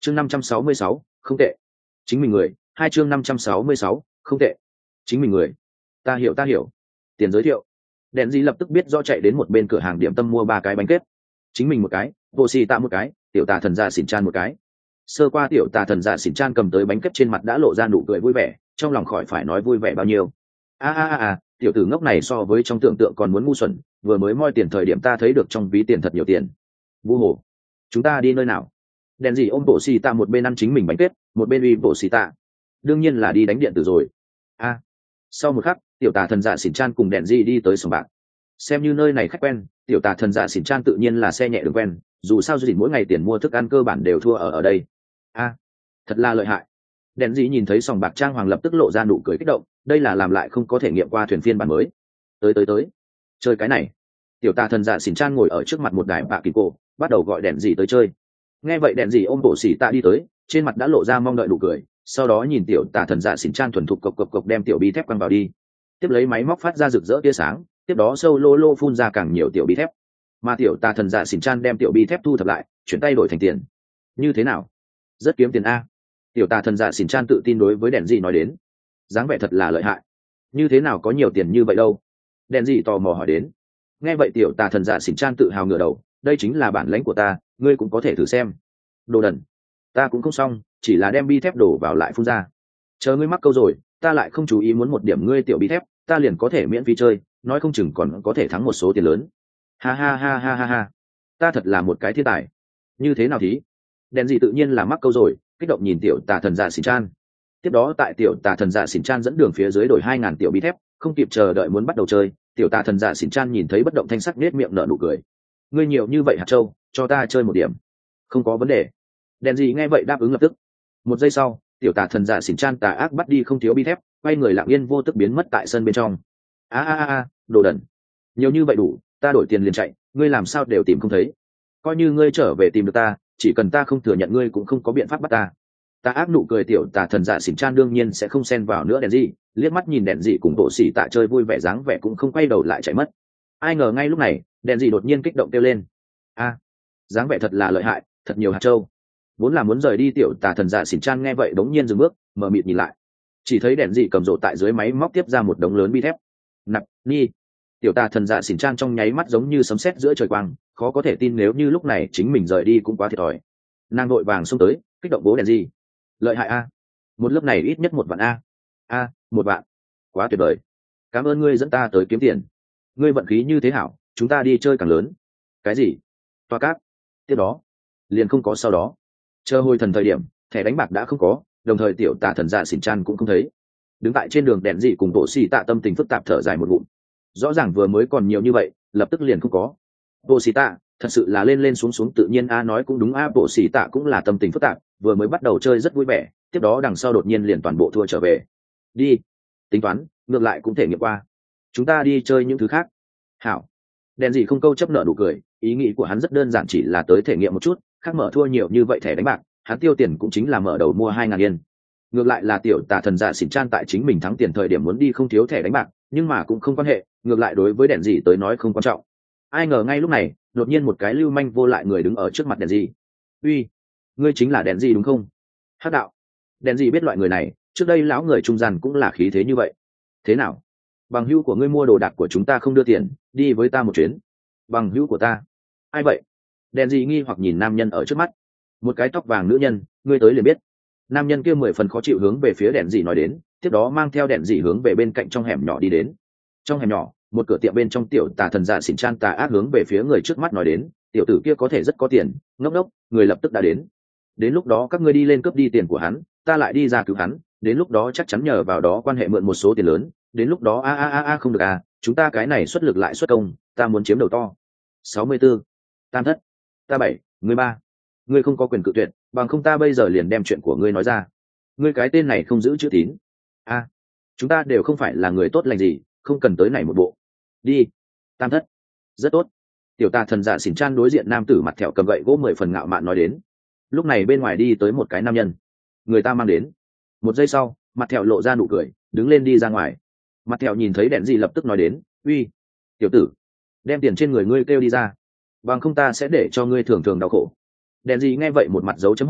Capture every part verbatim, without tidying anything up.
chương năm trăm sáu mươi sáu, không tệ. Chính mình người, hai chương năm trăm sáu mươi sáu, không tệ. Chính mình người. Ta hiểu ta hiểu. Tiền giới thiệu. Đèn gì lập tức biết rõ chạy đến một bên cửa hàng điểm tâm mua ba cái bánh kết. Chính mình một cái, vô xì tạ một cái, tiểu tà thần dạ xỉn chan một cái. Sơ qua tiểu tà thần dạ xỉn chan cầm tới bánh kết trên mặt đã lộ ra nụ cười vui vẻ, trong lòng khỏi phải nói vui vẻ bao nhiêu. A a a a, tiểu tử ngốc này so với trong tưởng tượng còn muốn ngu xuẩn, vừa mới moi tiền thời điểm ta thấy được trong ví tiền thật nhiều tiền. Vu hồ, chúng ta đi nơi nào? Đèn gì ôm bộ xì tạ một bên ăn chính mình bánh kết, một bên uy bộ xì tạ. Đương nhiên là đi đánh điện tử rồi. A. Sau một khắc, tiểu tà thần dạ xỉn chan cùng đèn gì đi tới sòng bạc. Xem như nơi này khách quen, tiểu tà thần dạ xỉn chan tự nhiên là xe nhẹ đường quen, dù sao dì mỗi ngày tiền mua thức ăn cơ bản đều thua ở ở đây. A. Thật là lợi hại. Đèn gì nhìn thấy sòng bạc trang hoàng lập tức lộ ra nụ cười kích động, đây là làm lại không có thể nghiệm qua thuyền phiên bản mới. Tới tới tới, chơi cái này. Tiểu tà thần dạ xỉn chan ngồi ở trước mặt một đài bạc kỳ cổ, bắt đầu gọi đèn gì tới chơi. Nghe vậy đèn gì ôm bộ xỉ tạ đi tới, trên mặt đã lộ ra mong đợi nụ cười, sau đó nhìn tiểu tà thần dạ xỉn chan thuần thục cộc cộc cộc đem tiểu bi thép quăng vào đi, tiếp lấy máy móc phát ra rực rỡ tia sáng, tiếp đó sâu lô lô phun ra càng nhiều tiểu bi thép, mà tiểu tà thần dạ xỉn chan đem tiểu bi thép thu thập lại, chuyển tay đổi thành tiền. Như thế nào? Rất kiếm tiền a. Tiểu tà thần dạ xỉn chan tự tin đối với đèn gì nói đến, dáng vẻ thật là lợi hại. Như thế nào có nhiều tiền như vậy đâu? Đèn gì tò mò hỏi đến. Nghe vậy tiểu tà thần dạ xỉn chan tự hào ngửa đầu, đây chính là bản lãnh của ta, ngươi cũng có thể thử xem. Đồ đần, ta cũng không xong, chỉ là đem bi thép đổ vào lại phun ra. Chờ ngươi mắc câu rồi, ta lại không chú ý muốn một điểm ngươi tiểu bi thép, ta liền có thể miễn phí chơi, nói không chừng còn có thể thắng một số tiền lớn. Ha ha ha ha ha ha, ta thật là một cái thiên tài. Như thế nào thí? Đèn gì tự nhiên là mắc câu rồi, kích động nhìn tiểu tà thần dạ xỉn chan. Tiếp đó tại tiểu tà thần dạ xỉn chan dẫn đường phía dưới đổi hai ngàn tiểu bi thép, không kịp chờ đợi muốn bắt đầu chơi, tiểu tà thần dạ xỉn chan nhìn thấy bất động thanh sắc nết miệng nở nụ cười. Ngươi nhiều như vậy hạt châu, cho ta chơi một điểm. Không có vấn đề. Đèn gì nghe vậy đáp ứng lập tức. Một giây sau, tiểu tà thần dạ xỉn chan tà ác bắt đi không thiếu bi thép, quay người lặng yên vô tức biến mất tại sân bên trong. A a a a, đồ đần. Nhiều như vậy đủ, ta đổi tiền liền chạy, ngươi làm sao đều tìm không thấy. Coi như ngươi trở về tìm được ta, chỉ cần ta không thừa nhận ngươi cũng không có biện pháp bắt ta. Tà ác nụ cười tiểu tà thần dạ xỉn chan đương nhiên sẽ không xen vào nữa đèn gì, liếc mắt nhìn đèn gì cùng bộ xỉ tạ chơi vui vẻ dáng vẻ cũng không quay đầu lại chạy mất. Ai ngờ ngay lúc này, đèn gì đột nhiên kích động kêu lên. A, dáng vẻ thật là lợi hại, thật nhiều hạt châu. Vốn là muốn rời đi tiểu tà thần dạ xỉn chan nghe vậy đống nhiên dừng bước, mờ mịt nhìn lại, chỉ thấy đèn dị cầm rộ tại dưới máy móc tiếp ra một đống lớn bi thép. Nạp ni, tiểu tà thần dạ xỉn chan trong nháy mắt giống như sấm sét giữa trời quang, khó có thể tin nếu như lúc này chính mình rời đi cũng quá thiệt thòi. Nàng vội vàng xông tới, kích động bố đèn dị. Lợi hại a, một lớp này ít nhất một vạn a. A, một vạn, quá tuyệt vời. Cảm ơn ngươi dẫn ta tới kiếm tiền. Ngươi vận khí như thế hảo, chúng ta đi chơi càng lớn. Cái gì? Toa cát. Tiếp đó, liền không có sau đó. Chờ hồi thần thời điểm, thẻ đánh bạc đã không có, đồng thời tiểu tà thần dạ xỉn chan cũng không thấy. Đứng tại trên đường đèn dị cùng bộ xì tạ tâm tình phức tạp thở dài một ngụm. Rõ ràng vừa mới còn nhiều như vậy, lập tức liền không có. Bộ xì tạ, thật sự là lên lên xuống xuống tự nhiên a nói cũng đúng a, bộ xì tạ cũng là tâm tình phức tạp, vừa mới bắt đầu chơi rất vui vẻ, tiếp đó đằng sau đột nhiên liền toàn bộ thua trở về. Đi, tính toán, ngược lại cũng thể nghiệm qua. Chúng ta đi chơi những thứ khác. Hảo. Đèn dị không câu chấp nợ nụ cười, ý nghĩ của hắn rất đơn giản, chỉ là tới thể nghiệm một chút, khác mở thua nhiều như vậy thẻ đánh bạc, hắn tiêu tiền cũng chính là mở đầu mua hai ngàn yên. Ngược lại là tiểu tà thần dạ xỉn chan tại chính mình thắng tiền thời điểm muốn đi không thiếu thẻ đánh bạc, nhưng mà cũng không quan hệ, ngược lại đối với đèn dị tới nói không quan trọng. Ai ngờ ngay lúc này, đột nhiên một cái lưu manh vô lại người đứng ở trước mặt đèn dị. Uy, ngươi chính là đèn dị đúng không? Hắc đạo. Đèn dị biết loại người này, trước đây lão người trung gian cũng là khí thế như vậy. Thế nào? Bằng hữu của ngươi mua đồ đạc của chúng ta không đưa tiền, đi với ta một chuyến. Bằng hữu của ta? Ai vậy? Đèn dị nghi hoặc nhìn nam nhân ở trước mắt. Một cái tóc vàng nữ nhân, ngươi tới liền biết. Nam nhân kia mười phần khó chịu hướng về phía đèn dị nói đến, tiếp đó mang theo đèn dị hướng về bên cạnh trong hẻm nhỏ đi đến. Trong hẻm nhỏ, một cửa tiệm bên trong tiểu tà thần dạ xỉn chan tà ác hướng về phía người trước mắt nói đến, tiểu tử kia có thể rất có tiền, ngốc đốc, người lập tức đã đến. Đến lúc đó các ngươi đi lên cướp đi tiền của hắn, ta lại đi ra cứu hắn, đến lúc đó chắc chắn nhờ vào đó quan hệ mượn một số tiền lớn, đến lúc đó a a a a không được à, chúng ta cái này xuất lực lại xuất công, ta muốn chiếm đầu to. sáu mươi tư, tam thất, ta bảy, ngươi ba. Ngươi không có quyền cự tuyệt, bằng không ta bây giờ liền đem chuyện của ngươi nói ra. Ngươi cái tên này không giữ chữ tín. A, chúng ta đều không phải là người tốt lành gì, không cần tới này một bộ. Đi. Tam thất. Rất tốt. Tiểu tà thần dạ xỉn chan đối diện nam tử mặt thẹo cầm gậy gỗ mười phần ngạo mạn nói đến. Lúc này bên ngoài đi tới một cái nam nhân. Người ta mang đến. Một giây sau, mặt thẹo lộ ra nụ cười, đứng lên đi ra ngoài. Mặt thẹo nhìn thấy đèn gì lập tức nói đến, uy, tiểu tử, đem tiền trên người ngươi kêu đi ra, bằng không ta sẽ để cho ngươi thường thường đau khổ. Đèn gì nghe vậy một mặt dấu chấm hỏi,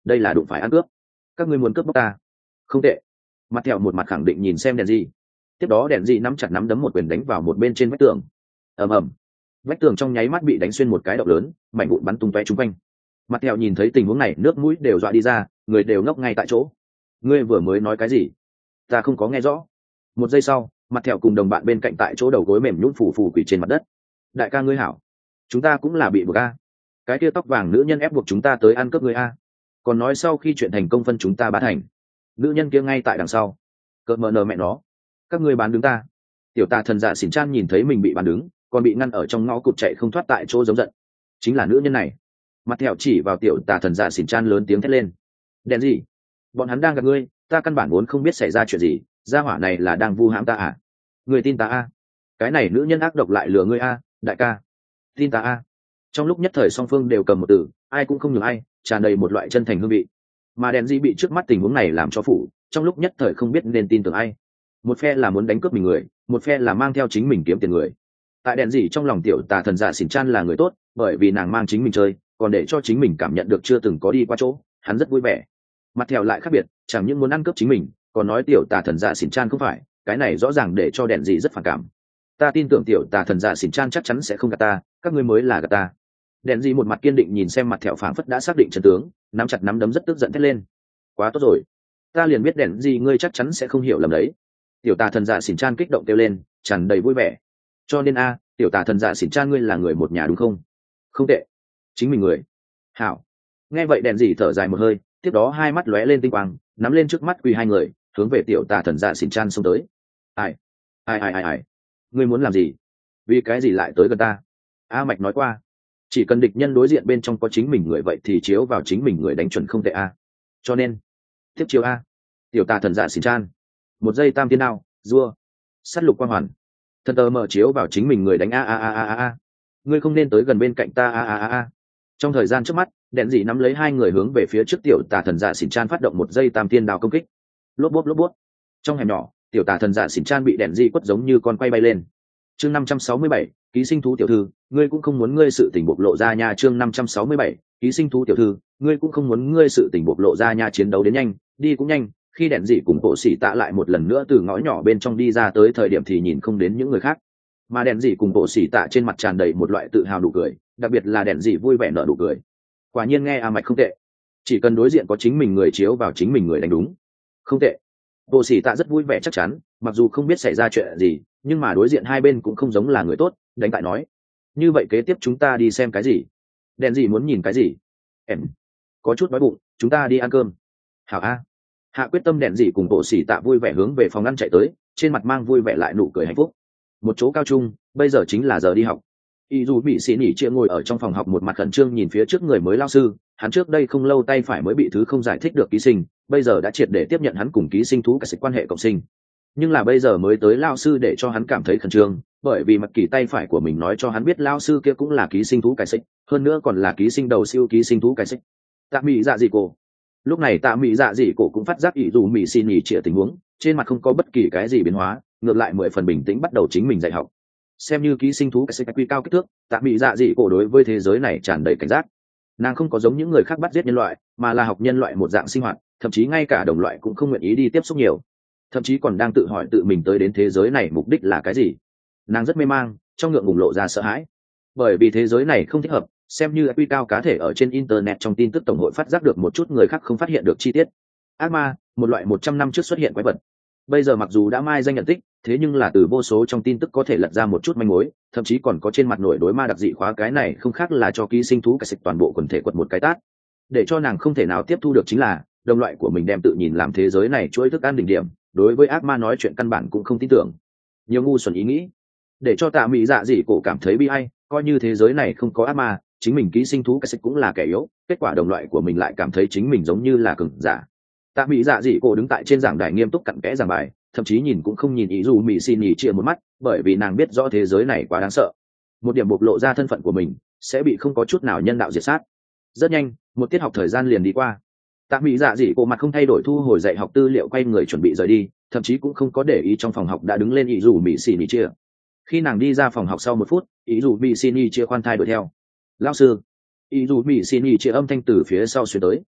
đây là đụng phải ăn cướp. Các ngươi muốn cướp bóc ta? Không tệ. Mặt thẹo một mặt khẳng định nhìn xem đèn gì. Tiếp đó đèn gì nắm chặt nắm đấm một quyền đánh vào một bên trên vách tường. ầm ầm, vách tường trong nháy mắt bị đánh xuyên một cái động lớn, mảnh vụn bắn tung tóe chung quanh. Mặt thẹo nhìn thấy tình huống này, nước mũi đều dọa đi ra, người đều ngốc ngay tại chỗ. Ngươi vừa mới nói cái gì? Ta không có nghe rõ. Một giây sau, mặt thẹo cùng đồng bạn bên cạnh tại chỗ đầu gối mềm nhũn phủ phủ quỳ trên mặt đất. Đại ca ngươi hảo, chúng ta cũng là bị buộc a. Cái kia tóc vàng nữ nhân ép buộc chúng ta tới ăn cướp ngươi a. Còn nói sau khi chuyện thành công phân chúng ta bá thành. Nữ nhân kia ngay tại đằng sau. Cợt mờ nờ mẹ nó, các ngươi bán đứng ta. Tiểu tà thần dạ xỉn chan nhìn thấy mình bị bán đứng, còn bị ngăn ở trong ngõ cụt chạy không thoát tại chỗ giống giận. Chính là nữ nhân này. Mặt thẹo chỉ vào tiểu tà thần dạ xỉn chan lớn tiếng thét lên. Đèn gì? Bọn hắn đang gặp ngươi, ta căn bản vốn không biết xảy ra chuyện gì, gia hỏa này là đang vu hãm ta à? Người tin ta a? Cái này nữ nhân ác độc lại lừa ngươi a, đại ca. Tin ta a. Trong lúc nhất thời song phương đều cầm một từ, ai cũng không nhường ai, tràn đầy một loại chân thành hương vị. Mà đèn gì bị trước mắt tình huống này làm cho phủ, trong lúc nhất thời không biết nên tin tưởng ai. Một phe là muốn đánh cướp mình người, một phe là mang theo chính mình kiếm tiền người. Tại đèn gì trong lòng tiểu tà thần dạ xỉn chan là người tốt, bởi vì nàng mang chính mình chơi, còn để cho chính mình cảm nhận được chưa từng có đi qua chỗ, hắn rất vui vẻ. Mặt theo lại khác biệt, chẳng những muốn ăn cướp chính mình, còn nói tiểu tà thần dạ xỉn chan không phải, cái này rõ ràng để cho đèn gì rất phản cảm. Ta tin tưởng tiểu tà thần dạ xỉn chan chắc chắn sẽ không gạt ta, các ngươi mới là gạt ta. Đèn gì một mặt kiên định nhìn xem mặt thẹo phảng phất đã xác định trận tướng, nắm chặt nắm đấm rất tức giận thét lên. Quá tốt rồi, ta liền biết đèn gì ngươi chắc chắn sẽ không hiểu lầm đấy. Tiểu tà thần dạ xỉn chan kích động kêu lên, tràn đầy vui vẻ. Cho nên a, tiểu tà thần dạ xỉn chan ngươi là người một nhà đúng không? Không tệ, chính mình người. Hảo. Nghe vậy đèn gì thở dài một hơi, tiếp đó hai mắt lóe lên tinh quang, nắm lên trước mắt quỳ hai người, hướng về tiểu tà thần dạ xỉn chan xông tới. Ai, ai ai ai ai, ngươi muốn làm gì? Vì cái gì lại tới gần ta? A Mạch nói qua, chỉ cần địch nhân đối diện bên trong có chính mình người vậy thì chiếu vào chính mình người đánh chuẩn không tệ a. Cho nên tiếp chiếu a. Tiểu tà thần dạ xỉn chan, một giây tam tiên đao, rua, sát lục quang hoàn, thần tờ mở chiếu vào chính mình người đánh a a a a a. Ngươi không nên tới gần bên cạnh ta a a a a. Trong thời gian trước mắt, đèn dị nắm lấy hai người hướng về phía trước tiểu tà thần dạ xỉn chan phát động một giây tam tiên đao công kích. Lốp bốp lốp bốp. Trong hẻm nhỏ, tiểu tà thần dạ xỉn chan bị đèn dị quất giống như con quay bay lên. Chương năm trăm sáu mươi bảy, ký sinh thú tiểu thư, ngươi cũng không muốn ngươi sự tình bộc lộ ra nha. Chương năm trăm sáu mươi bảy, ký sinh thú tiểu thư, ngươi cũng không muốn ngươi sự tình bộc lộ ra nha. Chiến đấu đến nhanh, đi cũng nhanh, khi đèn dị cùng bộ xỉ tạ lại một lần nữa từ ngõ nhỏ bên trong đi ra tới thời điểm thì nhìn không đến những người khác, mà đèn dị cùng bộ xỉ tạ trên mặt tràn đầy một loại tự hào nụ cười, đặc biệt là đèn dị vui vẻ nở nụ cười. Quả nhiên nghe A Mạch không tệ, chỉ cần đối diện có chính mình người chiếu vào chính mình người đánh đúng. Không tệ. Bộ xỉ tạ rất vui vẻ chắc chắn, mặc dù không biết xảy ra chuyện gì, nhưng mà đối diện hai bên cũng không giống là người tốt, đánh tại nói. Như vậy kế tiếp chúng ta đi xem cái gì? Đèn dị muốn nhìn cái gì? Em có chút đói bụng, chúng ta đi ăn cơm. Hảo a. Hạ quyết tâm đèn dị cùng bộ xỉ tạ vui vẻ hướng về phòng ăn chạy tới, trên mặt mang vui vẻ lại nụ cười hạnh phúc. Một chỗ cao trung, bây giờ chính là giờ đi học. Y dù bị xỉ nỉ chia ngồi ở trong phòng học một mặt khẩn trương nhìn phía trước người mới lao sư, hắn trước đây không lâu tay phải mới bị thứ không giải thích được ký sinh, bây giờ đã triệt để tiếp nhận hắn cùng ký sinh thú cả sự quan hệ cộng sinh. Nhưng là bây giờ mới tới lao sư để cho hắn cảm thấy khẩn trương, bởi vì mặt kỳ tay phải của mình nói cho hắn biết lao sư kia cũng là ký sinh thú cái xích, hơn nữa còn là ký sinh đầu siêu ký sinh thú cái xích. Tạ Mỹ Dạ Dị Cổ. Lúc này Tạ Mỹ Dạ Dị Cổ cũng phát giác Y dù Mỹ xin nhỉ trịa tình huống, trên mặt không có bất kỳ cái gì biến hóa, ngược lại mười phần bình tĩnh bắt đầu chính mình dạy học. Xem như ký sinh thú cái xích quy cao kích thước, Tạ Mỹ Dạ Dị Cổ đối với thế giới này tràn đầy cảnh giác. Nàng không có giống những người khác bắt giết nhân loại, mà là học nhân loại một dạng sinh hoạt, thậm chí ngay cả đồng loại cũng không nguyện ý đi tiếp xúc nhiều, thậm chí còn đang tự hỏi tự mình tới đến thế giới này mục đích là cái gì. Nàng rất mê mang, trong ngượng ngùng lộ ra sợ hãi, bởi vì thế giới này không thích hợp. Xem như quy cao cá thể ở trên internet trong tin tức tổng hội phát giác được một chút người khác không phát hiện được chi tiết. Ác ma, một loại một trăm năm trước xuất hiện quái vật, bây giờ mặc dù đã mai danh nhận tích, thế nhưng là từ vô số trong tin tức có thể lật ra một chút manh mối, thậm chí còn có trên mặt nổi đối ma đặc dị khóa, cái này không khác là cho ký sinh thú cái xịt toàn bộ quần thể quật một cái tát. Để cho nàng không thể nào tiếp thu được chính là đồng loại của mình đem tự nhìn làm thế giới này chuỗi thức ăn đỉnh điểm, đối với ác ma nói chuyện căn bản cũng không tin tưởng. Nhiều ngu xuẩn ý nghĩ, để cho Tạ Mỹ Dạ Dị Cổ cảm thấy bi ai, coi như thế giới này không có ác ma, chính mình ký sinh thú cái xịt cũng là kẻ yếu, kết quả đồng loại của mình lại cảm thấy chính mình giống như là cường giả. Tạ Mỹ Dạ Dị Cổ đứng tại trên giảng đài nghiêm túc cặn kẽ giảng bài, thậm chí nhìn cũng không nhìn ý dù Mỹ xin nhỉ chia một mắt, bởi vì nàng biết rõ thế giới này quá đáng sợ, một điểm bộc lộ ra thân phận của mình sẽ bị không có chút nào nhân đạo diệt sát. Rất nhanh, một tiết học thời gian liền đi qua. Tạ Mỹ Dạ Dị Cổ mặt không thay đổi thu hồi dạy học tư liệu, quay người chuẩn bị rời đi, thậm chí cũng không có để ý trong phòng học đã đứng lên ý dù Mỹ xin nhỉ chia. Khi nàng đi ra phòng học sau một phút, ý dù Mỹ xin nhỉ chia khoan thai đuổi theo. Lão sư. Ý dù Mỹ xin nhỉ chia âm thanh từ phía sau xuyên tới.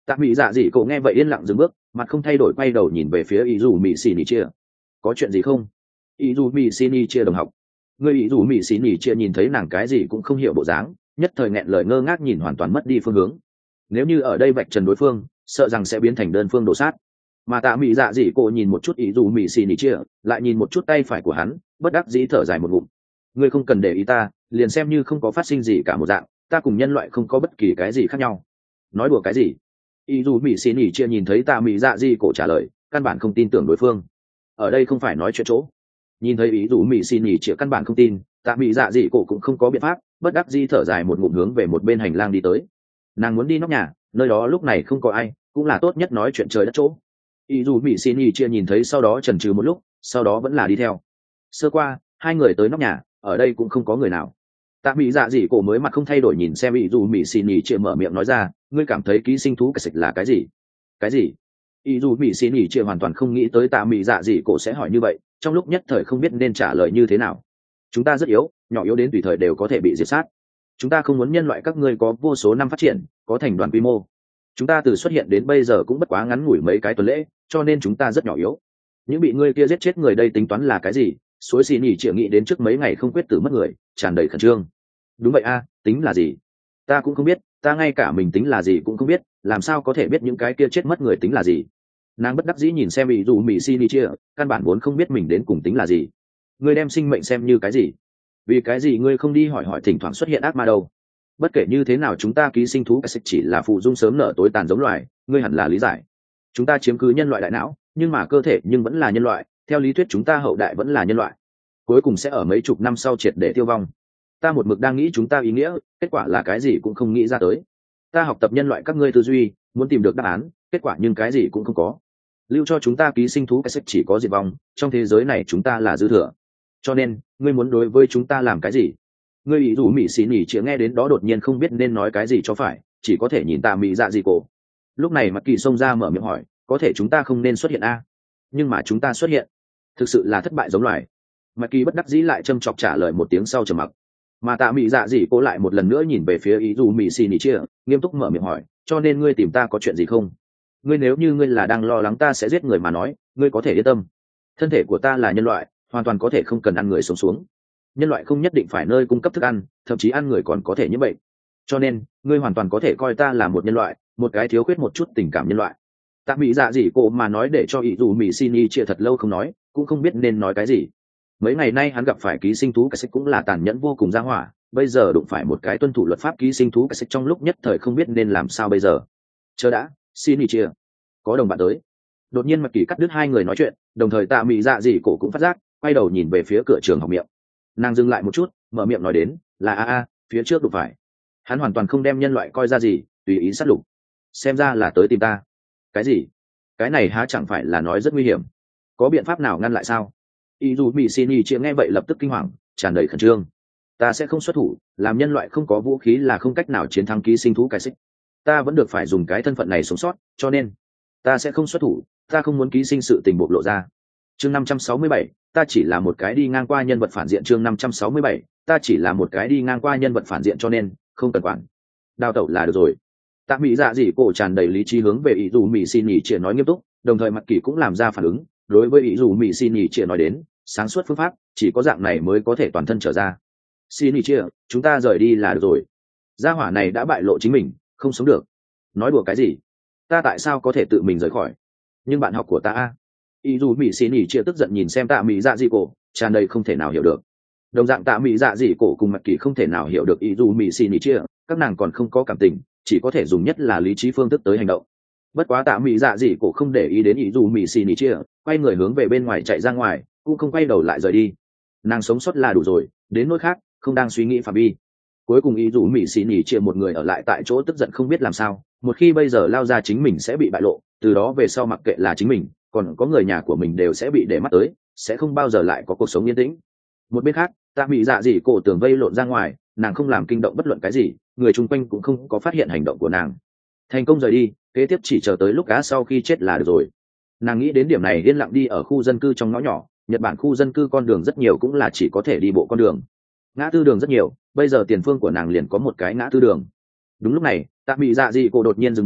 Tạ mỹ dạ dị cổ nghe vậy yên lặng dừng bước, mặt không thay đổi quay đầu nhìn về phía ý dù mỹ xì nỉ chia. Có chuyện gì không? Ý dù mỹ xì nỉ chia đồng học. Người ý dù mỹ xì nỉ chia nhìn thấy nàng cái gì cũng không hiểu bộ dáng, nhất thời nghẹn lời ngơ ngác nhìn hoàn toàn mất đi phương hướng. Nếu như ở đây vạch trần đối phương, sợ rằng sẽ biến thành đơn phương đổ sát. Mà tạ mỹ dạ dị cổ nhìn một chút ý dù mỹ xì nỉ chia, lại nhìn một chút tay phải của hắn, bất đắc dĩ thở dài một ngụm. Ngươi không cần để ý ta, liền xem như không có phát sinh gì cả một dạng, ta cùng nhân loại không có bất kỳ cái gì khác nhau. Nói đùa cái gì? Ý dù mỹ xì nỉ chia nhìn thấy tạ mỹ dạ dị cổ trả lời, căn bản không tin tưởng đối phương. Ở đây không phải nói chuyện chỗ. Nhìn thấy ý dù mỹ xì nỉ chia căn bản không tin, tạ mỹ dạ dị cổ cũng không có biện pháp, bất đắc dĩ thở dài một ngụm hướng về một bên hành lang đi tới. Nàng muốn đi nóc nhà, nơi đó lúc này không có ai, cũng là tốt nhất nói chuyện trời đất chỗ. Ý dù mỹ xì nỉ chia nhìn thấy sau đó chần chừ một lúc, sau đó vẫn là đi theo. Sơ qua, hai người tới nóc nhà, ở đây cũng không có người nào. Tạ mỹ dạ dị cổ mới mặt không thay đổi nhìn xem ý dù mỹ xì nỉ chia mở miệng nói ra, ngươi cảm thấy ký sinh thú cái sịch là cái gì? Cái gì? Ý dù mỹ xì nỉ chia hoàn toàn không nghĩ tới tạ mỹ dạ dị cổ sẽ hỏi như vậy, trong lúc nhất thời không biết nên trả lời như thế nào. Chúng ta rất yếu, nhỏ yếu đến tùy thời đều có thể bị diệt sát. Chúng ta không muốn nhân loại các ngươi có vô số năm phát triển, có thành đoàn quy mô. Chúng ta từ xuất hiện đến bây giờ cũng bất quá ngắn ngủi mấy cái tuần lễ, cho nên chúng ta rất nhỏ yếu. Những bị ngươi kia giết chết người đây tính toán là cái gì? Suối xì nỉ chỉ nghĩ đến trước mấy ngày không quyết tử mất người, tràn đầy khẩn trương. Đúng vậy a, tính là gì? Ta cũng không biết, ta ngay cả mình tính là gì cũng không biết, làm sao có thể biết những cái kia chết mất người tính là gì? Nàng bất đắc dĩ nhìn xem bị dù mỹ xì nỉ chia, căn bản vốn không biết mình đến cùng tính là gì. Ngươi đem sinh mệnh xem như cái gì? Vì cái gì ngươi không đi hỏi hỏi thỉnh thoảng xuất hiện ác ma đâu? Bất kể như thế nào chúng ta ký sinh thú cái chỉ là phụ dung sớm nở tối tàn giống loài, ngươi hẳn là lý giải. Chúng ta chiếm cứ nhân loại đại não, nhưng mà cơ thể nhưng vẫn là nhân loại, theo lý thuyết chúng ta hậu đại vẫn là nhân loại, cuối cùng sẽ ở mấy chục năm sau triệt để tiêu vong. Ta một mực đang nghĩ chúng ta ý nghĩa, kết quả là cái gì cũng không nghĩ ra tới. Ta học tập nhân loại các ngươi tư duy, muốn tìm được đáp án, kết quả nhưng cái gì cũng không có. Lưu cho chúng ta ký sinh thú cái chỉ có diệt vong, trong thế giới này chúng ta là dư thừa. Cho nên, ngươi muốn đối với chúng ta làm cái gì? Ngươi ý rủ mỹ xì nỉ chĩa nghe đến đó đột nhiên không biết nên nói cái gì cho phải, chỉ có thể nhìn tạ mỹ dạ dị cổ. Lúc này mặt kỳ xông ra mở miệng hỏi, có thể chúng ta không nên xuất hiện a? Nhưng mà chúng ta xuất hiện, thực sự là thất bại giống loài. Mặt kỳ bất đắc dĩ lại châm chọc trả lời một tiếng sau trầm mặc. Mà tạ mỹ dạ dị cổ lại một lần nữa nhìn về phía ý rủ mỹ xì nỉ chĩa, nghiêm túc mở miệng hỏi, cho nên ngươi tìm ta có chuyện gì không? Ngươi nếu như ngươi là đang lo lắng ta sẽ giết người mà nói, ngươi có thể yên tâm. Thân thể của ta là nhân loại, hoàn toàn có thể không cần ăn người sống xuống. Nhân loại không nhất định phải nơi cung cấp thức ăn, thậm chí ăn người còn có thể nhiễm bệnh. Cho nên, ngươi hoàn toàn có thể coi ta là một nhân loại, một cái thiếu khuyết một chút tình cảm nhân loại. Tạ mỹ dạ dị cổ mà nói để cho ý dù mỹ xin y chia thật lâu không nói, cũng không biết nên nói cái gì. Mấy ngày nay hắn gặp phải ký sinh thú cái xích cũng là tàn nhẫn vô cùng ra hỏa, bây giờ đụng phải một cái tuân thủ luật pháp ký sinh thú cái xích trong lúc nhất thời không biết nên làm sao bây giờ. Chờ đã, xin y chia. Có đồng bạn tới. Đột nhiên Mạc Kỳ cắt đứt hai người nói chuyện, đồng thời tạ mỹ dạ dị cổ cũng phát giác, quay đầu nhìn về phía cửa trường học miệng. Nàng dừng lại một chút, mở miệng nói đến, là a a, phía trước đụng phải. Hắn hoàn toàn không đem nhân loại coi ra gì, tùy ý sát lục. Xem ra là tới tìm ta. Cái gì? Cái này há chẳng phải là nói rất nguy hiểm. Có biện pháp nào ngăn lại sao? Y dù mỹ xin y chia nghe vậy lập tức kinh hoàng, tràn đầy khẩn trương. Ta sẽ không xuất thủ, làm nhân loại không có vũ khí là không cách nào chiến thắng ký sinh thú cái xích. Ta vẫn được phải dùng cái thân phận này sống sót, cho nên ta sẽ không xuất thủ, ta không muốn ký sinh sự tình bộc lộ ra. Chương năm trăm sáu mươi bảy, ta chỉ là một cái đi ngang qua nhân vật phản diện. Chương năm trăm sáu mươi bảy, ta chỉ là một cái đi ngang qua nhân vật phản diện cho nên không cần quản. Đào tẩu là được rồi. Tạ mỹ dạ dị cổ tràn đầy lý trí hướng về ý dù mỹ xin nhỉ chia nói nghiêm túc, đồng thời Mạc Kỳ cũng làm ra phản ứng, đối với ý dù mỹ xin nhỉ chia nói đến, sáng suốt phương pháp, chỉ có dạng này mới có thể toàn thân trở ra. Xin nhỉ chia, chúng ta rời đi là được rồi. Gia hỏa này đã bại lộ chính mình, không sống được. Nói đùa cái gì? Ta tại sao có thể tự mình rời khỏi? Nhưng bạn học của ta a. Ý dù mỹ xin nhỉ chia tức giận nhìn xem tạ mỹ dạ dị cổ, tràn đầy không thể nào hiểu được. Đồng dạng tạ mỹ dạ dị cổ cùng Mạc Kỳ không thể nào hiểu được ý dù mỹ xin nhỉ chia, các nàng còn không có cảm tình, chỉ có thể dùng nhất là lý trí phương thức tới hành động. Bất quá tạ mỹ dạ dị cổ không để ý đến ý dù mỹ xin nhỉ chia, quay người hướng về bên ngoài chạy ra ngoài, cũng không quay đầu lại rời đi. Nàng sống sót là đủ rồi, đến nỗi khác không đang suy nghĩ phạm vi. Cuối cùng ý dù mỹ xin nhỉ chia một người ở lại tại chỗ tức giận không biết làm sao, một khi bây giờ lao ra chính mình sẽ bị bại lộ, từ đó về sau mặc kệ là chính mình còn có người nhà của mình đều sẽ bị để mắt tới, sẽ không bao giờ lại có cuộc sống yên tĩnh. Một bên khác tạ mỹ dạ dị cổ tường vây lộn ra ngoài, nàng không làm kinh động bất luận cái gì, người chung quanh cũng không có phát hiện hành động của nàng. Thành công rời đi, kế tiếp chỉ chờ tới lúc cá sau khi chết là được rồi. Nàng nghĩ đến điểm này yên lặng đi ở khu dân cư trong ngõ nhỏ. Nhật Bản khu dân cư con đường rất nhiều cũng là chỉ có thể đi bộ con đường, ngã tư đường rất nhiều, bây giờ tiền phương của nàng liền có một cái ngã tư đường. Đúng lúc này tạ mỹ dạ dị cổ đột nhiên dừng bước,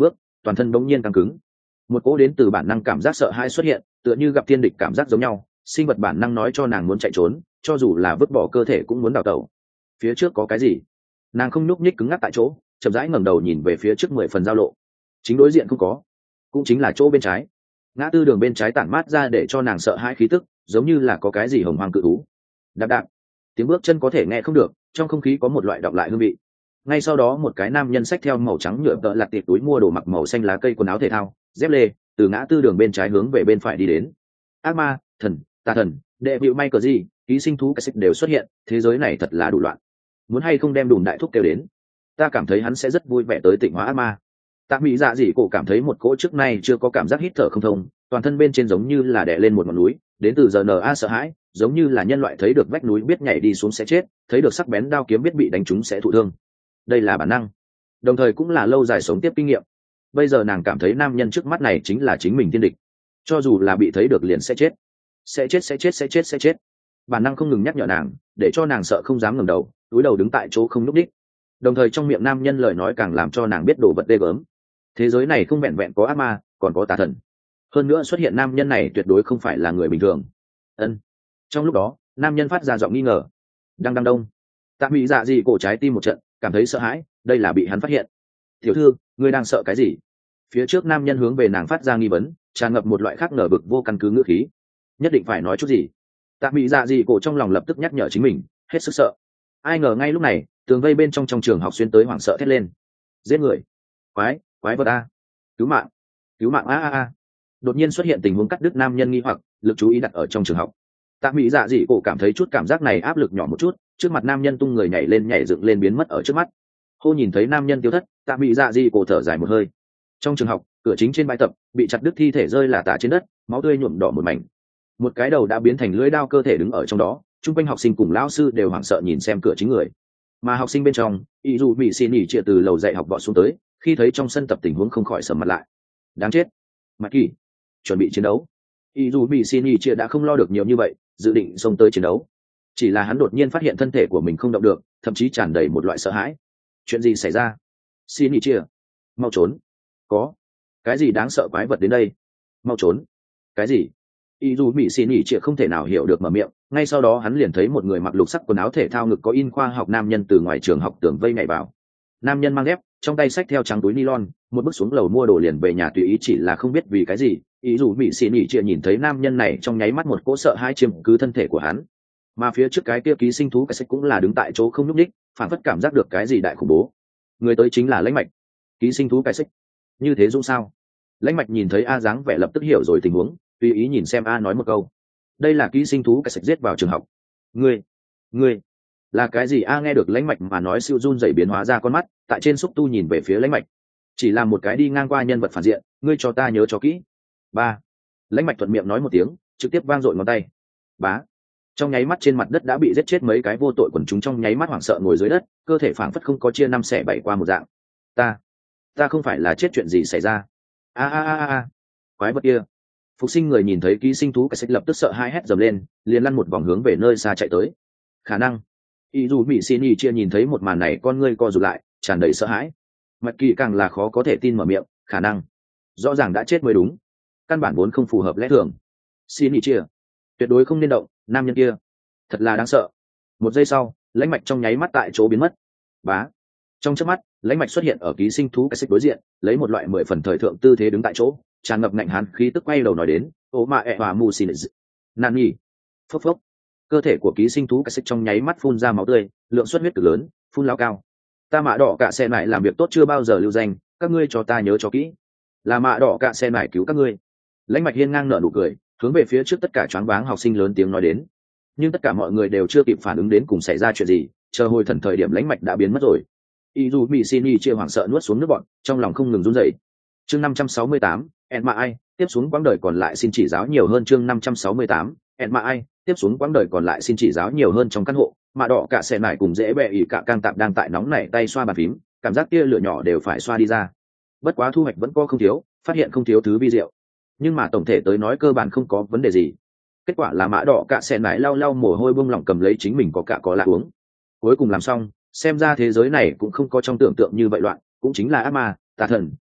toàn thân bỗng nhiên căng cứng. Một cỗ đến từ bản năng cảm giác sợ hãi xuất hiện, tựa như gặp thiên địch cảm giác giống nhau. Sinh vật bản năng nói cho nàng muốn chạy trốn, cho dù là vứt bỏ cơ thể cũng muốn đào tẩu. Phía trước có cái gì? Nàng không nhúc nhích cứng ngắc tại chỗ, chậm rãi ngẩng đầu nhìn về phía trước mười phần giao lộ. Chính đối diện không có, cũng chính là chỗ bên trái. Ngã tư đường bên trái tản mát ra để cho nàng sợ hãi khí tức, giống như là có cái gì hồng hoang cự thú. Đạp đạp, tiếng bước chân có thể nghe không được, trong không khí có một loại đọng lại hương vị. Ngay sau đó một cái nam nhân xách theo màu trắng nhựa tợ lặt tiệp túi mua đồ mặc màu xanh lá cây quần áo thể thao, dép lê, từ ngã tư đường bên trái hướng về bên phải đi đến. Ác ma, thần, tà thần, đệ vịu may cờ gì, ký sinh thú cái xích đều xuất hiện, thế giới này thật là đủ loạn. Muốn hay không đem đùm đại thúc kêu đến, ta cảm thấy hắn sẽ rất vui vẻ tới tịnh hóa ác ma. Tạ Mỹ Dạ dị cổ cảm thấy một cỗ trước nay chưa có cảm giác hít thở không thông, toàn thân bên trên giống như là đè lên một ngọn núi, đến từ giờ na sợ hãi, giống như là nhân loại thấy được vách núi biết nhảy đi xuống sẽ chết, thấy được sắc bén đao kiếm biết bị đánh trúng sẽ thụ thương. Đây là bản năng, đồng thời cũng là lâu dài sống tiếp kinh nghiệm. Bây giờ nàng cảm thấy nam nhân trước mắt này chính là chính mình thiên địch, cho dù là bị thấy được liền sẽ chết, sẽ chết sẽ chết sẽ chết sẽ chết. Bản năng không ngừng nhắc nhở nàng, để cho nàng sợ không dám ngẩng đầu, cúi đầu đứng tại chỗ không nhúc nhích. Đồng thời trong miệng nam nhân lời nói càng làm cho nàng biết đồ vật ghê gớm. Thế giới này không vẹn vẹn có ác ma, còn có tà thần. Hơn nữa xuất hiện nam nhân này tuyệt đối không phải là người bình thường. Ân. Trong lúc đó, nam nhân phát ra giọng nghi ngờ. Đang đang đông. Tạ Mỹ Dạ dị cổ trái tim một trận, cảm thấy sợ hãi, đây là bị hắn phát hiện. Tiểu thư, ngươi đang sợ cái gì? Phía trước nam nhân hướng về nàng phát ra nghi vấn, tràn ngập một loại khác nở bực vô căn cứ ngữ khí. Nhất định phải nói chút gì. Tạ Mỹ Dạ dị cổ trong lòng lập tức nhắc nhở chính mình, hết sức sợ. Ai ngờ ngay lúc này, tường vây bên trong trong trường học xuyên tới hoảng sợ thét lên. Giết người! Quái, quái vật a! Cứu mạng! Cứu mạng a a a! Đột nhiên xuất hiện tình huống cắt đứt nam nhân nghi hoặc, lực chú ý đặt ở trong trường học. Tạ Mỹ Dạ dị cổ cảm thấy chút cảm giác này áp lực nhỏ một chút, trước mặt nam nhân tung người nhảy lên nhảy dựng lên biến mất ở trước mắt. Hô nhìn thấy nam nhân tiêu thất, Tạ Mỹ Dạ dị cổ thở dài một hơi. Trong trường học, cửa chính trên bãi tập bị chặt đứt thi thể rơi là tả trên đất, máu tươi nhuộm đỏ một mảnh. Một cái đầu đã biến thành lưỡi đao cơ thể đứng ở trong đó, chung quanh học sinh cùng lão sư đều hoảng sợ nhìn xem cửa chính người. Mà học sinh bên trong, ý dù bị xin nghỉ chia từ lầu dạy học vọt xuống tới, khi thấy trong sân tập tình huống không khỏi sầm mặt lại. Đáng chết! Mạc Kỳ, chuẩn bị chiến đấu. Ý dù bị xin nghỉ chia đã không lo được nhiều như vậy, dự định xông tới chiến đấu. Chỉ là hắn đột nhiên phát hiện thân thể của mình không động được, thậm chí tràn đầy một loại sợ hãi. Chuyện gì xảy ra? Xin nghỉ chia, mau trốn! Có cái gì đáng sợ quái vật đến đây? Mau trốn! Cái gì? Ý dù bị xin nghỉ chia không thể nào hiểu được mở miệng, ngay sau đó hắn liền thấy một người mặc lục sắc quần áo thể thao ngực có in khoa học nam nhân từ ngoài trường học tường vây nhảy vào. Nam nhân mang dép, trong tay xách theo trắng túi nylon, một bước xuống lầu mua đồ liền về nhà tùy ý, chỉ là không biết vì cái gì, ý dù bị xì nỉ chia nhìn thấy nam nhân này trong nháy mắt một cỗ sợ hãi chiếm cứ thân thể của hắn. Mà phía trước cái kia ký sinh thú cái xích cũng là đứng tại chỗ không nhúc nhích, phản phất cảm giác được cái gì đại khủng bố. Người tới chính là Lãnh Mạch. Ký sinh thú cái xích, như thế dũng sao? Lãnh Mạch nhìn thấy A dáng vẻ lập tức hiểu rồi tình huống, tùy ý nhìn xem A nói một câu. Đây là ký sinh thú cái xích giết vào trường học. Ngươi, ngươi là cái gì? A nghe được Lãnh Mạch mà nói, siêu run rẩy biến hóa ra con mắt, tại trên xúc tu nhìn về phía Lãnh Mạch. Chỉ là một cái đi ngang qua nhân vật phản diện, ngươi cho ta nhớ cho kỹ. Ba. Lãnh Mạch thuận miệng nói một tiếng, trực tiếp vang dội ngón tay. Bá. Trong nháy mắt trên mặt đất đã bị giết chết mấy cái vô tội quần chúng, trong nháy mắt hoảng sợ ngồi dưới đất, cơ thể phảng phất không có chia năm xẻ bảy qua một dạng. Ta, ta không phải là chết, chuyện gì xảy ra? A a a a, quái vật kia! Phục sinh người nhìn thấy ký sinh thú cái xích lập tức sợ hãi hét dầm lên, liền lăn một vòng hướng về nơi xa chạy tới. Khả năng. Ý dù bị xin ý chia nhìn thấy một màn này, con ngươi co rụt lại, tràn đầy sợ hãi. Mạch Kỳ càng là khó có thể tin mở miệng, khả năng, rõ ràng đã chết mới đúng, căn bản vốn không phù hợp lẽ thường. Xin ý chia, tuyệt đối không nên động, nam nhân kia thật là đáng sợ. Một giây sau, Lãnh Mạch trong nháy mắt tại chỗ biến mất. Bá. Trong chớp mắt, Lãnh Mạch xuất hiện ở ký sinh thú cái xích đối diện, lấy một loại mười phần thời thượng tư thế đứng tại chỗ, tràn ngập ngạnh hán khí tức, quay đầu nói đến, ô mạ ẹ hòa mù xin nan nhi. Phốc phốc. Cơ thể của ký sinh thú cái xích trong nháy mắt phun ra máu tươi, lượng xuất huyết cực lớn, phun lao cao. Ta Mạ Đỏ Cạ Xe Nải làm việc tốt chưa bao giờ lưu danh, các ngươi cho ta nhớ cho kỹ, là Mạ Đỏ Cạ Xe Nải cứu các ngươi. Lãnh Mạch hiên ngang nở nụ cười, hướng về phía trước tất cả choáng váng học sinh lớn tiếng nói đến. Nhưng tất cả mọi người đều chưa kịp phản ứng đến cùng xảy ra chuyện gì, chờ hồi thần thời điểm Lãnh Mạch đã biến mất rồi. Y dù bị xin y chia hoảng sợ nuốt xuống nước bọt, trong lòng không ngừng run rẩy. Chương năm trăm sáu mươi tám, ẹn mạ ai tiếp xuống quãng đời còn lại xin chỉ giáo nhiều hơn. Chương năm trăm sáu mươi tám, ẹn mạ ai tiếp xuống quãng đời còn lại xin chỉ giáo nhiều hơn. Trong căn hộ, Mạ Đỏ Cạ Xe Nải cùng dễ bẹ ỉ cả cang tạm đang tại nóng nảy tay xoa bàn phím, cảm giác tia lửa nhỏ đều phải xoa đi ra. Bất quá thu hoạch vẫn có không thiếu, phát hiện không thiếu thứ vi diệu, nhưng mà tổng thể tới nói cơ bản không có vấn đề gì. Kết quả là Mạ Đỏ Cạ Xe Nải lau lau mồ hôi buông lỏng cầm lấy chính mình có cả có lạ uống. Cuối cùng làm xong, xem ra thế giới này cũng không có trong tưởng tượng như vậy loạn, cũng chính là ác ma, tà thần, thần,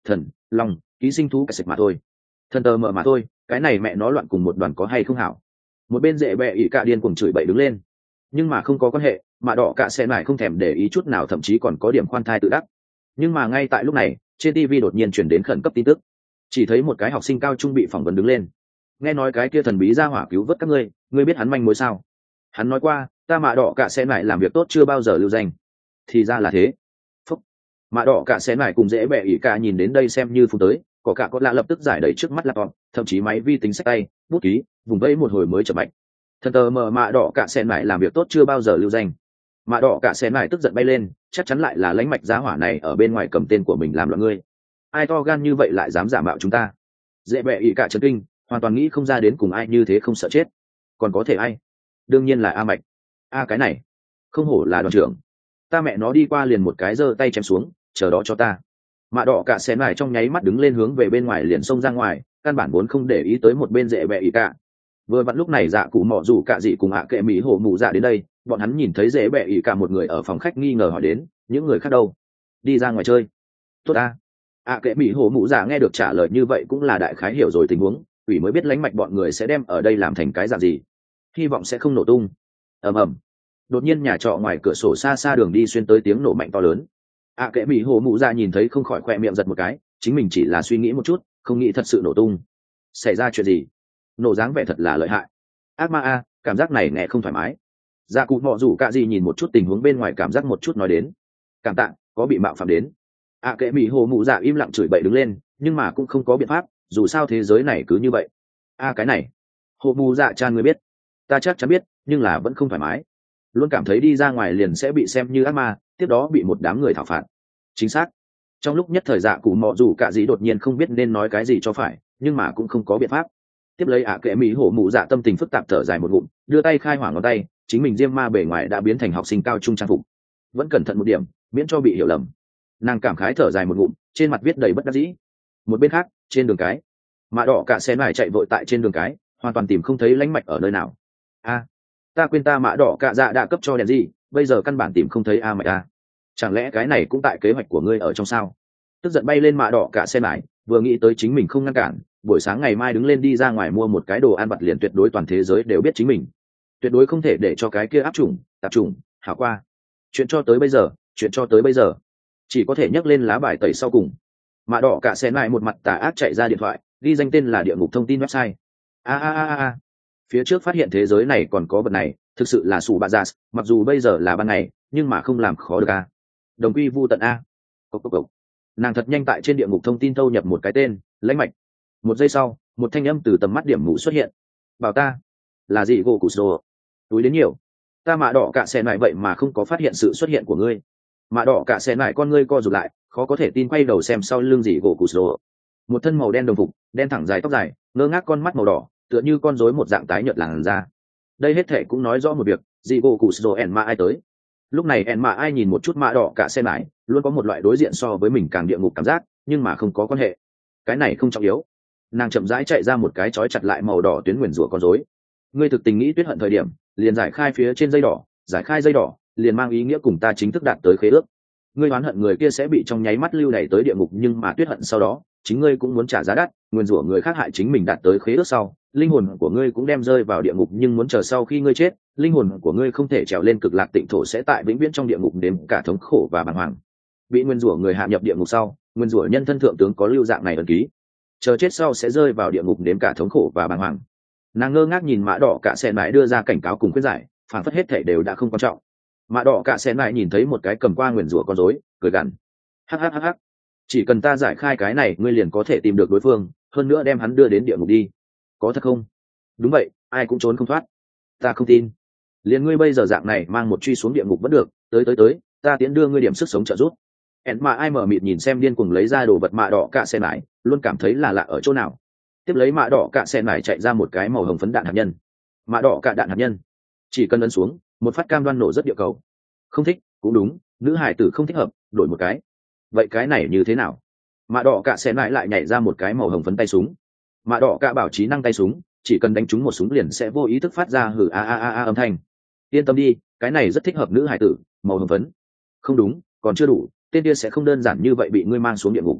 lòng ký sinh thú cái sạch mà thôi, thần tờ mở mà thôi, cái này mẹ nó loạn cùng một đoàn có hay không hảo. Một bên dễ bẹ ỉ cả điên cuồng chửi bậy đứng lên, nhưng mà không có quan hệ, mà đỏ cả sẽ lại không thèm để ý chút nào, thậm chí còn có điểm khoan thai tự đắc. Nhưng mà ngay tại lúc này trên ti vi đột nhiên chuyển đến khẩn cấp tin tức, chỉ thấy một cái học sinh cao trung bị phỏng vấn đứng lên. Nghe nói cái kia thần bí ra hỏa cứu vớt các ngươi, ngươi biết hắn manh mối sao? Hắn nói qua ta mạ đỏ cả sẽ lại làm việc tốt chưa bao giờ lưu danh. Thì ra là thế. Phúc. Mạ đỏ cả sẽ lại cùng dễ bẹ ỉ cả nhìn đến đây xem như phù tới, có cả có lạ lập tức giải đẩy trước mắt laptop, thậm chí máy vi tính sách tay bút ký vùng vẫy một hồi mới chậm mạnh. Thần tờ mờ mạ đỏ cả sẽ lại làm việc tốt chưa bao giờ lưu danh. Mạ đỏ cả sẽ lại tức giận bay lên, chắc chắn lại là lãnh mạch giá hỏa này ở bên ngoài cầm tên của mình làm loạn ngươi. Ai to gan như vậy lại dám giả mạo chúng ta? Dễ bẹ ỉ cả chấn kinh, hoàn toàn nghĩ không ra đến cùng ai như thế không sợ chết. Còn có thể ai? Đương nhiên là A Mạch. A cái này không hổ là đoàn trưởng, ta mẹ nó đi qua liền một cái giơ tay chém xuống, chờ đó cho ta. Mạ đỏ cả xén lại trong nháy mắt đứng lên hướng về bên ngoài liền xông ra ngoài, căn bản vốn không để ý tới một bên dễ bẹ ỉ cả. Vừa vặn lúc này dạ cụ mọ rủ cả dị cùng ạ kệ mỹ hổ mụ dạ đến đây, bọn hắn nhìn thấy dễ bẹ ỉ cả một người ở phòng khách nghi ngờ hỏi đến, những người khác đâu? Đi ra ngoài chơi. Tốt a. ạ kệ mỹ hổ mụ dạ nghe được trả lời như vậy cũng là đại khái hiểu rồi tình huống, ủy mới biết lánh mạch bọn người sẽ đem ở đây làm thành cái dạng gì, hy vọng sẽ không nổ tung. Ầm ầm. Đột nhiên nhà trọ ngoài cửa sổ xa xa đường đi xuyên tới tiếng nổ mạnh to lớn. ạ kệ mỹ hổ mụ dạ nhìn thấy không khỏi khoe miệng giật một cái, chính mình chỉ là suy nghĩ một chút, không nghĩ thật sự nổ tung. Xảy ra chuyện gì? Nổ dáng vẻ thật là lợi hại. Ác ma a, cảm giác này nghe không thoải mái. Dạ cụ mọ rủ cả gì nhìn một chút tình huống bên ngoài cảm giác một chút nói đến. Cảm tạ, có bị mạo phạm đến. ạ kệ mỹ hổ mụ dạ im lặng chửi bậy đứng lên, nhưng mà cũng không có biện pháp, dù sao thế giới này cứ như vậy. A cái này, hổ mụ dạ cha người biết, ta chắc chắn biết, nhưng là vẫn không thoải mái, luôn cảm thấy đi ra ngoài liền sẽ bị xem như ác ma, tiếp đó bị một đám người thảo phạt. Chính xác. Trong lúc nhất thời dạ cụ mọ rủ cả gì đột nhiên không biết nên nói cái gì cho phải, nhưng mà cũng không có biện pháp. Tiếp lấy ạ kệ mỹ hổ mụ dạ tâm tình phức tạp thở dài một ngụm, đưa tay khai hỏa ngón tay, chính mình diêm ma bề ngoài đã biến thành học sinh cao trung trang phục, vẫn cẩn thận một điểm miễn cho bị hiểu lầm. Nàng cảm khái thở dài một ngụm, trên mặt viết đầy bất đắc dĩ. Một bên khác trên đường cái, mạ đỏ cả xe này chạy vội tại trên đường cái, hoàn toàn tìm không thấy lãnh mạch ở nơi nào. A, ta quên ta mạ đỏ cả dạ đã cấp cho đèn gì, bây giờ căn bản tìm không thấy A mạch a. Chẳng lẽ cái này cũng tại kế hoạch của ngươi ở trong sao? Tức giận bay lên mạ đỏ cả xe này, vừa nghĩ tới chính mình không ngăn cản, buổi sáng ngày mai đứng lên đi ra ngoài mua một cái đồ ăn vặt liền tuyệt đối toàn thế giới đều biết chính mình, tuyệt đối không thể để cho cái kia áp trùng tạp trùng hảo qua. Chuyện cho tới bây giờ, chuyện cho tới bây giờ chỉ có thể nhắc lên lá bài tẩy sau cùng. Mạ đỏ cả xe này một mặt tà ác chạy ra điện thoại, ghi danh tên là địa ngục thông tin website. A a a a, phía trước phát hiện thế giới này còn có vật này, thực sự là sủ bạ giả, mặc dù bây giờ là ban ngày, nhưng mà không làm khó được a. Đồng quy vu tận a. Cốc cốc cốc. Nàng thật nhanh tại trên địa ngục thông tin thâu nhập một cái tên, lãnh mạch. Một giây sau, một thanh âm từ tầm mắt điểm mũ xuất hiện. Bảo ta, là gì gỗ cụ sô? Túi đến nhiều. Ta mạ đỏ cả xe này vậy mà không có phát hiện sự xuất hiện của ngươi. Mạ đỏ cả xe này con ngươi co rụt lại, khó có thể tin quay đầu xem sau lưng gì gỗ cụ sô. Một thân màu đen đồng phục, đen thẳng dài tóc dài, ngơ ngác con mắt màu đỏ, tựa như con rối một dạng tái nhợt làn da. Đây hết thể cũng nói rõ một việc, dị gỗ cụ sô ẻn mà ai tới. Lúc này ẻn mà ai nhìn một chút mạ đỏ cả xe này, luôn có một loại đối diện so với mình càng địa ngục cảm giác, nhưng mà không có quan hệ. Cái này không trọng yếu. Nàng chậm rãi chạy ra một cái trói chặt lại màu đỏ tuyến nguyền rủa con rối. Ngươi thực tình nghĩ tuyết hận thời điểm, liền giải khai phía trên dây đỏ, giải khai dây đỏ, liền mang ý nghĩa cùng ta chính thức đạt tới khế ước. Ngươi oán hận người kia sẽ bị trong nháy mắt lưu đày tới địa ngục, nhưng mà tuyết hận sau đó, chính ngươi cũng muốn trả giá đắt, nguyền rủa người khác hại chính mình đạt tới khế ước sau, linh hồn của ngươi cũng đem rơi vào địa ngục, nhưng muốn chờ sau khi ngươi chết, linh hồn của ngươi không thể trèo lên cực lạc tịnh thổ, sẽ tại vĩnh viễn trong địa ngục đến cả thống khổ và bàng hoàng. Bị nguyền rủa người hạ nhập địa ngục sau, nguyền rủa nhân thân thượng tướng có lưu dạng này ẩn ký, chờ chết sau sẽ rơi vào địa ngục đến cả thống khổ và bàng hoàng. Nàng ngơ ngác nhìn mã đỏ cả xe mãi đưa ra cảnh cáo cùng khuyên giải, phản phất hết thể đều đã không quan trọng. Mã đỏ cả xe mãi nhìn thấy một cái cầm qua nguyền rủa con rối, cười gằn, hắc hắc hắc hắc, chỉ cần ta giải khai cái này ngươi liền có thể tìm được đối phương, hơn nữa đem hắn đưa đến địa ngục đi. Có thật không? Đúng vậy, ai cũng trốn không thoát. Ta không tin. Liền ngươi bây giờ dạng này mang một truy xuống địa ngục vẫn được, tới tới tới, ta tiến đưa ngươi điểm sức sống trợ giúp. Ẹn mà ai mở mịt nhìn xem điên cuồng lấy ra đồ vật mạ đỏ cạ xe nải, luôn cảm thấy là lạ ở chỗ nào. Tiếp lấy mạ đỏ cạ xe nải chạy ra một cái màu hồng phấn đạn hạt nhân. Mạ đỏ cạ đạn hạt nhân, chỉ cần ấn xuống, một phát cam đoan nổ rất địa cầu. Không thích, cũng đúng, nữ hải tử không thích hợp, đổi một cái. Vậy cái này như thế nào? Mạ đỏ cạ xe nải lại nhảy ra một cái màu hồng phấn tay súng. Mạ đỏ cạ bảo trí năng tay súng, chỉ cần đánh trúng một súng liền sẽ vô ý thức phát ra hử a a a a âm thanh. Yên tâm đi, cái này rất thích hợp nữ hải tử, màu hồng phấn. Không đúng, còn chưa đủ, tên kia sẽ không đơn giản như vậy bị ngươi mang xuống địa ngục.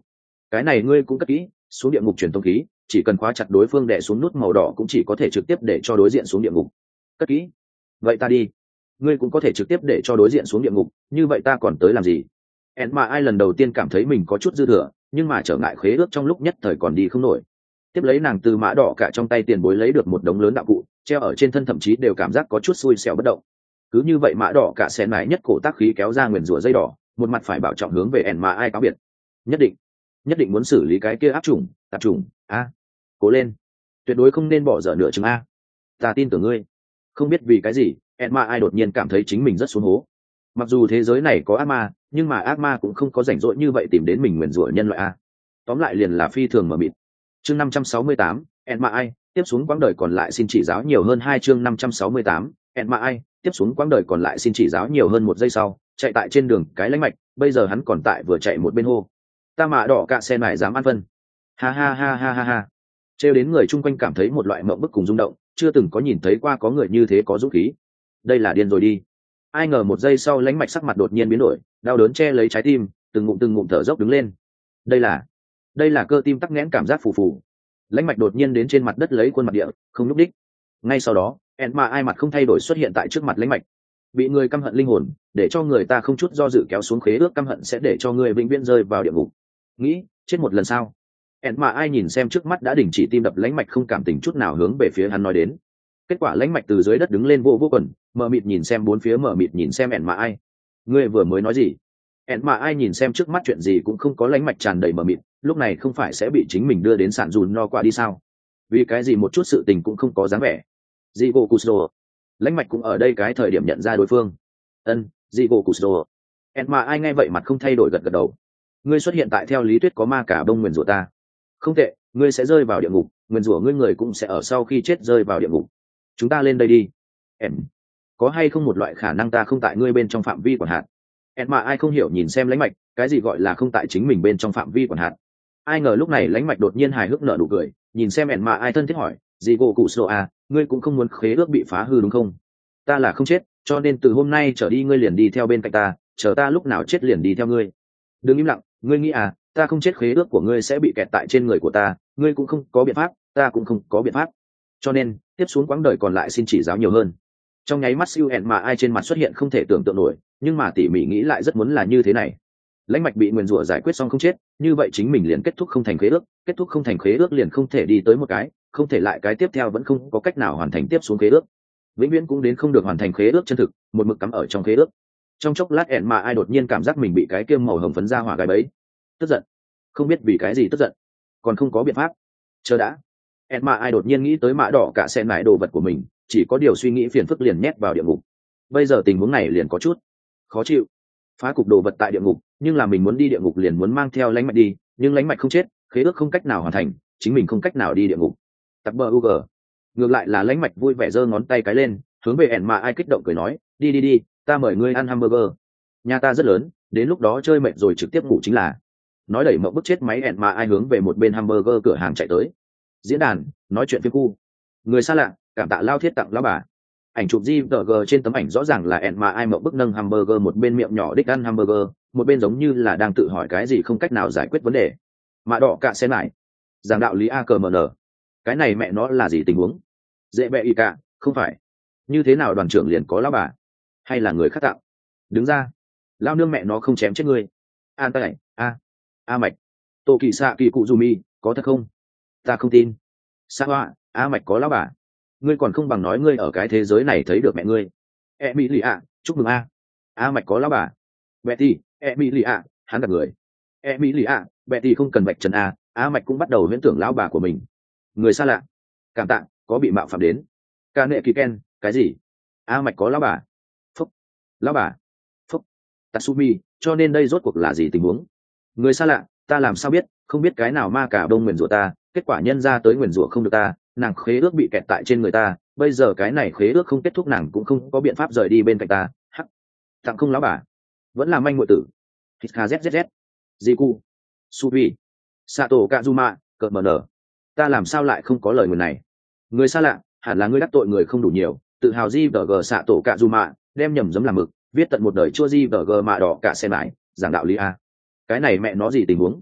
cái này ngươi cũng cất kỹ, xuống địa ngục truyền tông khí, chỉ cần khóa chặt đối phương đè xuống nút màu đỏ cũng chỉ có thể trực tiếp để cho đối diện xuống địa ngục. Cất kỹ. Vậy ta đi. Ngươi cũng có thể trực tiếp để cho đối diện xuống địa ngục, như vậy ta còn tới làm gì? En mà ai lần đầu tiên cảm thấy mình có chút dư thừa, nhưng mà trở ngại khế ước trong lúc nhất thời còn đi không nổi. Tiếp lấy nàng từ mã đỏ cả trong tay tiền bối lấy được một đống lớn đạo cụ, treo ở trên thân, thậm chí đều cảm giác có chút xui xẻo bất động. Cứ như vậy mã đỏ cả xén mãi nhất cổ tác khí kéo ra nguyền rủa dây đỏ, một mặt phải bảo trọng hướng về En mà ai cáo biệt. Nhất định, nhất định muốn xử lý cái kia áp trùng, tạp trùng, a. Cố lên, tuyệt đối không nên bỏ dở nửa chừng a. Ta tin tưởng ngươi. Không biết vì cái gì, En mà ai đột nhiên cảm thấy chính mình rất xuống hố. Mặc dù thế giới này có ác ma, nhưng mà ác ma cũng không có rảnh rỗi như vậy tìm đến mình nguyền rủa nhân loại a. Tóm lại liền là phi thường mờ mịt. Chương năm trăm sáu mươi tám, En mà ai, tiếp xuống quãng đời còn lại xin chỉ giáo nhiều hơn hai chương năm trăm sáu mươi tám, En mà ai, tiếp xuống quãng đời còn lại xin chỉ giáo nhiều hơn một giây sau, chạy tại trên đường cái lánh mạch, bây giờ hắn còn tại vừa chạy một bên hô. Ta mạ đỏ cạ xe này dám ăn phân. Ha ha ha ha ha ha. Trêu đến người chung quanh cảm thấy một loại mộng bức cùng rung động, chưa từng có nhìn thấy qua có người như thế có dũng khí. Đây là điên rồi đi. Ai ngờ một giây sau lánh mạch sắc mặt đột nhiên biến đổi, đau đớn che lấy trái tim, từng ngụm từng ngụm thở dốc đứng lên. Đây là, đây là cơ tim tắc nghẽn cảm giác phù phù. Lãnh mạch đột nhiên đến trên mặt đất lấy khuôn mặt địa, không lúc đích. Ngay sau đó, En mà ai mặt không thay đổi xuất hiện tại trước mặt lãnh mạch. Bị người căm hận linh hồn, để cho người ta không chút do dự kéo xuống khế ước căm hận sẽ để cho người vĩnh viễn rơi vào địa ngục. Nghĩ, chết một lần sao? En mà ai nhìn xem trước mắt đã đình chỉ tim đập lãnh mạch không cảm tình chút nào hướng về phía hắn nói đến. Kết quả lãnh mạch từ dưới đất đứng lên vô vô quần, mờ mịt nhìn xem bốn phía, mờ mịt nhìn xem En mà ai. Ngươi vừa mới nói gì? En mà ai nhìn xem trước mắt chuyện gì cũng không có, lãnh mạch tràn đầy mờ mịt, lúc này không phải sẽ bị chính mình đưa đến sạn dùn no qua đi sao? Vì cái gì một chút sự tình cũng không có dáng vẻ. Dị gỗ Kusudo. Lãnh mạch cũng ở đây cái thời điểm nhận ra đối phương. Ân, dị gỗ Kusudo. En mà ai nghe vậy mặt không thay đổi gật gật đầu. Ngươi xuất hiện tại theo lý thuyết có ma cả bông nguyền rủa ta. Không tệ, ngươi sẽ rơi vào địa ngục, nguyền rủa ngươi người cũng sẽ ở sau khi chết rơi vào địa ngục. Chúng ta lên đây đi. Em, có hay không một loại khả năng ta không tại ngươi bên trong phạm vi quản hạt? En mà ai không hiểu nhìn xem lãnh mạch, cái gì gọi là không tại chính mình bên trong phạm vi quản hạt? Ai ngờ lúc này lãnh mạch đột nhiên hài hước nở nụ cười, nhìn xem En mà ai thân thiết hỏi, dị gỗ cụ sô à, ngươi cũng không muốn khế ước bị phá hư đúng không? Ta là không chết, cho nên từ hôm nay trở đi ngươi liền đi theo bên cạnh ta, chờ ta lúc nào chết liền đi theo ngươi. Đừng im lặng, ngươi nghĩ à, ta không chết khế ước của ngươi sẽ bị kẹt tại trên người của ta, ngươi cũng không có biện pháp, ta cũng không có biện pháp. Cho nên, tiếp xuống quãng đời còn lại xin chỉ giáo nhiều hơn. Trong nháy mắt siêu En mà ai trên mặt xuất hiện không thể tưởng tượng nổi, nhưng mà tỉ mỉ nghĩ lại rất muốn là như thế này. Lãnh mạch bị nguyền rủa giải quyết xong không chết, như vậy chính mình liền kết thúc không thành khế ước, kết thúc không thành khế ước liền không thể đi tới một cái, không thể lại cái tiếp theo vẫn không có cách nào hoàn thành tiếp xuống khế ước, vĩnh viễn cũng đến không được hoàn thành khế ước chân thực, một mực cắm ở trong khế ước. Trong chốc lát En mà ai đột nhiên cảm giác mình bị cái kiêm màu hồng phấn ra hỏa gai bẫy, tức giận, không biết vì cái gì tức giận, còn không có biện pháp. Chờ đã, En mà ai đột nhiên nghĩ tới mã đỏ cả xe nải đồ vật của mình, chỉ có điều suy nghĩ phiền phức liền nhét vào địa ngục. Bây giờ tình huống này liền có chút khó chịu. Phá cục đồ vật tại địa ngục, nhưng là mình muốn đi địa ngục liền muốn mang theo lãnh mạch đi, nhưng lãnh mạch không chết, khế ước không cách nào hoàn thành, chính mình không cách nào đi địa ngục. Tập bờ u g. Ngược lại là lãnh mạch vui vẻ giơ ngón tay cái lên, hướng về En mà ai kích động cười nói, đi đi đi, ta mời ngươi ăn hamburger. Nhà ta rất lớn, đến lúc đó chơi mệt rồi trực tiếp ngủ chính là. Nói đẩy mộng bức chết máy En mà ai hướng về một bên hamburger cửa hàng chạy tới. Diễn đàn, nói chuyện phim khu. Người xa lạ, cảm tạ lao thiết tặng lao bà. Ảnh chụp gi vê giê trên tấm ảnh rõ ràng là En mà ai mộng bức nâng hamburger, một bên miệng nhỏ đích ăn hamburger, một bên giống như là đang tự hỏi cái gì không cách nào giải quyết vấn đề. Mạ đỏ cạ xe lại, giảng đạo lý a cờ mờ nở. Cái này mẹ nó là gì tình huống? Dễ bẹ y cả, không phải. Như thế nào đoàn trưởng liền có lão bà? Hay là người khác tạo? Đứng ra, lao nương mẹ nó không chém chết ngươi. An tay, a, a mạch, tô kỳ xạ kỳ cụ dù mi, có thật không? Ta không tin. Sa hoa, a mạch có lão bà. Ngươi còn không bằng nói ngươi ở cái thế giới này thấy được mẹ ngươi. E mỹ lì ạ, chúc mừng a. A mạch có lão bà. Betty, e mỹ lì ạ, hắn đặt người. E mỹ lì ạ, Betty không cần vạch trần a, a mạch cũng bắt đầu huyễn tưởng lão bà của mình. Người xa lạ, cảm tạ, có bị mạo phạm đến. Ca nệ kỳ ken, cái gì? A mạch có lão bà. Phúc, lão bà. Phúc, Tatsumi, cho nên đây rốt cuộc là gì tình huống? Người xa lạ, ta làm sao biết, không biết cái nào ma cả đông nguyền rủa ta, kết quả nhân ra tới nguyền rủa không được ta, nàng khế ước bị kẹt tại trên người ta, bây giờ cái này khế ước không kết thúc nàng cũng không có biện pháp rời đi bên cạnh ta. Hắc, tặng không lão bà, vẫn là manh muội tử. Hika zzz, Jiku, Suvi, Sato Kazuma, cợt mờ nở. Ta làm sao lại không có lời người này? Người xa lạ, hẳn là ngươi đắc tội người không đủ nhiều, tự hào di vờ gờ Sato Kazuma, đem nhầm giấm làm mực, viết tận một đời chua di vờ gờ mạ đỏ cả xe lại, giảng đạo lý a. Cái này mẹ nó gì tình huống?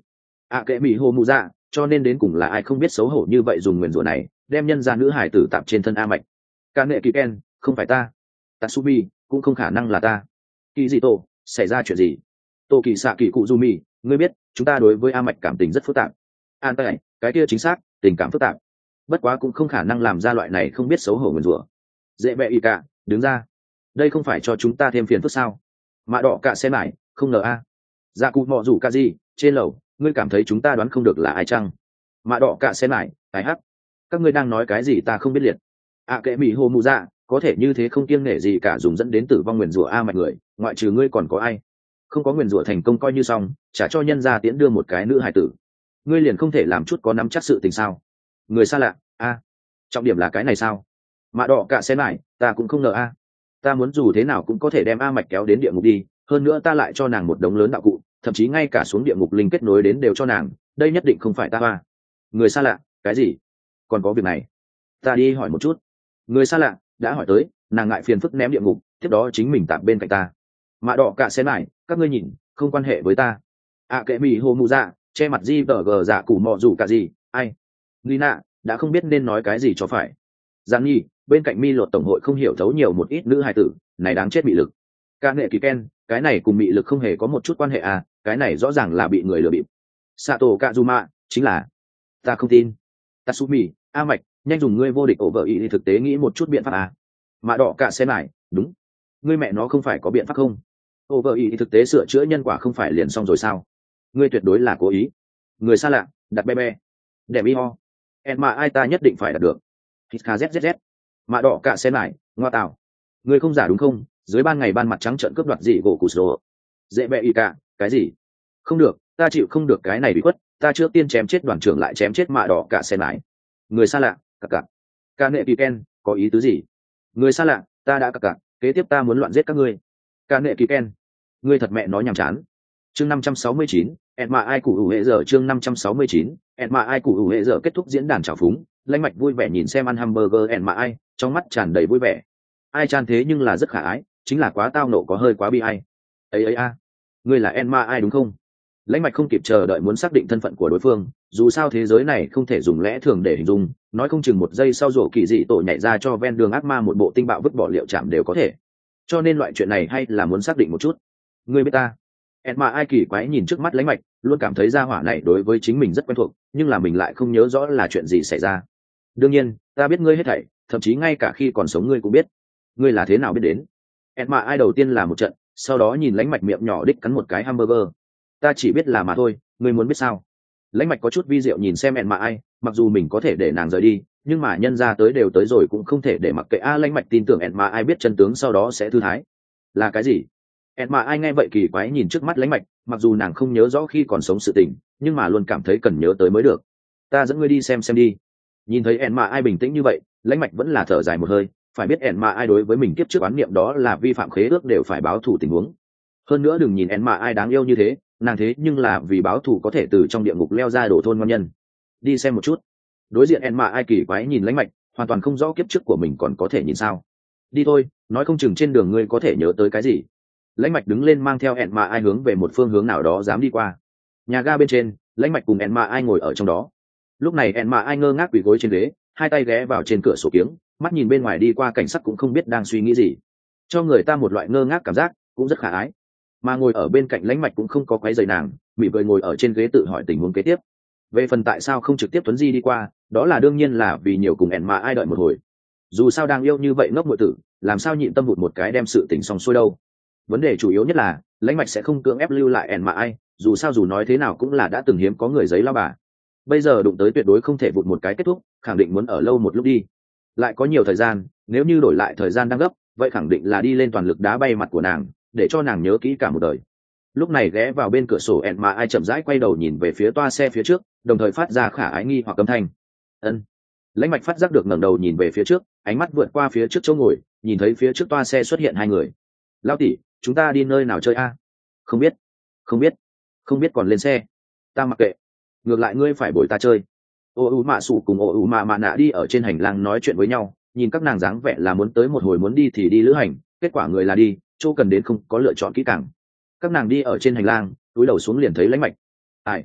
ạ kệ mỹ hồ mụ dạ, cho nên đến cùng là ai không biết xấu hổ như vậy dùng nguyền rủa này đem nhân ra nữ hải tử tạm trên thân a mạch. Ca nệ kỳ ken, không phải ta. Tatsumi, cũng không khả năng là ta. Kỳ gì tổ, xảy ra chuyện gì? Tô kỳ xạ kỳ cụ du mi, ngươi biết chúng ta đối với a mạch cảm tình rất phức tạp. An tay, cái kia chính xác, tình cảm phức tạp, bất quá cũng không khả năng làm ra loại này không biết xấu hổ nguyền rủa. Dễ bẹ y cả, đứng ra, đây không phải cho chúng ta thêm phiền phức sao? Mạ đỏ cả xe mải, không ngờ a. Dạ cụ mọ rủ ca gì, trên lầu, ngươi cảm thấy chúng ta đoán không được là ai chăng? Mạ đỏ cả xe mải, cái hắc, các ngươi đang nói cái gì ta không biết liệt. À kệ mỹ hồ mù dạ, có thể như thế không kiêng nể gì cả dùng dẫn đến tử vong nguyền rủa a mạch người, ngoại trừ ngươi còn có ai? Không có nguyền rủa thành công coi như xong, trả cho nhân gia tiễn đưa một cái nữ hài tử, ngươi liền không thể làm chút có nắm chắc sự tình sao? Người xa lạ, a, trọng điểm là cái này sao? Mạ đỏ cả xe mải, ta cũng không ngờ a. Ta muốn dù thế nào cũng có thể đem a mạch kéo đến địa ngục đi, hơn nữa ta lại cho nàng một đống lớn đạo cụ, thậm chí ngay cả xuống địa ngục linh kết nối đến đều cho nàng, đây nhất định không phải ta hoa. Người xa lạ, cái gì? Còn có việc này, ta đi hỏi một chút. Người xa lạ đã hỏi tới, nàng ngại phiền phức ném địa ngục, tiếp đó chính mình tạm bên cạnh ta. Mạ đỏ cả xe mải, các ngươi nhìn, không quan hệ với ta. À kệ mỹ hồ mù dạ, che mặt di vờ gờ dạ củ mọ rủ cả gì, ai? Lina đã không biết nên nói cái gì cho phải. Giang nhi bên cạnh mi lột tổng hội không hiểu thấu nhiều một ít nữ hài tử, này đáng chết bị lực. Ca nghệ kỳ ken, cái này cùng bị lực không hề có một chút quan hệ à, cái này rõ ràng là bị người lừa bịp. Sato Kazuma, chính là ta không tin. Tatsumi, a mạch, nhanh dùng ngươi vô địch ổ vợ ý thì thực tế nghĩ một chút biện pháp à. Mạ đỏ cả xe lại, đúng, ngươi mẹ nó không phải có biện pháp không? Ổ vợ ý thì thực tế sửa chữa nhân quả không phải liền xong rồi sao? Ngươi tuyệt đối là cố ý. Người xa lạ, đặt be be, đẹp y ho, em mà ai ta nhất định phải đạt được. Hít kzzz, mạ đỏ cả xe lại, ngoa tạo, ngươi không giả đúng không? Dưới ban ngày ban mặt trắng trợn cướp đoạt gì gỗ cụ sổ, dễ bẹ y cả, cái gì? Không được, ta chịu không được cái này bị khuất, ta trước tiên chém chết đoàn trưởng lại chém chết mạ đỏ cả xe lại. Người xa lạ, cặc cặc, ca nệ kỳ ken, có ý tứ gì? Người xa lạ, ta đã cặc cặc, kế tiếp ta muốn loạn giết các ngươi. Ca nệ kỳ ken, ngươi thật mẹ nói nhàm chán. Chương năm trăm sáu mươi chín, ẹn mà ai cụ hữu hệ giờ chương năm trăm sáu mươi chín, ẹn mà ai cụ hữu hệ giờ kết thúc diễn đàn trào phúng, lãnh mạch vui vẻ nhìn xem ăn hamburger ẹn mà ai, trong mắt tràn đầy vui vẻ. Ai chan thế nhưng là rất khả ái, chính là quá tao nộ có hơi quá bi ai. Ấy ấy a, ngươi là ẹn mà ai đúng không? Lãnh mạch không kịp chờ đợi muốn xác định thân phận của đối phương, dù sao thế giới này không thể dùng lẽ thường để hình dung, nói không chừng một giây sau rổ kỳ dị tổ nhảy ra cho ven đường ác ma một bộ tinh bạo vứt bỏ liệu chạm đều có thể. Cho nên loại chuyện này hay là muốn xác định một chút. Ngươi biết ta? ẹn mà ai kỳ quái nhìn trước mắt lãnh mạch, luôn cảm thấy gia hỏa này đối với chính mình rất quen thuộc, nhưng là mình lại không nhớ rõ là chuyện gì xảy ra. Đương nhiên, ta biết ngươi hết thảy, thậm chí ngay cả khi còn sống ngươi cũng biết. Ngươi là thế nào biết đến? ẹn mà ai đầu tiên là một trận, sau đó nhìn lãnh mạch miệng nhỏ đích cắn một cái hamburger. Ta chỉ biết là mà thôi, ngươi muốn biết sao? Lãnh mạch có chút vi diệu nhìn xem ẹn mà ai, mặc dù mình có thể để nàng rời đi, nhưng mà nhân ra tới đều tới rồi cũng không thể để mặc kệ a. Lãnh mạch tin tưởng ẹn mà ai biết chân tướng sau đó sẽ thư thái. Là cái gì? ẹn mà ai nghe vậy kỳ quái nhìn trước mắt lãnh mạch, mặc dù nàng không nhớ rõ khi còn sống sự tình, nhưng mà luôn cảm thấy cần nhớ tới mới được. Ta dẫn ngươi đi xem xem đi. Nhìn thấy ẹn mà ai bình tĩnh như vậy, lãnh mạch vẫn là thở dài một hơi, phải biết ẹn mà ai đối với mình kiếp trước oán niệm đó là vi phạm khế ước đều phải báo thù tình huống. Hơn nữa đừng nhìn ẹn mà ai đáng yêu như thế, nàng thế nhưng là vì báo thù có thể từ trong địa ngục leo ra đổ thôn ngon nhân. Đi xem một chút. Đối diện ẹn mà ai kỳ quái nhìn lãnh mạch, hoàn toàn không rõ kiếp trước của mình còn có thể nhìn sao. Đi thôi, nói không chừng trên đường ngươi có thể nhớ tới cái gì. Lãnh mạch đứng lên mang theo ẹn mà ai hướng về một phương hướng nào đó dám đi qua. Nhà ga bên trên, lãnh mạch cùng ẹn mà ai ngồi ở trong đó. Lúc này ẹn mà ai ngơ ngác quỳ gối trên ghế, hai tay ghé vào trên cửa sổ kiếng, mắt nhìn bên ngoài đi qua cảnh sắc cũng không biết đang suy nghĩ gì, cho người ta một loại ngơ ngác cảm giác, cũng rất khả ái. Mà ngồi ở bên cạnh lãnh mạch cũng không có quấy rầy nàng, mỉm cười ngồi ở trên ghế tự hỏi tình huống kế tiếp. Về phần tại sao không trực tiếp tuấn di đi qua, đó là đương nhiên là vì nhiều cùng ẹn mà ai đợi một hồi. Dù sao đang yêu như vậy ngốc muội tử, làm sao nhịn tâm hụt một cái đem sự tình xong xuôi đâu. Vấn đề chủ yếu nhất là lãnh mạch sẽ không cưỡng ép lưu lại ẹn mà ai, dù sao dù nói thế nào cũng là đã từng hiếm có người giấy lao bà. Bây giờ đụng tới tuyệt đối không thể vụt một cái kết thúc, khẳng định muốn ở lâu một lúc đi. Lại có nhiều thời gian, nếu như đổi lại thời gian đang gấp, vậy khẳng định là đi lên toàn lực đá bay mặt của nàng, để cho nàng nhớ kỹ cả một đời. Lúc này ghé vào bên cửa sổ ẹn mà ai chậm rãi quay đầu nhìn về phía toa xe phía trước, đồng thời phát ra khả ái nghi hoặc âm thanh. Ân. Lãnh mạch phát giác được ngẩng đầu nhìn về phía trước, ánh mắt vượt qua phía trước chỗ ngồi, nhìn thấy phía trước toa xe xuất hiện hai người. Lao tỷ, chúng ta đi nơi nào chơi a? Không biết, không biết, không biết còn lên xe. Ta mặc kệ, ngược lại ngươi phải bồi ta chơi. Ô u mạ sủ cùng ô u mạ mạ nạ đi ở trên hành lang nói chuyện với nhau, nhìn các nàng dáng vẻ là muốn tới một hồi muốn đi thì đi lữ hành, kết quả người là đi, chỗ cần đến không có lựa chọn kỹ càng. Các nàng đi ở trên hành lang, túi đầu xuống liền thấy lãnh mạch. Ai?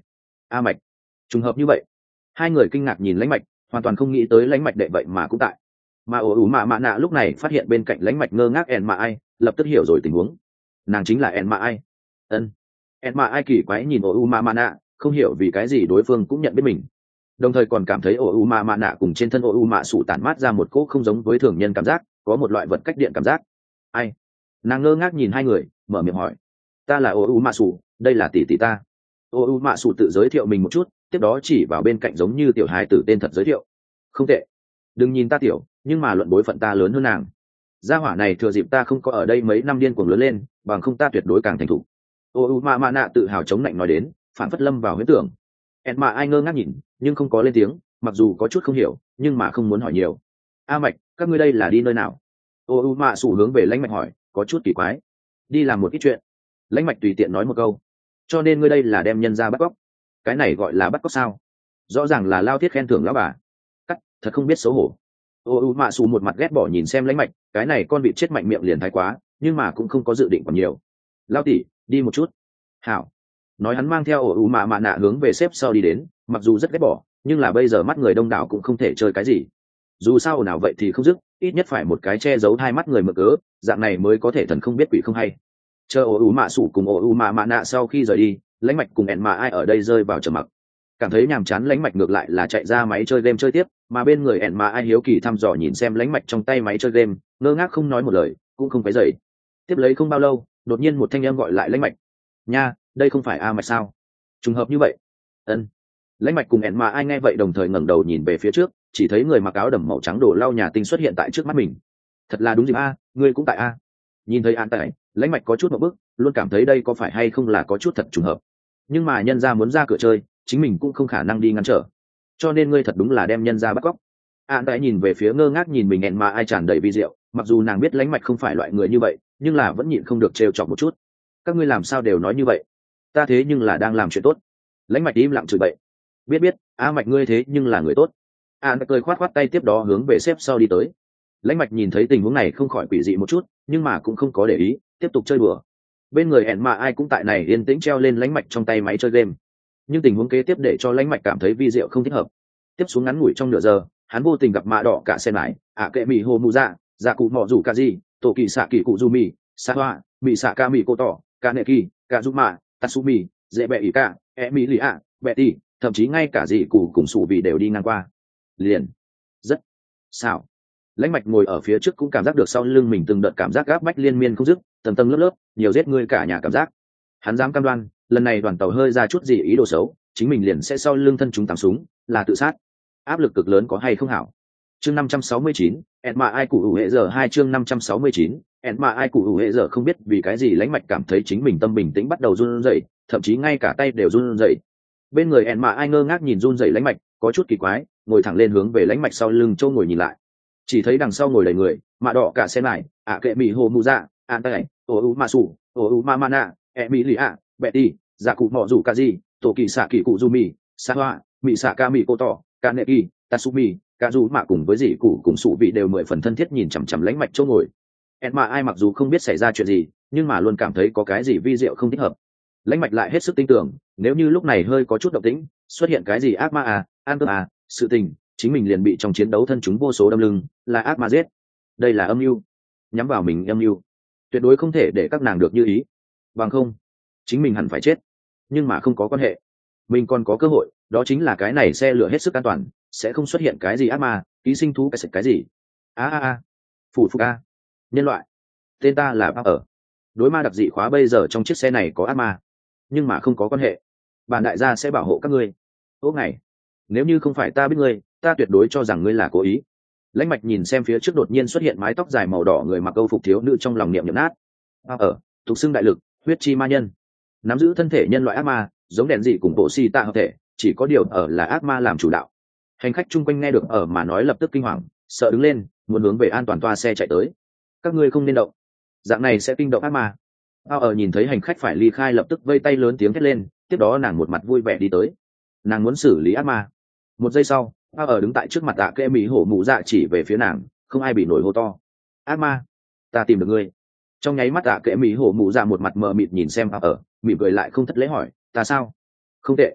A Mạch, trùng hợp như vậy. Hai người kinh ngạc nhìn Lãnh Mạch, hoàn toàn không nghĩ tới Lãnh Mạch đệ vậy mà cũng tại. Mà ổ ủ mạ mạ nạ lúc này phát hiện bên cạnh Lãnh Mạch ngơ ngác ẹn mạ ai, lập tức hiểu rồi tình huống. Nàng chính là ẹn mạ ai. Ân. ẹn mạ ai kỳ quái nhìn ổ ủ mạ mạ nạ, không hiểu vì cái gì đối phương cũng nhận biết mình, đồng thời còn cảm thấy ổ ủ mạ mạ nạ cùng trên thân ổ ủ mạ sủ tản mát ra một cỗ không giống với thường nhân cảm giác, có một loại vật cách điện cảm giác. Ai? Nàng ngơ ngác nhìn hai người, mở miệng hỏi. Ta là ổ ủ mạ sủ, đây là tỷ tỷ ta. Ổ ủ mạ sủ tự giới thiệu mình một chút, tiếp đó chỉ vào bên cạnh giống như tiểu hài tử tên thật giới thiệu. Không tệ. Đừng nhìn ta tiểu, nhưng mà luận bối phận ta lớn hơn nàng. Gia hỏa này thừa dịp ta không có ở đây mấy năm điên cuồng lớn lên, bằng không ta tuyệt đối càng thành thục. Ổ ủ mạ mạ nạ tự hào chống lạnh nói đến, phản phất lâm vào huyễn tưởng. ẹn mà ai ngơ ngác nhìn, nhưng không có lên tiếng, mặc dù có chút không hiểu, nhưng mà không muốn hỏi nhiều. A Mạch, các ngươi đây là đi nơi nào? Ô u mạ sủ hướng về Lãnh Mạch hỏi, có chút kỳ quái. Đi làm một ít chuyện. Lãnh Mạch tùy tiện nói một câu. Cho nên ngươi đây là đem nhân ra bắt cóc. Cái này gọi là bắt cóc sao? Rõ ràng là lao thiết khen thưởng lão bà. Cắt, thật không biết xấu hổ. Ô u mạ sủ một mặt ghét bỏ nhìn xem Lãnh Mạch, cái này con vịt chết mạnh miệng liền thái quá, nhưng mà cũng không có dự định còn nhiều. Lao tỷ, đi một chút. Hảo. Nói hắn mang theo ổ ủ mạ mạ nạ hướng về xếp sau đi đến, mặc dù rất ghét bỏ, nhưng là bây giờ mắt người đông đảo cũng không thể chơi cái gì. Dù sao nào vậy thì không dứt, ít nhất phải một cái che giấu hai mắt người mực cớ, dạng này mới có thể thần không biết quỷ không hay. Chờ ổ ủ mạ sủ cùng ổ ủ mạ mạ nạ sau khi rời đi, Lãnh Mạch cùng ẹn mà ai ở đây rơi vào trầm mặc. Cảm thấy nhàm chán, Lãnh Mạch ngược lại là chạy ra máy chơi game chơi tiếp, mà bên người ẹn mà ai hiếu kỳ thăm dò nhìn xem Lãnh Mạch trong tay máy chơi game, ngơ ngác không nói một lời, cũng không phải dậy. Tiếp lấy không bao lâu, đột nhiên một thanh âm gọi lại Lãnh Mạch. Nha, đây không phải A Mạch sao? Trùng hợp như vậy. Ân. Lãnh Mạch cùng ẹn mà ai nghe vậy đồng thời ngẩng đầu nhìn về phía trước, chỉ thấy người mặc áo đầm màu trắng đồ lau nhà tinh xuất hiện tại trước mắt mình. Thật là đúng dịp a, ngươi cũng tại a. Nhìn thấy an tại, Lãnh Mạch có chút một bức, luôn cảm thấy đây có phải hay không là có chút thật trùng hợp. Nhưng mà nhân gia muốn ra cửa chơi, chính mình cũng không khả năng đi ngăn trở. Cho nên ngươi thật đúng là đem nhân gia bắt cóc. An tại nhìn về phía ngơ ngác nhìn mình ẹn mà ai tràn đầy vi diệu, mặc dù nàng biết Lãnh Mạch không phải loại người như vậy, nhưng là vẫn nhịn không được trêu chọc một chút. Các ngươi làm sao đều nói như vậy? Ta thế nhưng là đang làm chuyện tốt. Lãnh Mạch im lặng chửi bậy. Biết biết, A Mạch ngươi thế nhưng là người tốt. An cười khoát khoát tay, tiếp đó hướng về xếp sau đi tới. Lãnh Mạch nhìn thấy tình huống này không khỏi quỷ dị một chút, nhưng mà cũng không có để ý, tiếp tục chơi đùa. Bên người ẹn mà ai cũng tại này yên tĩnh treo lên Lãnh Mạch trong tay máy chơi game. Nhưng tình huống kế tiếp để cho Lãnh Mạch cảm thấy vi diệu không thích hợp. Tiếp xuống ngắn ngủi trong nửa giờ, hắn vô tình gặp mạ đỏ cả xe mãi, ạ kệ mì hồ mù dạ, dạ cụ mọ rủ ca gì, tổ kỳ xạ kỳ cụ du mì, sa hoa, mì xạ ca mì cô tỏ, ca nệ kỳ, ca du mạ, tatsumi, dễ bẹ ỉ ca, e mỹ lì ạ, bẹ tì, thậm chí ngay cả dì cụ cùng sủ vì đều đi ngang qua. Liền. Rất. Sao? Lãnh Mạch ngồi ở phía trước cũng cảm giác được sau lưng mình từng đợt cảm giác gáp bách liên miên không dứt, tầng tầng lớp lớp, nhiều giết người cả nhà cảm giác. Hắn dám cam đoan, lần này đoàn tàu hơi ra chút gì ý đồ xấu, chính mình liền sẽ sau lưng thân chúng tắm súng, là tự sát. Áp lực cực lớn có hay không hảo? Chương năm trăm sáu mươi chín, ẹn mà ai cụ hữu hệ giờ hai chương năm trăm sáu mươi chín, ẹn mà ai cụ hữu hệ giờ không biết vì cái gì Lãnh Mạch cảm thấy chính mình tâm bình tĩnh bắt đầu run rẩy, thậm chí ngay cả tay đều run rẩy. Bên người ẹn mà ai ngơ ngác nhìn run rẩy Lãnh Mạch, có chút kỳ quái, ngồi thẳng lên hướng về Lãnh Mạch sau lưng châu ngồi nhìn lại. Chỉ thấy đằng sau ngồi đầy người, mạ đỏ cả xe lại, ạ kệ mì hồ mù dạ, an tay, ô u ma sủ, ô u ma mana, e mỹ lì ạ, betty, dạ cụ mọ rủ ca gì, tổ kỳ xạ kỳ cụ du mì, sa hoa, mì xạ ca mì cô tỏ, ca nệ kỳ, tatsumi, ca du mạ cùng với dì cụ cùng sủ vị đều mười phần thân thiết nhìn chằm chằm Lãnh Mạch châu ngồi. ẹn mà ai mặc dù không biết xảy ra chuyện gì, nhưng mà luôn cảm thấy có cái gì vi diệu không thích hợp. Lãnh Mạch lại hết sức tin tưởng, nếu như lúc này hơi có chút động tĩnh, xuất hiện cái gì ác ma à, an cướp à, sự tình, chính mình liền bị trong chiến đấu thân chúng vô số đâm lưng, là ác ma giết. Đây là âm mưu, nhắm vào mình âm mưu, tuyệt đối không thể để các nàng được như ý, bằng không, chính mình hẳn phải chết. Nhưng mà không có quan hệ, mình còn có cơ hội, đó chính là cái này xe lửa hết sức an toàn, sẽ không xuất hiện cái gì ác ma, ký sinh thú cái sệt cái gì. A a a, phủ phục a, nhân loại, tên ta là Bao ở. Đối ma đặc dị khóa bây giờ trong chiếc xe này có ác ma, nhưng mà không có quan hệ, bản đại gia sẽ bảo hộ các ngươi. Ô ngày, nếu như không phải ta biết ngươi, ta tuyệt đối cho rằng ngươi là cố ý. Lãnh Mạch nhìn xem phía trước đột nhiên xuất hiện mái tóc dài màu đỏ người mặc câu phục thiếu nữ, trong lòng niệm nhậm nát. Bao ở, tục xưng đại lực, huyết chi ma nhân, nắm giữ thân thể nhân loại ác ma, giống đèn dị cùng bộ si tạ hợp thể, chỉ có điều ở là ác ma làm chủ đạo. Hành khách chung quanh nghe được ở mà nói lập tức kinh hoàng, sợ đứng lên, muốn hướng về an toàn toa xe chạy tới. Các ngươi không nên động, dạng này sẽ kinh động ác ma. Bao ở nhìn thấy hành khách phải ly khai lập tức vây tay lớn tiếng thét lên, tiếp đó nàng một mặt vui vẻ đi tới. Nàng muốn xử lý ác ma. Một giây sau, Bao ở đứng tại trước mặt tạ kệ mỹ hổ mụ dạ chỉ về phía nàng, không ai bị nổi hô to. Ác ma, ta tìm được ngươi. Trong nháy mắt tạ kệ mỹ hổ mụ dạ một mặt mờ mịt nhìn xem Bao ở, mỉm cười lại không thất lễ hỏi, ta sao? Không tệ.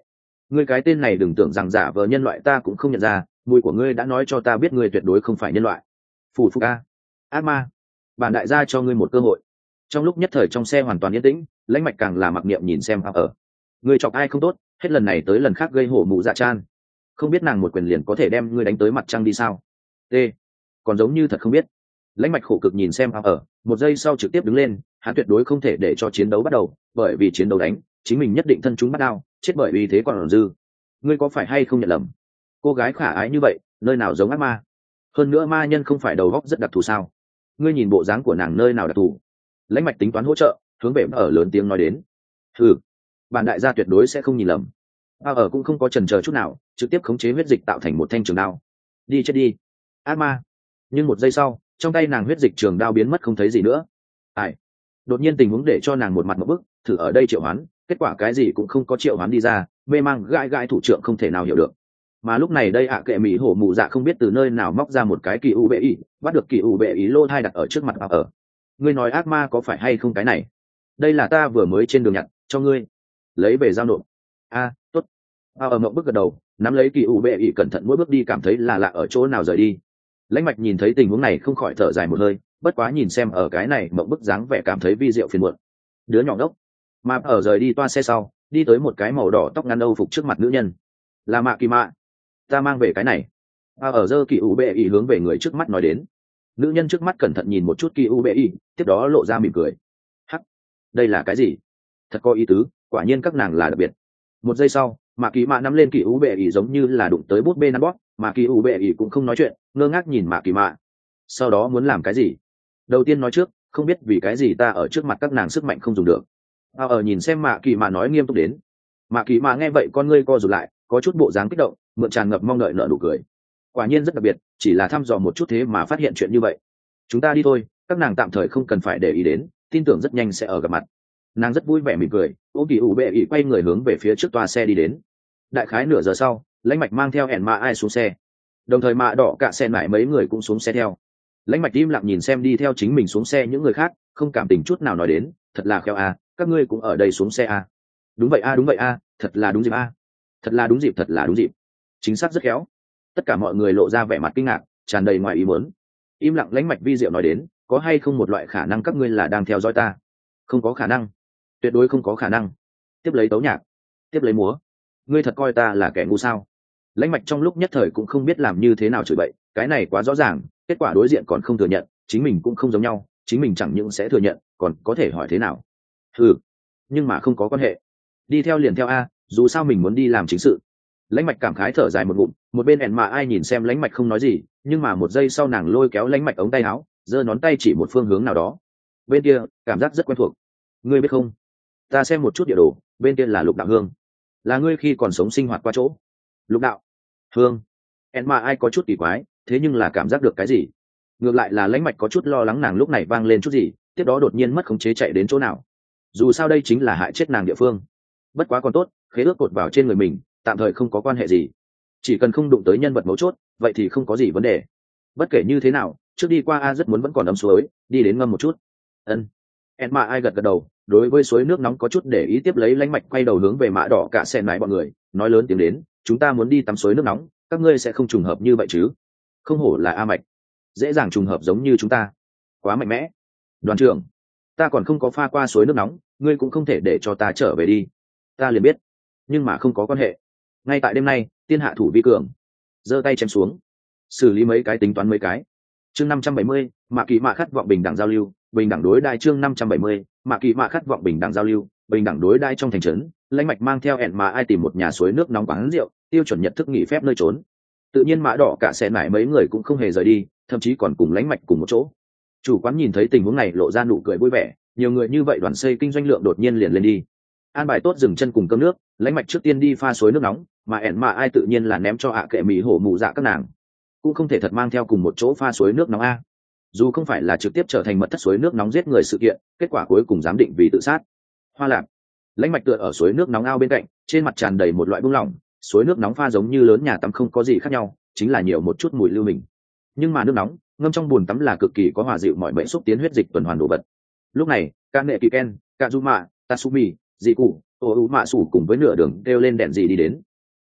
Ngươi cái tên này đừng tưởng rằng giả vờ nhân loại ta cũng không nhận ra, mùi của ngươi đã nói cho ta biết ngươi tuyệt đối không phải nhân loại. Phù phúc a, ác ma, bản đại gia cho ngươi một cơ hội. Trong lúc nhất thời trong xe hoàn toàn yên tĩnh, lãnh mạch càng là mặc niệm nhìn xem ở ngươi chọc ai không tốt, hết lần này tới lần khác gây hổ mụ dạ chan, không biết nàng một quyền liền có thể đem ngươi đánh tới mặt trăng đi sao? T, còn giống như thật không biết. Lãnh mạch khổ cực nhìn xem ở một giây sau trực tiếp đứng lên, hắn tuyệt đối không thể để cho chiến đấu bắt đầu, bởi vì chiến đấu đánh chính mình nhất định thân chúng bắt đao chết, bởi vì thế còn dư. Ngươi có phải hay không nhận lầm? Cô gái khả ái như vậy nơi nào giống ác ma? Hơn nữa ma nhân không phải đầu góc rất đặc thù sao? Ngươi nhìn bộ dáng của nàng nơi nào đặc thù? Lãnh mạch tính toán hỗ trợ, hướng về ở lớn tiếng nói đến. Ừ, bản đại gia tuyệt đối sẽ không nhìn lầm. A ở cũng không có chần chờ chút nào, trực tiếp khống chế huyết dịch tạo thành một thanh trường đao. Đi chết đi, ác ma! Nhưng một giây sau, trong tay nàng huyết dịch trường đao biến mất không thấy gì nữa. Ai? Đột nhiên tình huống để cho nàng một mặt một bức, thử ở đây triệu hoán, kết quả cái gì cũng không có triệu hoán đi ra, mê mang gãi gãi thủ trưởng không thể nào hiểu được. Mà lúc này đây ạ kệ mỹ hổ mù dạ không biết từ nơi nào móc ra một cái kỳ u bệ ý, bắt được kỳ u bệ ý lô thai đặt ở trước mặt A ở. Ngươi nói ác ma có phải hay không cái này? Đây là ta vừa mới trên đường nhặt cho ngươi, lấy về giao nộp. A, tốt. A ở mộng bức gật đầu, nắm lấy kỳ u bệ ý cẩn thận mỗi bước đi, cảm thấy là lạ ở chỗ nào rời đi. Lãnh mạch nhìn thấy tình huống này không khỏi thở dài một hơi, bất quá nhìn xem ở cái này mộng bức dáng vẻ cảm thấy vi diệu phiền muộn. Đứa nhỏ đốc. Mà ở rời đi toa xe sau, đi tới một cái màu đỏ tóc ngắn âu phục trước mặt nữ nhân. Là Mạ Kỳ Mạ. Ta mang về cái này. A ở giơ kỳ u bệ ý hướng về người trước mắt nói đến. Nữ nhân trước mắt cẩn thận nhìn một chút kỳ u bệ ý, tiếp đó lộ ra mỉm cười. Hắc, đây là cái gì? Thật có ý tứ, quả nhiên các nàng là đặc biệt. Một giây sau, Mạ Kỳ Mạ nắm lên kỳ u bệ ý giống như là đụng tới bút bê nắn bóp, mà kỳ u bệ ý cũng không nói chuyện, ngơ ngác nhìn Mạ Kỳ Mạ. Sau đó muốn làm cái gì? Đầu tiên nói trước, không biết vì cái gì ta ở trước mặt các nàng sức mạnh không dùng được. A ở nhìn xem Mạ Kỳ Mạ nói nghiêm túc đến. Mạ Kỳ Mạ nghe vậy con ngươi co rụt lại, có chút bộ dáng kích động, mượn tràn ngập mong đợi nở nụ cười. Quả nhiên rất đặc biệt, chỉ là thăm dò một chút thế mà phát hiện chuyện như vậy. Chúng ta đi thôi, các nàng tạm thời không cần phải để ý đến, tin tưởng rất nhanh sẽ ở gặp mặt. Nàng rất vui vẻ mỉm cười, ô kỳ ủ bệ ỉ quay người hướng về phía trước toa xe đi đến. Đại khái nửa giờ sau, lãnh mạch mang theo ẻn mạ ai xuống xe, đồng thời mạ đỏ cả xe mãi mấy người cũng xuống xe theo. Lãnh mạch im lặng nhìn xem đi theo chính mình xuống xe những người khác, không cảm tình chút nào nói đến, thật là khéo a, các ngươi cũng ở đây xuống xe a. Đúng vậy a, đúng vậy a, thật là đúng dịp a, thật là đúng dịp, thật là đúng dịp, chính xác rất khéo. Tất cả mọi người lộ ra vẻ mặt kinh ngạc, tràn đầy ngoài ý muốn. Im lặng lãnh mạch vi diệu nói đến, có hay không một loại khả năng các ngươi là đang theo dõi ta? Không có khả năng, tuyệt đối không có khả năng. Tiếp lấy tấu nhạc, tiếp lấy múa, ngươi thật coi ta là kẻ ngu sao? Lãnh mạch trong lúc nhất thời cũng không biết làm như thế nào chửi bậy, cái này quá rõ ràng, kết quả đối diện còn không thừa nhận, chính mình cũng không giống nhau, chính mình chẳng những sẽ thừa nhận, còn có thể hỏi thế nào? Ừ, nhưng mà không có quan hệ, đi theo liền theo a, dù sao mình muốn đi làm chính sự. Lãnh mạch cảm khái thở dài một ngụm, một bên ẻn mà ai nhìn xem lãnh mạch không nói gì, nhưng mà một giây sau nàng lôi kéo lãnh mạch ống tay áo, giơ ngón tay chỉ một phương hướng nào đó. Bên kia cảm giác rất quen thuộc, ngươi biết không, ta xem một chút địa đồ, bên kia là Lục Đạo Hương, là ngươi khi còn sống sinh hoạt qua chỗ. Lục Đạo Hương. ẻn mà ai có chút kỳ quái, thế nhưng là cảm giác được cái gì? Ngược lại là lãnh mạch có chút lo lắng nàng lúc này vang lên chút gì, tiếp đó đột nhiên mất khống chế chạy đến chỗ nào. Dù sao đây chính là hại chết nàng địa phương. Bất quá còn tốt, khế ước cột vào trên người mình, tạm thời không có quan hệ gì, chỉ cần không đụng tới nhân vật mấu chốt vậy thì không có gì vấn đề. Bất kể như thế nào, trước đi qua a rất muốn vẫn còn ấm suối, đi đến ngâm một chút. Ân. En mà ai gật gật đầu, đối với suối nước nóng có chút để ý, tiếp lấy lãnh mạch quay đầu hướng về mã đỏ cả sen mái bọn người nói lớn tiếng đến, chúng ta muốn đi tắm suối nước nóng, các ngươi sẽ không trùng hợp như vậy chứ? Không hổ là a mạch, dễ dàng trùng hợp giống như chúng ta, quá mạnh mẽ. Đoàn trưởng, ta còn không có pha qua suối nước nóng, ngươi cũng không thể để cho ta trở về đi. Ta liền biết, nhưng mà không có quan hệ. Ngay tại đêm nay, tiên hạ thủ vi cường, giơ tay chém xuống, xử lý mấy cái tính toán mấy cái. Chương năm trăm bảy mươi, Mạ Kỳ Mạ khát vọng bình đẳng giao lưu, bình đẳng đối đai. Chương năm trăm bảy mươi, Mạ Kỳ Mạ khát vọng bình đẳng giao lưu, bình đẳng đối đai. Trong thành trấn, lãnh mạch mang theo ẻn mà ai tìm một nhà suối nước nóng quán rượu, tiêu chuẩn nhật thức nghỉ phép nơi trốn. Tự nhiên mã đỏ cả xe mải mấy người cũng không hề rời đi, thậm chí còn cùng lãnh mạch cùng một chỗ. Chủ quán nhìn thấy tình huống này lộ ra nụ cười vui vẻ, nhiều người như vậy đoàn xây kinh doanh lượng đột nhiên liền lên đi. An bài tốt dừng chân cùng cơm nước, lãnh mạch trước tiên đi pha suối nước nóng, mà ẻn mà ai tự nhiên là ném cho hạ kệ mỹ hổ mù dạ các nàng, cũng không thể thật mang theo cùng một chỗ pha suối nước nóng a. Dù không phải là trực tiếp trở thành mật thất suối nước nóng giết người sự kiện, kết quả cuối cùng giám định vì tự sát. Hoa lạc, lãnh mạch tựa ở suối nước nóng ao bên cạnh, trên mặt tràn đầy một loại buông lỏng, suối nước nóng pha giống như lớn nhà tắm không có gì khác nhau, chính là nhiều một chút mùi lưu mình. Nhưng mà nước nóng ngâm trong bùn tắm là cực kỳ có hòa dịu mọi bệnh, xúc tiến huyết dịch tuần hoàn đồ vật. Lúc này, ca nghệ kỳ ken, ca du mạ, tatsumi, dị cụ, ô u mạ sủ cùng với nửa đường kêu lên đèn gì đi đến.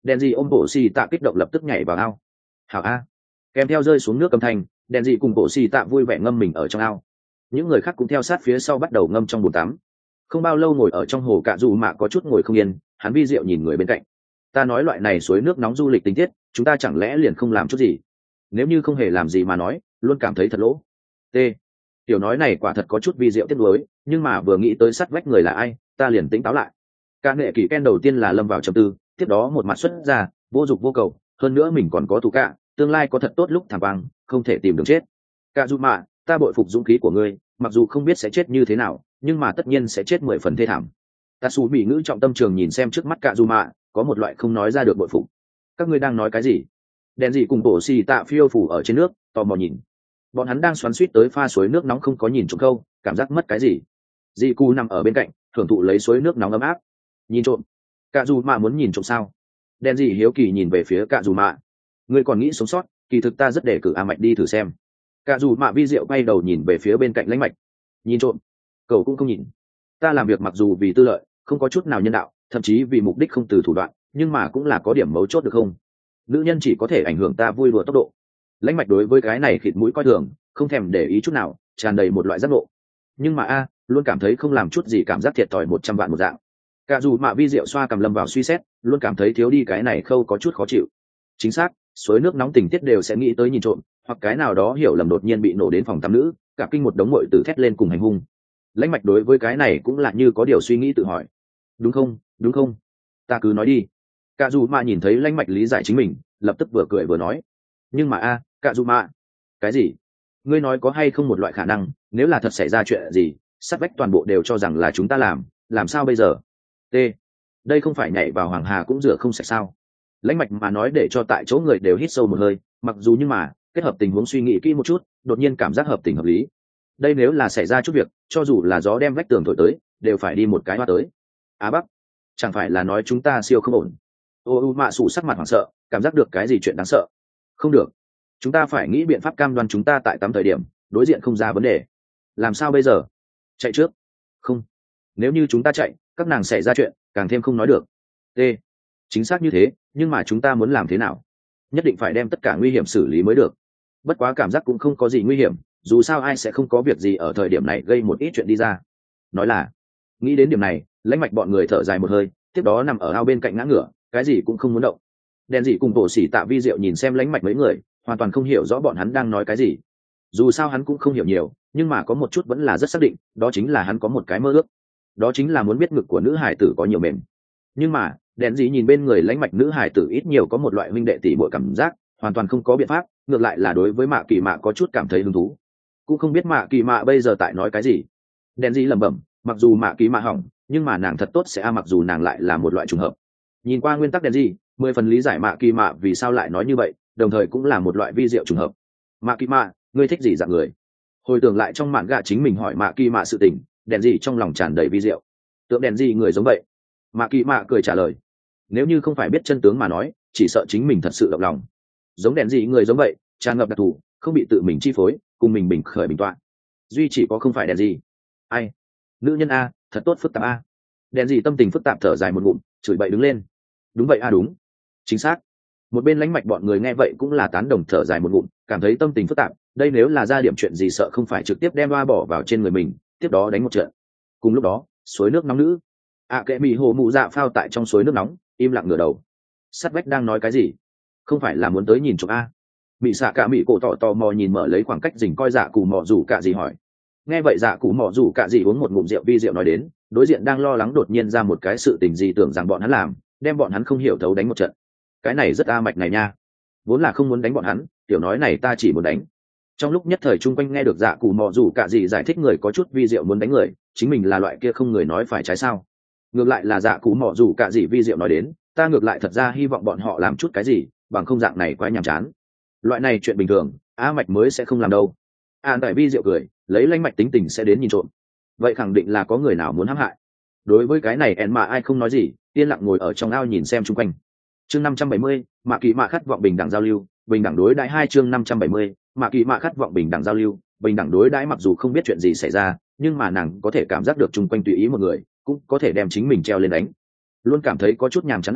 đèn gì ôm bộ xì tạ kích động lập tức nhảy vào ao. Hảo a. Kèm theo rơi xuống nước âm thanh, đèn gì cùng bộ xì tạ vui vẻ ngâm mình ở trong ao. Những người khác cũng theo sát phía sau bắt đầu ngâm trong bồn tắm. Không bao lâu ngồi ở trong hồ cạ dù mạ có chút ngồi không yên, hắn vi diệu nhìn người bên cạnh. Ta nói loại này suối nước nóng du lịch tình tiết, chúng ta chẳng lẽ liền không làm chút gì? Nếu như không hề làm gì mà nói, luôn cảm thấy thật lỗ. T. Tiểu nói này quả thật có chút vi diệu tiếc nuối, nhưng mà vừa nghĩ tới sát vách người là ai, ta liền tỉnh táo lại. Cả nghệ kỳ Ken đầu tiên là lâm vào trầm tư, tiếp đó một mặt xuất ra, vô dục vô cầu, hơn nữa mình còn có thủ cả, tương lai có thật tốt lúc thẳng băng, không thể tìm đường chết. Cả dù mạ, ta bội phục dũng khí của ngươi, mặc dù không biết sẽ chết như thế nào, nhưng mà tất nhiên sẽ chết mười phần thê thảm. Tatsu bị ngữ trọng tâm trường nhìn xem trước mắt cả dù mạ, có một loại không nói ra được bội phục. Các ngươi đang nói cái gì? Đèn gì cùng bộ xì tạ phiêu phủ ở trên nước, tò mò nhìn. Bọn hắn đang xoắn xuýt tới pha suối nước nóng không có nhìn trộm câu, cảm giác mất cái gì. Di Cu nằm ở bên cạnh, thưởng thụ lấy suối nước nóng ấm áp. Nhìn trộm? Cả dù mạ muốn nhìn trộm sao? Đen gì hiếu kỳ nhìn về phía cả dù mạ. Ngươi còn nghĩ sống sót, kỳ thực ta rất để cử A Mạch đi thử xem. Cả dù mạ vi diệu quay đầu nhìn về phía bên cạnh Lãnh Mạch. Nhìn trộm? Cậu cũng không nhìn. Ta làm việc mặc dù vì tư lợi, không có chút nào nhân đạo, thậm chí vì mục đích không từ thủ đoạn, nhưng mà cũng là có điểm mấu chốt được không? Nữ nhân chỉ có thể ảnh hưởng ta vui đùa tốc độ. Lãnh Mạch đối với cái này khịt mũi coi thường, không thèm để ý chút nào, tràn đầy một loại giác ngộ. Nhưng mà a, luôn cảm thấy không làm chút gì cảm giác thiệt thòi một trăm vạn một dạng. Cả dù mạ vi diệu xoa cầm lâm vào suy xét, luôn cảm thấy thiếu đi cái này khâu có chút khó chịu. Chính xác, suối nước nóng tình tiết đều sẽ nghĩ tới nhìn trộm, hoặc cái nào đó hiểu lầm đột nhiên bị nổ đến phòng tắm nữ, cả kinh một đống muội tử thét lên cùng hành hung. Lãnh Mạch đối với cái này cũng là như có điều suy nghĩ tự hỏi. Đúng không, đúng không? Ta cứ nói đi. Cả dù mạ nhìn thấy Lãnh Mạch lý giải chính mình, lập tức vừa cười vừa nói. Nhưng mà a, cả dù mạ. Cái gì? Ngươi nói có hay không một loại khả năng, nếu là thật xảy ra chuyện gì, sát vách toàn bộ đều cho rằng là chúng ta làm, làm sao bây giờ? T. Đây không phải nhảy vào hoàng hà cũng rửa không sạch sao? Lãnh Mạch mà nói để cho tại chỗ người đều hít sâu một hơi, mặc dù nhưng mà kết hợp tình huống suy nghĩ kỹ một chút, đột nhiên cảm giác hợp tình hợp lý. Đây nếu là xảy ra chút việc, cho dù là gió đem vách tường thổi tới, đều phải đi một cái hoa tới. Á Bắc, chẳng phải là nói chúng ta siêu không ổn? Ô U Mạ Sủ sắc mặt hoảng sợ, cảm giác được cái gì chuyện đáng sợ. Không được, chúng ta phải nghĩ biện pháp cam đoan chúng ta tại tắm thời điểm đối diện không ra vấn đề. Làm sao bây giờ? Chạy trước? Không, nếu như chúng ta chạy, các nàng xảy ra chuyện, càng thêm không nói được. T. Chính xác như thế, nhưng mà chúng ta muốn làm thế nào? Nhất định phải đem tất cả nguy hiểm xử lý mới được. Bất quá cảm giác cũng không có gì nguy hiểm, dù sao ai sẽ không có việc gì ở thời điểm này gây một ít chuyện đi ra. Nói là, nghĩ đến điểm này, Lãnh Mạch bọn người thở dài một hơi, tiếp đó nằm ở ao bên cạnh ngã ngửa, cái gì cũng không muốn động. Đen dị cùng bộ xỉ tạ vi diệu nhìn xem Lãnh Mạch mấy người, hoàn toàn không hiểu rõ bọn hắn đang nói cái gì. Dù sao hắn cũng không hiểu nhiều, nhưng mà có một chút vẫn là rất xác định, đó chính là hắn có một cái mơ ước, đó chính là muốn biết ngực của nữ hải tử có nhiều mềm. Nhưng mà đèn gì nhìn bên người Lãnh Mạch nữ hải tử ít nhiều có một loại huynh đệ tỷ muội cảm giác, hoàn toàn không có biện pháp, ngược lại là đối với Mạ Kỳ Mạ có chút cảm thấy hứng thú. Cũng không biết Mạ Kỳ Mạ bây giờ tại nói cái gì. Đèn gì lẩm bẩm, mặc dù Mạ Kỳ Mạ hỏng, nhưng mà nàng thật tốt sẽ a mặc dù nàng lại là một loại trùng hợp. Nhìn qua nguyên tắc đèn gì, mười phần lý giải Mạ Kỳ Mạ vì sao lại nói như vậy, đồng thời cũng là một loại vi diệu trùng hợp. Mạ Kỳ Mạ, ngươi thích gì dạng người? Hồi tưởng lại trong mạn gạ chính mình hỏi Mạ Kỳ Mạ sự tình, đèn gì trong lòng tràn đầy vi diệu. Tượng đèn gì người giống vậy? Mạ Kỳ Mạ cười trả lời, nếu như không phải biết chân tướng mà nói, chỉ sợ chính mình thật sự động lòng. Giống đèn gì người giống vậy, tràn ngập đặc thù, không bị tự mình chi phối, cùng mình bình khởi bình toạn. Duy chỉ có không phải đèn gì. Ai? Nữ nhân a, thật tốt phức tạp a. Đèn gì tâm tình phức tạp thở dài một ngụm, chửi bậy đứng lên. Đúng vậy a đúng. Chính xác. Một bên Lãnh Mạch bọn người nghe vậy cũng là tán đồng thở dài một ngụm, cảm thấy tâm tình phức tạp, đây nếu là ra điểm chuyện gì sợ không phải trực tiếp đem oa bỏ vào trên người mình, tiếp đó đánh một trận. Cùng lúc đó, suối nước nóng nữ. À kệ bị hồ mụ dạ phao tại trong suối nước nóng, im lặng ngửa đầu. Sắt vách đang nói cái gì? Không phải là muốn tới nhìn chụp a? Mị xạ cả mị cổ tỏ tò mò nhìn mở lấy khoảng cách dình coi dạ cụ mò rủ cả gì hỏi. Nghe vậy dạ cụ mò rủ cả gì uống một ngụm rượu vi rượu nói đến, đối diện đang lo lắng đột nhiên ra một cái sự tình gì tưởng rằng bọn hắn làm, đem bọn hắn không hiểu thấu đánh một trận. Cái này rất a mạch này nha. Vốn là không muốn đánh bọn hắn, tiểu nói này ta chỉ muốn đánh. Trong lúc nhất thời chung quanh nghe được dạ cụ mò rủ cả gì giải thích người có chút vi rượu muốn đánh người, chính mình là loại kia không người nói phải trái sao? Ngược lại là dạ cụ mò rủ cả gì vi rượu nói đến, ta ngược lại thật ra hy vọng bọn họ làm chút cái gì, bằng không dạng này quá nhàm chán. Loại này chuyện bình thường, a mạch mới sẽ không làm đâu. À tại vi rượu cười, lấy Lãnh Mạch tính tình sẽ đến nhìn trộm. Vậy khẳng định là có người nào muốn hãm hại. Đối với cái này en mà ai không nói gì, yên lặng ngồi ở trong ao nhìn xem chung quanh. Chương năm trăm bảy mươi, Mạ Kỳ Mạ khát vọng bình đẳng giao lưu, bình đẳng đối đãi hai chương năm trăm bảy mươi, Mạ Kỳ Mạ khát vọng bình đẳng giao lưu, bình đẳng đối đãi mặc dù không biết chuyện gì xảy ra, nhưng mà nàng có thể cảm giác được chung quanh tùy ý một người, cũng có thể đem chính mình treo lên đánh. Luôn cảm thấy có chút nhàm chán ải,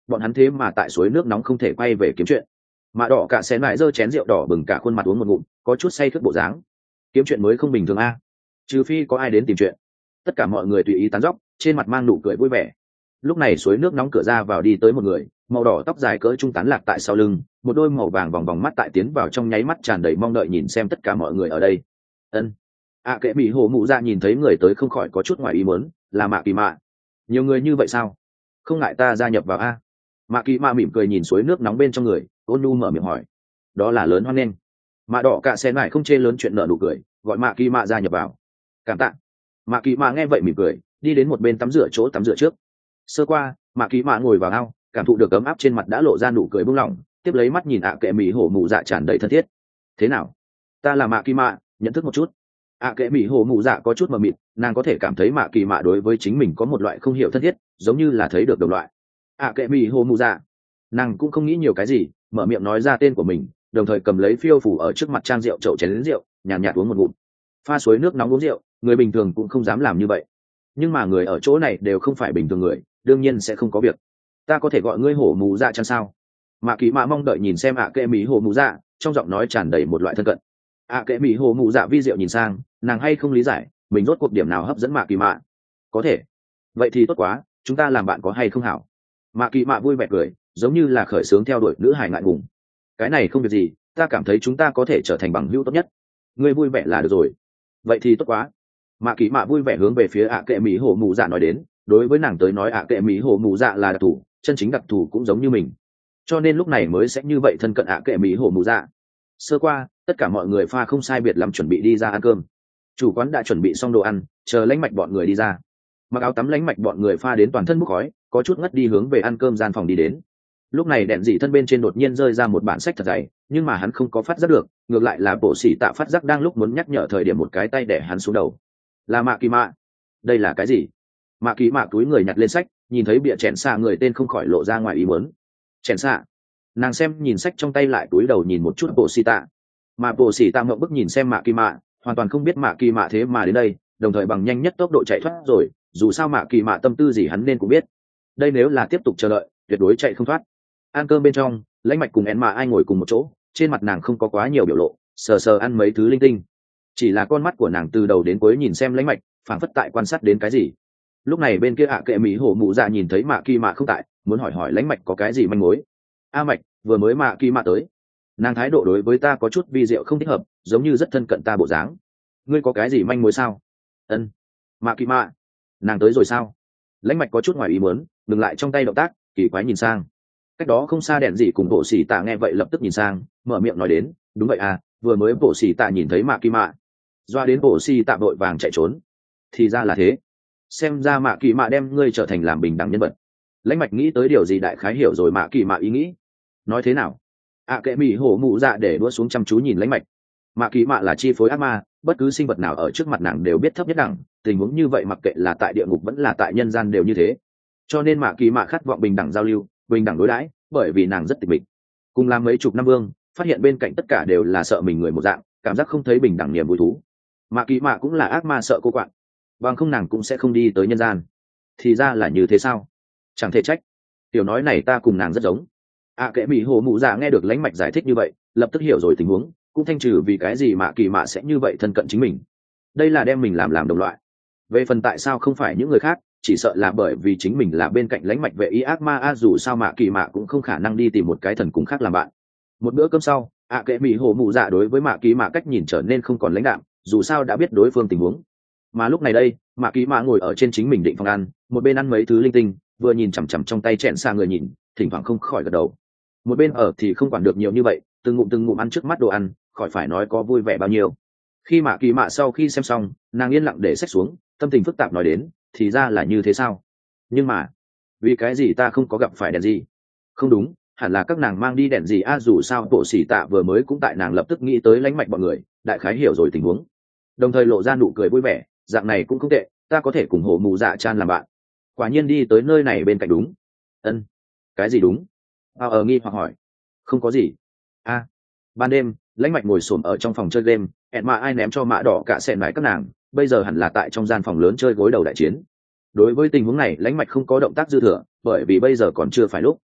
bọn hắn thế mà tại suối nước nóng không thể quay về kiếm chuyện. Mạ đỏ cả xén lại giơ chén rượu đỏ bừng cả khuôn mặt uống một ngụm, có chút say khướt bộ dáng. Kiếm chuyện mới không bình thường a, trừ phi có ai đến tìm chuyện. Tất cả mọi người tùy ý tán dóc, trên mặt mang nụ cười vui vẻ. Lúc này suối nước nóng cửa ra vào đi tới một người, màu đỏ tóc dài cỡ trung tán lạc tại sau lưng, một đôi màu vàng vòng vòng mắt tại tiến vào trong nháy mắt tràn đầy mong đợi nhìn xem tất cả mọi người ở đây. Ân. À kệ mỹ hồ mụ ra nhìn thấy người tới không khỏi có chút ngoài ý muốn, là Mạ Kỳ Mạ. Nhiều người như vậy sao? Không ngại ta gia nhập vào a? Mạ Kỳ Mạ mỉm cười nhìn suối nước nóng bên trong người, ôn nhu mở miệng hỏi. Đó là lớn hoan nghênh. Mạ đỏ cả sen lại không chê lớn chuyện nợ nụ cười, gọi Mạ Kỳ Mạ gia nhập vào. Cảm tạ. Mạ Kỳ Mạ nghe vậy mỉm cười, đi đến một bên tắm rửa chỗ tắm rửa trước. Sơ qua, Mạ Kỳ Mạ ngồi vào ao, cảm thụ được ấm áp trên mặt đã lộ ra nụ cười buông lỏng, tiếp lấy mắt nhìn ạ kệ mỹ hổ mụ dạ tràn đầy thân thiết. Thế nào? Ta là Mạ Kỳ Mạ, nhận thức một chút. ạ kệ mỹ hổ mụ dạ có chút mờ mịt, nàng có thể cảm thấy Mạ Kỳ Mạ đối với chính mình có một loại không hiểu thân thiết, giống như là thấy được đồng loại. ạ kệ mỹ hổ mụ dạ, nàng cũng không nghĩ nhiều cái gì, mở miệng nói ra tên của mình, đồng thời cầm lấy phiêu phủ ở trước mặt trang rượu chậu chén rượu, nhàn nhạt, nhạt uống một ngụm. Pha suối nước nóng uống rượu, người bình thường cũng không dám làm như vậy, nhưng mà người ở chỗ này đều không phải bình thường người, đương nhiên sẽ không có việc. Ta có thể gọi ngươi hổ mù dạ chăng sao? Mạ Kỳ Mạ mong đợi nhìn xem ạ kệ mỹ hổ mù dạ, trong giọng nói tràn đầy một loại thân cận. ạ kệ mỹ hổ mù dạ vi diệu nhìn sang, nàng hay không lý giải mình rốt cuộc điểm nào hấp dẫn Mạ Kỳ Mạ. Có thể, vậy thì tốt quá, chúng ta làm bạn có hay không hảo? Mạ Kỳ Mạ vui vẻ cười, giống như là khởi sướng theo đuổi nữ hài ngại ngùng. Cái này không việc gì, ta cảm thấy chúng ta có thể trở thành bằng hữu tốt nhất. Ngươi vui vẻ là được rồi. Vậy thì tốt quá. Mạ Kỳ Mạ vui vẻ hướng về phía ạ kệ mỹ hổ mù dạ nói đến, đối với nàng tới nói ạ kệ mỹ hổ mù dạ là đặc thù, chân chính đặc thù cũng giống như mình, cho nên lúc này mới sẽ như vậy thân cận ạ kệ mỹ hổ mù dạ. Sơ qua, tất cả mọi người pha không sai biệt lắm chuẩn bị đi ra ăn cơm. Chủ quán đã chuẩn bị xong đồ ăn, chờ lãnh mạch bọn người đi ra. Mặc áo tắm lãnh mạch bọn người pha đến toàn thân bốc khói, có chút ngất đi hướng về ăn cơm gian phòng đi đến. Lúc này đèn dị thân bên trên đột nhiên rơi ra một bản sách thật dày, nhưng mà hắn không có phát giác được, ngược lại là bộ sĩ tạ phát giác đang lúc muốn nhắc nhở thời điểm một cái tay để hắn xuống đầu. Là Mạ Kỳ Mạ. Đây là cái gì? Mạ Kỳ Mạ túi người nhặt lên sách, nhìn thấy bìa chèn xạ người tên không khỏi lộ ra ngoài ý muốn. Chèn xạ. Nàng xem nhìn sách trong tay lại túi đầu nhìn một chút bộ sĩ tạ, mà bộ sĩ tạ ngậm bức nhìn xem Mạ Kỳ Mạ, hoàn toàn không biết Mạ Kỳ Mạ thế mà đến đây, đồng thời bằng nhanh nhất tốc độ chạy thoát rồi, dù sao Mạ Kỳ Mạ tâm tư gì hắn nên cũng biết. Đây nếu là tiếp tục chờ đợi, tuyệt đối chạy không thoát. Ăn cơm bên trong, lãnh mạch cùng én mà ai ngồi cùng một chỗ, trên mặt nàng không có quá nhiều biểu lộ, sờ sờ ăn mấy thứ linh tinh, chỉ là con mắt của nàng từ đầu đến cuối nhìn xem lãnh mạch, phảng phất tại quan sát đến cái gì. Lúc này bên kia ạ kệ mỹ hổ mụ dạ nhìn thấy Mạ Kỳ Mạ không tại, muốn hỏi hỏi lãnh mạch có cái gì manh mối. A mạch, vừa mới Mạ Kỳ Mạ tới, nàng thái độ đối với ta có chút vi diệu không thích hợp, giống như rất thân cận ta bộ dáng. Ngươi có cái gì manh mối sao? Ân. Mạ Kỳ Mạ, nàng tới rồi sao? Lãnh mạch có chút ngoài ý muốn, ngừng lại trong tay động tác, kỳ quái nhìn sang. Cách đó không xa đèn dị cùng bộ xỉ tạ nghe vậy lập tức nhìn sang, mở miệng nói đến, đúng vậy à, vừa mới bộ xỉ tạ nhìn thấy Mạ Kỳ Mạ, doa đến bộ xỉ tạ vội vàng chạy trốn. Thì ra là thế, xem ra Mạ Kỳ Mạ đem ngươi trở thành làm bình đẳng nhân vật. Lãnh mạch nghĩ tới điều gì đại khái hiểu rồi Mạ Kỳ Mạ ý nghĩ. Nói thế nào? À kệ mỹ hổ mụ dạ để đũa xuống chăm chú nhìn lãnh mạch. Mạ Kỳ Mạ là chi phối ác ma, bất cứ sinh vật nào ở trước mặt nàng đều biết thấp nhất đẳng, tình huống như vậy mặc kệ là tại địa ngục vẫn là tại nhân gian đều như thế. Cho nên Mạ Kỳ Mạ khát vọng bình đẳng giao lưu, bình đẳng đối đãi, bởi vì nàng rất tịch mịch. Cùng làm mấy chục năm vương, phát hiện bên cạnh tất cả đều là sợ mình người một dạng, cảm giác không thấy bình đẳng niềm vui thú. Mạ Kỳ Mạ cũng là ác ma sợ cô quạng, bằng không nàng cũng sẽ không đi tới nhân gian. Thì ra là như thế sao? Chẳng thể trách, tiểu nói này ta cùng nàng rất giống. À kệ mỹ hồ mụ dạ nghe được lãnh mạch giải thích như vậy, lập tức hiểu rồi tình huống, cũng thanh trừ vì cái gì Mạ Kỳ Mạ sẽ như vậy thân cận chính mình. Đây là đem mình làm làm đồng loại. Về phần tại sao không phải những người khác, chỉ sợ là bởi vì chính mình là bên cạnh lãnh mạch vệ y ác ma a, dù sao Mạ Kỳ Mạ cũng không khả năng đi tìm một cái thần cùng khác làm bạn. Một bữa cơm sau, ạ kệ mỹ hồ mụ dạ đối với Mạ Kỳ Mạ cách nhìn trở nên không còn lãnh đạm, dù sao đã biết đối phương tình huống. Mà lúc này đây, Mạ Kỳ Mạ ngồi ở trên chính mình định phòng ăn, một bên ăn mấy thứ linh tinh, vừa nhìn chằm chằm trong tay chẹn xa người nhìn, thỉnh thoảng không khỏi gật đầu. Một bên ở thì không quản được nhiều như vậy, từng ngụm từng ngụm ăn trước mắt đồ ăn, khỏi phải nói có vui vẻ bao nhiêu. Khi Mạ Kỳ Mạ sau khi xem xong, nàng yên lặng để sách xuống, tâm tình phức tạp nói đến, thì ra là như thế sao? Nhưng mà, vì cái gì ta không có gặp phải đèn gì? Không đúng, hẳn là các nàng mang đi đèn gì a, dù sao bộ xỉ tạ vừa mới cũng tại nàng lập tức nghĩ tới lãnh mạch bọn người, đại khái hiểu rồi tình huống, đồng thời lộ ra nụ cười vui vẻ, dạng này cũng không tệ, ta có thể cùng hổ mù dạ chan làm bạn. Quả nhiên đi tới nơi này bên cạnh đúng. Ân, cái gì đúng? A ở nghi hoặc hỏi. Không có gì. A, ban đêm, lãnh mạch ngồi xổm ở trong phòng chơi game, ẹn mà ai ném cho mạ đỏ cả xẹn lại các nàng, bây giờ hẳn là tại trong gian phòng lớn chơi gối đầu đại chiến. Đối với tình huống này lãnh mạch không có động tác dư thừa, bởi vì bây giờ còn chưa phải lúc.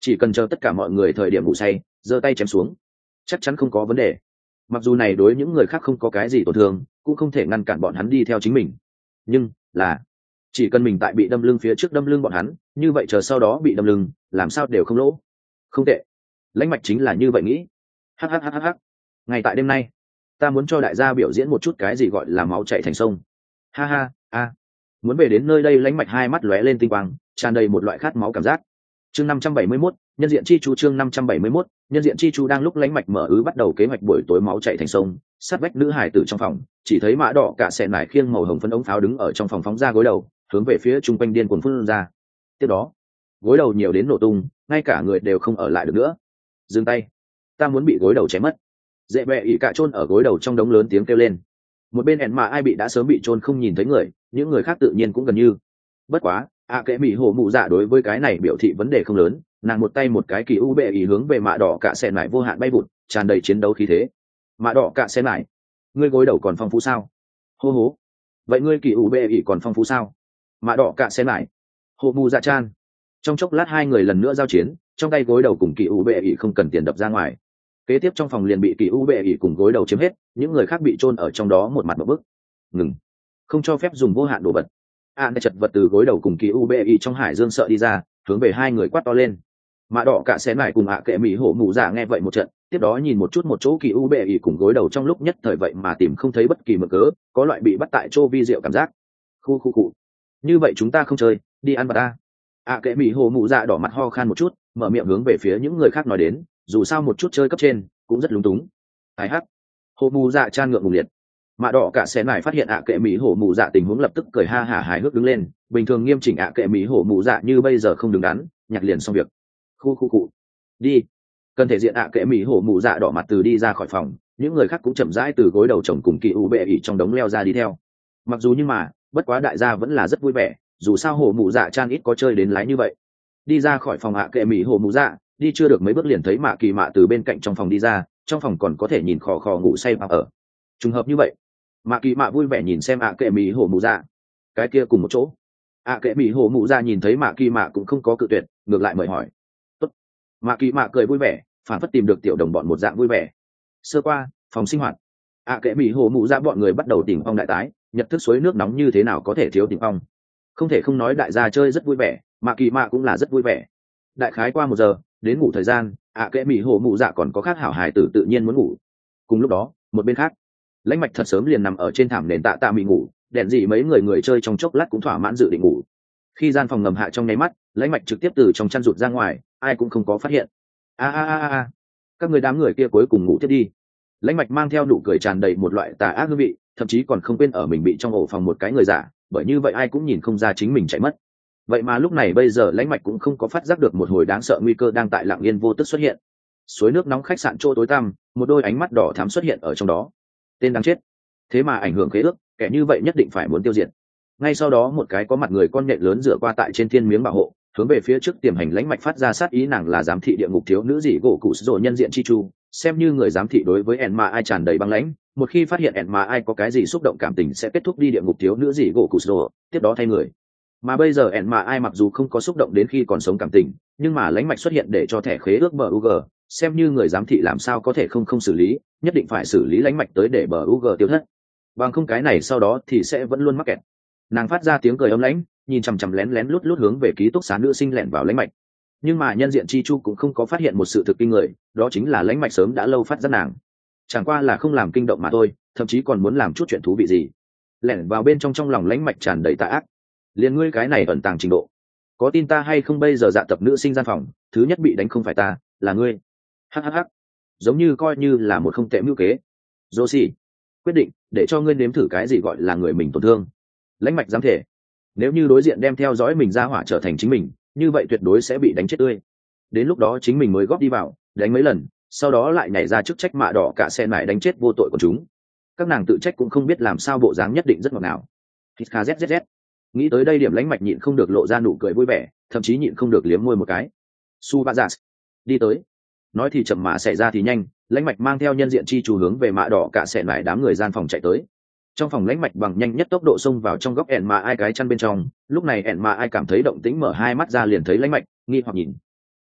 chỉ cần chờ tất cả mọi người thời điểm ngủ say giơ tay chém xuống chắc chắn không có vấn đề. Mặc dù này đối những người khác không có cái gì tổn thương cũng không thể ngăn cản bọn hắn đi theo chính mình, nhưng là chỉ cần mình tại bị đâm lưng phía trước đâm lưng bọn hắn, như vậy chờ sau đó bị đâm lưng làm sao đều không lỗ. Không tệ, lãnh mạch chính là như vậy nghĩ. Hhhh, ngày tại đêm nay ta muốn cho đại gia biểu diễn một chút cái gì gọi là máu chảy thành sông. Ha ha a, muốn về đến nơi đây. Lãnh mạch hai mắt lóe lên tinh quang, tràn đầy một loại khát máu cảm giác. Chương năm trăm bảy mươi mốt, nhân diện chi chu. Chương năm trăm bảy mươi mốt, nhân diện chi chu. Đang lúc lãnh mạch mở ứ bắt đầu kế hoạch buổi tối máu chảy thành sông, sát vách nữ hải tử trong phòng chỉ thấy mã đỏ cả xẻ nải khiêng màu hồng phấn ống pháo đứng ở trong phòng phóng ra gối đầu, hướng về phía chung quanh điên cuồng phun ra. Tiếp đó gối đầu nhiều đến nổ tung, ngay cả người đều không ở lại được nữa. Dừng tay, ta muốn bị gối đầu chém mất. Dễ bẹ ỉ cả chôn ở gối đầu trong đống lớn tiếng kêu lên. Một bên hẹn mà ai bị đã sớm bị chôn không nhìn thấy người, những người khác tự nhiên cũng gần như. Bất quá ạ kệ mỹ hồ mụ dạ đối với cái này biểu thị vấn đề không lớn, nàng một tay một cái kỳ u bệ ý hướng về mạ đỏ cạ xe nải vô hạn bay vụt, tràn đầy chiến đấu khí thế. Mạ đỏ cạ xe nải, ngươi gối đầu còn phong phú sao? Hô hố, vậy ngươi kỳ u bệ ý còn phong phú sao? Mạ đỏ cạ xe nải, hồ mụ dạ chan. Trong chốc lát hai người lần nữa giao chiến, trong tay gối đầu cùng kỳ u bệ ý không cần tiền đập ra ngoài. Kế tiếp trong phòng liền bị kỳ u bệ ý cùng gối đầu chiếm hết, những người khác bị chôn ở trong đó một mặt một bức. Ngừng, không cho phép dùng vô hạn đồ vật. An à, chật vật từ gối đầu cùng kỳ u bệ ý trong hải dương sợ đi ra, hướng về hai người quát to lên. Mạ đỏ cả xé nải cùng ạ kệ mỹ hổ mụ dạ nghe vậy một trận, tiếp đó nhìn một chút một chỗ kỳ u bệ ý cùng gối đầu trong lúc nhất thời vậy mà tìm không thấy bất kỳ mực cớ, có loại bị bắt tại chỗ vi diệu cảm giác. Khu khu cụ, như vậy chúng ta không chơi, đi ăn bà ta. ạ kệ mỹ hổ mụ dạ đỏ mặt ho khan một chút, mở miệng hướng về phía những người khác nói đến, dù sao một chút chơi cấp trên cũng rất lúng túng. Ai hắc, hổ mụ dạ chan ngượng ngùng liệt. Mạ đỏ cả xé nải phát hiện ạ kệ mỹ hổ mụ dạ tình huống lập tức cười ha hả hài hước đứng lên, bình thường nghiêm chỉnh ạ kệ mỹ hổ mụ dạ như bây giờ không đứng đắn, nhặt liền xong việc. Khu khu cụ, đi. Cần thể diện ạ kệ mỹ hổ mụ dạ đỏ mặt từ đi ra khỏi phòng, những người khác cũng chậm rãi từ gối đầu chồng cùng kỳ u bệ ỉ trong đống leo ra đi theo. Mặc dù nhưng mà bất quá đại gia vẫn là rất vui vẻ, dù sao hổ mụ dạ chan ít có chơi đến lái như vậy. Đi ra khỏi phòng ạ kệ mỹ hổ mụ dạ, đi chưa được mấy bước liền thấy mạ kỳ mạ từ bên cạnh trong phòng đi ra, trong phòng còn có thể nhìn khò khò ngủ say mà ở. Trùng hợp như vậy, mạ kỳ mạ vui vẻ nhìn xem ạ kệ mỹ hổ mụ dạ, cái kia cùng một chỗ. ạ kệ mỹ hổ mụ dạ nhìn thấy mạ kỳ mạ cũng không có cự tuyệt, ngược lại mời hỏi. Tốt. Mạ kỳ mạ cười vui vẻ, phản phất tìm được tiểu đồng bọn một dạng vui vẻ. Sơ qua phòng sinh hoạt, ạ kệ mỹ hổ mụ dạ bọn người bắt đầu tìm phong đại tái, nhật thức suối nước nóng như thế nào có thể thiếu tìm phong. Không thể không nói đại gia chơi rất vui vẻ, mạ kỳ mạ cũng là rất vui vẻ. Đại khái qua một giờ đến ngủ thời gian, ạ kệ mỹ hổ mụ dạ còn có khác hảo hài tử tự nhiên muốn ngủ. Cùng lúc đó một bên khác, lãnh mạch thật sớm liền nằm ở trên thảm nền tạ tạ mị ngủ, đèn gì mấy người người chơi trong chốc lát cũng thỏa mãn dự định ngủ. Khi gian phòng ngầm hạ trong nháy mắt, lãnh mạch trực tiếp từ trong chăn rụt ra ngoài, ai cũng không có phát hiện. A a a a, các người đám người kia cuối cùng ngủ tiếp đi. Lãnh mạch mang theo nụ cười tràn đầy một loại tà ác hương vị, thậm chí còn không quên ở mình bị trong ổ phòng một cái người giả, bởi như vậy ai cũng nhìn không ra chính mình chạy mất. Vậy mà lúc này bây giờ lãnh mạch cũng không có phát giác được một hồi đáng sợ nguy cơ đang tại lặng yên vô tức xuất hiện. Suối nước nóng khách sạn chỗ tối tăm, một đôi ánh mắt đỏ thắm xuất hiện ở trong đó. Tên đáng chết, thế mà ảnh hưởng khế ước, kẻ như vậy nhất định phải muốn tiêu diệt. Ngay sau đó một cái có mặt người con nhện lớn dựa qua tại trên thiên miếng bảo hộ, hướng về phía trước tiềm hành lãnh mạch phát ra sát ý, nàng là giám thị địa ngục thiếu nữ gì gỗ cụ rồi nhân diện chi chu, xem như người giám thị đối với ẻn mà ai tràn đầy băng lãnh, một khi phát hiện ẻn mà ai có cái gì xúc động cảm tình sẽ kết thúc đi địa ngục thiếu nữ gì gỗ cụ rồi, tiếp đó thay người. Mà bây giờ ẻn mà ai mặc dù không có xúc động đến khi còn sống cảm tình, nhưng mà lãnh mạch xuất hiện để cho thẻ khế ước bờ u g, xem như người giám thị làm sao có thể không không xử lý, nhất định phải xử lý lãnh mạch tới để bờ u g tiêu thất, bằng không cái này sau đó thì sẽ vẫn luôn mắc kẹt. Nàng phát ra tiếng cười ấm lãnh, nhìn chằm chằm lén lén lút lút hướng về ký túc xá nữ sinh lẻn vào lãnh mạch. Nhưng mà nhân diện chi chu cũng không có phát hiện một sự thực kinh người, đó chính là lãnh mạch sớm đã lâu phát giác nàng, chẳng qua là không làm kinh động mà thôi, thậm chí còn muốn làm chút chuyện thú vị gì. Lẻn vào bên trong trong lòng lãnh mạch tràn đầy tà ác. Liền ngươi cái này ẩn tàng trình độ, có tin ta hay không bây giờ dạ tập nữ sinh gian phòng, thứ nhất bị đánh không phải ta, là ngươi. Hhh, giống như coi như là một không tệ mưu kế. Josie, quyết định để cho ngươi nếm thử cái gì gọi là người mình tổn thương. Lãnh mạch dám thể, nếu như đối diện đem theo dõi mình ra hỏa trở thành chính mình, như vậy tuyệt đối sẽ bị đánh chết tươi. Đến lúc đó chính mình mới góp đi vào, đánh mấy lần, sau đó lại nhảy ra chức trách mạ đỏ cả xe lại đánh chết vô tội của chúng. Các nàng tự trách cũng không biết làm sao, bộ dáng nhất định rất ngọt ngào. Hít kha zzz. Nghĩ tới đây điểm lãnh mạch nhịn không được lộ ra nụ cười vui vẻ, thậm chí nhịn không được liếm môi một cái. Su ba giả đi tới, nói thì chậm mà xảy ra thì nhanh, lãnh mạch mang theo nhân diện chi chủ hướng về mạ đỏ cả xẻ lại đám người gian phòng chạy tới. Trong phòng lãnh mạch bằng nhanh nhất tốc độ xông vào trong góc ẻn mà ai cái chăn bên trong, lúc này ẻn mà ai cảm thấy động tĩnh mở hai mắt ra liền thấy lãnh mạch, nghi hoặc nhìn.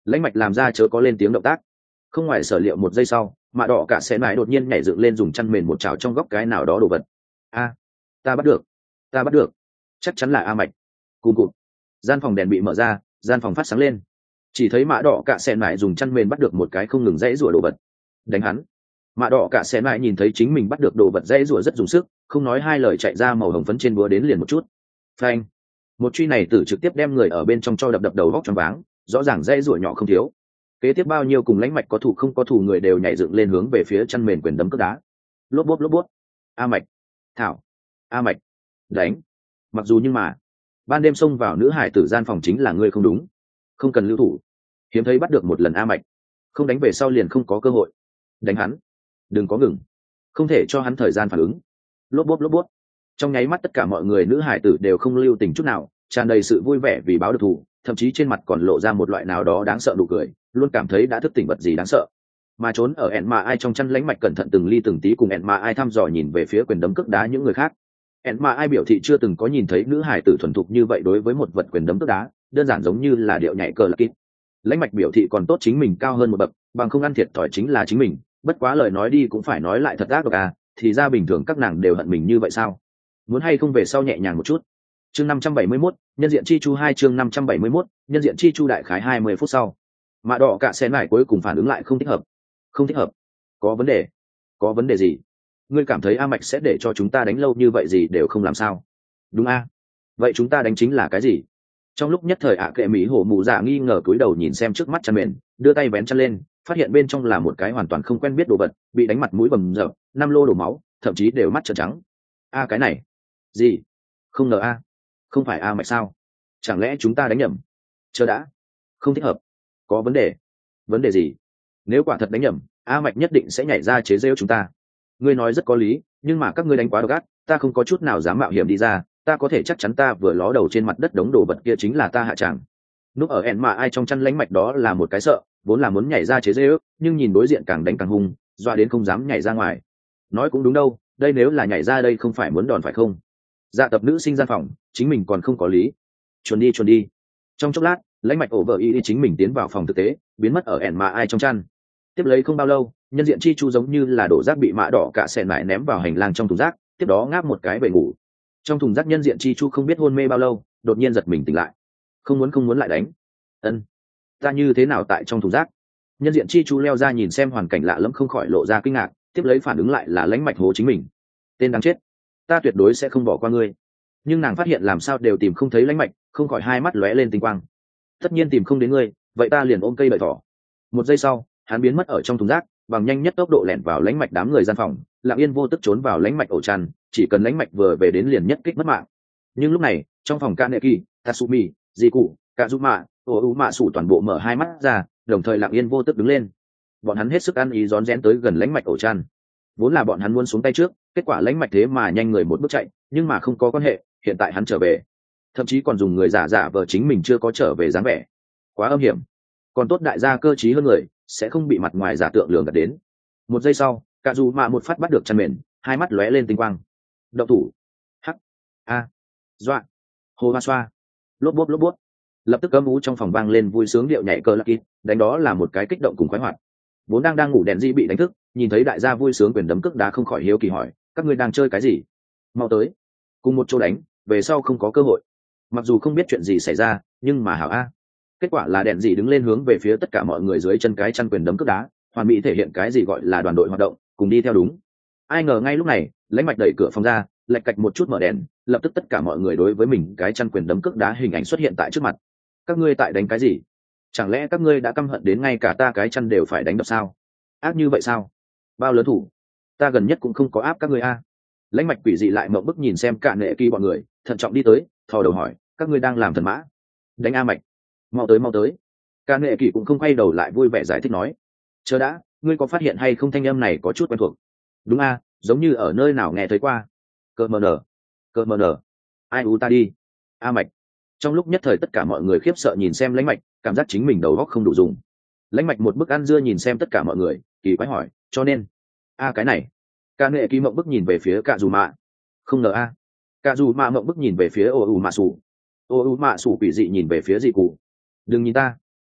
Lãnh mạch làm ra chớ có lên tiếng động tác. Không ngoài sở liệu, một giây sau mạ đỏ cả sẽ mãi đột nhiên nhảy dựng lên, dùng chăn mền một chảo trong góc cái nào đó đồ vật. A, ta bắt được, ta bắt được, chắc chắn là A Mạch. Cùng cụt, gian phòng đèn bị mở ra, gian phòng phát sáng lên, chỉ thấy mạ đỏ cả sẽ mãi dùng chăn mền bắt được một cái không ngừng dãy rủa đồ vật. Đánh hắn. Mạ đỏ cả sẽ mãi nhìn thấy chính mình bắt được đồ vật dãy rủa rất dùng sức, không nói hai lời chạy ra màu hồng phấn trên búa đến liền một chút. Phanh. Một truy này tử trực tiếp đem người ở bên trong cho đập đập đầu góc choáng váng, rõ ràng dãy rủa nhỏ không thiếu. Kế tiếp bao nhiêu cùng lãnh mạch có thủ không có thủ người đều nhảy dựng lên hướng về phía chăn mền quyền đấm cước đá. Lốp bốp lốp bốp. A Mạch, thảo, A Mạch, đánh. Mặc dù nhưng mà ban đêm xông vào nữ hải tử gian phòng chính là ngươi không đúng, không cần lưu thủ. Hiếm thấy bắt được một lần A Mạch, không đánh về sau liền không có cơ hội. Đánh hắn, đừng có ngừng, không thể cho hắn thời gian phản ứng. Lốp bốp lốp bốp. Trong nháy mắt tất cả mọi người nữ hải tử đều không lưu tình chút nào, tràn đầy sự vui vẻ vì báo được thù, thậm chí trên mặt còn lộ ra một loại nào đó đáng sợ nụ cười, luôn cảm thấy đã thức tỉnh vật gì đáng sợ. Mà trốn ở ẹn mà ai trong chăn lãnh mạch cẩn thận từng ly từng tí cùng ẹn mà ai thăm dò nhìn về phía quyền đấm cước đá những người khác. ẹn mà ai biểu thị chưa từng có nhìn thấy nữ hải tử thuần thục như vậy đối với một vật quyền đấm cước đá, đơn giản giống như là điệu nhảy cờ lạc kít. Lãnh mạch biểu thị còn tốt chính mình cao hơn một bậc, bằng không ăn thiệt thòi chính là chính mình, bất quá lời nói đi cũng phải nói lại thật ác độc à, thì ra bình thường các nàng đều hận mình như vậy sao? Muốn hay không về sau nhẹ nhàng một chút. Chương năm trăm bảy mươi mốt, nhân diện chi chu hai chương năm trăm bảy mươi mốt, nhân diện chi chu đại khái hai mươi phút sau. Mạ đỏ cả sen lại cuối cùng phản ứng lại không thích hợp. Không thích hợp? Có vấn đề? Có vấn đề gì? Ngươi cảm thấy A Mạch sẽ để cho chúng ta đánh lâu như vậy gì đều không làm sao? Đúng a? Vậy chúng ta đánh chính là cái gì? Trong lúc nhất thời ạ kệ mỹ hổ mù dạ nghi ngờ cúi đầu nhìn xem trước mắt chăn mền, đưa tay vén chăn lên, phát hiện bên trong là một cái hoàn toàn không quen biết đồ vật, bị đánh mặt mũi bầm dập, năm lô đổ máu, thậm chí đều mắt trợn trắng. A cái này? Gì? Không ngờ a? Không phải A Mạch sao? Chẳng lẽ chúng ta đánh nhầm? Chờ đã, không thích hợp, có vấn đề. Vấn đề gì? Nếu quả thật đánh nhầm, A Mạch nhất định sẽ nhảy ra chế giễu chúng ta. Ngươi nói rất có lý, nhưng mà các ngươi đánh quá độc ác, ta không có chút nào dám mạo hiểm đi ra, ta có thể chắc chắn ta vừa ló đầu trên mặt đất đống đồ vật kia chính là ta hạ tràng. Núp ở ẹn mà ai trong chăn lãnh mạch đó là một cái sợ, vốn là muốn nhảy ra chế giễu, nhưng nhìn đối diện càng đánh càng hung, doa đến không dám nhảy ra ngoài. Nói cũng đúng đâu, đây nếu là nhảy ra đây không phải muốn đòn phải không? Dạ tập nữ sinh gian phòng, chính mình còn không có lý. Chuồn đi chuồn đi. Trong chốc lát, lãnh mạch ổ vợ y chính mình tiến vào phòng thực tế, biến mất ở ẻn mà ai trong chăn. Tiếp lấy không bao lâu, nhân diện chi chu giống như là đổ rác bị mạ đỏ cả sẹn lại ném vào hành lang trong thùng rác, tiếp đó ngáp một cái về ngủ. Trong thùng rác nhân diện chi chu không biết hôn mê bao lâu, đột nhiên giật mình tỉnh lại. Không muốn không muốn lại đánh. Ân, ta như thế nào tại trong thùng rác? Nhân diện chi chu leo ra nhìn xem hoàn cảnh lạ lẫm không khỏi lộ ra kinh ngạc, tiếp lấy phản ứng lại là lãnh mạch hố chính mình. Tên đáng chết, ta tuyệt đối sẽ không bỏ qua ngươi. Nhưng nàng phát hiện làm sao đều tìm không thấy lãnh mạch, không khỏi hai mắt lóe lên tinh quang. Tất nhiên tìm không đến ngươi, vậy ta liền ôm cây đợi thỏ. Một giây sau, hắn biến mất ở trong thùng rác, bằng nhanh nhất tốc độ lẻn vào lãnh mạch đám người gian phòng, lặng yên vô tức trốn vào lãnh mạch ổ chăn, chỉ cần lãnh mạch vừa về đến liền nhất kích mất mạng. Nhưng lúc này, trong phòng Kaneki, Tatsumi, Jiku, Kazuma, Ouma sủ toàn bộ mở hai mắt ra, đồng thời lặng yên vô tức đứng lên. Bọn hắn hết sức ăn ý rón rén tới gần lãnh mạch ổ chăn. Vốn là bọn hắn muốn xuống tay trước, kết quả lãnh mạch thế mà nhanh người một bước chạy, nhưng mà không có quan hệ, hiện tại hắn trở về, thậm chí còn dùng người giả giả vờ chính mình chưa có trở về dáng vẻ, quá âm hiểm. Còn tốt đại gia cơ trí hơn người, sẽ không bị mặt ngoài giả tượng lường gạt đến. Một giây sau, cả dù mạ một phát bắt được chăn mền, hai mắt lóe lên tinh quang. Động thủ. Hắc. A. Doa. Hồ hoa xoa. Lốp bốp lốp bốp. Lập tức cấm ú trong phòng vang lên vui sướng điệu nhảy cờ lạc kít, đánh đó là một cái kích động cùng khoái hoạt. Vốn đang đang ngủ đèn di bị đánh thức, nhìn thấy đại gia vui sướng quyền đấm cước đá không khỏi hiếu kỳ hỏi, các ngươi đang chơi cái gì? Mau tới, cùng một chỗ đánh, về sau không có cơ hội. Mặc dù không biết chuyện gì xảy ra, nhưng mà hảo a. Kết quả là đèn dị đứng lên hướng về phía tất cả mọi người dưới chân cái chăn quyền đấm cước đá, hoàn mỹ thể hiện cái gì gọi là đoàn đội hoạt động, cùng đi theo đúng. Ai ngờ ngay lúc này, lãnh mạch đẩy cửa phòng ra, lạch cạch một chút mở đèn, lập tức tất cả mọi người đối với mình cái chăn quyền đấm cước đá hình ảnh xuất hiện tại trước mặt. Các ngươi tại đánh cái gì? Chẳng lẽ các ngươi đã căm hận đến ngay cả ta cái chăn đều phải đánh đập sao? Ác như vậy sao? Bao lớn thủ, ta gần nhất cũng không có áp các ngươi a. Lãnh mạch quỷ dị lại mộng bức nhìn xem cả nệ kỳ bọn người, thận trọng đi tới, thò đầu hỏi, các ngươi đang làm thần mã? Đánh A Mạch. Mau tới mau tới. Cả nệ kỳ cũng không quay đầu lại vui vẻ giải thích nói, chờ đã, ngươi có phát hiện hay không thanh âm này có chút quen thuộc? Đúng a, giống như ở nơi nào nghe thấy qua. Cơ mờ nở, cơ mờ nở, ai u ta đi. A Mạch. Trong lúc nhất thời tất cả mọi người khiếp sợ nhìn xem lãnh mạch, cảm giác chính mình đầu óc không đủ dùng. Lãnh mạch một bức ăn dưa nhìn xem tất cả mọi người, kỳ quái hỏi, cho nên a cái này. Cả nghệ kỳ mộng bức nhìn về phía cạ dù mạ, không ngờ a. Cạ dù mạ mộng bức nhìn về phía ô u mạ sủ, ô u mạ sủ quỷ dị nhìn về phía dị cụ. Đừng nhìn ta,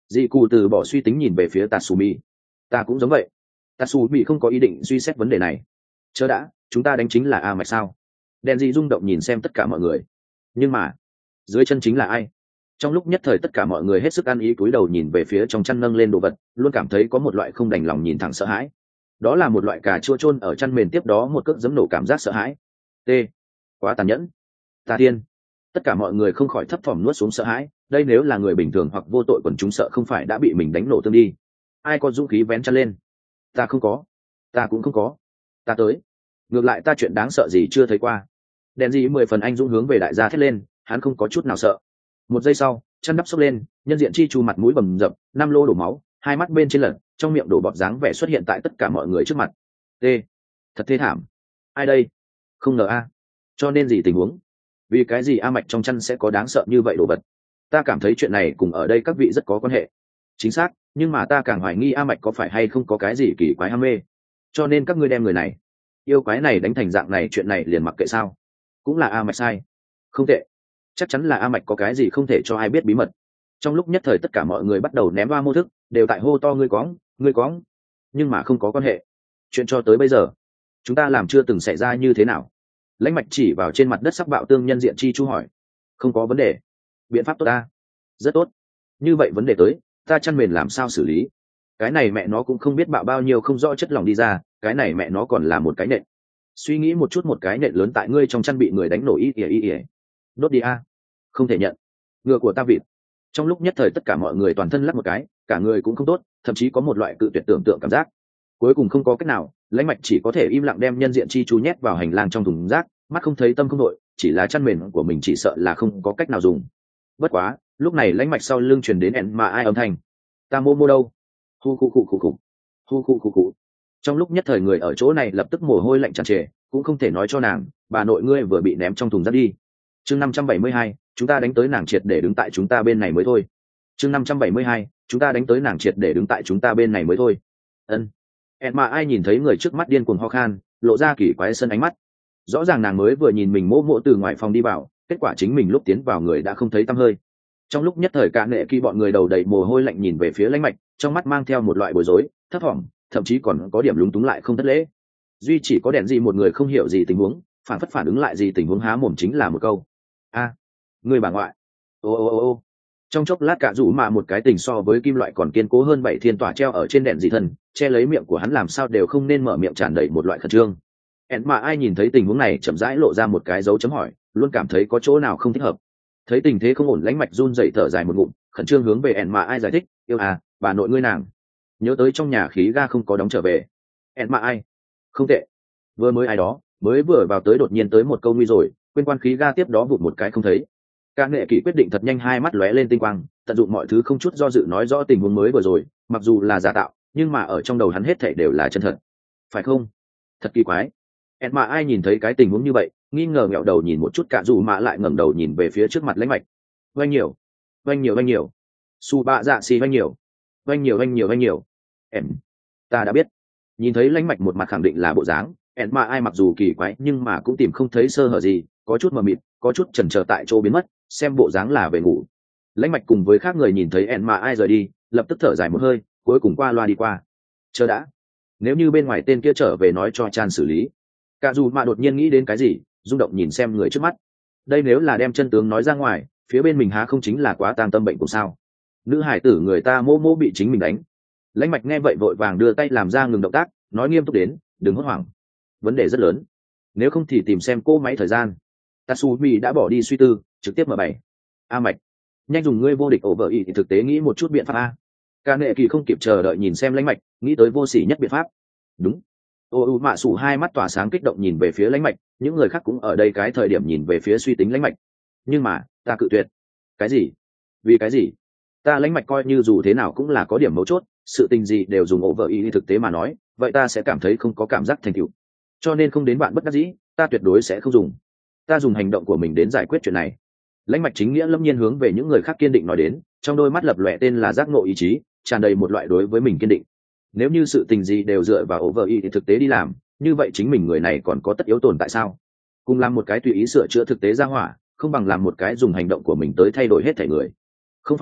Dị cụ từ bỏ suy tính nhìn về phía Tatsumi. Ta cũng giống vậy. Tatsumi không có ý định suy xét vấn đề này. Chớ đã, chúng ta đánh chính là A Mạch sao? Đen dị rung động nhìn xem tất cả mọi người. Nhưng mà, dưới chân chính là ai? Trong lúc nhất thời tất cả mọi người hết sức ăn ý cúi đầu nhìn về phía trong chăn nâng lên đồ vật, luôn cảm thấy có một loại không đành lòng nhìn thẳng sợ hãi. Đó là một loại cà chua chôn ở chăn mền, tiếp đó một cước giẫm nổ cảm giác sợ hãi. T. Quá tàn nhẫn. Ta tiên. Tất cả mọi người không khỏi thấp thỏm nuốt xuống sợ hãi. Đây nếu là người bình thường hoặc vô tội quần chúng sợ không phải đã bị mình đánh nổ tương đi. Ai có dũng khí vén chăn lên? Ta không có. Ta cũng không có. Ta tới. Ngược lại ta chuyện đáng sợ gì chưa thấy qua. Đèn gì mười phần anh dũng hướng về đại gia thét lên, hắn không có chút nào sợ. Một giây sau, chăn đắp xốc lên, nhân diện chi chu mặt mũi bầm dập, năm lô đổ máu, hai mắt bên trên lật, trong miệng đổ bọt dáng vẻ xuất hiện tại tất cả mọi người trước mặt. T. Thật thê thảm. Ai đây? Không ngờ a. Cho nên gì tình huống? Vì cái gì A Mạch trong chăn sẽ có đáng sợ như vậy đồ vật? Ta cảm thấy chuyện này cùng ở đây các vị rất có quan hệ. Chính xác, nhưng mà ta càng hoài nghi A Mạch có phải hay không có cái gì kỳ quái ham mê. Cho nên các ngươi đem người này, yêu quái này đánh thành dạng này, chuyện này liền mặc kệ sao? Cũng là A Mạch sai. Không tệ. Chắc chắn là A Mạch có cái gì không thể cho ai biết bí mật. Trong lúc nhất thời tất cả mọi người bắt đầu ném ba mô thức, đều tại hô to ngươi cóng, ngươi cóng. Nhưng mà không có quan hệ. Chuyện cho tới bây giờ, chúng ta làm chưa từng xảy ra như thế nào. Lãnh Mạch chỉ vào trên mặt đất sắc bạo tương nhân diện chi chu hỏi. Không có vấn đề. Biện pháp tốt ta. Rất tốt. Như vậy vấn đề tới, ta chăn mền làm sao xử lý? Cái này mẹ nó cũng không biết bạo bao nhiêu không rõ chất lỏng đi ra, cái này mẹ nó còn là một cái nện. Suy nghĩ một chút, một cái nện lớn tại ngươi trong chăn bị người đánh nổ y ỉa y ỉa. Đốt đi a. Không thể nhận. Ngựa của ta vịt. Trong lúc nhất thời tất cả mọi người toàn thân lắc một cái, cả người cũng không tốt, thậm chí có một loại cự tuyệt tưởng tượng cảm giác. Cuối cùng không có cách nào, Lãnh Mạch chỉ có thể im lặng đem nhân diện chi chú nhét vào hành lang trong thùng rác, mắt không thấy tâm không đội, chỉ là chăn mền của mình chỉ sợ là không có cách nào dùng. Bất quá, lúc này Lãnh Mạch sau lưng truyền đến ẹn mà ai âm thanh. Ta mô mô đâu? Hu khu khu khu khu. Hu khu khu khu. Trong lúc nhất thời người ở chỗ này lập tức mồ hôi lạnh tràn trề, cũng không thể nói cho nàng, bà nội ngươi vừa bị ném trong thùng rác đi. Chương năm trăm bảy mươi hai, chúng ta đánh tới nàng triệt để đứng tại chúng ta bên này mới thôi. Chương năm trăm bảy mươi hai, chúng ta đánh tới nàng triệt để đứng tại chúng ta bên này mới thôi. Ân. Ẹn mà ai nhìn thấy người trước mắt điên cuồng ho khan, lộ ra kỳ quái sân ánh mắt. Rõ ràng nàng mới vừa nhìn mình mỗ mỗ từ ngoài phòng đi vào, kết quả chính mình lúc tiến vào người đã không thấy tăm hơi. Trong lúc nhất thời cả nệ khi bọn người đầu đầy mồ hôi lạnh nhìn về phía Lãnh Mạch, trong mắt mang theo một loại bối rối, thấp thỏm, thậm chí còn có điểm lúng túng lại không thất lễ. Duy chỉ có đèn gì một người không hiểu gì tình huống, phản phất phản ứng lại gì tình huống, há mồm chính là một câu. A, à, người bà ngoại. Ô ô ô ô. Trong chốc lát cả rủ mà một cái tình so với kim loại còn kiên cố hơn bảy thiên tỏa treo ở trên đèn dị thần, che lấy miệng của hắn làm sao đều không nên mở miệng, tràn đầy một loại khẩn trương. Ẹn mà ai nhìn thấy tình huống này chậm rãi lộ ra một cái dấu chấm hỏi, luôn cảm thấy có chỗ nào không thích hợp. Thấy tình thế không ổn, Lãnh Mạch run rẩy thở dài một ngụm, khẩn trương hướng về ẹn mà ai giải thích, yêu à, bà nội ngươi nàng. Nhớ tới trong nhà khí ga không có đóng trở về. Ẹn mà ai? Không tệ. Vừa mới ai đó, mới vừa vào tới đột nhiên tới một câu nguy rồi, quên quan khí ga tiếp đó vụt một cái không thấy. Cả nghệ kỷ quyết định thật nhanh, hai mắt lóe lên tinh quang, tận dụng mọi thứ không chút do dự nói rõ tình huống mới vừa rồi, mặc dù là giả tạo, nhưng mà ở trong đầu hắn hết thảy đều là chân thật. Phải không? Thật kỳ quái. Ẹn mà ai nhìn thấy cái tình huống như vậy, nghi ngờ ngẹo đầu nhìn một chút, cả dù mà lại ngẩng đầu nhìn về phía trước mặt Lãnh Mạch. Vanh nhiều, vanh nhiều, vanh nhiều. Su bạ dạ xì vanh nhiều, vanh nhiều, vanh nhiều, vanh nhiều. Em, ta đã biết. Nhìn thấy Lãnh Mạch một mặt khẳng định là bộ dáng, ẹn mà ai mặc dù kỳ quái nhưng mà cũng tìm không thấy sơ hở gì, có chút mờ mịt, có chút chần chờ tại chỗ biến mất, xem bộ dáng là về ngủ. Lãnh Mạch cùng với khác người nhìn thấy ẹn mà ai rời đi, lập tức thở dài một hơi, cuối cùng qua loa đi qua. Chờ đã, nếu như bên ngoài tên kia trở về nói cho Chan xử lý. Cả dù mà đột nhiên nghĩ đến cái gì, rung động nhìn xem người trước mắt. Đây nếu là đem chân tướng nói ra ngoài, phía bên mình há không chính là quá tang tâm bệnh của sao? Nữ hải tử người ta mô mô bị chính mình đánh. Lãnh Mạch nghe vậy vội vàng đưa tay làm ra ngừng động tác, nói nghiêm túc đến, đừng hốt hoảng. Vấn đề rất lớn, nếu không thì tìm xem cô máy thời gian. Tatsumi đã bỏ đi suy tư, trực tiếp mở bảy. A Mạch, nhanh dùng ngươi vô địch ổ vợ ý thì thực tế nghĩ một chút biện pháp a. Cả nệ kỳ không kịp chờ đợi nhìn xem Lãnh Mạch, nghĩ tới vô sỉ nhất biện pháp. Đúng. Ô u mạ sủ hai mắt tỏa sáng kích động nhìn về phía Lãnh Mạch, những người khác cũng ở đây cái thời điểm nhìn về phía suy tính Lãnh Mạch. Nhưng mà ta cự tuyệt. Cái gì? Vì cái gì? Ta Lãnh Mạch coi như dù thế nào cũng là có điểm mấu chốt, sự tình gì đều dùng ổ vợ ý thực tế mà nói, vậy ta sẽ cảm thấy không có cảm giác thành tựu. Cho nên không đến bạn bất đắc dĩ, ta tuyệt đối sẽ không dùng. Ta dùng hành động của mình đến giải quyết chuyện này. Lãnh Mạch chính nghĩa lâm nhiên hướng về những người khác kiên định nói đến, trong đôi mắt lập lòe tên là giác ngộ ý chí, tràn đầy một loại đối với mình kiên định. Nếu như sự tình gì đều dựa vào over y thì thực tế đi làm, như vậy chính mình người này còn có tất yếu tồn tại sao? Cùng làm một cái tùy ý sửa chữa thực tế ra hỏa, không bằng làm một cái dùng hành động của mình tới thay đổi hết thảy người. Không phải,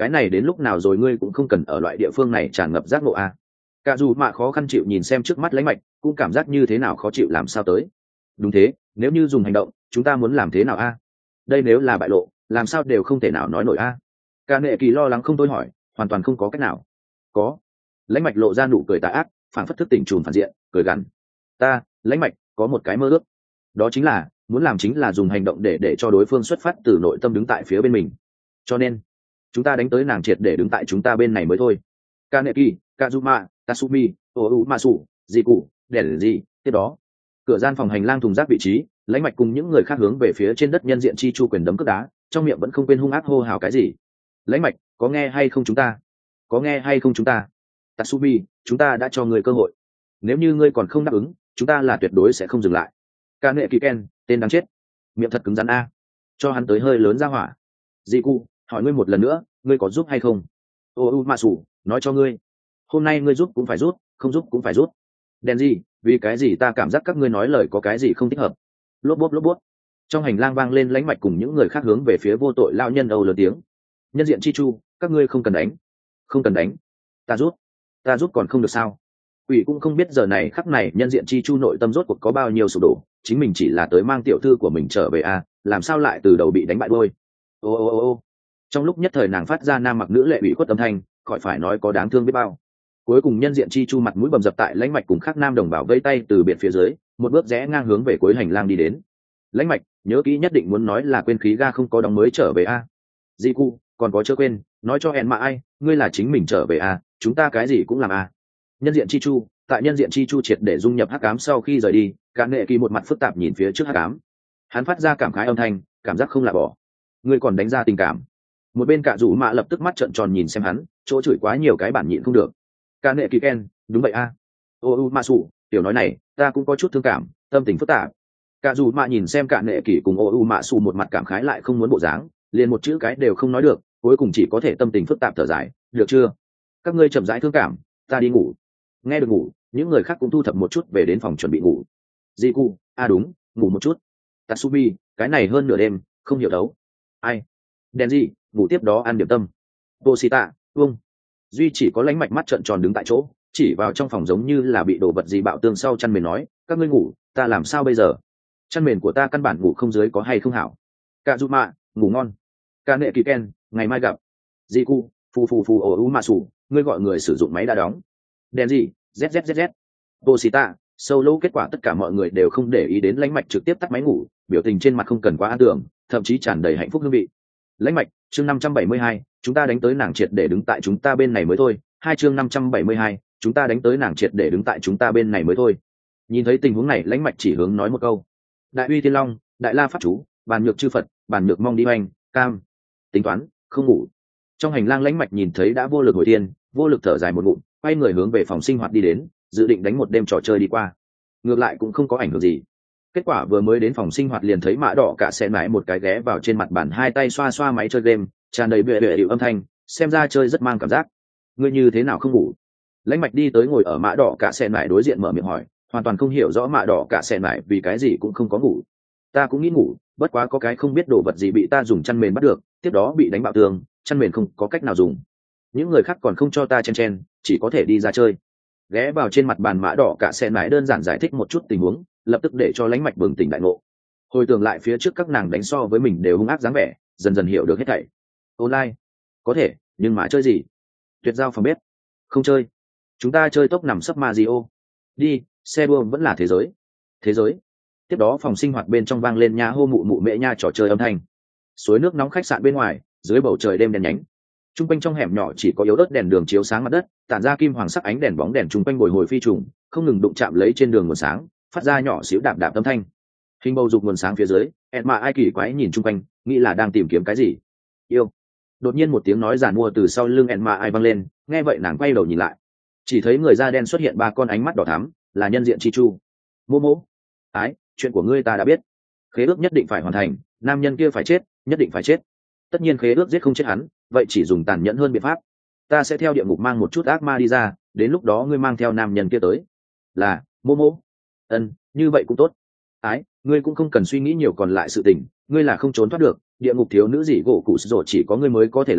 cái này đến lúc nào rồi ngươi cũng không cần ở loại địa phương này tràn ngập giác ngộ a. Cả dù mạ khó khăn chịu nhìn xem trước mắt lãnh mạch, cũng cảm giác như thế nào khó chịu làm sao tới. Đúng thế, nếu như dùng hành động, chúng ta muốn làm thế nào a? Đây nếu là bại lộ, làm sao đều không thể nào nói nổi a. Cả nệ kỳ lo lắng không thôi hỏi, hoàn toàn không có cách nào. Có. Lãnh mạch lộ ra nụ cười tà ác, phản phất thức tỉnh trùn phản diện, cười gằn. Ta, lãnh mạch, có một cái mơ ước. Đó chính là, muốn làm chính là dùng hành động để để cho đối phương xuất phát từ nội tâm đứng tại phía bên mình. Cho nên, chúng ta đánh tới nàng triệt để đứng tại chúng ta bên này mới thôi. Kaneki, Kazuma, Tatsumi, Oumasu, Jiku, đèn gì, tiếp đó. Cửa gian phòng hành lang thùng rác vị trí, lãnh mạch cùng những người khác hướng về phía trên đất nhân diện chi chu quyền đấm cước đá, trong miệng vẫn không quên hung ác hô hào cái gì. Lãnh mạch, có nghe hay không chúng ta? Có nghe hay không chúng ta? Tatsumi, chúng ta đã cho người cơ hội. Nếu như ngươi còn không đáp ứng, chúng ta là tuyệt đối sẽ không dừng lại. Kaneki Ken, tên đáng chết. Miệng thật cứng rắn a. Cho hắn tới hơi lớn ra hỏa. Jiku, hỏi ngươi một lần nữa, ngươi có giúp hay không? Oumasu, nói cho ngươi, hôm nay ngươi giúp cũng phải giúp, không giúp cũng phải giúp. Đen gì, vì cái gì ta cảm giác các ngươi nói lời có cái gì không thích hợp. Lốp bốp lốp bốp. Trong hành lang vang lên lãnh mạch cùng những người khác hướng về phía vô tội lao nhân âu lớn tiếng. Nhân diện chi chu, các ngươi không cần đánh. Không cần đánh. Ta giúp. Ta giúp còn không được sao? Quỷ cũng không biết giờ này khắc này nhân diện chi chu nội tâm rốt cuộc có bao nhiêu sụp đổ, chính mình chỉ là tới mang tiểu thư của mình trở về à, làm sao lại từ đầu bị đánh bại đôi. Ô ô ô ô. Trong lúc nhất thời nàng phát ra nam mặc nữ lệ ủy khuất âm thanh, khỏi phải nói có đáng thương biết bao. Cuối cùng nhân diện chi chu mặt mũi bầm dập tại lãnh mạch cùng khác nam đồng bào vây tay từ biệt phía dưới, một bước rẽ ngang hướng về cuối hành lang đi đến. Lãnh mạch, nhớ kỹ nhất định muốn nói là quên khí ga không có đóng mới trở về a. À. Jiku, còn có chưa quên, nói cho hẹn mà ai, ngươi là chính mình trở về a, à, chúng ta cái gì cũng làm a. À. Nhân diện chi chu, tại nhân diện chi chu triệt để dung nhập hắc ám sau khi rời đi, cả nghệ kỳ một mặt phức tạp nhìn phía trước hắc ám. Hắn phát ra cảm khái âm thanh, cảm giác không là bỏ. Ngươi còn đánh ra tình cảm. Một bên cả rủ mạ lập tức mắt trợn tròn nhìn xem hắn, chỗ chửi quá nhiều cái bản nhịn không được. Cả nghệ kỳ Ken, đúng vậy a. À. Ô u ma sụ, tiểu nói này, ta cũng có chút thương cảm, tâm tình phức tạp. Cả rủ mạ nhìn xem cả nghệ kỳ cùng ô u mạ sụ một mặt cảm khái lại không muốn bộ dáng, liền một chữ cái đều không nói được, cuối cùng chỉ có thể tâm tình phức tạp thở dài, được chưa? Các ngươi chậm rãi thương cảm, ta đi ngủ. Nghe được ngủ, những người khác cũng thu thập một chút về đến phòng chuẩn bị ngủ. Jiku, à đúng, ngủ một chút. Tatsumi, cái này hơn nửa đêm, không hiểu đấu. Ai? Denji, ngủ tiếp đó ăn điểm tâm. Toshita, vâng. Duy chỉ có lãnh mạch mắt trợn tròn đứng tại chỗ, chỉ vào trong phòng giống như là bị đồ vật gì bạo tương sau chăn mền nói, các ngươi ngủ, ta làm sao bây giờ? Chăn mền của ta căn bản ngủ không dưới có hay không hảo. Kazuma, ngủ ngon. Kaneki Ken, ngày mai gặp. Jiku, phù phù phù ổ u mà sủ, ngươi gọi người sử dụng máy đã đóng. Denji, zzz. Toshita, solo kết quả tất cả mọi người đều không để ý đến lãnh mạch trực tiếp tắt máy ngủ, biểu tình trên mặt không cần quá an tưởng, thậm chí tràn đầy hạnh phúc hương vị. Lãnh mạch, chương năm trăm bảy mươi hai, chúng ta đánh tới nàng triệt để đứng tại chúng ta bên này mới thôi. Hai chương năm trăm bảy mươi hai, chúng ta đánh tới nàng triệt để đứng tại chúng ta bên này mới thôi. Nhìn thấy tình huống này, lãnh mạch chỉ hướng nói một câu: Đại uy thiên long, đại la pháp chú, bàn nhược chư Phật, bàn nhược mong đi hoành, cam. Tính toán, không ngủ. Trong hành lang lãnh mạch nhìn thấy đã vô lực hồi tiên, vô lực thở dài một ngụm, quay người hướng về phòng sinh hoạt đi đến, dự định đánh một đêm trò chơi đi qua. Ngược lại cũng không có ảnh hưởng gì. Kết quả vừa mới đến phòng sinh hoạt liền thấy mã đỏ cả xe mãi một cái ghé vào trên mặt bàn, hai tay xoa xoa máy chơi game, tràn đầy bệ bệ điệu âm thanh, xem ra chơi rất mang cảm giác. Ngươi như thế nào không ngủ? Lãnh mạch đi tới ngồi ở mã đỏ cả xe mãi đối diện mở miệng hỏi, hoàn toàn không hiểu rõ mã đỏ cả xe mãi vì cái gì cũng không có ngủ. Ta cũng nghĩ ngủ, bất quá có cái không biết đồ vật gì bị ta dùng chăn mền bắt được, tiếp đó bị đánh bạo tường, chăn mền không có cách nào dùng. Những người khác còn không cho ta chen chen, chỉ có thể đi ra chơi. Ghé vào trên mặt bàn mã đỏ cả xe mãi đơn giản giải thích một chút tình huống, lập tức để cho lãnh mạch bừng tỉnh đại ngộ. Hồi tưởng lại phía trước các nàng đánh so với mình đều hung ác dáng vẻ, dần dần hiểu được hết thảy. Online có thể, nhưng mà chơi gì? Tuyệt giao phòng bếp không chơi. Chúng ta chơi tốc nằm sấp Mario. Đi, xe đua vẫn là thế giới. Thế giới. Tiếp đó phòng sinh hoạt bên trong vang lên nha hô mụ mụ mẹ nha trò chơi âm thanh. Suối nước nóng khách sạn bên ngoài, dưới bầu trời đêm đen nhánh. Trung quanh trong hẻm nhỏ chỉ có yếu ớt đèn đường chiếu sáng mặt đất, tản ra kim hoàng sắc ánh đèn bóng đèn trung quanh bồi hồi phi trùng, không ngừng đụng chạm lấy trên đường nguồn sáng, phát ra nhỏ xíu đạp đạp âm thanh. Hình bầu dục nguồn sáng phía dưới, Emma ai kỳ quái nhìn trung quanh, nghĩ là đang tìm kiếm cái gì. Yêu. Đột nhiên một tiếng nói giản mua từ sau lưng Emma ai vang lên, nghe vậy nàng quay đầu nhìn lại, chỉ thấy người da đen xuất hiện ba con ánh mắt đỏ thắm, là nhân diện chi chu. Momo, ái, chuyện của ngươi ta đã biết, khế ước nhất định phải hoàn thành, nam nhân kia phải chết, nhất định phải chết. Tất nhiên khế ước giết không chết hắn, vậy chỉ dùng tàn nhẫn hơn biện pháp. Ta sẽ theo địa ngục mang một chút ác ma đi ra, đến lúc đó ngươi mang theo nam nhân kia tới. Là, Momo. Ân, như vậy cũng tốt. Ái, ngươi cũng không cần suy nghĩ nhiều còn lại sự tình, ngươi là không trốn thoát được, địa ngục thiếu nữ gì gỗ cụ rồi chỉ có ngươi mới có thể làm,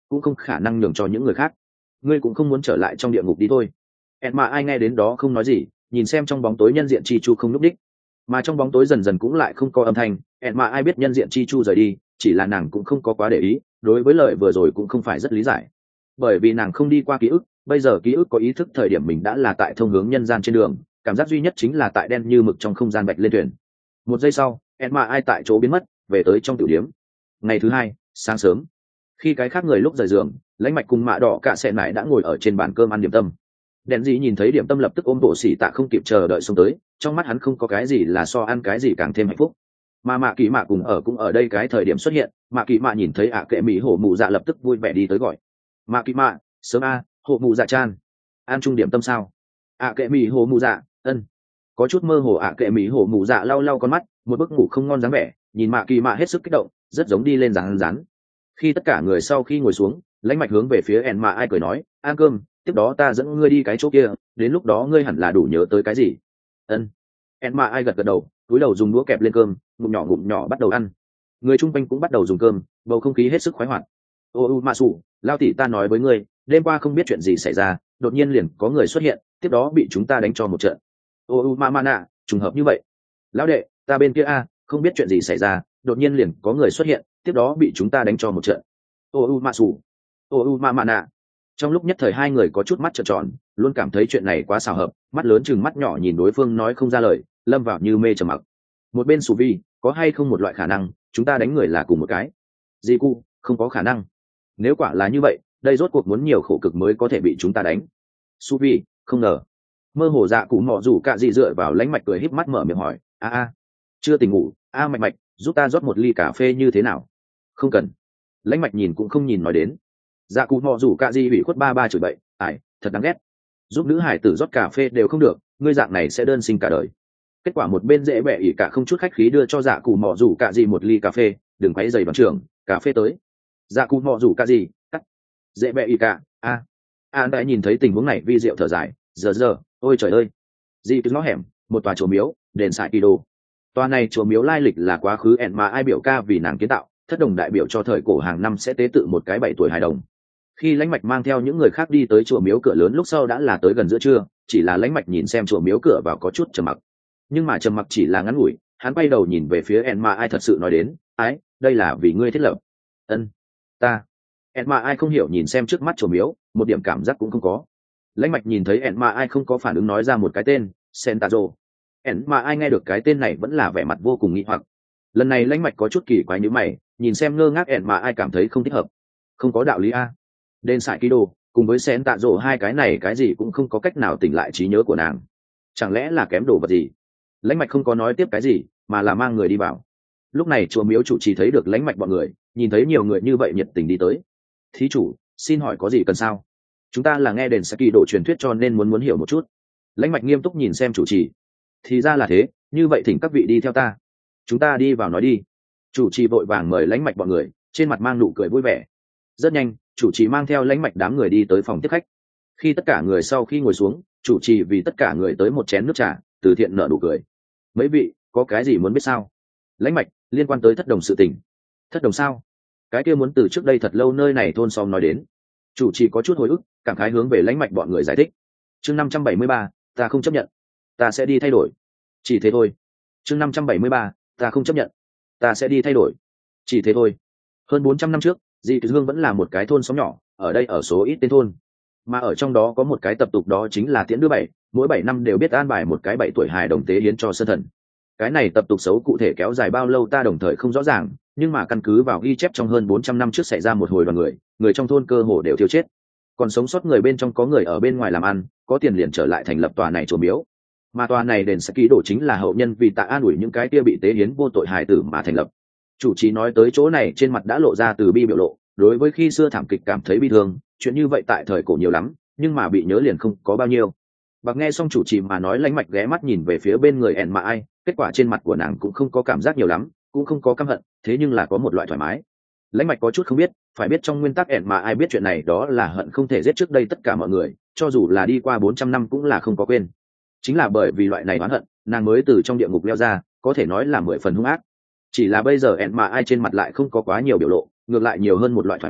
cũng không khả năng nhường cho những người khác. Ngươi cũng không muốn trở lại trong địa ngục đi thôi. ẹn mà ai nghe đến đó không nói gì, nhìn xem trong bóng tối nhân diện chi chu không nhúc đích, mà trong bóng tối dần dần cũng lại không có âm thanh. ẹn mà ai biết nhân diện chi chu rời đi, chỉ là nàng cũng không có quá để ý, đối với lời vừa rồi cũng không phải rất lý giải, bởi vì nàng không đi qua ký ức, bây giờ ký ức có ý thức thời điểm mình đã là tại thông hướng nhân gian trên đường, cảm giác duy nhất chính là tại đen như mực trong không gian bạch lên thuyền. Một giây sau, ẹn mà ai tại chỗ biến mất, về tới trong tiểu điếm. Ngày thứ hai sáng sớm, khi cái khác người lúc rời giường, lãnh mạch cùng mạ đỏ cạ sẹ nải đã ngồi ở trên bàn cơm ăn điểm tâm. Đèn gì nhìn thấy điểm tâm lập tức ôm bộ xỉ tạ không kịp chờ đợi xông tới, trong mắt hắn không có cái gì là so ăn cái gì càng thêm hạnh phúc. Mà mạ kỳ mạ cùng ở cũng ở đây cái thời điểm xuất hiện, mạ kỳ mạ nhìn thấy ạ kệ mỹ hổ mụ dạ lập tức vui vẻ đi tới gọi mạ kỳ mạ, sớm a, hộ mụ dạ chan, ăn chung điểm tâm sao? ạ kệ mỹ hổ mụ dạ, ân. Có chút mơ hồ ạ kệ mỹ hổ mụ dạ lau lau con mắt, một bức ngủ không ngon dáng vẻ, nhìn mạ kỳ mạ hết sức kích động, rất giống đi lên rán rán. Khi tất cả người sau khi ngồi xuống, lãnh mạch hướng về phía ẹn mạ ai cười nói, ăn cơm, tiếp đó ta dẫn ngươi đi cái chỗ kia, đến lúc đó ngươi hẳn là đủ nhớ tới cái gì. Ân. ẹn mạ ai gật gật đầu, túi đầu dùng đũa kẹp lên cơm, ngụm nhỏ ngụm nhỏ bắt đầu ăn. Người chung quanh cũng bắt đầu dùng cơm, bầu không khí hết sức khoái hoạt. Ô u mạ sủ, lao tỷ ta nói với ngươi, đêm qua không biết chuyện gì xảy ra, đột nhiên liền có người xuất hiện, tiếp đó bị chúng ta đánh cho một trận. Ô u mạ mạ nạ, trùng hợp như vậy. Lão đệ, ta bên kia a, không biết chuyện gì xảy ra, đột nhiên liền có người xuất hiện, tiếp đó bị chúng ta đánh cho một trận. Ô u mạ sủ, ô u mạ mạ nạ. Trong lúc nhất thời hai người có chút mắt trợn tròn, luôn cảm thấy chuyện này quá xào hợp, mắt lớn chừng mắt nhỏ nhìn đối phương nói không ra lời, lâm vào như mê trầm mặc. Một bên sù vi, có hay không một loại khả năng chúng ta đánh người là cùng một cái? Di cu, không có khả năng. Nếu quả là như vậy, đây rốt cuộc muốn nhiều khổ cực mới có thể bị chúng ta đánh. Su vi, không ngờ. Mơ hồ dạ cụ mò rủ cạ gì dựa vào lánh mạch cười híp mắt mở miệng hỏi, a a, chưa tỉnh ngủ, a à, mạch mạch, giúp ta rót một ly cà phê như thế nào? Không cần. Lánh mạch nhìn cũng không nhìn nói đến. Dạ cụ mò rủ cạ gì bị khuất ba ba chửi bậy, ải, thật đáng ghét. Giúp nữ hải tử rót cà phê đều không được, ngươi dạng này sẽ đơn sinh cả đời. Kết quả một bên dễ bẹ ỉ cả không chút khách khí đưa cho dạ cụ mò rủ cạ gì một ly cà phê, đừng quấy giày đoàn trưởng, cà phê tới. Dạ cụ mò rủ cạ gì, cắt. Dễ bẹ ỉ cả, a. An đã nhìn thấy tình huống này vi diệu thở dài, giờ giờ, ôi trời ơi. Di cứ nó hẻm, một tòa chùa miếu, đền sải kỳ đồ. Tòa này chùa miếu lai lịch là quá khứ ẹn mà ai biểu ca vì nàng kiến tạo, thất đồng đại biểu cho thời cổ hàng năm sẽ tế tự một cái bảy tuổi hài đồng. Khi lãnh mạch mang theo những người khác đi tới chùa miếu cửa lớn lúc sau đã là tới gần giữa trưa, chỉ là lãnh mạch nhìn xem chùa miếu cửa vào có chút trầm mặc. Nhưng mà trầm mặc chỉ là ngắn ngủi, hắn quay đầu nhìn về phía ẹn mà ai thật sự nói đến, ái, đây là vì ngươi thiết lập. Ân, ta. ẹn mà ai không hiểu nhìn xem trước mắt chùa miếu, một điểm cảm giác cũng không có. Lãnh mạch nhìn thấy ẹn mà ai không có phản ứng nói ra một cái tên, Sentazo. ẹn mà ai nghe được cái tên này vẫn là vẻ mặt vô cùng nghi hoặc. Lần này lãnh mạch có chút kỳ quái như mày, nhìn xem ngơ ngác ẹn mà ai cảm thấy không thích hợp. Không có đạo lý a. Đền sải ký đồ cùng với Sentazo hai cái này cái gì cũng không có cách nào tỉnh lại trí nhớ của nàng. Chẳng lẽ là kém đồ vật gì? Lãnh mạch không có nói tiếp cái gì, mà là mang người đi vào. Lúc này chùa miếu chủ trì thấy được lãnh mạch bọn người, nhìn thấy nhiều người như vậy nhiệt tình đi tới. Thí chủ, xin hỏi có gì cần sao? Chúng ta là nghe đền saki đồ truyền thuyết cho nên muốn muốn hiểu một chút. Lãnh mạch nghiêm túc nhìn xem chủ trì. Thì ra là thế, như vậy thỉnh các vị đi theo ta. Chúng ta đi vào nói đi. Chủ trì vội vàng mời lãnh mạch bọn người, trên mặt mang nụ cười vui vẻ. Rất nhanh, chủ trì mang theo lãnh mạch đám người đi tới phòng tiếp khách. Khi tất cả người sau khi ngồi xuống, chủ trì vì tất cả người tới một chén nước trà, từ thiện nở nụ cười. Mấy vị, có cái gì muốn biết sao? Lãnh mạch, liên quan tới thất đồng sự tình. Thất đồng sao? Cái kia muốn từ trước đây thật lâu nơi này thôn xóm nói đến. Chủ trì có chút hồi ức, cảm khái hướng về lãnh mạch bọn người giải thích. Chương năm trăm bảy mươi ba, ta không chấp nhận, ta sẽ đi thay đổi. Chỉ thế thôi. Chương năm trăm bảy mươi ba, ta không chấp nhận, ta sẽ đi thay đổi. Chỉ thế thôi. Hơn bốn trăm năm trước, Dị Cứ Hương vẫn là một cái thôn xóm nhỏ, ở đây ở số ít tên thôn. Mà ở trong đó có một cái tập tục đó chính là tiễn đưa bảy, mỗi bảy năm đều biết an bài một cái bảy tuổi hài đồng tế hiến cho sơn thần. Cái này tập tục xấu cụ thể kéo dài bao lâu ta đồng thời không rõ ràng, nhưng mà căn cứ vào ghi chép trong hơn bốn trăm năm trước xảy ra một hồi đoàn người, người trong thôn cơ hồ đều thiêu chết. Còn sống sót người bên trong có người ở bên ngoài làm ăn, có tiền liền trở lại thành lập tòa này chùa miếu. Mà tòa này đền Saki đổ chính là hậu nhân vì tạ an ủi những cái kia bị tế hiến vô tội hài tử mà thành lập. Chủ trì nói tới chỗ này trên mặt đã lộ ra từ bi biểu lộ, đối với khi xưa thảm kịch cảm thấy bi thương, chuyện như vậy tại thời cổ nhiều lắm, nhưng mà bị nhớ liền không có bao nhiêu. Bạc nghe xong chủ trì mà nói, lãnh mạch ghé mắt nhìn về phía bên người ẹn mà ai, kết quả trên mặt của nàng cũng không có cảm giác nhiều lắm, cũng không có căm hận, thế nhưng là có một loại thoải mái. Lãnh mạch có chút không biết, phải biết trong nguyên tắc ẹn mà ai biết chuyện này đó là hận không thể giết trước đây tất cả mọi người, cho dù là đi qua bốn trăm năm cũng là không có quên. Chính là bởi vì loại này oán hận, nàng mới từ trong địa ngục leo ra, có thể nói là mười phần hung ác. Chỉ là bây giờ ẹn mà ai trên mặt lại không có quá nhiều biểu lộ, ngược lại nhiều hơn một loại thoải mái,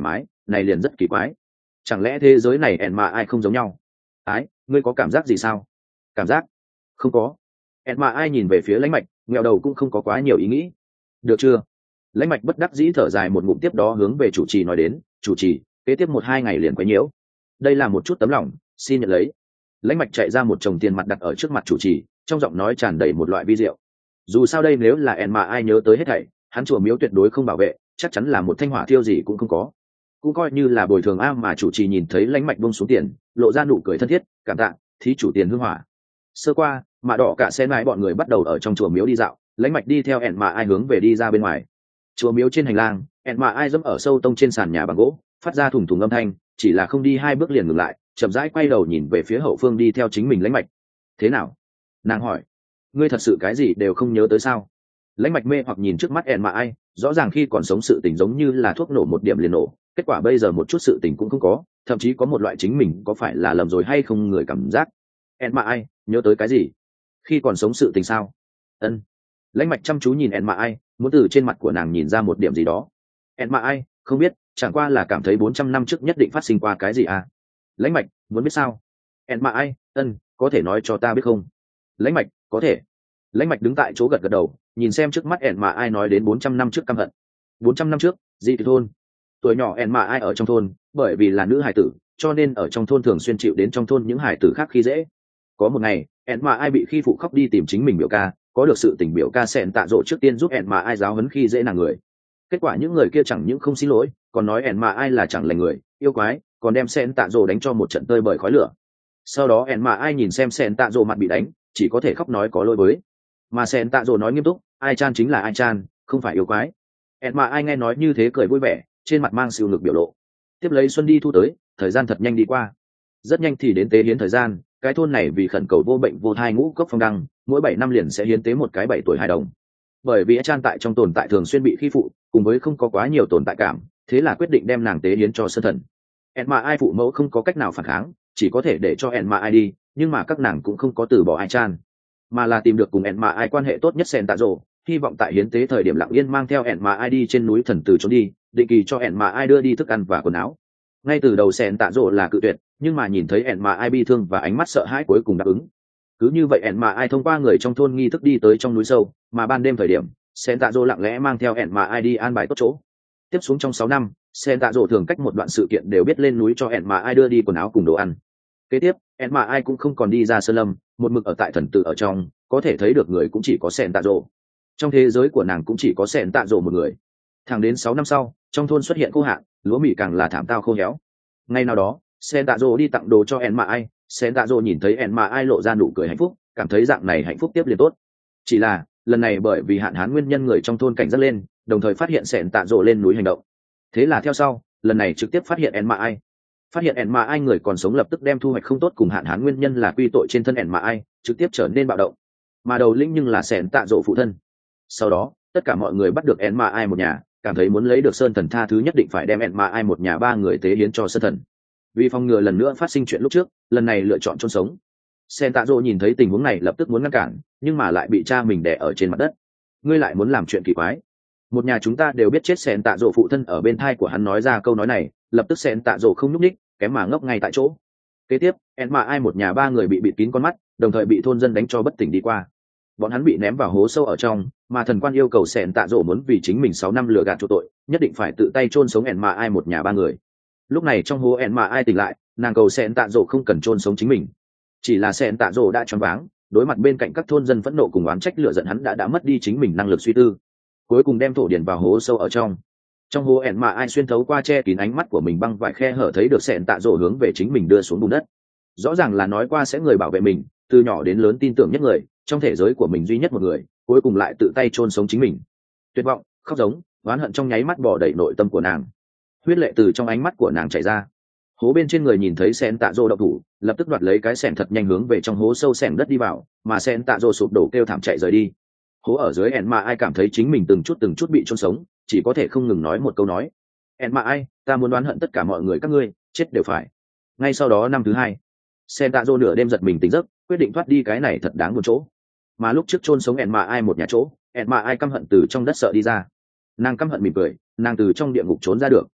này liền rất kỳ quái. Chẳng lẽ thế giới này ẹn mà ai không giống nhau? Ái, ngươi có cảm giác gì sao? Cảm giác? Không có. ẹn mà ai nhìn về phía Lãnh Mạch, nghèo đầu cũng không có quá nhiều ý nghĩ. Được chưa? Lãnh Mạch bất đắc dĩ thở dài một ngụm, tiếp đó hướng về chủ trì nói đến, chủ trì, kế tiếp một hai ngày liền quấy nhiễu. Đây là một chút tấm lòng, xin nhận lấy. Lãnh Mạch chạy ra một chồng tiền mặt đặt ở trước mặt chủ trì, trong giọng nói tràn đầy một loại vi diệu. Dù sao đây nếu là ẹn mà ai nhớ tới hết thảy, hắn chùa miếu tuyệt đối không bảo vệ, chắc chắn là một thanh hỏa thiêu gì cũng không có, cũng coi như là bồi thường a. Mà chủ trì nhìn thấy Lãnh Mạch buông xuống tiền, lộ ra nụ cười thân thiết, cảm tạ thí chủ tiền hương hỏa. Sơ qua, mà đỏ cả xe mái bọn người bắt đầu ở trong chùa miếu đi dạo, Lãnh Mạch đi theo ẹn mà ai hướng về đi ra bên ngoài. Chùa miếu trên hành lang, ẹn mà ai dẫm ở sâu tông trên sàn nhà bằng gỗ, phát ra thủng thủng âm thanh, chỉ là không đi hai bước liền ngừng lại, chậm rãi quay đầu nhìn về phía hậu phương đi theo chính mình Lãnh Mạch. Thế nào? Nàng hỏi. Ngươi thật sự cái gì đều không nhớ tới sao? Lãnh Mạch mê hoặc nhìn trước mắt ẹn mà ai, rõ ràng khi còn sống sự tình giống như là thuốc nổ một điểm liền nổ, kết quả bây giờ một chút sự tình cũng không có, thậm chí có một loại chính mình có phải là lầm rồi hay không người cảm giác. ẹn mà ai, nhớ tới cái gì? Khi còn sống sự tình sao? Ân. Lãnh Mạch chăm chú nhìn ẹn mà ai, muốn từ trên mặt của nàng nhìn ra một điểm gì đó. ẹn mà ai, không biết, chẳng qua là cảm thấy bốn trăm năm trước nhất định phát sinh qua cái gì à? Lãnh Mạch, muốn biết sao? ẹn mà ai, ân, có thể nói cho ta biết không? Lãnh Mạch, có thể. Lãnh Mạch đứng tại chỗ gật gật đầu, nhìn xem trước mắt ẹn mà ai nói đến bốn trăm năm trước căm hận. bốn trăm năm trước, Di Từ thôn. Tuổi nhỏ ẹn mà ai ở trong thôn, bởi vì là nữ hải tử, cho nên ở trong thôn thường xuyên chịu đến trong thôn những hải tử khác khi dễ. Có một ngày, ẹn mà ai bị khi phụ khóc đi tìm chính mình biểu ca, có được sự tình biểu ca sẹn tạ rộ trước tiên giúp ẹn mà ai giáo huấn khi dễ nàng người. Kết quả những người kia chẳng những không xin lỗi, còn nói ẹn mà ai là chẳng lành người, yêu quái, còn đem sẹn tạ rộ đánh cho một trận tơi bời khói lửa. Sau đó ẹn mà ai nhìn xem sẹn tạ rộ mặt bị đánh, chỉ có thể khóc nói có lỗi với. Mà sẹn tạ rộ nói nghiêm túc, ai chan chính là ai chan, không phải yêu quái. ẹn mà ai nghe nói như thế cười vui vẻ, trên mặt mang siêu ngực biểu lộ. Tiếp lấy xuân đi thu tới, thời gian thật nhanh đi qua. Rất nhanh thì đến tế hiến thời gian, cái thôn này vì khẩn cầu vô bệnh vô thai ngũ cốc phong đăng, mỗi bảy năm liền sẽ hiến tế một cái bảy tuổi hài đồng. Bởi vì chan tại trong tồn tại thường xuyên bị khi phụ, cùng với không có quá nhiều tồn tại cảm, thế là quyết định đem nàng tế hiến cho sơn thần. ẹn mà ai phụ mẫu không có cách nào phản kháng, chỉ có thể để cho ẹn mà ai đi, nhưng mà các nàng cũng không có từ bỏ ai chan, mà là tìm được cùng ẹn mà ai quan hệ tốt nhất sen tạ rồ, hy vọng tại hiến tế thời điểm lặng yên mang theo ẹn mà ai đi trên núi thần từ trốn đi, định kỳ cho ẹn mà ai đưa đi thức ăn và quần áo. Ngay từ đầu sen tạ rồ là cự tuyệt, nhưng mà nhìn thấy ẹn mà ai bi thương và ánh mắt sợ hãi cuối cùng đáp ứng. Cứ như vậy ẹn mà ai thông qua người trong thôn nghi thức đi tới trong núi sâu, mà ban đêm thời điểm sen tạ rồ lặng lẽ mang theo ẹn mà ai đi an bài tốt chỗ. Tiếp xuống trong sáu năm, sen tạ rồ thường cách một đoạn sự kiện đều biết lên núi cho ẹn mà ai đưa đi quần áo cùng đồ ăn. Kế tiếp ẹn mà ai cũng không còn đi ra sơn lâm, một mực ở tại thần tự ở trong, có thể thấy được người cũng chỉ có sen tạ rồ. Trong thế giới của nàng cũng chỉ có sen tạ rồ một người. Thẳng đến sáu năm sau, trong thôn xuất hiện khô hạn, lúa mì càng là thảm tao khô héo. Ngày nào đó, sen tạ rồ đi tặng đồ cho ẹn mà ai, sen tạ rồ nhìn thấy ẹn mà ai lộ ra nụ cười hạnh phúc, cảm thấy dạng này hạnh phúc tiếp liền tốt. Chỉ là lần này bởi vì hạn hán nguyên nhân, người trong thôn cảnh giác lên, đồng thời phát hiện sen tạ rồ lên núi hành động. Thế là theo sau, lần này trực tiếp phát hiện ẹn mà ai. Phát hiện ẹn mà ai người còn sống lập tức đem thu hoạch không tốt cùng hạn hán nguyên nhân là quy tội trên thân ẹn mà ai, trực tiếp trở nên bạo động. Mà đầu lĩnh nhưng là sen tạ rồ phụ thân. Sau đó, tất cả mọi người bắt được ẹn mà ai một nhà, cảm thấy muốn lấy được sơn thần tha thứ nhất định phải đem ẹn mà ai một nhà ba người tế hiến cho sơn thần. Vì phòng ngừa lần nữa phát sinh chuyện lúc trước, lần này lựa chọn chôn sống. Sen tạ rồ nhìn thấy tình huống này lập tức muốn ngăn cản, nhưng mà lại bị cha mình đè ở trên mặt đất. Ngươi lại muốn làm chuyện kỳ quái? Một nhà chúng ta đều biết chết. Sen tạ rồ phụ thân ở bên thai của hắn nói ra câu nói này, lập tức Sen tạ rồ không nhúc nhích, kém mà ngốc ngay tại chỗ. Kế tiếp, ẹn mà ai một nhà ba người bị bịt kín con mắt, đồng thời bị thôn dân đánh cho bất tỉnh đi qua. Bọn hắn bị ném vào hố sâu ở trong, mà thần quan yêu cầu Sen tạ rồ muốn vì chính mình sáu năm lừa gạt chỗ tội, nhất định phải tự tay chôn sống ẹn mà ai một nhà ba người. Lúc này trong hố ẹn mà ai tỉnh lại, nàng cầu Sen tạ rồ không cần chôn sống chính mình. Chỉ là Sen tạ rồ đã choáng váng, đối mặt bên cạnh các thôn dân phẫn nộ cùng oán trách lửa giận, hắn đã đã mất đi chính mình năng lực suy tư, cuối cùng đem thổ điền vào hố sâu ở trong. Trong hố ẹn mà ai xuyên thấu qua che kín ánh mắt của mình băng vải khe hở thấy được Sen tạ rồ hướng về chính mình đưa xuống bùn đất. Rõ ràng là nói qua sẽ người bảo vệ mình, từ nhỏ đến lớn tin tưởng nhất người, trong thể giới của mình duy nhất một người, cuối cùng lại tự tay chôn sống chính mình. Tuyệt vọng, khóc giống, oán hận trong nháy mắt bỏ đầy nội tâm của nàng. Huyết lệ từ trong ánh mắt của nàng chảy ra. Hố bên trên người nhìn thấy Sen tạ rồ động thủ, lập tức đoạt lấy cái xẻng thật nhanh hướng về trong hố sâu xẻng đất đi vào, mà Sen tạ rồ sụp đổ kêu thảm chạy rời đi. Hố ở dưới ẹn mà ai cảm thấy chính mình từng chút từng chút bị chôn sống, chỉ có thể không ngừng nói một câu nói: ẹn mà ai, ta muốn đoán hận tất cả mọi người các ngươi, chết đều phải. Ngay sau đó năm thứ hai, Sen tạ rồ nửa đêm giật mình tỉnh giấc, quyết định thoát đi cái này thật đáng buồn chỗ. Mà lúc trước chôn sống ẹn mà ai một nhà chỗ, ẹn mà ai căm hận từ trong đất sợ đi ra. Nàng căm hận mỉm cười, nàng từ trong địa ngục trốn ra được.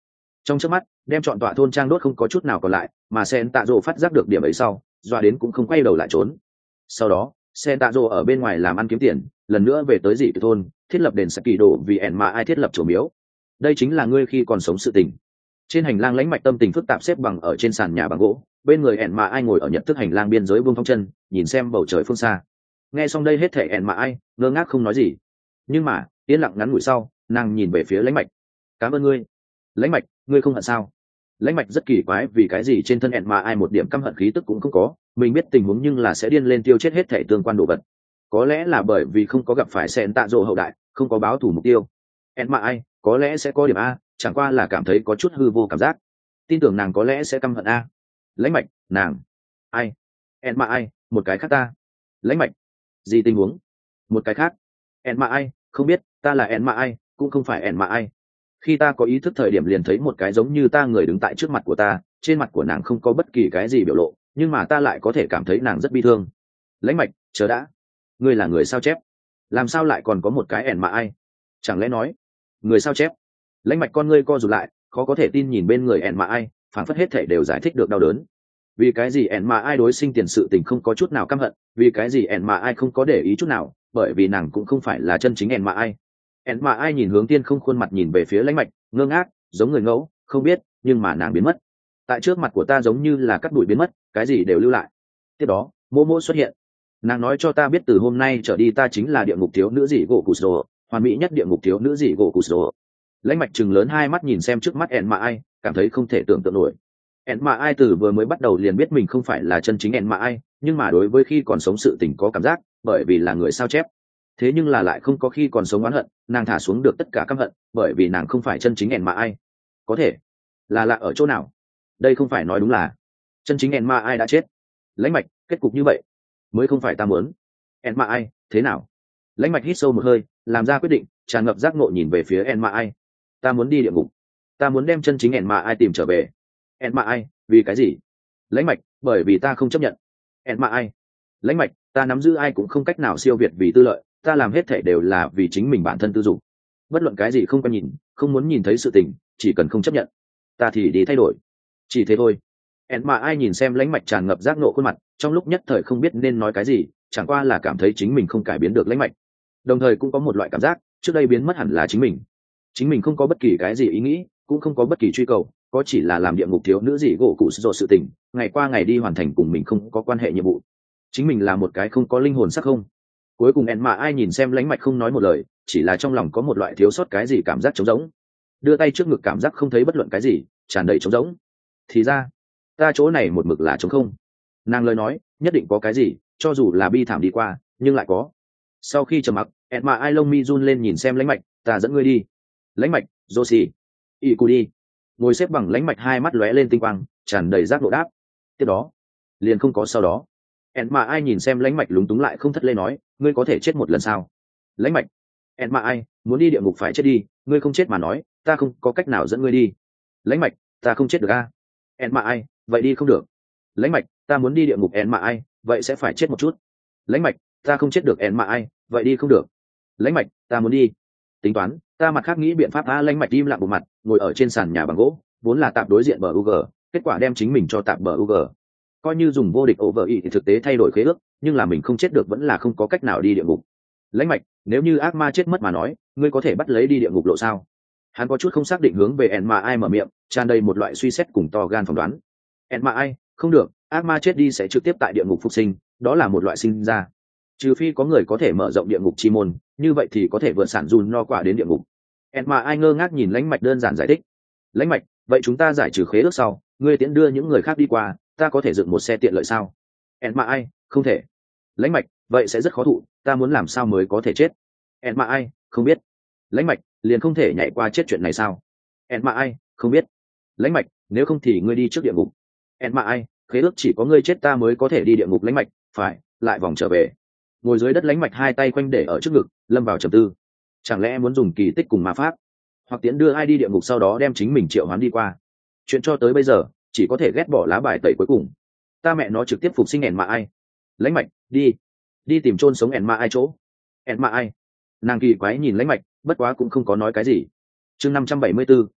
trong chớp mắt đem chọn tọa thôn trang đốt không có chút nào còn lại, mà sen tạ rộ phát giác được điểm ấy sau doa đến cũng không quay đầu lại trốn. Sau đó sen tạ rộ ở bên ngoài làm ăn kiếm tiền, lần nữa về tới dị tự thôn thiết lập đền sạc kỳ đồ vì ẻn mà ai thiết lập chỗ miếu. Đây chính là ngươi khi còn sống sự tình. Trên hành lang lãnh mạch tâm tình phức tạp xếp bằng ở trên sàn nhà bằng gỗ, bên người ẻn mà ai ngồi ở nhận thức hành lang biên giới buông thong chân nhìn xem bầu trời phương xa. Nghe xong đây hết thể ẻn mà ai ngơ ngác không nói gì, nhưng mà yên lặng ngắn ngủi sau nàng nhìn về phía lãnh mạch. Cảm ơn ngươi. Lãnh mạch, ngươi không hận sao? Lãnh mạch rất kỳ quái vì cái gì trên thân ẻn mà ai một điểm căm hận khí tức cũng không có, mình biết tình huống nhưng là sẽ điên lên tiêu chết hết thể tương quan đồ vật. Có lẽ là bởi vì không có gặp phải sen tạ rộ hậu đại, không có báo thủ mục tiêu. ẻn mà ai có lẽ sẽ có điểm a, chẳng qua là cảm thấy có chút hư vô cảm giác, tin tưởng nàng có lẽ sẽ căm hận a. Lãnh mạch, nàng ai? ẻn mà ai một cái khác ta. Lãnh mạch, gì tình huống? Một cái khác. ẻn mà ai không biết, ta là ẻn mà ai cũng không phải ẻn mà ai. Khi ta có ý thức thời điểm liền thấy một cái giống như ta người đứng tại trước mặt của ta, trên mặt của nàng không có bất kỳ cái gì biểu lộ, nhưng mà ta lại có thể cảm thấy nàng rất bi thương. Lãnh mạch, chờ đã, ngươi là người sao chép, làm sao lại còn có một cái ẻn mà ai? Chẳng lẽ nói người sao chép? Lãnh mạch con ngươi co rụt lại, khó có thể tin nhìn bên người ẻn mà ai, phản phất hết thể đều giải thích được đau đớn. Vì cái gì ẻn mà ai đối sinh tiền sự tình không có chút nào căm hận, vì cái gì ẻn mà ai không có để ý chút nào, bởi vì nàng cũng không phải là chân chính ẻn mà ai. ẻn mà ai nhìn hướng tiên không, khuôn mặt nhìn về phía lãnh mạch, ngơ ngác giống người ngẫu, không biết, nhưng mà nàng biến mất tại trước mặt của ta giống như là cắt bụi biến mất, cái gì đều lưu lại. Tiếp đó mô mô xuất hiện, nàng nói cho ta biết từ hôm nay trở đi ta chính là địa ngục thiếu nữ dị gỗ cụt rồ, hoàn mỹ nhất địa ngục thiếu nữ dị gỗ cụt rồ. Lãnh mạch chừng lớn hai mắt nhìn xem trước mắt ẻn mà ai, cảm thấy không thể tưởng tượng nổi. ẻn mà ai từ vừa mới bắt đầu liền biết mình không phải là chân chính ẻn mà ai, nhưng mà đối với khi còn sống sự tình có cảm giác, bởi vì là người sao chép. Thế nhưng là lại không có khi còn sống oán hận, nàng thả xuống được tất cả căm hận, bởi vì nàng không phải chân chính ẻn mà ai. Có thể là lạ ở chỗ nào? Đây không phải nói đúng là chân chính ẻn mà ai đã chết. Lãnh mạch, kết cục như vậy mới không phải ta muốn. ẻn mà ai thế nào? Lãnh mạch hít sâu một hơi, làm ra quyết định, tràn ngập giác ngộ nhìn về phía ẻn mà ai. Ta muốn đi địa ngục, ta muốn đem chân chính ẻn mà ai tìm trở về. ẻn mà ai, vì cái gì? Lãnh mạch, bởi vì ta không chấp nhận. ẻn mà ai. Lãnh mạch, ta nắm giữ ai cũng không cách nào siêu việt vì tư lợi, ta làm hết thể đều là vì chính mình bản thân tư dụng. Bất luận cái gì không có nhìn, không muốn nhìn thấy sự tình, chỉ cần không chấp nhận, ta thì đi thay đổi. Chỉ thế thôi. ẻn mà ai nhìn xem lãnh mạch tràn ngập giác nộ khuôn mặt, trong lúc nhất thời không biết nên nói cái gì, chẳng qua là cảm thấy chính mình không cải biến được lãnh mạch, đồng thời cũng có một loại cảm giác trước đây biến mất hẳn là chính mình. Chính mình không có bất kỳ cái gì ý nghĩ, cũng không có bất kỳ truy cầu, có chỉ là làm địa ngục thiếu nữ dị gỗ cụ rồi sự tình, ngày qua ngày đi hoàn thành cùng mình không có quan hệ nhiệm vụ. Chính mình là một cái không có linh hồn sắc không. Cuối cùng ẻn mà ai nhìn xem lãnh mạch không nói một lời, chỉ là trong lòng có một loại thiếu sót cái gì cảm giác trống rỗng, đưa tay trước ngực cảm giác không thấy bất luận cái gì, tràn đầy trống rỗng. Thì ra ta chỗ này một mực là trống không. Nàng lời nói nhất định có cái gì, cho dù là bi thảm đi qua nhưng lại có. Sau khi trầm mặc, ẻn mà ai lông mi run lên nhìn xem lãnh mạch, ta dẫn ngươi đi. Lãnh mạch, Josie, ỉ cụ đi. Ngồi xếp bằng lãnh mạch hai mắt lóe lên tinh quang, tràn đầy giác độ đáp. Tiếp đó liền không có sau đó. ẻn mà ai nhìn xem lãnh mạch lúng túng lại không thất lê nói, ngươi có thể chết một lần sao? Lãnh mạch, ẻn mà ai muốn đi địa ngục phải chết đi, ngươi không chết mà nói ta không có cách nào dẫn ngươi đi. Lãnh mạch, ta không chết được a. ẻn mà ai, vậy đi không được. Lãnh mạch, ta muốn đi địa ngục. ẻn mà ai, vậy sẽ phải chết một chút. Lãnh mạch, ta không chết được. ẻn mà ai, vậy đi không được. Lãnh mạch, ta muốn đi. Tính toán, ta mặt khác nghĩ biện pháp. a. Lãnh mạch im lặng bộ mặt, ngồi ở trên sàn nhà bằng gỗ, vốn là tạp đối diện bờ u g, kết quả đem chính mình cho tạp bờ u g. Coi như dùng vô địch over ý thì thực tế thay đổi khế ước, nhưng là mình không chết được vẫn là không có cách nào đi địa ngục. Lãnh mạch, nếu như ác ma chết mất mà nói, ngươi có thể bắt lấy đi địa ngục lộ sao? Hắn có chút không xác định hướng về ẻn mà ai mở miệng, tràn đầy một loại suy xét cùng to gan phỏng đoán. ẻn mà ai, không được, ác ma chết đi sẽ trực tiếp tại địa ngục phục sinh, đó là một loại sinh ra. Trừ phi có người có thể mở rộng địa ngục chi môn, như vậy thì có thể vượt sản dùn no quả đến địa ngục. ẻn mà ai ngơ ngác nhìn lãnh mạch đơn giản giải thích. Lãnh mạch, vậy chúng ta giải trừ khế ước sau, ngươi tiễn đưa những người khác đi qua, ta có thể dựng một xe tiện lợi sao? ẻn mà ai, không thể. Lãnh mạch, vậy sẽ rất khó thụ, ta muốn làm sao mới có thể chết? ẻn mà ai, không biết. Lãnh mạch, liền không thể nhảy qua chết chuyện này sao? ẻn mà ai, không biết. Lãnh mạch, nếu không thì ngươi đi trước địa ngục. ẻn mà ai, khế ước chỉ có ngươi chết ta mới có thể đi địa ngục. Lãnh mạch, phải, lại vòng trở về. Ngồi dưới đất lãnh mạch hai tay quanh để ở trước ngực, lâm vào trầm tư. Chẳng lẽ muốn dùng kỳ tích cùng ma pháp, hoặc tiễn đưa ai đi địa ngục sau đó đem chính mình triệu hoán đi qua? Chuyện cho tới bây giờ chỉ có thể ghét bỏ lá bài tẩy cuối cùng. Ta mẹ nó trực tiếp phục sinh ẻn mà ai. Lãnh mạch, đi đi tìm chôn sống ẻn mà ai chỗ. ẻn mà ai. Nàng kỳ quái nhìn lãnh mạch, bất quá cũng không có nói cái gì. Chương năm trăm bảy mươi 574,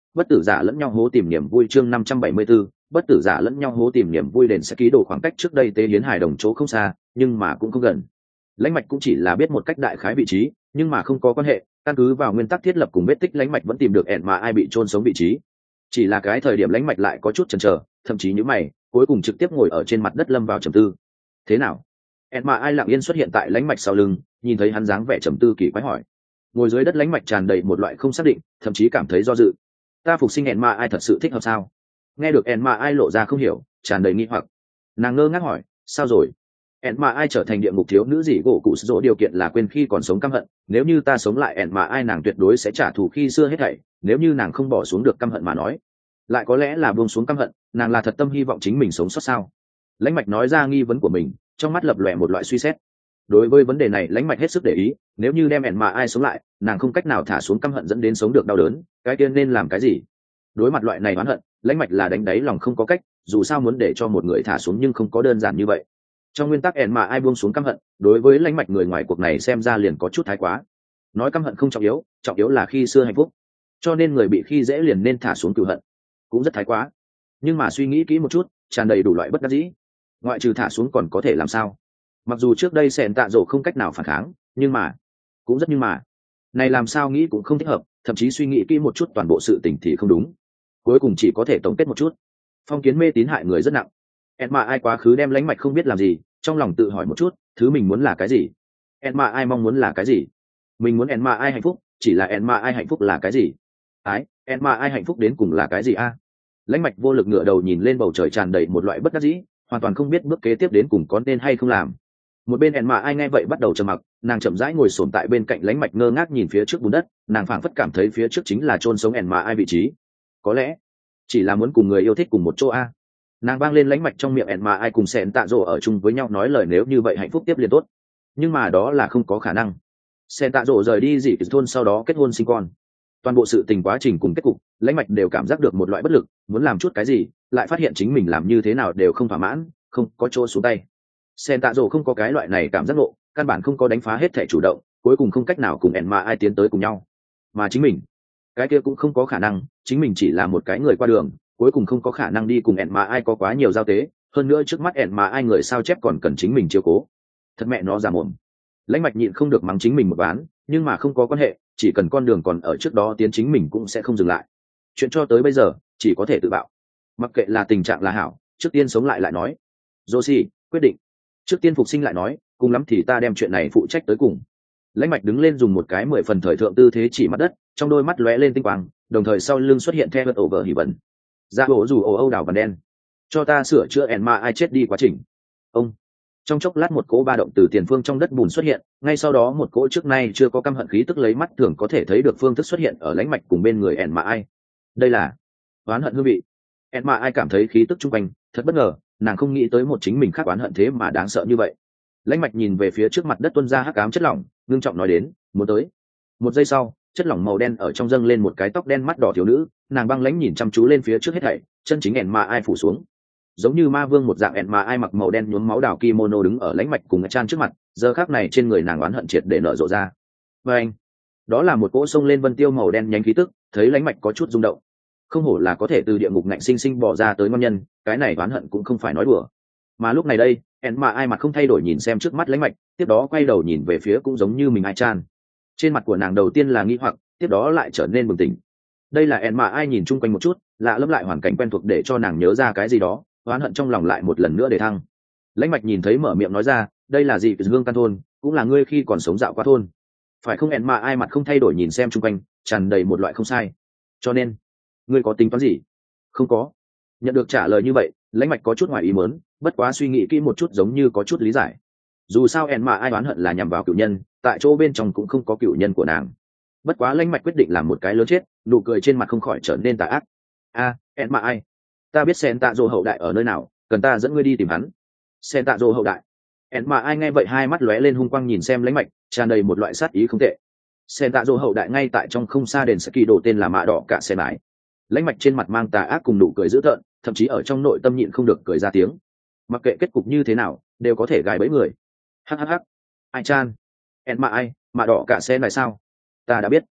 bất tử giả lẫn nhau hố tìm niềm vui chương năm trăm bảy mươi 574, bất tử giả lẫn nhau hố tìm niềm vui đền sẽ ký đồ khoảng cách trước đây tế hiến hài đồng chỗ không xa nhưng mà cũng không gần. Lãnh mạch cũng chỉ là biết một cách đại khái vị trí nhưng mà không có quan hệ, căn cứ vào nguyên tắc thiết lập cùng vết tích lãnh mạch vẫn tìm được ẹn mà ai bị chôn sống vị trí. Chỉ là cái thời điểm lãnh mạch lại có chút chần chờ, thậm chí như mày, cuối cùng trực tiếp ngồi ở trên mặt đất lâm vào trầm tư. Thế nào? ẹn mà ai lặng yên xuất hiện tại lãnh mạch sau lưng, nhìn thấy hắn dáng vẻ trầm tư kỳ quái hỏi. Ngồi dưới đất lãnh mạch tràn đầy một loại không xác định, thậm chí cảm thấy do dự. Ta phục sinh ẹn mà ai thật sự thích hợp sao? Nghe được ẹn mà ai lộ ra không hiểu, tràn đầy nghi hoặc. Nàng ngơ ngác hỏi, sao rồi? ẹn mà ai trở thành địa ngục thiếu nữ gì gỗ cụ rỗ điều kiện là quên khi còn sống căm hận, nếu như ta sống lại ẹn mà ai nàng tuyệt đối sẽ trả thù khi xưa hết thảy, nếu như nàng không bỏ xuống được căm hận mà nói, lại có lẽ là buông xuống căm hận, nàng là thật tâm hy vọng chính mình sống sót sao? Lãnh mạch nói ra nghi vấn của mình, trong mắt lập lòe một loại suy xét. Đối với vấn đề này lãnh mạch hết sức để ý, nếu như đem ẹn mà ai sống lại, nàng không cách nào thả xuống căm hận dẫn đến sống được đau đớn, cái tiên nên làm cái gì? Đối mặt loại này oán hận, lãnh mạch là đánh đáy lòng không có cách, dù sao muốn để cho một người thả xuống nhưng không có đơn giản như vậy. Trong nguyên tắc ẹn mà ai buông xuống căm hận, đối với lãnh mạch người ngoài cuộc này xem ra liền có chút thái quá. Nói căm hận không trọng yếu, trọng yếu là khi xưa hạnh phúc, cho nên người bị khi dễ liền nên thả xuống cừu hận, cũng rất thái quá. Nhưng mà suy nghĩ kỹ một chút, tràn đầy đủ loại bất đắc dĩ. Ngoại trừ thả xuống còn có thể làm sao? Mặc dù trước đây sẹn tạ rổ không cách nào phản kháng, nhưng mà cũng rất nhưng mà này làm sao nghĩ cũng không thích hợp, thậm chí suy nghĩ kỹ một chút toàn bộ sự tình thì không đúng, cuối cùng chỉ có thể tổng kết một chút. Phong kiến mê tín hại người rất nặng. ẹn mà ai quá khứ đem lãnh mạch không biết làm gì, trong lòng tự hỏi một chút, thứ mình muốn là cái gì, ẹn mà ai mong muốn là cái gì. Mình muốn ẹn mà ai hạnh phúc, chỉ là ẹn mà ai hạnh phúc là cái gì? Ái, ẹn mà ai hạnh phúc đến cùng là cái gì a? Lãnh mạch vô lực ngửa đầu nhìn lên bầu trời, tràn đầy một loại bất đắc dĩ, hoàn toàn không biết bước kế tiếp đến cùng có nên hay không làm. Một bên ẹn mà ai nghe vậy bắt đầu trầm mặc, nàng chậm rãi ngồi xổm tại bên cạnh lãnh mạch, ngơ ngác nhìn phía trước bùn đất, nàng phảng phất cảm thấy phía trước chính là chôn sống ẹn mà ai vị trí. Có lẽ chỉ là muốn cùng người yêu thích cùng một chỗ a. Nàng vang lên lãnh mạch trong miệng ẹn mà ai cùng sẹn tạ rổ ở chung với nhau, nói lời nếu như vậy hạnh phúc tiếp liền tốt, nhưng mà đó là không có khả năng. Sẹn tạ rổ rời đi dị thôn, sau đó kết hôn sinh con, toàn bộ sự tình quá trình cùng kết cục lãnh mạch đều cảm giác được một loại bất lực, muốn làm chút cái gì lại phát hiện chính mình làm như thế nào đều không thỏa mãn, không có chỗ xuống tay. Sen tạ rồ không có cái loại này cảm giác ngộ, căn bản không có đánh phá hết thể chủ động, cuối cùng không cách nào cùng ẹn mà ai tiến tới cùng nhau. Mà chính mình, cái kia cũng không có khả năng, chính mình chỉ là một cái người qua đường, cuối cùng không có khả năng đi cùng ẹn mà ai có quá nhiều giao tế, hơn nữa trước mắt ẹn mà ai người sao chép còn cần chính mình chiếu cố. Thật mẹ nó già mồm. Lãnh mạch nhịn không được mắng chính mình một ván, nhưng mà không có quan hệ, chỉ cần con đường còn ở trước đó tiến, chính mình cũng sẽ không dừng lại. Chuyện cho tới bây giờ chỉ có thể tự bạo, mặc kệ là tình trạng là hảo, trước tiên sống lại lại nói. Josie quyết định trước tiên phục sinh lại nói, cùng lắm thì ta đem chuyện này phụ trách tới cùng. Lãnh mạch đứng lên dùng một cái mười phần thời thượng tư thế chỉ mặt đất, trong đôi mắt lóe lên tinh quang, đồng thời sau lưng xuất hiện theo vật ổ vợ hỉ bẩn. Ra bộ dù ồ âu đảo vằn đen, cho ta sửa chữa ẻn ma ai chết đi quá trình. Ông trong chốc lát một cỗ ba động từ tiền phương trong đất bùn xuất hiện, ngay sau đó một cỗ trước nay chưa có căm hận khí tức lấy mắt thường có thể thấy được phương thức xuất hiện ở lãnh mạch cùng bên người ẻn ma ai. Đây là oán hận hương vị. ẻn ma ai cảm thấy khí tức chung quanh thật bất ngờ, nàng không nghĩ tới một chính mình khác oán hận thế mà đáng sợ như vậy. Lãnh mạch nhìn về phía trước mặt đất tuôn ra hắc ám chất lỏng, ngưng trọng nói đến, muốn tới. Một giây sau, chất lỏng màu đen ở trong dâng lên một cái tóc đen mắt đỏ thiếu nữ, nàng băng lãnh nhìn chăm chú lên phía trước hết thảy, chân chính ẻn ma ai phủ xuống, giống như ma vương một dạng. ẻn ma ai mặc màu đen nhuốm máu đào kimono đứng ở lãnh mạch cùng Chan trước mặt, giờ khắc này trên người nàng oán hận triệt để nở rộ ra. Và anh, đó là một cỗ sông lên vân tiêu màu đen nhánh khí tức, thấy lãnh mạch có chút rung động. Không hổ là có thể từ địa ngục ngạnh sinh sinh bỏ ra tới ngon nhân, cái này oán hận cũng không phải nói đùa. Mà lúc này đây, ẻn ma ai mặt không thay đổi nhìn xem trước mắt lãnh mạch, tiếp đó quay đầu nhìn về phía cũng giống như mình Chan. Trên mặt của nàng đầu tiên là nghi hoặc, tiếp đó lại trở nên bừng tỉnh. Đây là ẻn mà ai nhìn chung quanh một chút, lạ lẫm lại hoàn cảnh quen thuộc để cho nàng nhớ ra cái gì đó, oán hận trong lòng lại một lần nữa để thăng. Lãnh mạch nhìn thấy mở miệng nói ra, đây là gì hương căn thôn, cũng là ngươi khi còn sống dạo qua thôn, phải không? ẻn mà ai mặt không thay đổi nhìn xem chung quanh, tràn đầy một loại không sai. Cho nên ngươi có tính toán gì? Không có. Nhận được trả lời như vậy, lãnh mạch có chút ngoài ý muốn, bất quá suy nghĩ kỹ một chút giống như có chút lý giải. Dù sao ẻn mà ai oán hận là nhằm vào cựu nhân, tại chỗ bên trong cũng không có cựu nhân của nàng. Bất quá lãnh mạch quyết định làm một cái lớn chết, nụ cười trên mặt không khỏi trở nên tà ác. A, ẻn mà ai, ta biết sen tạ dỗ hậu đại ở nơi nào, cần ta dẫn ngươi đi tìm hắn. Sen tạ dỗ hậu đại. ẻn mà ai nghe vậy hai mắt lóe lên hung quang nhìn xem lãnh mạch, tràn đầy một loại sát ý không tệ. Sen tạ dỗ hậu đại ngay tại trong không xa đền Saki đổ tên là mạ đỏ cả xe mái. Lãnh mạch trên mặt mang tà ác cùng nụ cười dữ tợn, thậm chí ở trong nội tâm nhịn không được cười ra tiếng. Mặc kệ kết cục như thế nào, đều có thể gài bẫy người. Hắc hắc hắc. Ai Chan, ẻn mà ai, mạ đỏ cả xe này sao? Ta đã biết.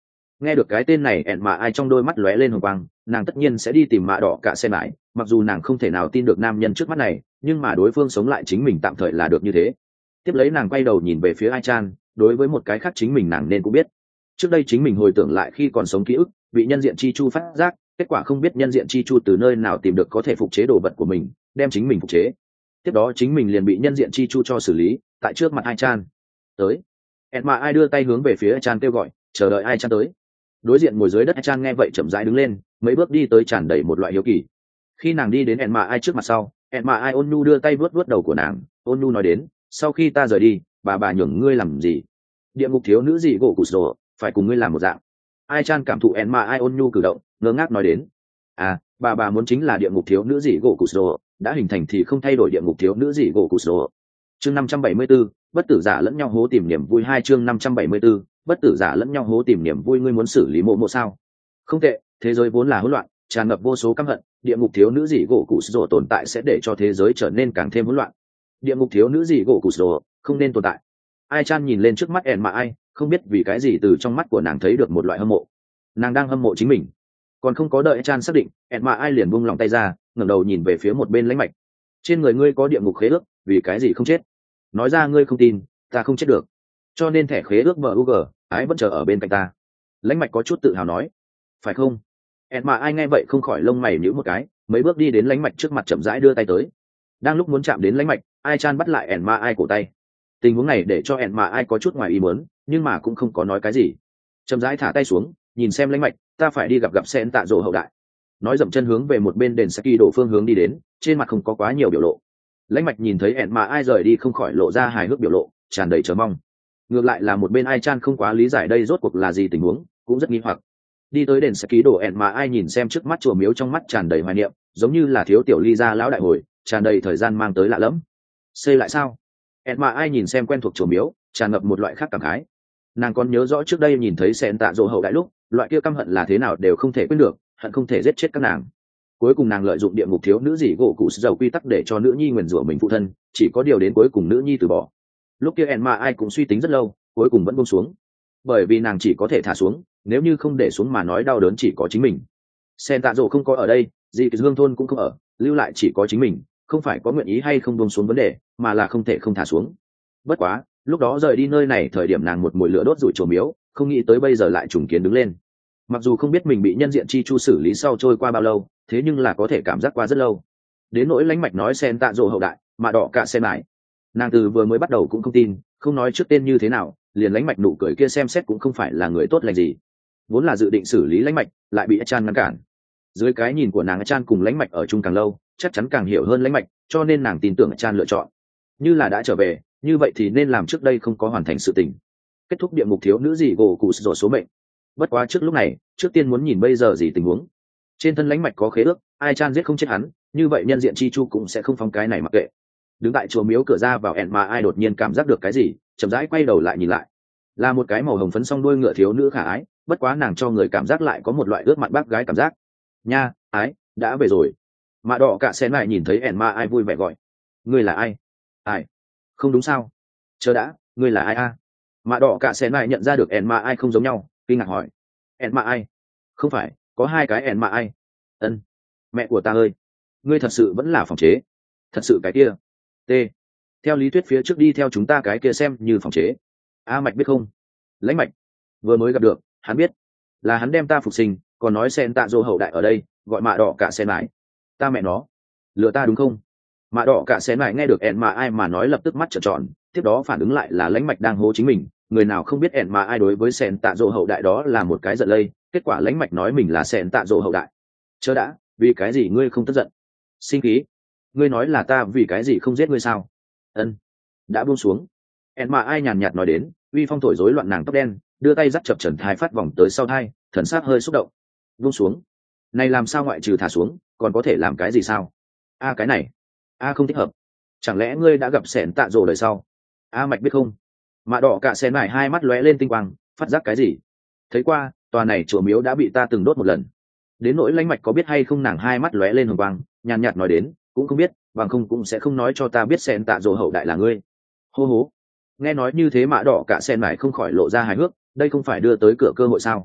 Nghe được cái tên này ẹn mà ai trong đôi mắt lóe lên hồng quang, nàng tất nhiên sẽ đi tìm mạ đỏ cả xe lại. Mặc dù nàng không thể nào tin được nam nhân trước mắt này, nhưng mà đối phương sống lại chính mình tạm thời là được như thế. Tiếp lấy nàng quay đầu nhìn về phía Ai Chan, đối với một cái khác chính mình nàng nên cũng biết. Trước đây chính mình hồi tưởng lại khi còn sống ký ức, bị nhân diện chi chu phát giác, kết quả không biết nhân diện chi chu từ nơi nào tìm được có thể phục chế đồ vật của mình, đem chính mình phục chế. Tiếp đó chính mình liền bị nhân diện chi chu cho xử lý, tại trước mặt Ai Chan. Tới. ẹn mà ai đưa tay hướng về phía Ai Chan kêu gọi, chờ đợi Ai Chan tới. Đối diện ngồi dưới đất Ai Chan nghe vậy chậm rãi đứng lên, mấy bước đi tới tràn đầy một loại hiếu kỳ. Khi nàng đi đến ẹn mà ai trước mặt sau, ẹn mà ai ôn nhu đưa tay vuốt vuốt đầu của nàng, ôn nhu nói đến, sau khi ta rời đi, bà bà nhường ngươi làm gì? Địa ngục thiếu nữ gì gỗ cụt rồi, phải cùng ngươi làm một dạng. Ai Chan cảm thụ ẹn mà ai ôn nhu cử động, ngơ ngác nói đến, à, bà bà muốn chính là địa ngục thiếu nữ gì gỗ cụt rồi, đã hình thành thì không thay đổi địa ngục thiếu nữ gì gỗ cụt rồi. Chương năm trăm bảy mươi 574, bất tử giả lẫn nhau hố tìm niềm vui. Hai chương năm trăm bảy mươi 574, bất tử giả lẫn nhau hố tìm niềm vui. Ngươi muốn xử lý mộ mộ sao? Không tệ, thế giới vốn là hỗn loạn, tràn ngập vô số căm hận, địa ngục thiếu nữ dị gỗ cụ rồ tồn tại sẽ để cho thế giới trở nên càng thêm hỗn loạn. Địa ngục thiếu nữ dị gỗ cụ rồ không nên tồn tại. Ai Chan nhìn lên trước mắt ẹn mà ai, không biết vì cái gì từ trong mắt của nàng thấy được một loại hâm mộ. Nàng đang hâm mộ chính mình. Còn không có đợi Chan xác định, ẹn mà ai liền buông lòng tay ra, ngẩng đầu nhìn về phía một bên lãnh mạch. Trên người ngươi có địa ngục khế ước, vì cái gì không chết? Nói ra ngươi không tin, ta không chết được, cho nên thẻ khế ước bug ái vẫn chờ ở bên cạnh ta. Lãnh mạch có chút tự hào nói, phải không? ẹn mà ai nghe vậy không khỏi lông mày nhíu một cái, mấy bước đi đến lãnh mạch trước mặt chậm rãi đưa tay tới. Đang lúc muốn chạm đến lãnh mạch, Ai Chan bắt lại ẹn mà ai cổ tay. Tình huống này để cho ẹn mà ai có chút ngoài ý muốn, nhưng mà cũng không có nói cái gì. Chậm rãi thả tay xuống, nhìn xem lãnh mạch, ta phải đi gặp gặp sen tạ rồ hậu đại. Nói dậm chân hướng về một bên đền Saki đổ phương hướng đi đến, trên mặt không có quá nhiều biểu lộ. Lãnh mạch nhìn thấy ẹn mà ai rời đi không khỏi lộ ra hài hước biểu lộ, tràn đầy chờ mong. Ngược lại là một bên Ai Chan không quá lý giải đây rốt cuộc là gì tình huống, cũng rất nghi hoặc. Đi tới đền Saki đổ ẹn mà ai nhìn xem trước mắt chùa miếu trong mắt tràn đầy hoài niệm, giống như là thiếu tiểu ly gia lão đại hồi, tràn đầy thời gian mang tới lạ lẫm. Xây lại sao? ẹn mà ai nhìn xem quen thuộc chùa miếu, tràn ngập một loại khác cảm khái. Nàng còn nhớ rõ trước đây nhìn thấy sen tạ rồ hậu đại lúc, loại kia căm hận là thế nào đều không thể quên được, hận không thể giết chết các nàng. Cuối cùng nàng lợi dụng địa ngục thiếu nữ dị gỗ cụ dầu quy tắc để cho nữ nhi nguyền rủa mình phụ thân, chỉ có điều đến cuối cùng nữ nhi từ bỏ. Lúc kia ẹn mà ai cũng suy tính rất lâu, cuối cùng vẫn buông xuống, bởi vì nàng chỉ có thể thả xuống, nếu như không để xuống mà nói đau đớn chỉ có chính mình. Sen tạ rồ không có ở đây, dị kỳ hương thôn cũng không ở, lưu lại chỉ có chính mình, không phải có nguyện ý hay không buông xuống vấn đề, mà là không thể không thả xuống. Bất quá lúc đó rời đi nơi này thời điểm nàng một mùi lửa đốt rủi chùa miếu, không nghĩ tới bây giờ lại trùng kiến đứng lên. Mặc dù không biết mình bị nhân diện chi chu xử lý sau trôi qua bao lâu, thế nhưng là có thể cảm giác qua rất lâu. Đến nỗi lãnh mạch nói sen tạ rồ hậu đại mà đỏ cả xe lại, nàng từ vừa mới bắt đầu cũng không tin, không nói trước tên như thế nào, liền lãnh mạch nụ cười kia xem xét cũng không phải là người tốt lành gì. Vốn là dự định xử lý lãnh mạch, lại bị Chan ngăn cản. Dưới cái nhìn của nàng, Chan cùng lãnh mạch ở chung càng lâu, chắc chắn càng hiểu hơn lãnh mạch, cho nên nàng tin tưởng Chan lựa chọn. Như là đã trở về, như vậy thì nên làm trước đây không có hoàn thành sự tình, kết thúc địa ngục thiếu nữ gì gỗ cụ rồi số mệnh. Bất quá trước lúc này, trước tiên muốn nhìn bây giờ gì tình huống. Trên thân lãnh mạch có khế ước, Ai Chan giết không chết hắn, như vậy nhân diện chi chu cũng sẽ không phóng cái này mặc kệ. Đứng tại chùa miếu cửa ra vào ẹn mà ai đột nhiên cảm giác được cái gì, chậm rãi quay đầu lại nhìn lại, là một cái màu hồng phấn song đuôi ngựa thiếu nữ khả ái, bất quá nàng cho người cảm giác lại có một loại ướt mặt bác gái cảm giác. Nha, ái, đã về rồi. Mạ đỏ cả sen lại nhìn thấy ẹn mà ai vui vẻ gọi, ngươi là ai? Ai? Không đúng sao? Chờ đã, ngươi là ai a? À? Mạ đỏ cả sen lại nhận ra được ẹn mà ai không giống nhau, kinh ngạc hỏi, ẹn mà ai? Không phải, có hai cái ẹn mà ai? Ân, mẹ của ta ơi, ngươi thật sự vẫn là phòng chế? Thật sự cái kia? T. Theo lý thuyết phía trước đi theo chúng ta cái kia xem như phòng chế. A Mạch biết không? Lãnh Mạch vừa mới gặp được, hắn biết, là hắn đem ta phục sinh, còn nói sen tạ dô hậu đại ở đây, gọi mạ đỏ cả sen lại. Ta mẹ nó, lừa ta đúng không? Mạ đỏ cả sen lại nghe được ẹn mà ai mà nói lập tức mắt trợn tròn, tiếp đó phản ứng lại là Lãnh Mạch đang hố chính mình. Người nào không biết ẹn mà ai đối với sen tạ dô hậu đại đó là một cái giận lây, kết quả Lãnh Mạch nói mình là sen tạ dô hậu đại. Chớ đã, vì cái gì ngươi không tức giận? Sinh khí? Ngươi nói là ta vì cái gì không giết ngươi sao? Ân, đã buông xuống. ẹn mà ai nhàn nhạt nói đến, uy phong thổi rối loạn nàng tóc đen, đưa tay dắt chập trần thai phát vòng tới sau thai, thần sắc hơi xúc động. Buông xuống. Này làm sao ngoại trừ thả xuống, còn có thể làm cái gì sao? A cái này, a không thích hợp. Chẳng lẽ ngươi đã gặp sẻn tạ rồ đời sau? A Mạch biết không? Mạ đỏ cả sen lại hai mắt lóe lên tinh quang, phát giác cái gì? Thấy qua, tòa này chùa miếu đã bị ta từng đốt một lần. Đến nỗi Lãnh Mạch có biết hay không, nàng hai mắt lóe lên hồng quang, nhàn nhạt nói đến, cũng không biết, bằng không cũng sẽ không nói cho ta biết sẻn tạ rồ hậu đại là ngươi. Hô hố. Nghe nói như thế Mạ đỏ cả sen lại không khỏi lộ ra hài hước, đây không phải đưa tới cửa cơ hội sao?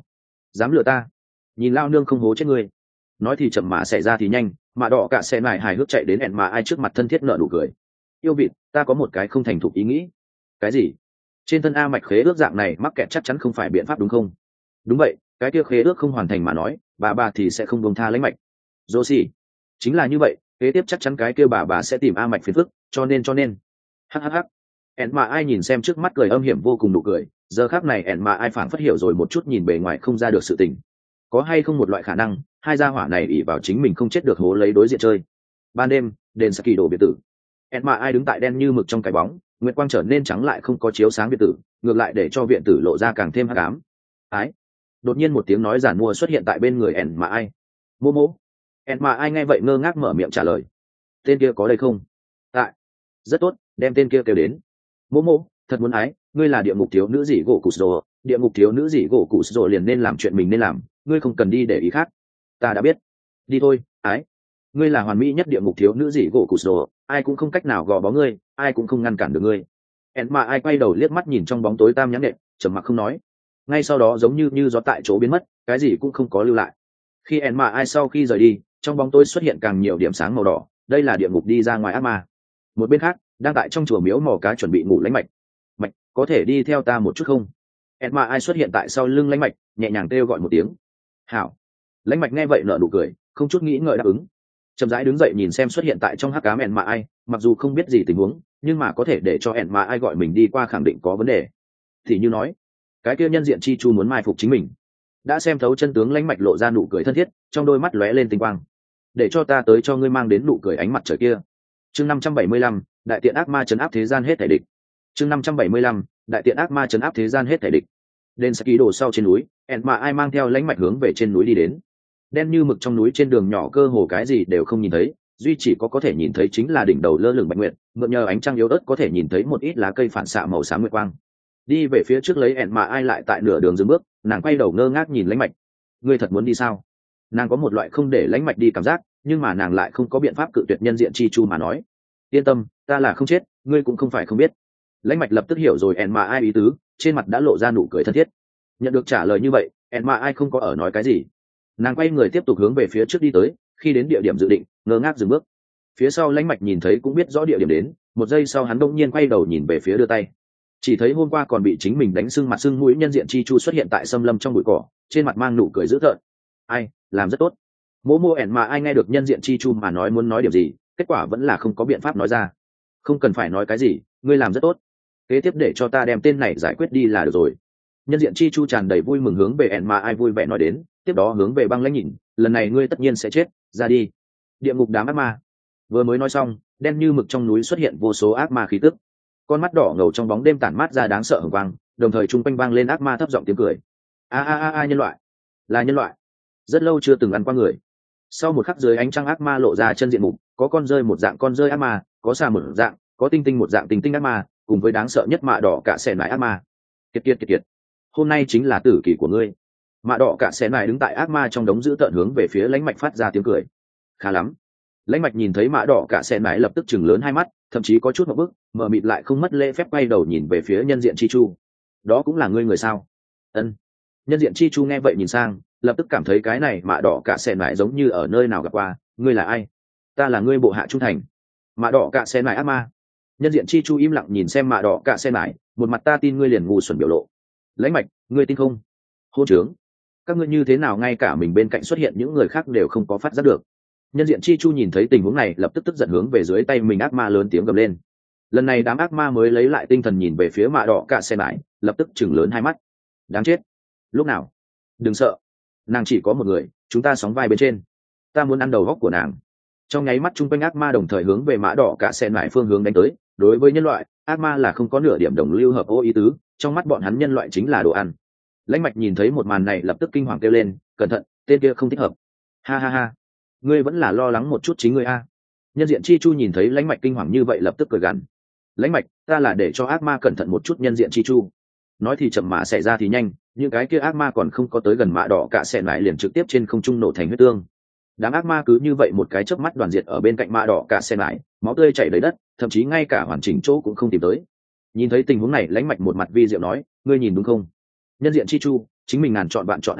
dám lừa ta, nhìn lao nương không hố chết ngươi. Nói thì chậm mà xảy ra thì nhanh, mà đỏ cả xe này hài hước chạy đến ẹn mà ai trước mặt thân thiết nợ nụ cười. Yêu vịt, ta có một cái không thành thục ý nghĩ. Cái gì? Trên thân A mạch khế ước dạng này mắc kẹt chắc chắn không phải biện pháp đúng không? Đúng vậy, cái kia khế ước không hoàn thành mà nói, bà bà thì sẽ không buông tha lãnh mạch. Dô xì, chính là như vậy, kế tiếp chắc chắn cái kia bà bà sẽ tìm A mạch phiền phức, cho nên cho nên. Hắc hắc hắc. ẹn mà ai nhìn xem trước mắt cười âm hiểm vô cùng nụ cười, giờ khác này ẹn mà ai phảng phất hiểu rồi một chút nhìn bề ngoài không ra được sự tình. Có hay không một loại khả năng, hai gia hỏa này ỷ vào chính mình không chết được hố lấy đối diện chơi. Ban đêm, đền Saki đổ biệt tử. ẹn mà ai đứng tại đen như mực trong cái bóng, nguyệt quang trở nên trắng lại không có chiếu sáng biệt tử, ngược lại để cho viện tử lộ ra càng thêm hắc ám. Ái. Đột nhiên một tiếng nói giản mua xuất hiện tại bên người ẹn mà ai. Mô mô. ẹn mà ai nghe vậy ngơ ngác mở miệng trả lời. Tên kia có đây không? Tại. Rất tốt, đem tên kia kêu đến. Mô mô, thật muốn ái, ngươi là địa ngục thiếu nữ gì gỗ cụt rồi, địa ngục thiếu nữ gì gỗ cụt rồi liền nên làm chuyện mình nên làm, ngươi không cần đi để ý khác. Ta đã biết. Đi thôi, ái. Ngươi là hoàn mỹ nhất địa ngục thiếu nữ gì gỗ cụt rồi, ai cũng không cách nào gò bó ngươi, ai cũng không ngăn cản được ngươi. ẹn mà ai quay đầu liếc mắt nhìn trong bóng tối tam nhãn nệm, trầm mặc không nói. Ngay sau đó giống như như gió tại chỗ biến mất, cái gì cũng không có lưu lại. Khi ẹn mà ai sau khi rời đi, trong bóng tối xuất hiện càng nhiều điểm sáng màu đỏ, đây là địa ngục đi ra ngoài ác ma. Một bên khác, đang tại trong chùa miếu mò cá chuẩn bị ngủ lãnh mạch. Mạch, có thể đi theo ta một chút không? ẹn mà ai xuất hiện tại sau lưng lãnh mạch, nhẹ nhàng kêu gọi một tiếng. Hảo. Lãnh mạch nghe vậy nở nụ cười, không chút nghĩ ngợi đáp ứng. Chậm rãi đứng dậy nhìn xem xuất hiện tại trong hắc ám ẹn mà ai, mặc dù không biết gì tình huống, nhưng mà có thể để cho ẹn mà ai gọi mình đi qua khẳng định có vấn đề. Thì như nói, cái kia nhân diện chi chu muốn mai phục chính mình. Đã xem thấu chân tướng lãnh mạch lộ ra nụ cười thân thiết, trong đôi mắt lóe lên tinh quang. Để cho ta tới cho ngươi mang đến nụ cười ánh mặt trời kia. Chương năm trăm bảy mươi lăm, đại tiện ác ma trấn áp thế gian hết thảy địch. Chương năm trăm bảy mươi lăm, đại tiện ác ma trấn áp thế gian hết thảy địch. Đền Saki đổ sau trên núi, ẹn mà ai mang theo lãnh mạch hướng về trên núi đi đến. Đen như mực trong núi trên đường nhỏ cơ hồ cái gì đều không nhìn thấy, duy chỉ có có thể nhìn thấy chính là đỉnh đầu lơ lửng bạch nguyệt, mượn nhờ ánh trăng yếu ớt có thể nhìn thấy một ít lá cây phản xạ màu xám nguyệt quang. Đi về phía trước lấy ẹn mà ai lại tại nửa đường dừng bước, nàng quay đầu ngơ ngác nhìn lãnh mạch. Ngươi thật muốn đi sao? Nàng có một loại không để lãnh mạch đi cảm giác, nhưng mà nàng lại không có biện pháp cự tuyệt nhân diện chi chu mà nói. Yên tâm, ta là không chết, ngươi cũng không phải không biết. Lãnh mạch lập tức hiểu rồi ẹn mà ai ý tứ, trên mặt đã lộ ra nụ cười thân thiết. Nhận được trả lời như vậy, ẹn mà ai không có ở nói cái gì. Nàng quay người tiếp tục hướng về phía trước đi tới, khi đến địa điểm dự định, ngơ ngác dừng bước. Phía sau lãnh mạch nhìn thấy cũng biết rõ địa điểm đến, một giây sau hắn đông nhiên quay đầu nhìn về phía đưa tay. Chỉ thấy hôm qua còn bị chính mình đánh sưng mặt sưng mũi nhân diện chi chu xuất hiện tại xâm lâm trong bụi cỏ, trên mặt mang nụ cười dữ tợn. Ai, làm rất tốt. Mỗ mô ẻn mà ai nghe được nhân diện chi chu mà nói muốn nói điều gì, kết quả vẫn là không có biện pháp nói ra. Không cần phải nói cái gì, ngươi làm rất tốt. Kế tiếp để cho ta đem tên này giải quyết đi là được rồi. Nhân diện chi chu tràn đầy vui mừng hướng về ẻn mà ai vui vẻ nói đến, tiếp đó hướng về băng lãnh nhìn, lần này ngươi tất nhiên sẽ chết, ra đi. Địa ngục đám ác ma. Vừa mới nói xong, đen như mực trong núi xuất hiện vô số ác ma khí tức. Con mắt đỏ ngầu trong bóng đêm tản mát ra đáng sợ hừng quang, đồng thời trung quanh vang lên ác ma thấp giọng tiếng cười. A a a a nhân loại, là nhân loại. Rất lâu chưa từng ăn qua người. Sau một khắc dưới ánh trăng ác ma lộ ra chân diện mục, có con rơi một dạng con rơi ác ma, có xà một dạng, có tinh tinh một dạng tinh tinh ác ma, cùng với đáng sợ nhất mạ đỏ cả xẻ nải ác ma. Kiệt kiệt kiệt kiệt. Hôm nay chính là tử kỳ của ngươi. Mạ đỏ cả xẻ nải đứng tại ác ma trong đống giữ tợn hướng về phía lãnh mạch phát ra tiếng cười. Khá lắm. Lãnh mạch nhìn thấy mạ đỏ cả xẻ nải lập tức chừng lớn hai mắt, thậm chí có chút một bức, mở mịt lại không mất lễ phép quay đầu nhìn về phía nhân diện chi chu. Đó cũng là ngươi người sao? Ân. Nhân diện chi chu nghe vậy nhìn sang, lập tức cảm thấy cái này mạ đỏ cả xẻ nải giống như ở nơi nào gặp qua. Ngươi là ai? Ta là ngươi bộ hạ trung thành. Mạ đỏ cả xẻ nải ác ma. Nhân diện chi chu im lặng nhìn xem mạ đỏ cả xẻ nải, một mặt ta tin ngươi liền ngu xuẩn biểu lộ. Lãnh mạch, ngươi tin không? Hôn trướng. Các ngươi như thế nào ngay cả mình bên cạnh xuất hiện những người khác đều không có phát giác được. Nhân diện chi chu nhìn thấy tình huống này lập tức tức giận hướng về dưới tay mình ác ma lớn tiếng gầm lên. Lần này đám ác ma mới lấy lại tinh thần nhìn về phía mạ đỏ cả xe nải, lập tức chừng lớn hai mắt. Đáng chết. Lúc nào? Đừng sợ. Nàng chỉ có một người, chúng ta sóng vai bên trên. Ta muốn ăn đầu góc của nàng. Trong nháy mắt chung quanh ác ma đồng thời hướng về mã đỏ cả xe nải phương hướng đánh tới. Đối với nhân loại, ác ma là không có nửa điểm đồng lưu hợp ô ý tứ, trong mắt bọn hắn nhân loại chính là đồ ăn. Lãnh mạch nhìn thấy một màn này lập tức kinh hoàng kêu lên, cẩn thận, tên kia không thích hợp. Ha ha ha. Ngươi vẫn là lo lắng một chút chính ngươi a. Nhân diện chi chu nhìn thấy lãnh mạch kinh hoàng như vậy lập tức cười gằn. Lãnh mạch, ta là để cho ác ma cẩn thận một chút nhân diện chi chu. Nói thì chậm mà xảy ra thì nhanh, những cái kia ác ma còn không có tới gần mạ đỏ cả xẻ nải liền trực tiếp trên không trung nổ thành huyết tương. Đám ác ma cứ như vậy một cái chớp mắt đoàn diệt ở bên cạnh mạ đỏ cả xẻ nải, máu tươi chảy đầy đất, thậm chí ngay cả hoàn chỉnh chỗ cũng không tìm tới. Nhìn thấy tình huống này lãnh mạch một mặt vi diệu nói, ngươi nhìn đúng không? Nhân diện chi chu, chính mình ngàn chọn bạn chọn ác ma,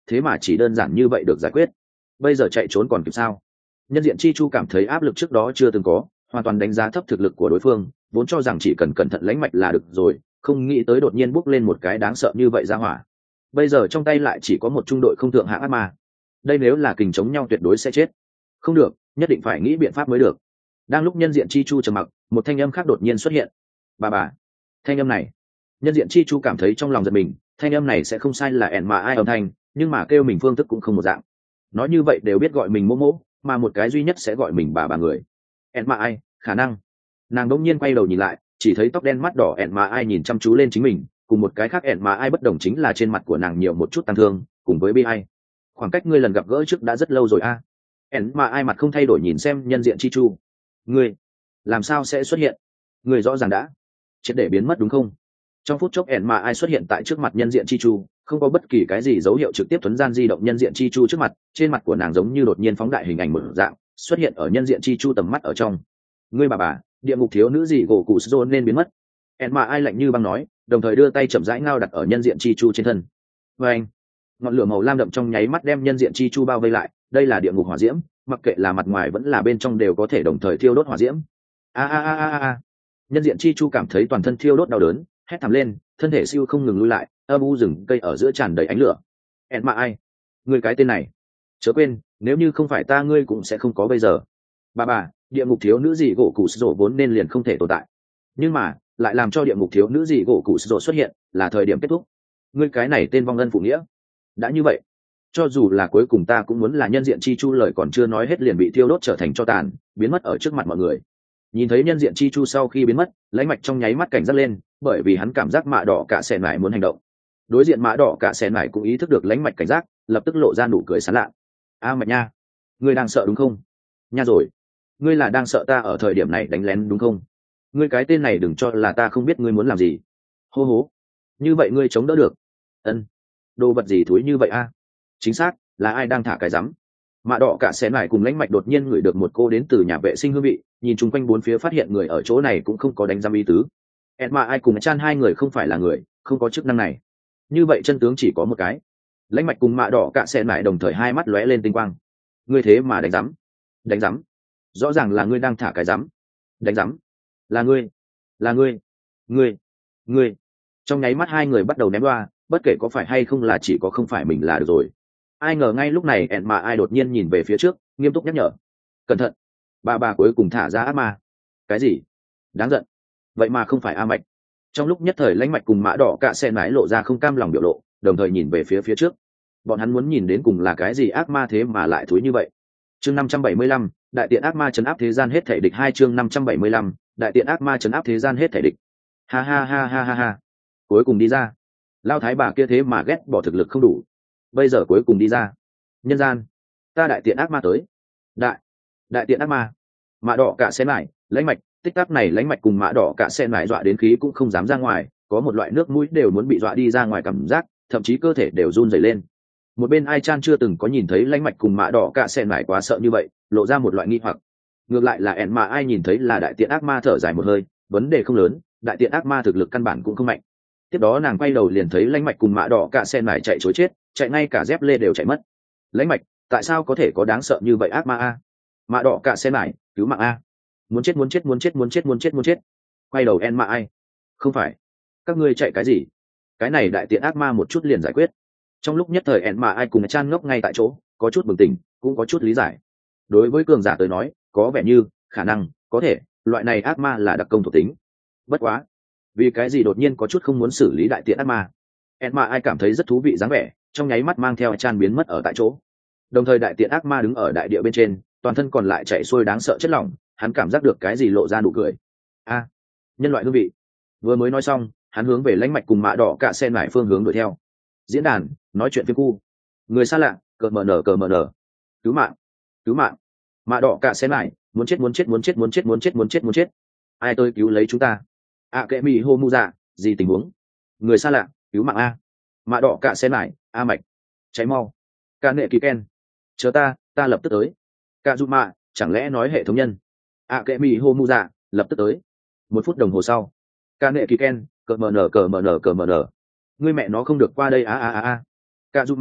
thế mà chỉ đơn giản như vậy được giải quyết. Bây giờ chạy trốn còn kịp sao? Nhân diện chi chu cảm thấy áp lực trước đó chưa từng có, hoàn toàn đánh giá thấp thực lực của đối phương, vốn cho rằng chỉ cần cẩn thận lãnh mạch là được rồi, không nghĩ tới đột nhiên bốc lên một cái đáng sợ như vậy ra hỏa. Bây giờ trong tay lại chỉ có một trung đội không thượng hạng ác ma, đây nếu là kình chống nhau tuyệt đối sẽ chết. Không được, nhất định phải nghĩ biện pháp mới được. Đang lúc nhân diện chi chu trầm mặc, một thanh âm khác đột nhiên xuất hiện. Bà bà, thanh âm này. Nhân diện chi chu cảm thấy trong lòng giật mình, thanh âm này sẽ không sai là ẻn mà ai âm thanh, nhưng mà kêu mình phương thức cũng không một dạng. Nói như vậy đều biết gọi mình mỗ mỗ, mà một cái duy nhất sẽ gọi mình bà bà người. ẻn mà ai, khả năng. Nàng đỗng nhiên quay đầu nhìn lại, chỉ thấy tóc đen mắt đỏ ẻn mà ai nhìn chăm chú lên chính mình, cùng một cái khác ẻn mà ai bất đồng chính là trên mặt của nàng nhiều một chút tăng thương, cùng với bi ai. Khoảng cách ngươi lần gặp gỡ trước đã rất lâu rồi a. ẻn mà ai mặt không thay đổi nhìn xem nhân diện chi chu. Ngươi làm sao sẽ xuất hiện? Ngươi rõ ràng đã triệt để biến mất đúng không? Trong phút chốc ẻn mà ai xuất hiện tại trước mặt nhân diện chi chu, không có bất kỳ cái gì dấu hiệu trực tiếp thuấn gian di động nhân diện chi chu trước mặt, trên mặt của nàng giống như đột nhiên phóng đại hình ảnh một dạng xuất hiện ở nhân diện chi chu tầm mắt ở trong. Ngươi bà bà, địa ngục thiếu nữ gì gỗ cụ Sô nên biến mất. ẻn mà ai lạnh như băng nói, đồng thời đưa tay chậm rãi ngao đặt ở nhân diện chi chu trên thân. Và anh, ngọn lửa màu lam đậm trong nháy mắt đem nhân diện chi chu bao vây lại, đây là địa ngục hỏa diễm, mặc kệ là mặt ngoài vẫn là bên trong đều có thể đồng thời thiêu đốt hỏa diễm. A a a a a. Nhân diện chi chu cảm thấy toàn thân thiêu đốt đau đớn, hét thảm lên, thân thể siêu không ngừng lui lại, âm u rừng cây ở giữa tràn đầy ánh lửa. ẻn mà ai, ngươi cái tên này, chớ quên, nếu như không phải ta ngươi cũng sẽ không có bây giờ. Bà bà, địa ngục thiếu nữ gì gỗ cụ rổ vốn nên liền không thể tồn tại, nhưng mà lại làm cho địa ngục thiếu nữ gì gỗ cụ rổ xuất hiện, là thời điểm kết thúc. Ngươi cái này tên vong ân phụ nghĩa. Đã như vậy, cho dù là cuối cùng ta cũng muốn là nhân diện chi chu lời còn chưa nói hết liền bị thiêu đốt trở thành tro tàn, biến mất ở trước mặt mọi người. Nhìn thấy nhân diện chi chu sau khi biến mất, lãnh mạch trong nháy mắt cảnh giác lên, bởi vì hắn cảm giác mạ đỏ cả sẻn mải muốn hành động. Đối diện mạ đỏ cả sẻn mải cũng ý thức được lãnh mạch cảnh giác, lập tức lộ ra nụ cười sán lạ. A mạch nha, ngươi đang sợ đúng không? Nha rồi, ngươi là đang sợ ta ở thời điểm này đánh lén đúng không? Ngươi cái tên này đừng cho là ta không biết ngươi muốn làm gì. Hô hố, như vậy ngươi chống đỡ được? Ân, đồ vật gì thúi như vậy a? Chính xác, là ai đang thả cái rắm? Mạ đỏ cả xén lại cùng lãnh mạch đột nhiên ngửi được một cô đến từ nhà vệ sinh hương vị, nhìn chung quanh bốn phía phát hiện người ở chỗ này cũng không có đánh giam ý tứ. ẹn mà ai cùng chan hai người không phải là người, không có chức năng này. Như vậy chân tướng chỉ có một cái. Lãnh mạch cùng mạ đỏ cả xén lại đồng thời hai mắt lóe lên tinh quang. Ngươi thế mà đánh giám? Đánh giám? Rõ ràng là ngươi đang thả cái giám. Đánh giám? Là ngươi? Là ngươi? Ngươi? Ngươi? Trong nháy mắt hai người bắt đầu ném loa, bất kể có phải hay không là chỉ có không phải mình là được rồi. Ai ngờ ngay lúc này ẹn mà ai đột nhiên nhìn về phía trước, nghiêm túc nhắc nhở. Cẩn thận, bà bà cuối cùng thả ra ác ma. Cái gì? Đáng giận, vậy mà không phải A Mạch. Trong lúc nhất thời lãnh mạch cùng mã đỏ cạ xe mái lộ ra không cam lòng biểu lộ, đồng thời nhìn về phía phía trước. Bọn hắn muốn nhìn đến cùng là cái gì ác ma thế mà lại thúi như vậy. Chương năm trăm bảy mươi lăm, đại tiện ác ma trấn áp thế gian hết thể địch. Hai chương năm trăm bảy mươi lăm, đại tiện ác ma trấn áp thế gian hết thể địch. Ha ha ha ha ha ha. Cuối cùng đi ra. Lao thái bà kia thế mà ghét bỏ thực lực không đủ, bây giờ cuối cùng đi ra. Nhân gian, ta đại tiện ác ma tới. Đại, đại tiện ác ma. Mã đỏ cạ xe mải, lãnh mạch, tích tắc này lãnh mạch cùng mã đỏ cạ xe mải dọa đến khí cũng không dám ra ngoài, có một loại nước mũi đều muốn bị dọa đi ra ngoài cảm giác, thậm chí cơ thể đều run rẩy lên. Một bên ai chan chưa từng có nhìn thấy lãnh mạch cùng mã đỏ cạ xe mải quá sợ như vậy, lộ ra một loại nghi hoặc. Ngược lại là ẻn mà ai nhìn thấy là đại tiện ác ma thở dài một hơi, vấn đề không lớn, đại tiện ác ma thực lực căn bản cũng không mạnh. Tiếp đó nàng quay đầu liền thấy lãnh mạch cùng mã đỏ cạ xe mải chạy chối chết, chạy ngay cả dép lê đều chạy mất. Lãnh mạch, tại sao có thể có đáng sợ như vậy ác ma a? Mã đỏ cạ xe mải, cứu mạng a! Muốn chết muốn chết muốn chết muốn chết muốn chết muốn chết! Quay đầu en mạ ai? Không phải, các ngươi chạy cái gì? Cái này đại tiện ác ma một chút liền giải quyết. Trong lúc nhất thời en mạ ai cùng chan ngốc ngay tại chỗ, có chút bừng tỉnh, cũng có chút lý giải. Đối với cường giả tới nói, có vẻ như khả năng có thể loại này ác ma là đặc công thuộc tính. Bất quá, vì cái gì đột nhiên có chút không muốn xử lý đại tiện ác ma? En mạ ai cảm thấy rất thú vị dáng vẻ, trong nháy mắt mang theo chan biến mất ở tại chỗ. Đồng thời đại tiện ác ma đứng ở đại địa bên trên, toàn thân còn lại chạy xuôi đáng sợ chất lỏng, hắn cảm giác được cái gì lộ ra nụ cười. A, nhân loại hương vị. Vừa mới nói xong, hắn hướng về lãnh mạch cùng mã đỏ cạ sen lại phương hướng đuổi theo. Diễn đàn, nói chuyện phiếm khu. Người xa lạ, cờ mờ nở cờ mờ nở. Cứu mạng, cứu mạng. Mã đỏ cạ sen lại, muốn chết muốn chết muốn chết muốn chết muốn chết muốn chết muốn chết. Ai tôi cứu lấy chúng ta? A kệ mỹ hô mu dạ, gì tình huống? Người xa lạ, cứu mạng a. Mã đỏ cạ sen lại, a mạch. Cháy mau. Ca nệ kỳ ken. Chờ ta, ta lập tức tới. Ca du mạ, chẳng lẽ nói hệ thống nhân? A kệ mỹ hô mu dạ, lập tức tới. Một phút đồng hồ sau. Ca nệ kỳ ken, cờ mờ nở cờ mờ nở cờ mờ nở. Ngươi mẹ nó không được qua đây a a a a. Ca du mạ,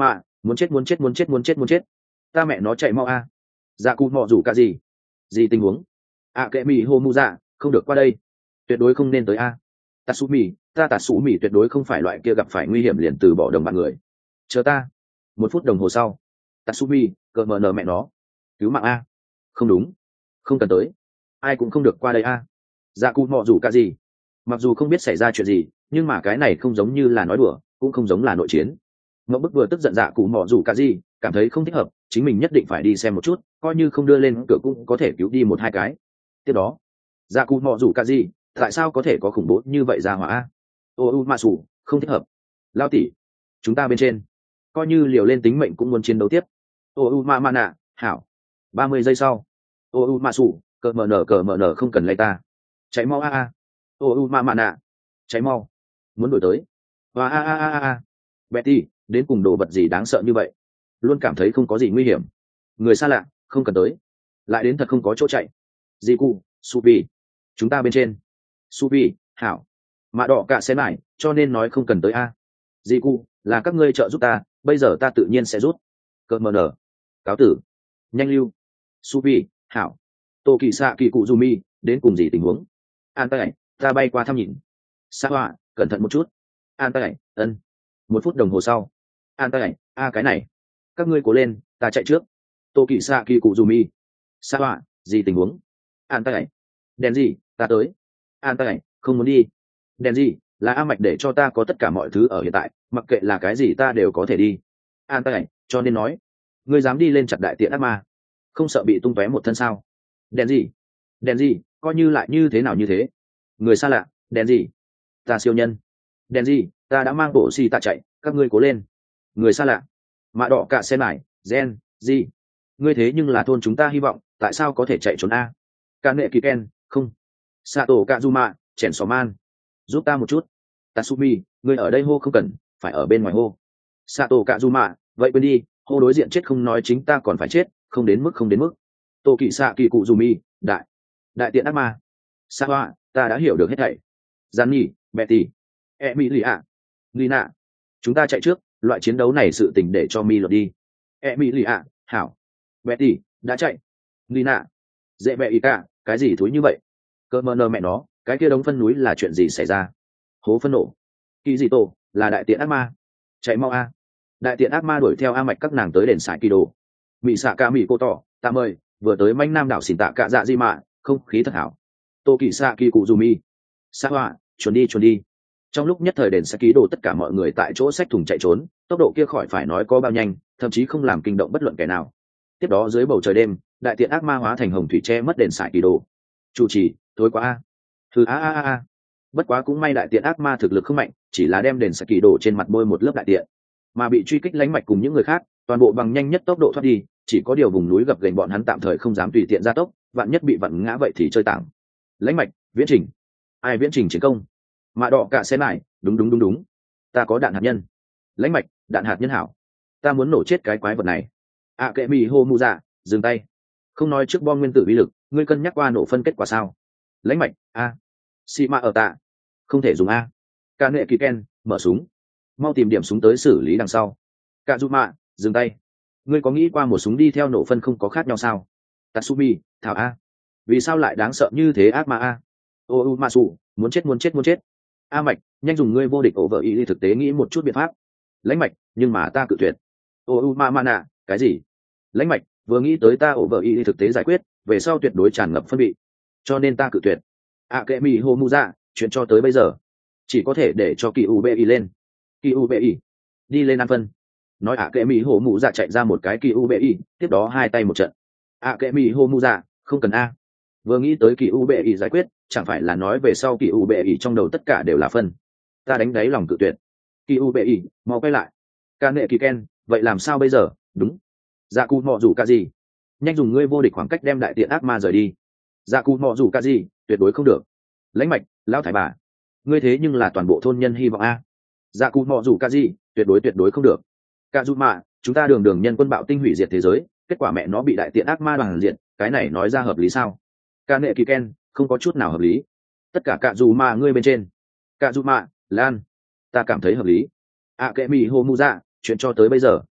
muốn chết muốn chết muốn chết muốn chết muốn chết, ta mẹ nó chạy mau a. Dạ cụ mò rủ cả gì gì tình huống? ạ kệ mỹ hô mu dạ không được qua đây, tuyệt đối không nên tới a. Tatsumi, ta Tatsumi tuyệt đối không phải loại kia gặp phải nguy hiểm liền từ bỏ đồng bạn người. Chờ ta. Một phút đồng hồ sau. Tatsumi, cờ mờ nờ mẹ nó. Cứu mạng a. Không đúng. Không cần tới. Ai cũng không được qua đây a. Dạ cụ mọ rủ cả gì. Mặc dù không biết xảy ra chuyện gì, nhưng mà cái này không giống như là nói đùa, cũng không giống là nội chiến. Ngọc bức vừa tức giận dạ cụ mọ rủ cả gì, cảm thấy không thích hợp, chính mình nhất định phải đi xem một chút, coi như không đưa lên cửa cũng có thể cứu đi một hai cái. Tiếp đó, dạ cụ mọ rủ cả gì, tại sao có thể có khủng bố như vậy ra hỏa a? Ô u ma sủ, không thích hợp. Lao tỷ, chúng ta bên trên, coi như liều lên tính mệnh cũng muốn chiến đấu tiếp. Ô u ma ma nạ, hảo. Ba mươi giây sau. Ô u ma sủ, cờ mờ nở cờ mờ nở không cần lay ta. Cháy mau a a. Ô u ma ma nạ, cháy mau. Muốn đổi tới. Và a a a a. Betty, đến cùng đồ vật gì đáng sợ như vậy? Luôn cảm thấy không có gì nguy hiểm. Người xa lạ, không cần tới. Lại đến thật không có chỗ chạy. Di cụ, Supi, chúng ta bên trên. Supi, hảo. Mạ đỏ cả xe mải, cho nên nói không cần tới a. Di cụ, là các ngươi trợ giúp ta, bây giờ ta tự nhiên sẽ rút. Cợt mờ nở. Cáo tử. Nhanh lưu. Supi, hảo. Tô kỳ xạ kỳ cụ Jumi, đến cùng gì tình huống? An tay, ta bay qua thăm nhìn. Sa hoa, cẩn thận một chút. An tay, ân. Một phút đồng hồ sau. An tay, a cái này. Các ngươi cố lên, ta chạy trước. Tô kỳ xạ kỳ cụ Jumi. Sa hoa, gì tình huống? An tay, đèn gì, ta tới. An tay, không muốn đi. Đèn gì, là A Mạch để cho ta có tất cả mọi thứ ở hiện tại, mặc kệ là cái gì ta đều có thể đi. An tay, cho nên nói, ngươi dám đi lên chặt đại tiện ác ma, không sợ bị tung tóe một thân sao? Đèn gì, đèn gì, coi như lại như thế nào như thế. Người xa lạ, đèn gì, ta siêu nhân. Đèn gì, ta đã mang bộ xì tạ chạy, các ngươi cố lên. Người xa lạ, mạ đỏ cả xe mải, gen, gì, ngươi thế nhưng là thôn chúng ta hy vọng, tại sao có thể chạy trốn a? Ca nệ kỳ ken, không. Sato Kazuma, chèn xóm man, giúp ta một chút. Tatsumi, ngươi ở đây hô không cần, phải ở bên ngoài hô. Sato Kazuma, vậy quên đi, hô đối diện chết không nói chính ta còn phải chết, không đến mức không đến mức. Tô kỳ xạ kỳ cụ Jumi, đại đại tiện ác ma. Sa hoa, ta đã hiểu được hết thảy. Gianni, Betty, Emilia, Lina, chúng ta chạy trước, loại chiến đấu này sự tình để cho mi lọt đi. Emilia, hảo. Betty, đã chạy. Lina, dễ bẹ ý cả, cái gì thúi như vậy? Cơ mơ nơ mẹ nó, cái kia đống phân núi là chuyện gì xảy ra? Hố phân nổ. Kỳ gì tổ, là đại tiện ác ma. Chạy mau a. Đại tiện ác ma đuổi theo A Mạch các nàng tới đền sải kỳ đồ. Mị xạ ca mị cô tỏ, ta mời, vừa tới manh nam đảo xỉn tạ cạ dạ di mạ, không khí thật hảo. Tô kỳ xạ kỳ cụ dù mi. Sa hoa, chuẩn đi chuẩn đi. Trong lúc nhất thời đền sải kỳ đồ tất cả mọi người tại chỗ xách thùng chạy trốn, tốc độ kia khỏi phải nói có bao nhanh, thậm chí không làm kinh động bất luận kẻ nào. Tiếp đó dưới bầu trời đêm, đại tiện ác ma hóa thành hồng thủy che mất đền sải kỳ đồ. Chủ trì, thối quá a. Thứ a a a a. Bất quá cũng may đại tiện ác ma thực lực không mạnh, chỉ là đem đền sải kỳ đồ trên mặt bôi một lớp đại tiện, mà bị truy kích lánh mạch cùng những người khác, toàn bộ bằng nhanh nhất tốc độ thoát đi, chỉ có điều vùng núi gập ghềnh bọn hắn tạm thời không dám tùy tiện ra tốc, vạn nhất bị vặn ngã vậy thì chơi tảng. Lánh mạch, viễn trình. Ai viễn trình chiến công? Mạ đỏ cả xe lại, đúng đúng đúng đúng. Ta có đạn hạt nhân. Lánh mạch, đạn hạt nhân hảo. Ta muốn nổ chết cái quái vật này. À kệ mì hô mu dạ, dừng tay. Không nói trước bom nguyên tử uy lực, ngươi cân nhắc qua nổ phân kết quả sao? Lánh mạch, a. Xi mạ ở tạ. Không thể dùng a. Ca nệ kỳ ken, mở súng. Mau tìm điểm súng tới xử lý đằng sau. Cạ dù mạ, dừng tay. Ngươi có nghĩ qua một súng đi theo nổ phân không có khác nhau sao? Tatsumi, thảo a. Vì sao lại đáng sợ như thế ác ma a? Ô u ma su, muốn chết muốn chết muốn chết. A Mạch, nhanh dùng ngươi vô địch ổ vợ ý đi thực tế nghĩ một chút biện pháp. Lãnh Mạch, nhưng mà ta cự tuyệt. Ô u ma ma nạ, cái gì? Lãnh Mạch, vừa nghĩ tới ta ổ vợ ý đi thực tế giải quyết, về sau tuyệt đối tràn ngập phân bị, cho nên ta cự tuyệt. À kệ mi hô mu ra, chuyện cho tới bây giờ chỉ có thể để cho kỳ u bê i lên. Kỳ u bê i, đi lên ăn phân. Nói ạ kệ mỹ hồ mụ dạ chạy ra một cái kỳ u bê i, tiếp đó hai tay một trận. ạ kệ mỹ hồ mụ dạ, không cần a. Vừa nghĩ tới kỳ u bê i giải quyết, chẳng phải là nói về sau kỳ u bê i trong đầu tất cả đều là phân. Ta đánh đáy lòng cự tuyệt. Kỳ u bê i, mau quay lại. Ca nệ kỳ ken, vậy làm sao bây giờ? Đúng. Dạ cụ mọ rủ ca gì? Nhanh dùng ngươi vô địch khoảng cách đem đại tiện ác ma rời đi. Dạ cụ mọ rủ ca gì? Tuyệt đối không được. Lãnh mạch, lão thải bà, ngươi thế nhưng là toàn bộ thôn nhân hy vọng a. Dạ cụ mọ rủ ca gì? Tuyệt đối tuyệt đối không được. Cả dù mà chúng ta đường đường nhân quân bạo tinh hủy diệt thế giới, kết quả mẹ nó bị đại tiện ác ma bằng diện, cái này nói ra hợp lý sao? Ca nệ kỳ ken, không có chút nào hợp lý. Tất cả cả dù mà ngươi bên trên. Cả dù mà, Lan, ta cảm thấy hợp lý. À kệ mì hồ mu ra, chuyện cho tới bây giờ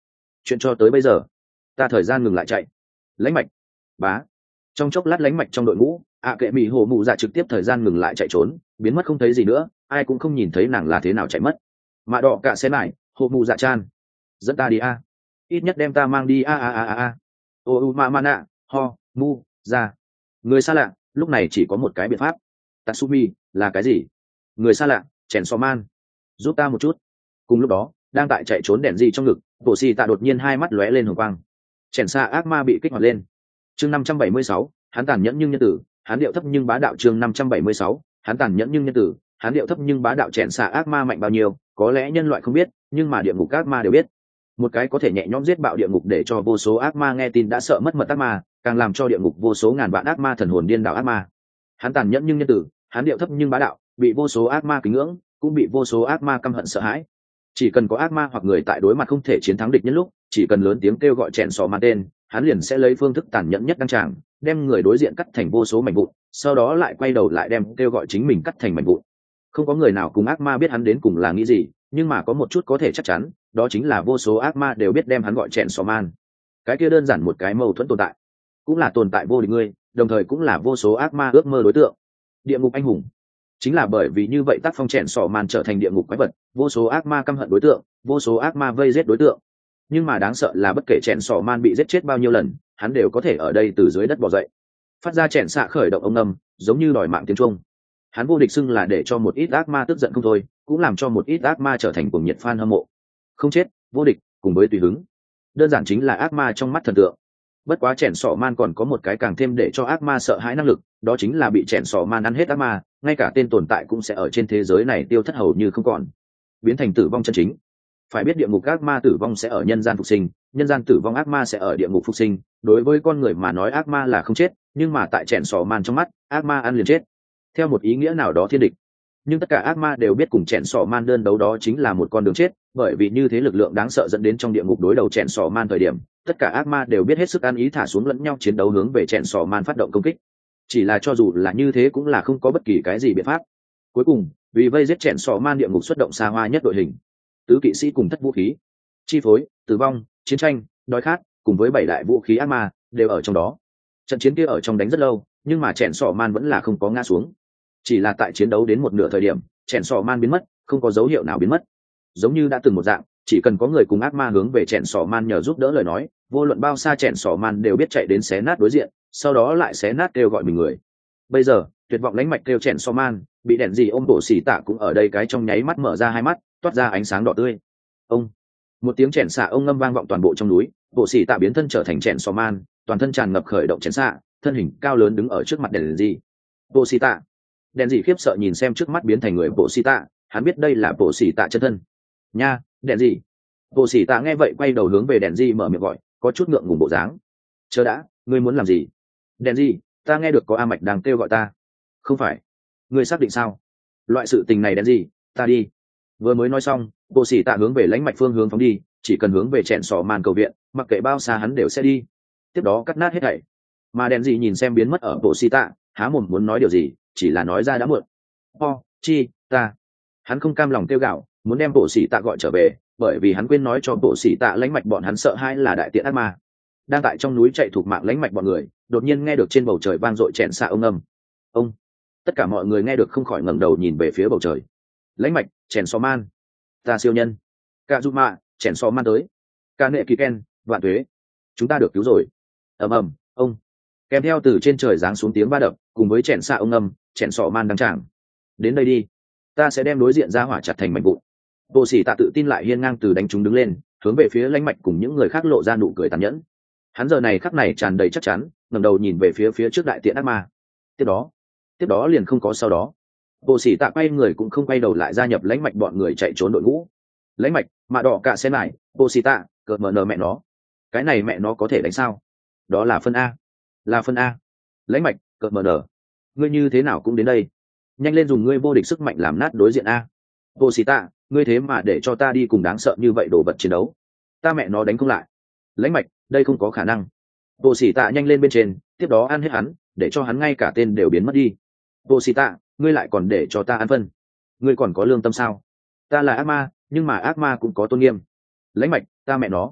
chuyện cho tới bây giờ ta thời gian ngừng lại chạy. Lãnh mạch bá. Trong chốc lát lãnh mạch trong đội ngũ ạ kệ mỹ hồ mụ dạ trực tiếp thời gian ngừng lại chạy trốn, biến mất không thấy gì nữa, ai cũng không nhìn thấy nàng là thế nào chạy mất. Mạ đỏ cả xe lại hồ mụ dạ chan, dẫn ta đi a, ít nhất đem ta mang đi a a a a a. Ô u ma ma nạ ho mu ra. Người xa lạ lúc này chỉ có một cái biện pháp. Tatsumi là cái gì? Người xa lạ chèn so man, giúp ta một chút. Cùng lúc đó đang tại chạy trốn đèn gì trong ngực bộ xì tạ đột nhiên hai mắt lóe lên hồng quang, chèn xa ác ma bị kích hoạt lên. Chương năm trăm bảy mươi sáu, hắn tàn nhẫn nhưng nhân tử, hắn điệu thấp nhưng bá đạo. Chương năm trăm bảy mươi sáu, hắn tàn nhẫn nhưng nhân tử, hắn điệu thấp nhưng bá đạo. Chèn xạ ác ma mạnh bao nhiêu, có lẽ nhân loại không biết, nhưng mà địa ngục ác ma đều biết. Một cái có thể nhẹ nhõm giết bạo địa ngục để cho vô số ác ma nghe tin đã sợ mất mật ác ma, càng làm cho địa ngục vô số ngàn vạn ác ma thần hồn điên đảo ác ma. Hắn tàn nhẫn nhưng nhân tử, hắn điệu thấp nhưng bá đạo, bị vô số ác ma kính ngưỡng, cũng bị vô số ác ma căm hận sợ hãi. Chỉ cần có ác ma hoặc người tại đối mặt không thể chiến thắng địch nhân lúc, chỉ cần lớn tiếng kêu gọi chèn sò man tên, hắn liền sẽ lấy phương thức tàn nhẫn nhất đăng tràng, đem người đối diện cắt thành vô số mảnh vụn, sau đó lại quay đầu lại đem kêu gọi chính mình cắt thành mảnh vụn. Không có người nào cùng ác ma biết hắn đến cùng là nghĩ gì, nhưng mà có một chút có thể chắc chắn, đó chính là vô số ác ma đều biết đem hắn gọi chèn sò man. Cái kia đơn giản một cái mâu thuẫn tồn tại, cũng là tồn tại vô địch ngươi, đồng thời cũng là vô số ác ma ước mơ đối tượng. Địa ngục anh hùng chính là bởi vì như vậy tác phong chèn sò man trở thành địa ngục quái vật, vô số ác ma căm hận đối tượng, vô số ác ma vây giết đối tượng. Nhưng mà đáng sợ là bất kể chèn sò man bị giết chết bao nhiêu lần, hắn đều có thể ở đây từ dưới đất bò dậy, phát ra chèn xạ khởi động ông âm, giống như đòi mạng tiếng trung. Hắn vô địch xưng là để cho một ít ác ma tức giận không thôi, cũng làm cho một ít ác ma trở thành cuồng nhiệt fan hâm mộ. Không chết, vô địch, cùng với tùy hứng, đơn giản chính là ác ma trong mắt thần tượng. Bất quá chèn sọ man còn có một cái càng thêm để cho ác ma sợ hãi năng lực, đó chính là bị chèn sọ man ăn hết ác ma, ngay cả tên tồn tại cũng sẽ ở trên thế giới này tiêu thất hầu như không còn, biến thành tử vong chân chính. Phải biết địa ngục ác ma tử vong sẽ ở nhân gian phục sinh, nhân gian tử vong ác ma sẽ ở địa ngục phục sinh. Đối với con người mà nói ác ma là không chết, nhưng mà tại chèn sọ man trong mắt, ác ma ăn liền chết, theo một ý nghĩa nào đó thiên địch. Nhưng tất cả ác ma đều biết cùng chèn sọ man đơn đấu đó chính là một con đường chết, bởi vì như thế lực lượng đáng sợ dẫn đến trong địa ngục đối đầu chèn sọ man thời điểm, tất cả ác ma đều biết hết sức ăn ý thả xuống lẫn nhau chiến đấu hướng về chèn sọ man phát động công kích. Chỉ là cho dù là như thế cũng là không có bất kỳ cái gì biện pháp. Cuối cùng vì vây giết chèn sọ man, địa ngục xuất động xa hoa nhất đội hình, tứ kỵ sĩ cùng thất vũ khí, chi phối, tử vong, chiến tranh, đói khát, cùng với bảy đại vũ khí ác ma đều ở trong đó. Trận chiến kia ở trong đánh rất lâu, nhưng mà chèn sọ man vẫn là không có ngã xuống. Chỉ là tại chiến đấu đến một nửa thời điểm, chèn sọ man biến mất, không có dấu hiệu nào biến mất, giống như đã từng một dạng. Chỉ cần có người cùng ác ma hướng về chèn sọ man nhờ giúp đỡ lời nói, vô luận bao xa chèn sọ man đều biết chạy đến xé nát đối diện, sau đó lại xé nát kêu gọi mình người. Bây giờ tuyệt vọng lãnh mạch kêu chèn sọ man bị đèn gì ôm bộ xỉ tạ cũng ở đây cái trong nháy mắt mở ra hai mắt, toát ra ánh sáng đỏ tươi. Ông một tiếng chèn xạ ông ngâm vang vọng toàn bộ trong núi, bộ xỉ tạ biến thân trở thành chèn sọ man, toàn thân tràn ngập khởi động chèn xạ, thân hình cao lớn đứng ở trước mặt đèn gì. Bộ xỉ tạ đèn gì khiếp sợ nhìn xem trước mắt biến thành người bộ xỉ tạ, hắn biết đây là bộ xỉ tạ chân thân. Nha, đèn gì. Bộ xỉ tạ nghe vậy quay đầu hướng về đèn gì mở miệng gọi, có chút ngượng ngùng bộ dáng. Chờ đã, ngươi muốn làm gì? Đèn gì, ta nghe được có A Mạch đang kêu gọi ta. Không phải, ngươi xác định sao? Loại sự tình này đèn gì, ta đi. Vừa mới nói xong, bộ xỉ tạ hướng về lãnh mạch phương hướng phóng đi, chỉ cần hướng về chèn sọ man cầu viện, mặc kệ bao xa hắn đều sẽ đi, tiếp đó cắt nát hết thảy. Mà đèn gì nhìn xem biến mất ở bộ xỉ tạ, há mồm muốn nói điều gì, chỉ là nói ra đã muộn. O, chi, ta. Hắn không cam lòng kêu gạo, muốn đem bộ xỉ tạ gọi trở về, bởi vì hắn quên nói cho bộ xỉ tạ lãnh mạch bọn hắn sợ hai là đại tiện ác ma. Đang tại trong núi chạy thuộc mạng lãnh mạch bọn người, đột nhiên nghe được trên bầu trời vang dội chèn xạ ông âm. Ông. Tất cả mọi người nghe được không khỏi ngẩng đầu nhìn về phía bầu trời. Lãnh mạch, chèn sọ man, ta siêu nhân, cả dù mạ, chèn sọ man tới, ca nệ kỳ ken, vạn thuế, chúng ta được cứu rồi. Ầm ầm, ông. Kèm theo từ trên trời giáng xuống tiếng ba đập, cùng với chèn xạ ông âm, chèn sọ man đăng tràng. Đến đây đi, ta sẽ đem đối diện ra hỏa chặt thành mảnh vụn. Bộ xỉ tạ tự tin lại hiên ngang từ đánh chúng đứng lên, hướng về phía lãnh mạch cùng những người khác lộ ra nụ cười tàn nhẫn. Hắn giờ này khắc này tràn đầy chắc chắn, ngẩng đầu nhìn về phía phía trước đại tiện ác ma. Tiếp đó, tiếp đó liền không có sau đó. Bộ xỉ tạ quay người cũng không quay đầu lại gia nhập lãnh mạch bọn người chạy trốn đội ngũ. Lãnh mạch, mạ đỏ cả xe lại, bộ xỉ tạ, cợt mờ nờ mẹ nó. Cái này mẹ nó có thể đánh sao? Đó là phân A, là phân A. Lãnh mạch, cợt mờ nờ, ngươi như thế nào cũng đến đây. Nhanh lên dùng ngươi vô địch sức mạnh làm nát đối diện A. Bộ xỉ tạ, ngươi thế mà để cho ta đi cùng đáng sợ như vậy đổ vật chiến đấu, ta mẹ nó đánh không lại. Lãnh mạch, đây không có khả năng. Bộ xỉ tạ nhanh lên bên trên, tiếp đó ăn hết hắn, để cho hắn ngay cả tên đều biến mất đi. Bộ xỉ tạ, ngươi lại còn để cho ta ăn phân, ngươi còn có lương tâm sao? Ta là ác ma, nhưng mà ác ma cũng có tôn nghiêm. Lãnh mạch, ta mẹ nó,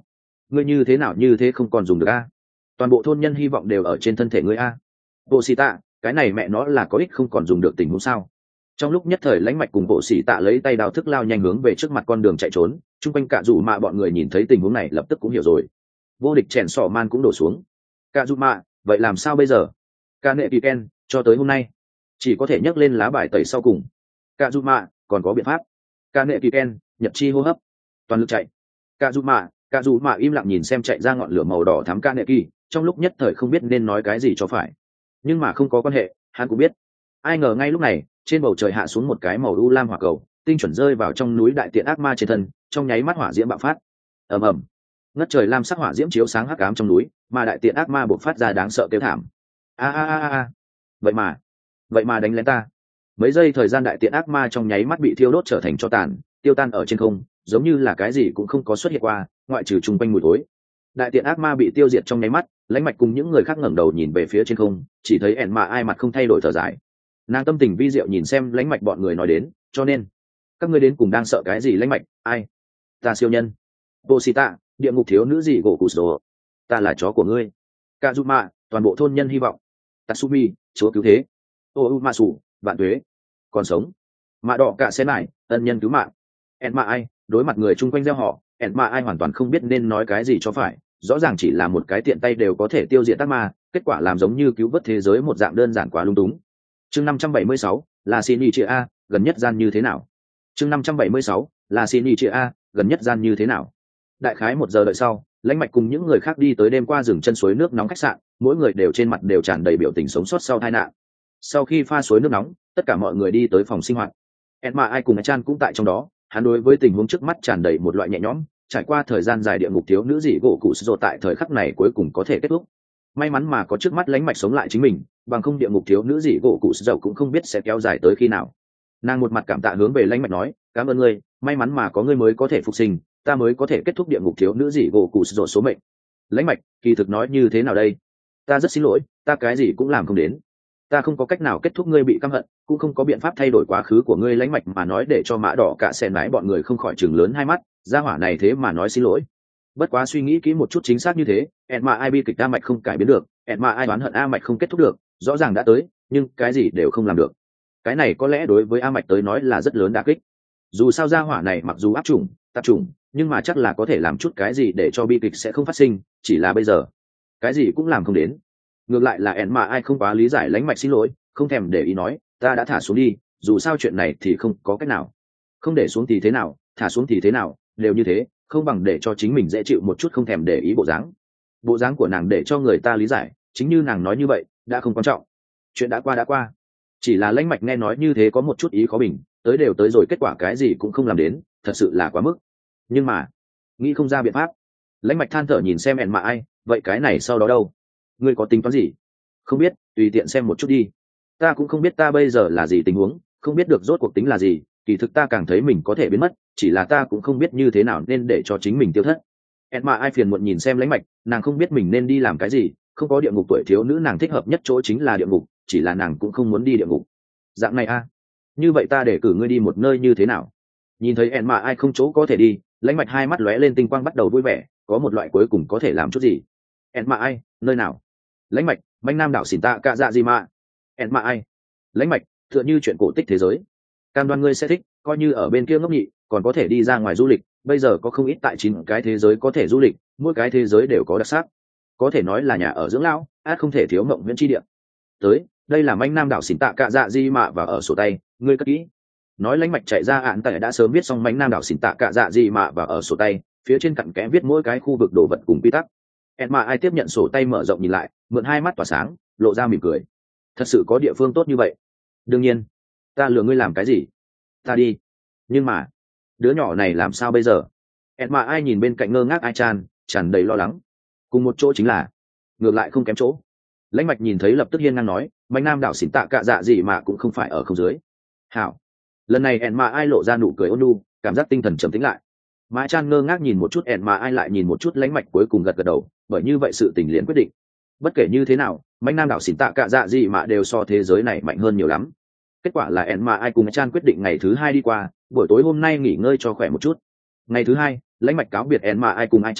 ngươi như thế nào như thế không còn dùng được a? Toàn bộ thôn nhân hy vọng đều ở trên thân thể ngươi a. Bộ xì tạ, cái này mẹ nó là có ích không còn dùng được tình huống sao? Trong lúc nhất thời lãnh mạch cùng bộ xì tạ lấy tay đào thức lao nhanh hướng về trước mặt con đường chạy trốn, chung quanh cả dù mạ bọn người nhìn thấy tình huống này lập tức cũng hiểu rồi. Vô địch chèn sỏ man cũng đổ xuống. Cả dù mạ, vậy làm sao bây giờ? Cả nệ kỳ ken, cho tới hôm nay chỉ có thể nhấc lên lá bài tẩy sau cùng. Cả dù mạ, còn có biện pháp. Cả nệ kỳ ken, nhập chi hô hấp, toàn lực chạy. Cả dù mạ, cả dù mạ im lặng nhìn xem chạy ra ngọn lửa màu đỏ thắm cả nệ kỳ, trong lúc nhất thời không biết nên nói cái gì cho phải. Nhưng mà không có quan hệ, hắn cũng biết. Ai ngờ ngay lúc này, trên bầu trời hạ xuống một cái màu u lam hỏa cầu, tinh chuẩn rơi vào trong núi đại tiện ác ma trên thân, trong nháy mắt hỏa diễm bạo phát. Ầm ầm. Ngất trời lam sắc hỏa diễm chiếu sáng hắc ám trong núi, mà đại tiện ác ma bộc phát ra đáng sợ kêu thảm. A a a a. Vậy mà, vậy mà đánh lén ta. Mấy giây thời gian đại tiện ác ma trong nháy mắt bị thiêu đốt trở thành tro tàn, tiêu tan ở trên không, giống như là cái gì cũng không có xuất hiện qua, ngoại trừ trung quanh mùi tối. Đại tiện ác ma bị tiêu diệt trong nháy mắt, lãnh mạch cùng những người khác ngẩng đầu nhìn về phía trên không, chỉ thấy ẻn mà ai mặt không thay đổi thở dài. Nàng tâm tình vi diệu nhìn xem lãnh mạch bọn người nói đến, cho nên các ngươi đến cùng đang sợ cái gì? Lãnh mạch, ai? Ta siêu nhân. Posita, địa ngục thiếu nữ gì gỗ cụ sổ. Ta là chó của ngươi. Kazuma, toàn bộ thôn nhân hy vọng. Tatsumi, chúa cứu thế. Oumasu, vạn tuế. Còn sống. Mạ đỏ cả xe này, ân nhân cứu mạng. ẻn mà ai, đối mặt người chung quanh gieo họ, ẻn mà ai hoàn toàn không biết nên nói cái gì cho phải, rõ ràng chỉ là một cái tiện tay đều có thể tiêu diệt ác ma, kết quả làm giống như cứu vớt thế giới một dạng đơn giản quá lung túng. Chương năm trăm bảy mươi sáu, là xin ý chia a, gần nhất gian như thế nào? Chương năm trăm bảy mươi sáu, là xin ý chia a, gần nhất gian như thế nào? Đại khái một giờ đợi sau, lãnh mạch cùng những người khác đi tới đêm qua rừng chân suối nước nóng khách sạn, mỗi người đều trên mặt đều tràn đầy biểu tình sống sót sau tai nạn. Sau khi pha suối nước nóng, tất cả mọi người đi tới phòng sinh hoạt. Emma ai cùng Chan cũng tại trong đó, hắn đối với tình huống trước mắt tràn đầy một loại nhẹ nhõm, trải qua thời gian dài địa ngục thiếu nữ dị gỗ cụ sô tại thời khắc này cuối cùng có thể kết thúc. May mắn mà có trước mắt lãnh mạch sống lại chính mình, bằng không địa ngục thiếu nữ dị gỗ cụ sô cũng không biết sẽ kéo dài tới khi nào. Nàng một mặt cảm tạ hướng về lãnh mạch nói, cảm ơn ngươi, may mắn mà có ngươi mới có thể phục sinh, ta mới có thể kết thúc địa ngục thiếu nữ dị gỗ cụ sô số mệnh. Lãnh mạch, kỳ thực nói như thế nào đây? Ta rất xin lỗi, ta cái gì cũng làm không đến. Ta không có cách nào kết thúc ngươi bị căm hận, cũng không có biện pháp thay đổi quá khứ của ngươi. Lãnh mạch mà nói để cho mã đỏ cả xen mái bọn người không khỏi chừng lớn hai mắt, gia hỏa này thế mà nói xin lỗi. Bất quá suy nghĩ kỹ một chút chính xác như thế, ẹn mà ai bi kịch a mạch không cải biến được, ẹn mà ai đoán hận a mạch không kết thúc được, rõ ràng đã tới, nhưng cái gì đều không làm được. Cái này có lẽ đối với a mạch tới nói là rất lớn đả kích. Dù sao gia hỏa này mặc dù áp chủng, tạp chủng, nhưng mà chắc là có thể làm chút cái gì để cho bi kịch sẽ không phát sinh, chỉ là bây giờ cái gì cũng làm không đến. Ngược lại là ẹn mà ai không quá lý giải lãnh mạch xin lỗi, không thèm để ý nói, ta đã thả xuống đi, dù sao chuyện này thì không có cách nào, không để xuống thì thế nào, thả xuống thì thế nào, đều như thế, không bằng để cho chính mình dễ chịu một chút. Không thèm để ý bộ dáng bộ dáng của nàng để cho người ta lý giải, chính như nàng nói như vậy, đã không quan trọng, chuyện đã qua đã qua. Chỉ là lãnh mạch nghe nói như thế có một chút ý khó bình, tới đều tới rồi kết quả cái gì cũng không làm đến, thật sự là quá mức. Nhưng mà nghĩ không ra biện pháp. Lãnh mạch than thở nhìn xem ẹn mà ai, vậy cái này sau đó đâu? Ngươi có tính toán gì? Không biết, tùy tiện xem một chút đi. Ta cũng không biết ta bây giờ là gì tình huống, không biết được rốt cuộc tính là gì, kỳ thực ta càng thấy mình có thể biến mất, chỉ là ta cũng không biết như thế nào nên để cho chính mình tiêu thất. Emma ai phiền muộn nhìn xem lãnh mạch, nàng không biết mình nên đi làm cái gì, không có địa ngục tuổi thiếu nữ nàng thích hợp nhất chỗ chính là địa ngục, chỉ là nàng cũng không muốn đi địa ngục. Dạng này a, à? Như vậy ta để cử ngươi đi một nơi như thế nào? Nhìn thấy Emma ai không chỗ có thể đi, lãnh mạch hai mắt lóe lên tinh quang bắt đầu vui vẻ, có một loại cuối cùng có thể làm chút gì. Emma ai, nơi nào? Lãnh mạch, Manh Nam đảo xỉn tạ cạ dạ gì mà. Emma ai? Lãnh mạch, tựa như chuyện cổ tích thế giới. Cam đoan ngươi sẽ thích, coi như ở bên kia ngốc nhị, còn có thể đi ra ngoài du lịch, bây giờ có không ít tại chín cái thế giới có thể du lịch, mỗi cái thế giới đều có đặc sắc, có thể nói là nhà ở dưỡng lão, át không thể thiếu mộng viễn chi địa. Tới, đây là Manh Nam đảo xỉn tạ cạ dạ di mạ và ở sổ tay, ngươi cất kỹ. Nói lãnh mạch chạy ra ạn tại đã sớm viết xong Manh Nam đảo xỉn tạ cạ dạ di mạ và ở sổ tay, phía trên cặn kẽ viết mỗi cái khu vực đồ vật cùng quy tắc. Emma ai tiếp nhận sổ tay mở rộng nhìn lại, mượn hai mắt tỏa sáng, lộ ra mỉm cười. Thật sự có địa phương tốt như vậy? Đương nhiên. Ta lừa ngươi làm cái gì? Ta đi. Nhưng mà đứa nhỏ này làm sao bây giờ? Emma ai nhìn bên cạnh ngơ ngác ai chan, tràn đầy lo lắng. Cùng một chỗ chính là ngược lại không kém chỗ. Lãnh mạch nhìn thấy lập tức hiên ngang nói, Manh Nam đảo xỉn tạ cạ dạ gì mà cũng không phải ở không dưới. Hảo. Lần này Emma ai lộ ra nụ cười ôn nhu, cảm giác tinh thần trầm tĩnh lại. Mã Chan ngơ ngác nhìn một chút Emma ai lại nhìn một chút lãnh mạch, cuối cùng gật gật đầu, bởi như vậy sự tình liền quyết định. Bất kể như thế nào, Manh Nam đảo xỉn tạ cạ dạ gì mà đều so thế giới này mạnh hơn nhiều lắm. Kết quả là Emma ai cùng Chan quyết định ngày thứ hai đi qua, buổi tối hôm nay nghỉ ngơi cho khỏe một chút. Ngày thứ hai, lãnh mạch cáo biệt Emma ai cùng Chan,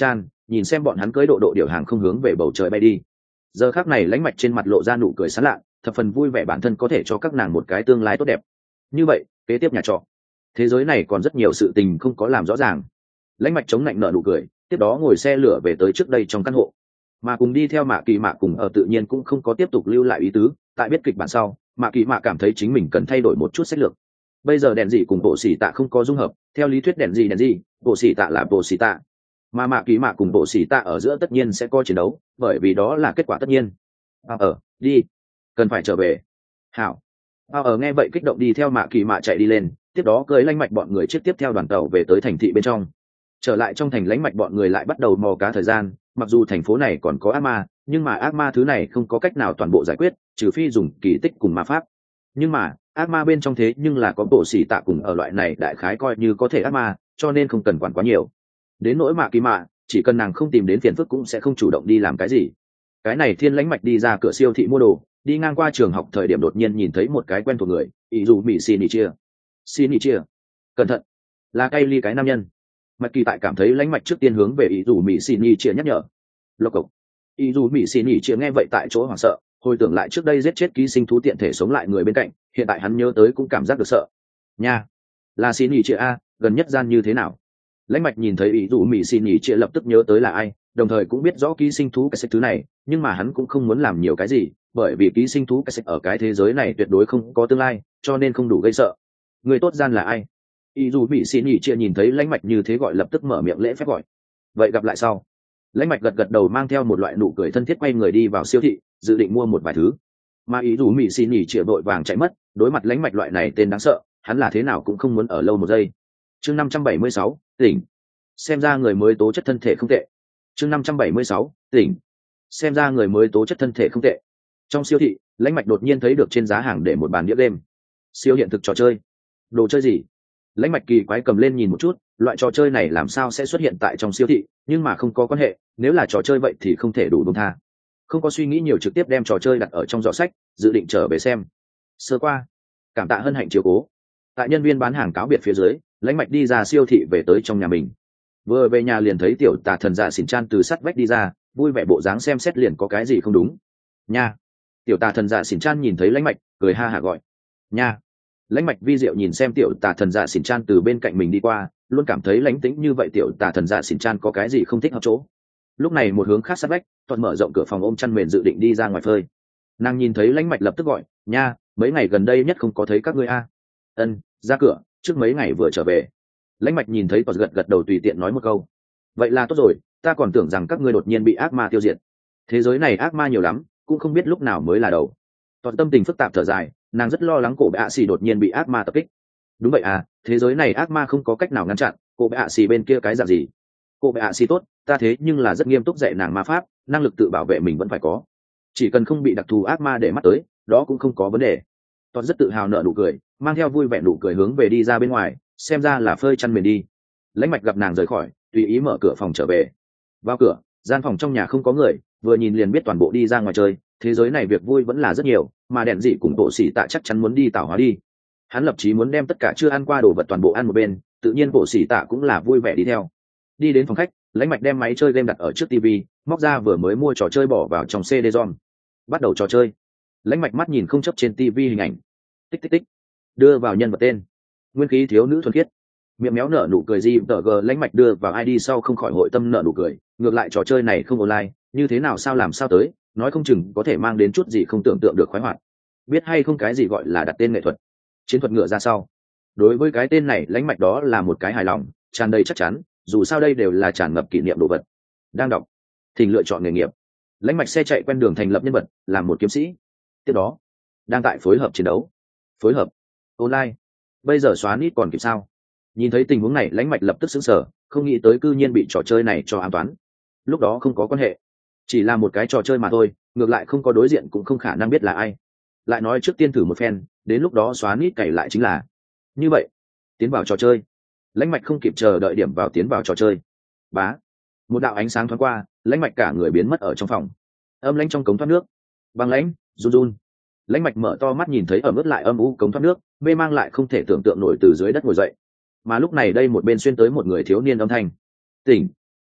nhìn xem bọn hắn cưỡi độ độ điều hàng không hướng về bầu trời bay đi. Giờ khắc này lãnh mạch trên mặt lộ ra nụ cười sán lạ, thập phần vui vẻ bản thân có thể cho các nàng một cái tương lai tốt đẹp. Như vậy kế tiếp nhà trọ, thế giới này còn rất nhiều sự tình không có làm rõ ràng. Lãnh mạch chống lạnh nở nụ cười, tiếp đó ngồi xe lửa về tới trước đây trong căn hộ, mà cùng đi theo mạ kỳ mạ cùng ở tự nhiên cũng không có tiếp tục lưu lại ý tứ. Tại biết kịch bản sau, mạ kỳ mạ cảm thấy chính mình cần thay đổi một chút sách lược. Bây giờ đèn dị cùng bộ xỉ tạ không có dung hợp, theo lý thuyết đèn dị đèn dị, bộ xỉ tạ là bộ xỉ tạ, mà mạ kỳ mạ cùng bộ xỉ tạ ở giữa tất nhiên sẽ có chiến đấu, bởi vì đó là kết quả tất nhiên. À, ở đi, cần phải trở về. Hảo. À, ở nghe vậy kích động đi theo mạ kỳ mạ chạy đi lên, tiếp đó cưới lãnh mạch bọn người chiếc tiếp theo đoàn tàu về tới thành thị bên trong. Trở lại trong thành lãnh mạch bọn người lại bắt đầu mò cá thời gian, mặc dù thành phố này còn có ác ma, nhưng mà ác ma thứ này không có cách nào toàn bộ giải quyết, trừ phi dùng kỳ tích cùng ma pháp. Nhưng mà ác ma bên trong thế nhưng là có bộ xỉ tạ cùng ở loại này đại khái coi như có thể ác ma, cho nên không cần quản quá nhiều. Đến nỗi mạ kỳ mạ, chỉ cần nàng không tìm đến phiền phức cũng sẽ không chủ động đi làm cái gì. Cái này thiên lãnh mạch đi ra cửa siêu thị mua đồ, đi ngang qua trường học thời điểm đột nhiên nhìn thấy một cái quen thuộc người, ý dù mỹ xin ý chia xin ý chia cẩn thận, là cây ly cái nam nhân. Mạch kỳ tại cảm thấy lãnh mạch trước tiên hướng về ý dù mỹ xin ý chia nhắc nhở. Lộc cộc. Ý dù mỹ xin ý chia nghe vậy tại chỗ hoảng sợ, hồi tưởng lại trước đây giết chết ký sinh thú tiện thể sống lại người bên cạnh, hiện tại hắn nhớ tới cũng cảm giác được sợ nha. Là xin ý chia a, gần nhất gian như thế nào? Lãnh mạch nhìn thấy ý dù mỹ xin ý chia lập tức nhớ tới là ai, đồng thời cũng biết rõ ký sinh thú cái sách thứ này, nhưng mà hắn cũng không muốn làm nhiều cái gì, bởi vì ký sinh thú cái sách ở cái thế giới này tuyệt đối không có tương lai, cho nên không đủ gây sợ. Người tốt gian là ai? Ý dù mỹ xin ý chia nhìn thấy lãnh mạch như thế gọi lập tức mở miệng lễ phép gọi. Vậy gặp lại sau. Lãnh mạch gật gật đầu mang theo một loại nụ cười thân thiết quay người đi vào siêu thị, dự định mua một vài thứ. Mà ý dù mỹ xin ý chia vội vàng chạy mất, đối mặt lãnh mạch loại này tên đáng sợ, hắn là thế nào cũng không muốn ở lâu một giây. Chương năm trăm bảy mươi sáu, tỉnh. Xem ra người mới tố chất thân thể không tệ. Chương năm trăm bảy mươi sáu, tỉnh. Xem ra người mới tố chất thân thể không tệ. Trong siêu thị, lãnh mạch đột nhiên thấy được trên giá hàng để một bàn đĩa game. Siêu hiện thực trò chơi. Đồ chơi gì? Lãnh mạch kỳ quái cầm lên nhìn một chút, loại trò chơi này làm sao sẽ xuất hiện tại trong siêu thị, nhưng mà không có quan hệ, nếu là trò chơi vậy thì không thể đủ buông tha. Không có suy nghĩ nhiều trực tiếp đem trò chơi đặt ở trong giỏ sách, dự định trở về xem. Sơ qua, cảm tạ hân hạnh chiếu cố. Tại nhân viên bán hàng cáo biệt phía dưới, lãnh mạch đi ra siêu thị về tới trong nhà mình. Vừa về nhà liền thấy tiểu tà thần dạ xỉn chan từ sắt vách đi ra, vui vẻ bộ dáng xem xét liền có cái gì không đúng. Nha. Tiểu tà thần dạ xỉn chan nhìn thấy lãnh mạch, cười ha hả gọi. Nha. Lãnh mạch vi diệu nhìn xem tiểu tà thần dạ xỉn chan từ bên cạnh mình đi qua, luôn cảm thấy lãnh tĩnh như vậy tiểu tà thần dạ xỉn chan có cái gì không thích hợp chỗ. Lúc này một hướng khác sát vách, toàn mở rộng cửa phòng ôm chăn mền dự định đi ra ngoài phơi. Nàng nhìn thấy lãnh mạch lập tức gọi, nha, mấy ngày gần đây nhất không có thấy các ngươi a. Ân, ra cửa, trước mấy ngày vừa trở về. Lãnh mạch nhìn thấy toàn gật gật đầu tùy tiện nói một câu. Vậy là tốt rồi, ta còn tưởng rằng các ngươi đột nhiên bị ác ma tiêu diệt. Thế giới này ác ma nhiều lắm, cũng không biết lúc nào mới là đầu. Toàn tâm tình phức tạp thở dài, nàng rất lo lắng cổ bệ ạ xì đột nhiên bị ác ma tập kích. Đúng vậy à, thế giới này ác ma không có cách nào ngăn chặn, cổ bệ ạ xì bên kia cái dạng gì? Cổ bệ ạ xì tốt, ta thế nhưng là rất nghiêm túc dạy nàng ma pháp, năng lực tự bảo vệ mình vẫn phải có. Chỉ cần không bị đặc thù ác ma để mắt tới, đó cũng không có vấn đề. Toàn rất tự hào nở nụ cười, mang theo vui vẻ nụ cười hướng về đi ra bên ngoài, xem ra là phơi chăn mền đi. Lãnh mạch gặp nàng rời khỏi, tùy ý mở cửa phòng trở về. Vào cửa, gian phòng trong nhà không có người, vừa nhìn liền biết toàn bộ đi ra ngoài chơi. Thế giới này việc vui vẫn là rất nhiều, mà đèn dị cùng bộ xỉ tạ chắc chắn muốn đi tảo hóa đi. Hắn lập chí muốn đem tất cả chưa ăn qua đồ vật toàn bộ ăn một bên, tự nhiên bộ xỉ tạ cũng là vui vẻ đi theo. Đi đến phòng khách, lãnh mạch đem máy chơi game đặt ở trước tivi, móc ra vừa mới mua trò chơi bỏ vào trong xê đê rom. Bắt đầu trò chơi. Lãnh mạch mắt nhìn không chấp trên tivi hình ảnh. Tích tích tích. Đưa vào nhân vật tên. Nguyên khí thiếu nữ thuần khiết. Miệng méo nở nụ cười gì tờ g lãnh mạch đưa vào i đê sau không khỏi hội tâm nở nụ cười. Ngược lại trò chơi này không online, như thế nào sao làm sao tới, nói không chừng có thể mang đến chút gì không tưởng tượng được khoái hoạt. Biết hay không cái gì gọi là đặt tên nghệ thuật. Chiến thuật ngựa ra sau. Đối với cái tên này lãnh mạch đó là một cái hài lòng, tràn đầy chắc chắn, dù sao đây đều là tràn ngập kỷ niệm đồ vật. Đang đọc, thỉnh lựa chọn nghề nghiệp. Lãnh mạch xe chạy quen đường thành lập nhân vật, làm một kiếm sĩ. Tiếp đó, đang tại phối hợp chiến đấu. Phối hợp online. Bây giờ xóa nít còn kịp sao? Nhìn thấy tình huống này lãnh mạch lập tức sững sờ, không nghĩ tới cư nhiên bị trò chơi này cho ám toán. Lúc đó không có quan hệ, chỉ là một cái trò chơi mà thôi, ngược lại không có đối diện cũng không khả năng biết là ai. Lại nói trước tiên thử một phen, đến lúc đó xóa nít cày lại chính là. Như vậy, tiến vào trò chơi. Lãnh mạch không kịp chờ đợi điểm vào tiến vào trò chơi. Bá, một đạo ánh sáng thoáng qua, lãnh mạch cả người biến mất ở trong phòng. Âm lãnh trong cống thoát nước, băng lãnh, run run. Lãnh mạch mở to mắt nhìn thấy ở mức lại âm u cống thoát nước, mê mang lại không thể tưởng tượng nổi từ dưới đất ngồi dậy. Mà lúc này đây một bên xuyên tới một người thiếu niên âm thanh. Tỉnh.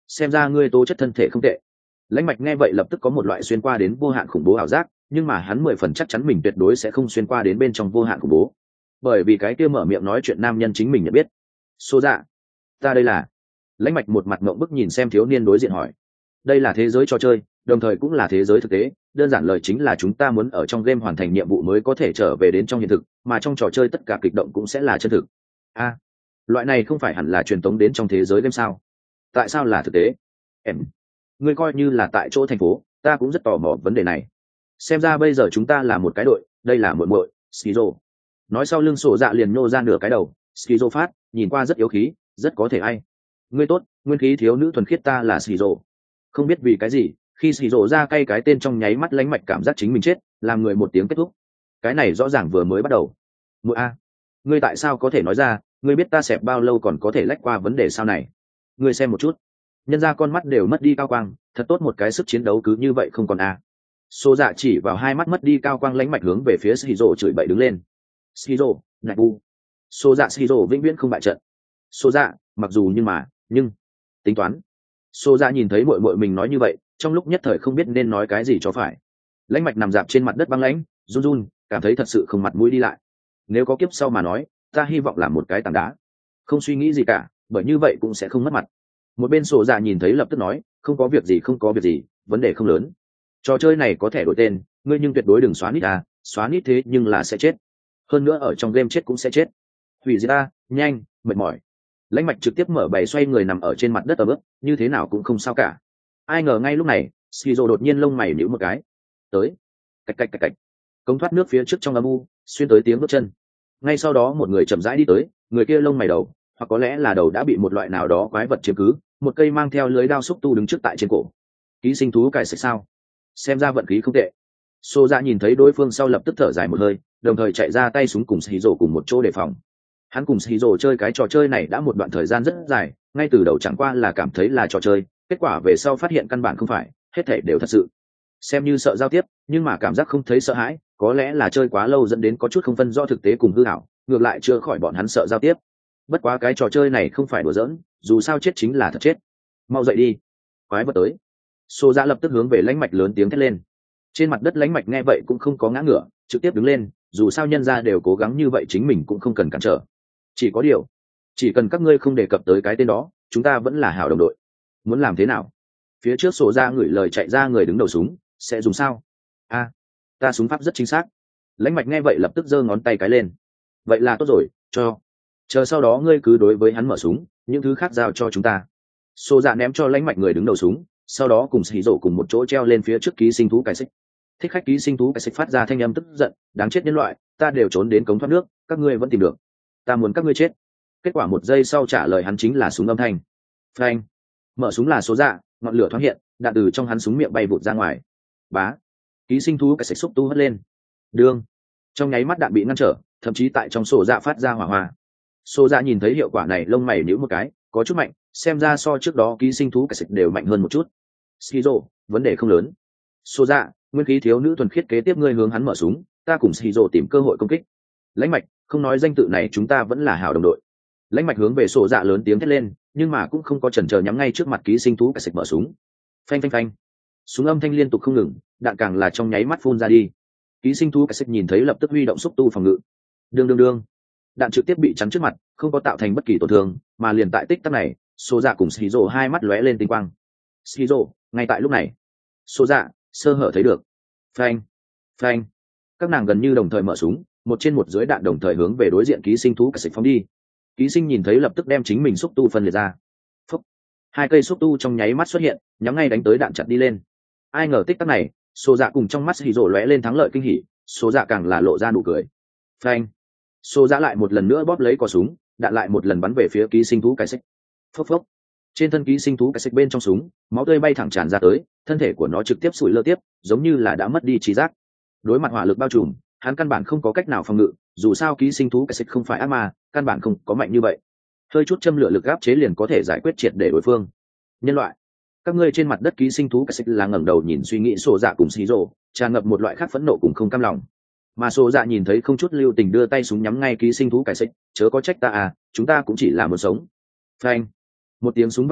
xem ra ngươi tố chất thân thể không tệ. Lãnh Mạch nghe vậy lập tức có một loại xuyên qua đến vô hạn khủng bố ảo giác, nhưng mà hắn mười phần chắc chắn mình tuyệt đối sẽ không xuyên qua đến bên trong vô hạn khủng bố, bởi vì cái kia mở miệng nói chuyện nam nhân chính mình nhận biết. Số dạ, ta đây là. Lãnh Mạch một mặt ngậm bức nhìn xem thiếu niên đối diện hỏi. Đây là thế giới trò chơi, đồng thời cũng là thế giới thực tế, đơn giản lời chính là chúng ta muốn ở trong game hoàn thành nhiệm vụ mới có thể trở về đến trong hiện thực, mà trong trò chơi tất cả kịch động cũng sẽ là chân thực. A, à, loại này không phải hẳn là truyền tống đến trong thế giới game sao? Tại sao là thực tế? Em, ngươi coi như là tại chỗ thành phố, ta cũng rất tò mò vấn đề này. Xem ra bây giờ chúng ta là một cái đội, đây là muội muội, Skizo. Nói sau lưng sổ dạ liền nhô ra nửa cái đầu, Skizo phát, nhìn qua rất yếu khí, rất có thể ai. Ngươi tốt, nguyên khí thiếu nữ thuần khiết, ta là Skizo. Không biết vì cái gì, khi Skizo ra cay cái tên trong nháy mắt Lãnh Mạch cảm giác chính mình chết, làm người một tiếng kết thúc. Cái này rõ ràng vừa mới bắt đầu. Muội a, ngươi tại sao có thể nói ra, ngươi biết ta xẹp bao lâu còn có thể lách qua vấn đề sao này? Ngươi xem một chút, nhân ra con mắt đều mất đi cao quang, thật tốt một cái sức chiến đấu cứ như vậy không còn a. Xô dạ chỉ vào hai mắt mất đi cao quang Lãnh Mạch hướng về phía Skizo chửi bậy đứng lên. Skizo, nại bu. Xô dạ Skizo vĩnh viễn không bại trận. Xô dạ, mặc dù nhưng mà, nhưng tính toán. Xô dạ nhìn thấy muội muội mình nói như vậy, trong lúc nhất thời không biết nên nói cái gì cho phải. Lãnh Mạch nằm dạp trên mặt đất băng lãnh, run run, cảm thấy thật sự không mặt mũi đi lại. Nếu có kiếp sau mà nói, ta hy vọng làm một cái tảng đá. Không suy nghĩ gì cả, bởi như vậy cũng sẽ không mất mặt. Một bên Xô dạ nhìn thấy lập tức nói, không có việc gì không có việc gì, vấn đề không lớn. Trò chơi này có thể đổi tên, ngươi nhưng tuyệt đối đừng xóa nít à, xóa nít thế nhưng là sẽ chết. Hơn nữa ở trong game chết cũng sẽ chết. Hủy diệt ta, nhanh, mệt mỏi. Lãnh Mạch trực tiếp mở bày xoay người nằm ở trên mặt đất ở bước, như thế nào cũng không sao cả. Ai ngờ ngay lúc này, Skizo đột nhiên lông mày nhíu một cái. Tới. Cạch cạch cạch cạch. Cống thoát nước phía trước trong âm u, xuyên tới tiếng bước chân. Ngay sau đó một người chậm rãi đi tới, người kia lông mày đầu, hoặc có lẽ là đầu đã bị một loại nào đó quái vật chiếm cứ, một cây mang theo lưới đao xúc tu đứng trước tại trên cổ. Ký sinh thú cải sạch sao? Xem ra vận khí không tệ. Xô Dạ nhìn thấy đối phương sau lập tức thở dài một hơi, đồng thời chạy ra tay súng cùng Skizo cùng một chỗ đề phòng. Hắn cùng Skizo chơi cái trò chơi này đã một đoạn thời gian rất dài, ngay từ đầu chẳng qua là cảm thấy là trò chơi, kết quả về sau phát hiện căn bản không phải, hết thảy đều thật sự. Xem như sợ giao tiếp, nhưng mà cảm giác không thấy sợ hãi, có lẽ là chơi quá lâu dẫn đến có chút không phân rõ thực tế cùng hư ảo, ngược lại chưa khỏi bọn hắn sợ giao tiếp. Bất quá cái trò chơi này không phải đùa giỡn, dù sao chết chính là thật chết. Mau dậy đi, quái vật tới. Xô Dạ lập tức hướng về Lãnh Mạch lớn tiếng thét lên. Trên mặt đất Lãnh Mạch nghe vậy cũng không có ngã ngửa, trực tiếp đứng lên, dù sao nhân gia đều cố gắng như vậy chính mình cũng không cần cản trở. Chỉ có điều, chỉ cần các ngươi không đề cập tới cái tên đó, chúng ta vẫn là hảo đồng đội. Muốn làm thế nào? Phía trước Xô Dạ ngửi lời chạy ra người đứng đầu súng, sẽ dùng sao? A, à, ta súng pháp rất chính xác. Lãnh Mạch nghe vậy lập tức giơ ngón tay cái lên. Vậy là tốt rồi, cho. Chờ sau đó ngươi cứ đối với hắn mở súng, những thứ khác giao cho chúng ta. Xô Dạ ném cho Lãnh Mạch người đứng đầu súng, sau đó cùng xì rổ cùng một chỗ treo lên phía trước ký sinh thú cải xích. Thích khách ký sinh thú cải xích phát ra thanh âm tức giận, đáng chết nhân loại, ta đều trốn đến cống thoát nước, các ngươi vẫn tìm được, ta muốn các ngươi chết. Kết quả một giây sau trả lời hắn chính là súng âm thanh. Phanh. Mở súng là Số Dạ, ngọn lửa thoáng hiện, đạn từ trong hắn súng miệng bay vụt ra ngoài. Bá. Ký sinh thú cải xích xúc tu hất lên. Đương. Trong nháy mắt đạn bị ngăn trở, thậm chí tại trong Số Dạ phát ra hỏa hoa. Số Dạ nhìn thấy hiệu quả này lông mày nhíu một cái, có chút mạnh, xem ra so trước đó ký sinh thú cải xích đều mạnh hơn một chút. Skizo, vấn đề không lớn. Số Dạ, nguyên khí thiếu nữ thuần khiết kế tiếp ngươi hướng hắn mở súng, ta cùng Skizo tìm cơ hội công kích. Lãnh Mạch, không nói danh tự này chúng ta vẫn là hảo đồng đội. Lãnh Mạch hướng về Số Dạ lớn tiếng thét lên, nhưng mà cũng không có chần chờ nhắm ngay trước mặt ký sinh thú cải xích mở súng. Phanh phanh phanh. Súng âm thanh liên tục không ngừng, đạn càng là trong nháy mắt phun ra đi. Ký sinh thú cải xích nhìn thấy lập tức huy động xúc tu phòng ngự. Đương đương đương. Đạn trực tiếp bị chắn trước mặt, không có tạo thành bất kỳ tổn thương, mà liền tại tích tắc này, Số Dạ cùng Skizo hai mắt lóe lên tinh quang. Skizo, ngay tại lúc này, Số Dạ sơ hở thấy được. Phanh, phanh. Các nàng gần như đồng thời mở súng, một trên một dưới đạn đồng thời hướng về đối diện ký sinh thú cải xích phóng đi. Ký sinh nhìn thấy lập tức đem chính mình xúc tu phân liệt ra. Phúc. Hai cây xúc tu trong nháy mắt xuất hiện, nhắm ngay đánh tới đạn chặt đi lên. Ai ngờ tích tắc này, Số Dạ cùng trong mắt Skizo lóe lên thắng lợi kinh hỉ, Số Dạ càng là lộ ra nụ cười. Phanh. Số Dạ lại một lần nữa bóp lấy cò súng, đạn lại một lần bắn về phía ký sinh thú cải xích. Phốc phốc. Trên thân ký sinh thú cải xích bên trong súng, máu tươi bay thẳng tràn ra tới, thân thể của nó trực tiếp sủi lơ tiếp, giống như là đã mất đi trí giác. Đối mặt hỏa lực bao trùm, hắn căn bản không có cách nào phòng ngự, dù sao ký sinh thú cải xích không phải ác ma, căn bản không có mạnh như vậy. Hơi chút châm lửa lực áp chế liền có thể giải quyết triệt để đối phương. Nhân loại, các ngươi trên mặt đất ký sinh thú cải xích là ngẩng đầu nhìn suy nghĩ Số Dạ cùng Skizo, tràn ngập một loại khác phẫn nộ cùng không cam lòng. Mà Số Dạ nhìn thấy không chút lưu tình đưa tay súng nhắm ngay ký sinh thú cải xích, chớ có trách ta à, chúng ta cũng chỉ là muốn sống. Phanh. Một tiếng súng vang dội,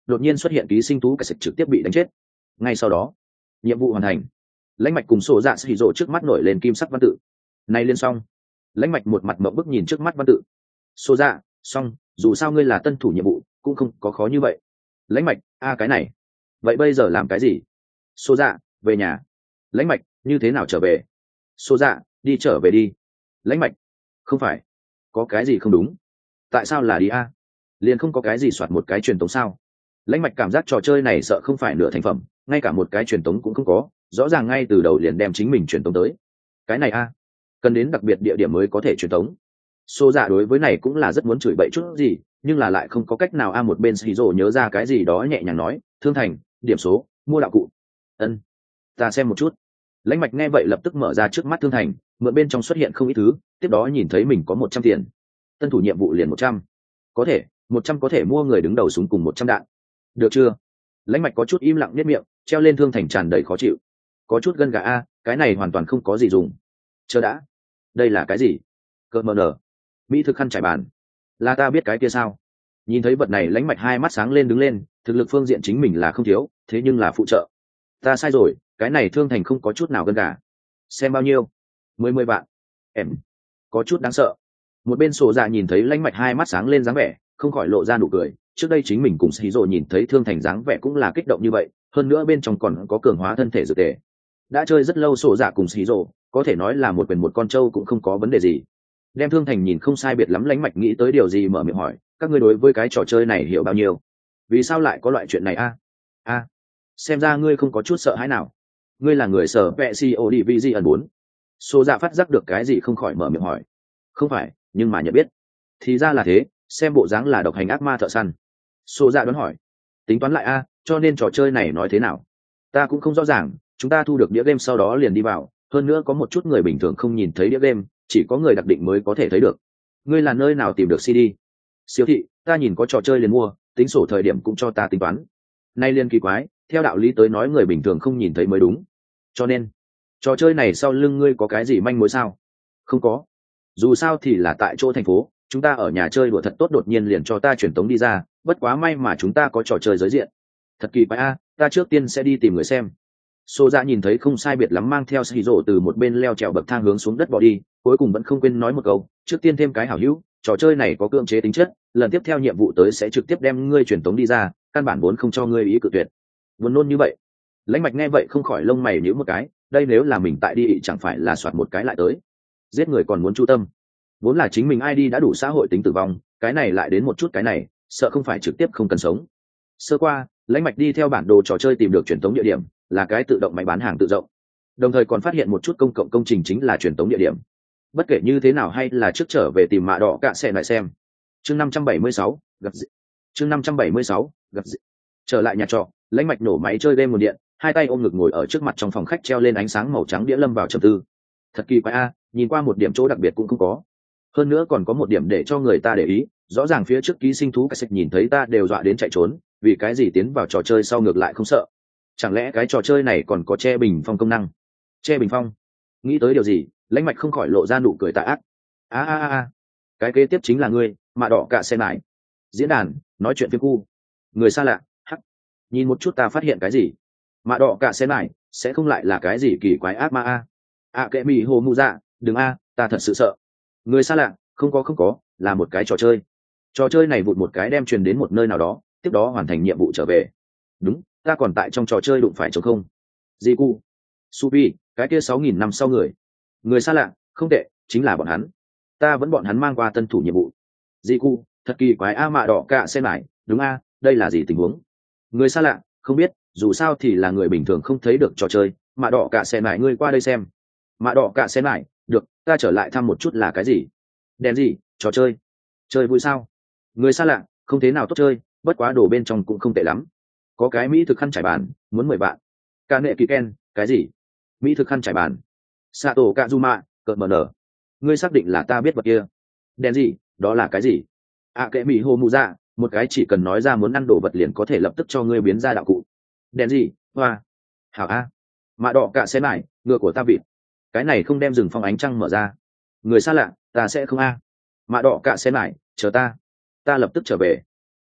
đột nhiên xuất hiện ký sinh thú cái sực trực tiếp bị đánh chết. Ngay sau đó, nhiệm vụ hoàn thành. Lãnh mạch cùng sổ dạ xì rộ trước mắt nổi lên kim sắc văn tự. Này liên xong. Lãnh mạch một mặt mộng bức nhìn trước mắt văn tự. Sổ dạ, xong, dù sao ngươi là tân thủ nhiệm vụ cũng không có khó như vậy. Lãnh mạch, a cái này, vậy bây giờ làm cái gì? Sổ dạ, về nhà. Lãnh mạch, như thế nào trở về? Sổ dạ, đi trở về đi. Lãnh mạch, không phải, có cái gì không đúng? Tại sao là đi a? Liền không có cái gì soạt một cái truyền tống sao? Lãnh mạch cảm giác trò chơi này sợ không phải nửa thành phẩm, ngay cả một cái truyền tống cũng không có, rõ ràng ngay từ đầu liền đem chính mình truyền tống tới. Cái này a, cần đến đặc biệt địa điểm mới có thể truyền tống. Xô dạ đối với này cũng là rất muốn chửi bậy chút gì, nhưng là lại không có cách nào. A một bên Shizuo nhớ ra cái gì đó nhẹ nhàng nói, thương thành, điểm số, mua đạo cụ. Ân, ta xem một chút. Lãnh mạch nghe vậy lập tức mở ra trước mắt thương thành, mượn bên trong xuất hiện không ít thứ, tiếp đó nhìn thấy mình có một trăm tiền. Tân thủ nhiệm vụ liền một trăm. Có thể, một trăm có thể mua người đứng đầu súng cùng một trăm đạn. Được chưa? Lãnh mạch có chút im lặng nhếch miệng, treo lên thương thành tràn đầy khó chịu. Có chút gân gà a, cái này hoàn toàn không có gì dùng. Chờ đã, đây là cái gì? Cơ mờ nở. Mỹ thực khăn trải bàn. Là ta biết cái kia sao? Nhìn thấy vật này Lãnh mạch hai mắt sáng lên đứng lên, thực lực phương diện chính mình là không thiếu, thế nhưng là phụ trợ. Ta sai rồi, cái này thương thành không có chút nào gân gà. Xem bao nhiêu? Mười mười vạn. Em, có chút đáng sợ. Một bên sổ dạ nhìn thấy Lãnh mạch hai mắt sáng lên dáng vẻ, không khỏi lộ ra nụ cười. Trước đây chính mình cùng Shizuo nhìn thấy thương thành dáng vẻ cũng là kích động như vậy, hơn nữa bên trong còn có cường hóa thân thể dược tề. Đã chơi rất lâu sổ dạ cùng Shizuo, có thể nói là một quyền một con trâu cũng không có vấn đề gì. Đem thương thành nhìn không sai biệt lắm, Lãnh mạch nghĩ tới điều gì mở miệng hỏi, các ngươi đối với cái trò chơi này hiểu bao nhiêu? Vì sao lại có loại chuyện này a? A, xem ra ngươi không có chút sợ hãi nào. Ngươi là người sở vệ si ô đi vi di ẩn bốn. Sổ dạ phát giác được cái gì không khỏi mở miệng hỏi. Không phải, nhưng mà nhận biết. Thì ra là thế, xem bộ dáng là độc hành ác ma thợ săn. Sổ dạ đoán hỏi, tính toán lại a, cho nên trò chơi này nói thế nào? Ta cũng không rõ ràng, chúng ta thu được đĩa game sau đó liền đi vào, hơn nữa có một chút người bình thường không nhìn thấy đĩa game, chỉ có người đặc định mới có thể thấy được. Ngươi là nơi nào tìm được xê đê? Siêu thị, ta nhìn có trò chơi liền mua, tính sổ thời điểm cũng cho ta tính toán. Nay liên kỳ quái, theo đạo lý tới nói người bình thường không nhìn thấy mới đúng. Cho nên, trò chơi này sau lưng ngươi có cái gì manh mối sao? Không có. Dù sao thì là tại chỗ thành phố, chúng ta ở nhà chơi đùa thật tốt, đột nhiên liền cho ta truyền tống đi ra, bất quá may mà chúng ta có trò chơi giới diện. Thật kỳ quái a, ta trước tiên sẽ đi tìm người xem. Sô dạ nhìn thấy không sai biệt lắm, mang theo Shizuo từ một bên leo trèo bậc thang hướng xuống đất bỏ đi, cuối cùng vẫn không quên nói một câu, trước tiên thêm cái hảo hữu, trò chơi này có cưỡng chế tính chất, lần tiếp theo nhiệm vụ tới sẽ trực tiếp đem ngươi truyền tống đi ra, căn bản vốn không cho ngươi ý cự tuyệt. Buồn nôn như vậy. Lãnh mạch nghe vậy không khỏi lông mày nhíu một cái, đây nếu là mình tại đi chẳng phải là soạt một cái lại tới. Giết người còn muốn chu tâm. Vốn là chính mình i đê đã đủ xã hội tính tử vong, cái này lại đến một chút cái này, sợ không phải trực tiếp không cần sống. Sơ qua, Lãnh mạch đi theo bản đồ trò chơi tìm được truyền tống địa điểm, là cái tự động máy bán hàng tự động, đồng thời còn phát hiện một chút công cộng công trình chính là truyền tống địa điểm. Bất kể như thế nào hay là trước trở về tìm mạ đỏ cạ xe lại xem. Chương năm trăm bảy mươi sáu, gặp dị. Chương năm trăm bảy mươi sáu, gặp dị. Trở lại nhà trọ, Lãnh mạch nổ máy chơi game nguồn điện, hai tay ôm ngực ngồi ở trước mặt trong phòng khách treo lên ánh sáng màu trắng đĩa, lâm vào trầm tư. Thật kỳ quái a, nhìn qua một điểm chỗ đặc biệt cũng không có. Hơn nữa còn có một điểm để cho người ta để ý, rõ ràng phía trước ký sinh thú cái sạch nhìn thấy ta đều dọa đến chạy trốn, vì cái gì tiến vào trò chơi sau ngược lại không sợ? Chẳng lẽ cái trò chơi này còn có che bình phong công năng? Che bình phong? Nghĩ tới điều gì, Lãnh mạch không khỏi lộ ra nụ cười tà ác. A a a, cái kế tiếp chính là ngươi, mạ đỏ cả xe lại. Diễn đàn, nói chuyện phiếm khu. Người xa lạ, hắc. Nhìn một chút ta phát hiện cái gì? Mạ đỏ cả xe lại, sẽ không lại là cái gì kỳ quái ác ma a? A kệ mì hồ mù dạ, đừng a, ta thật sự sợ. Người xa lạ, không có không có, là một cái trò chơi. Trò chơi này vụt một cái đem truyền đến một nơi nào đó, tiếp đó hoàn thành nhiệm vụ trở về. Đúng, ta còn tại trong trò chơi đụng phải chống không. Di cu, Supi, cái kia sáu nghìn năm sau người. Người xa lạ, không tệ, chính là bọn hắn. Ta vẫn bọn hắn mang qua tân thủ nhiệm vụ. Di cu, thật kỳ quái a, mạ đỏ cạ xem lại, đúng a, đây là gì tình huống? Người xa lạ, không biết, dù sao thì là người bình thường không thấy được trò chơi. Mạ đỏ cạ xem lại, ngươi qua đây xem. Mạ đỏ cạ xem lại, được, ta trở lại thăm một chút là cái gì? Đèn gì, trò chơi. Chơi vui sao? Người xa lạ, không thế nào tốt chơi, bất quá đồ bên trong cũng không tệ lắm. Có cái mỹ thực khăn trải bàn, muốn mười vạn. Ca nệ kỳ ken, cái gì? Mỹ thực khăn trải bàn. Sato Kazuma, cợt mờ nở. Ngươi xác định là ta biết vật kia? Đèn gì, đó là cái gì? À kệ mỹ hồ mù dạ, một cái chỉ cần nói ra muốn ăn đồ vật liền có thể lập tức cho ngươi biến ra đạo cụ. Đèn gì, hoa. Hảo a. Mạ đỏ cả xe lại, ngựa của ta vịt. Cái này không đem rừng phong ánh trăng mở ra. Người xa lạ, ta sẽ không a. Mạ đỏ cả xe lại, chờ ta. Ta lập tức trở về.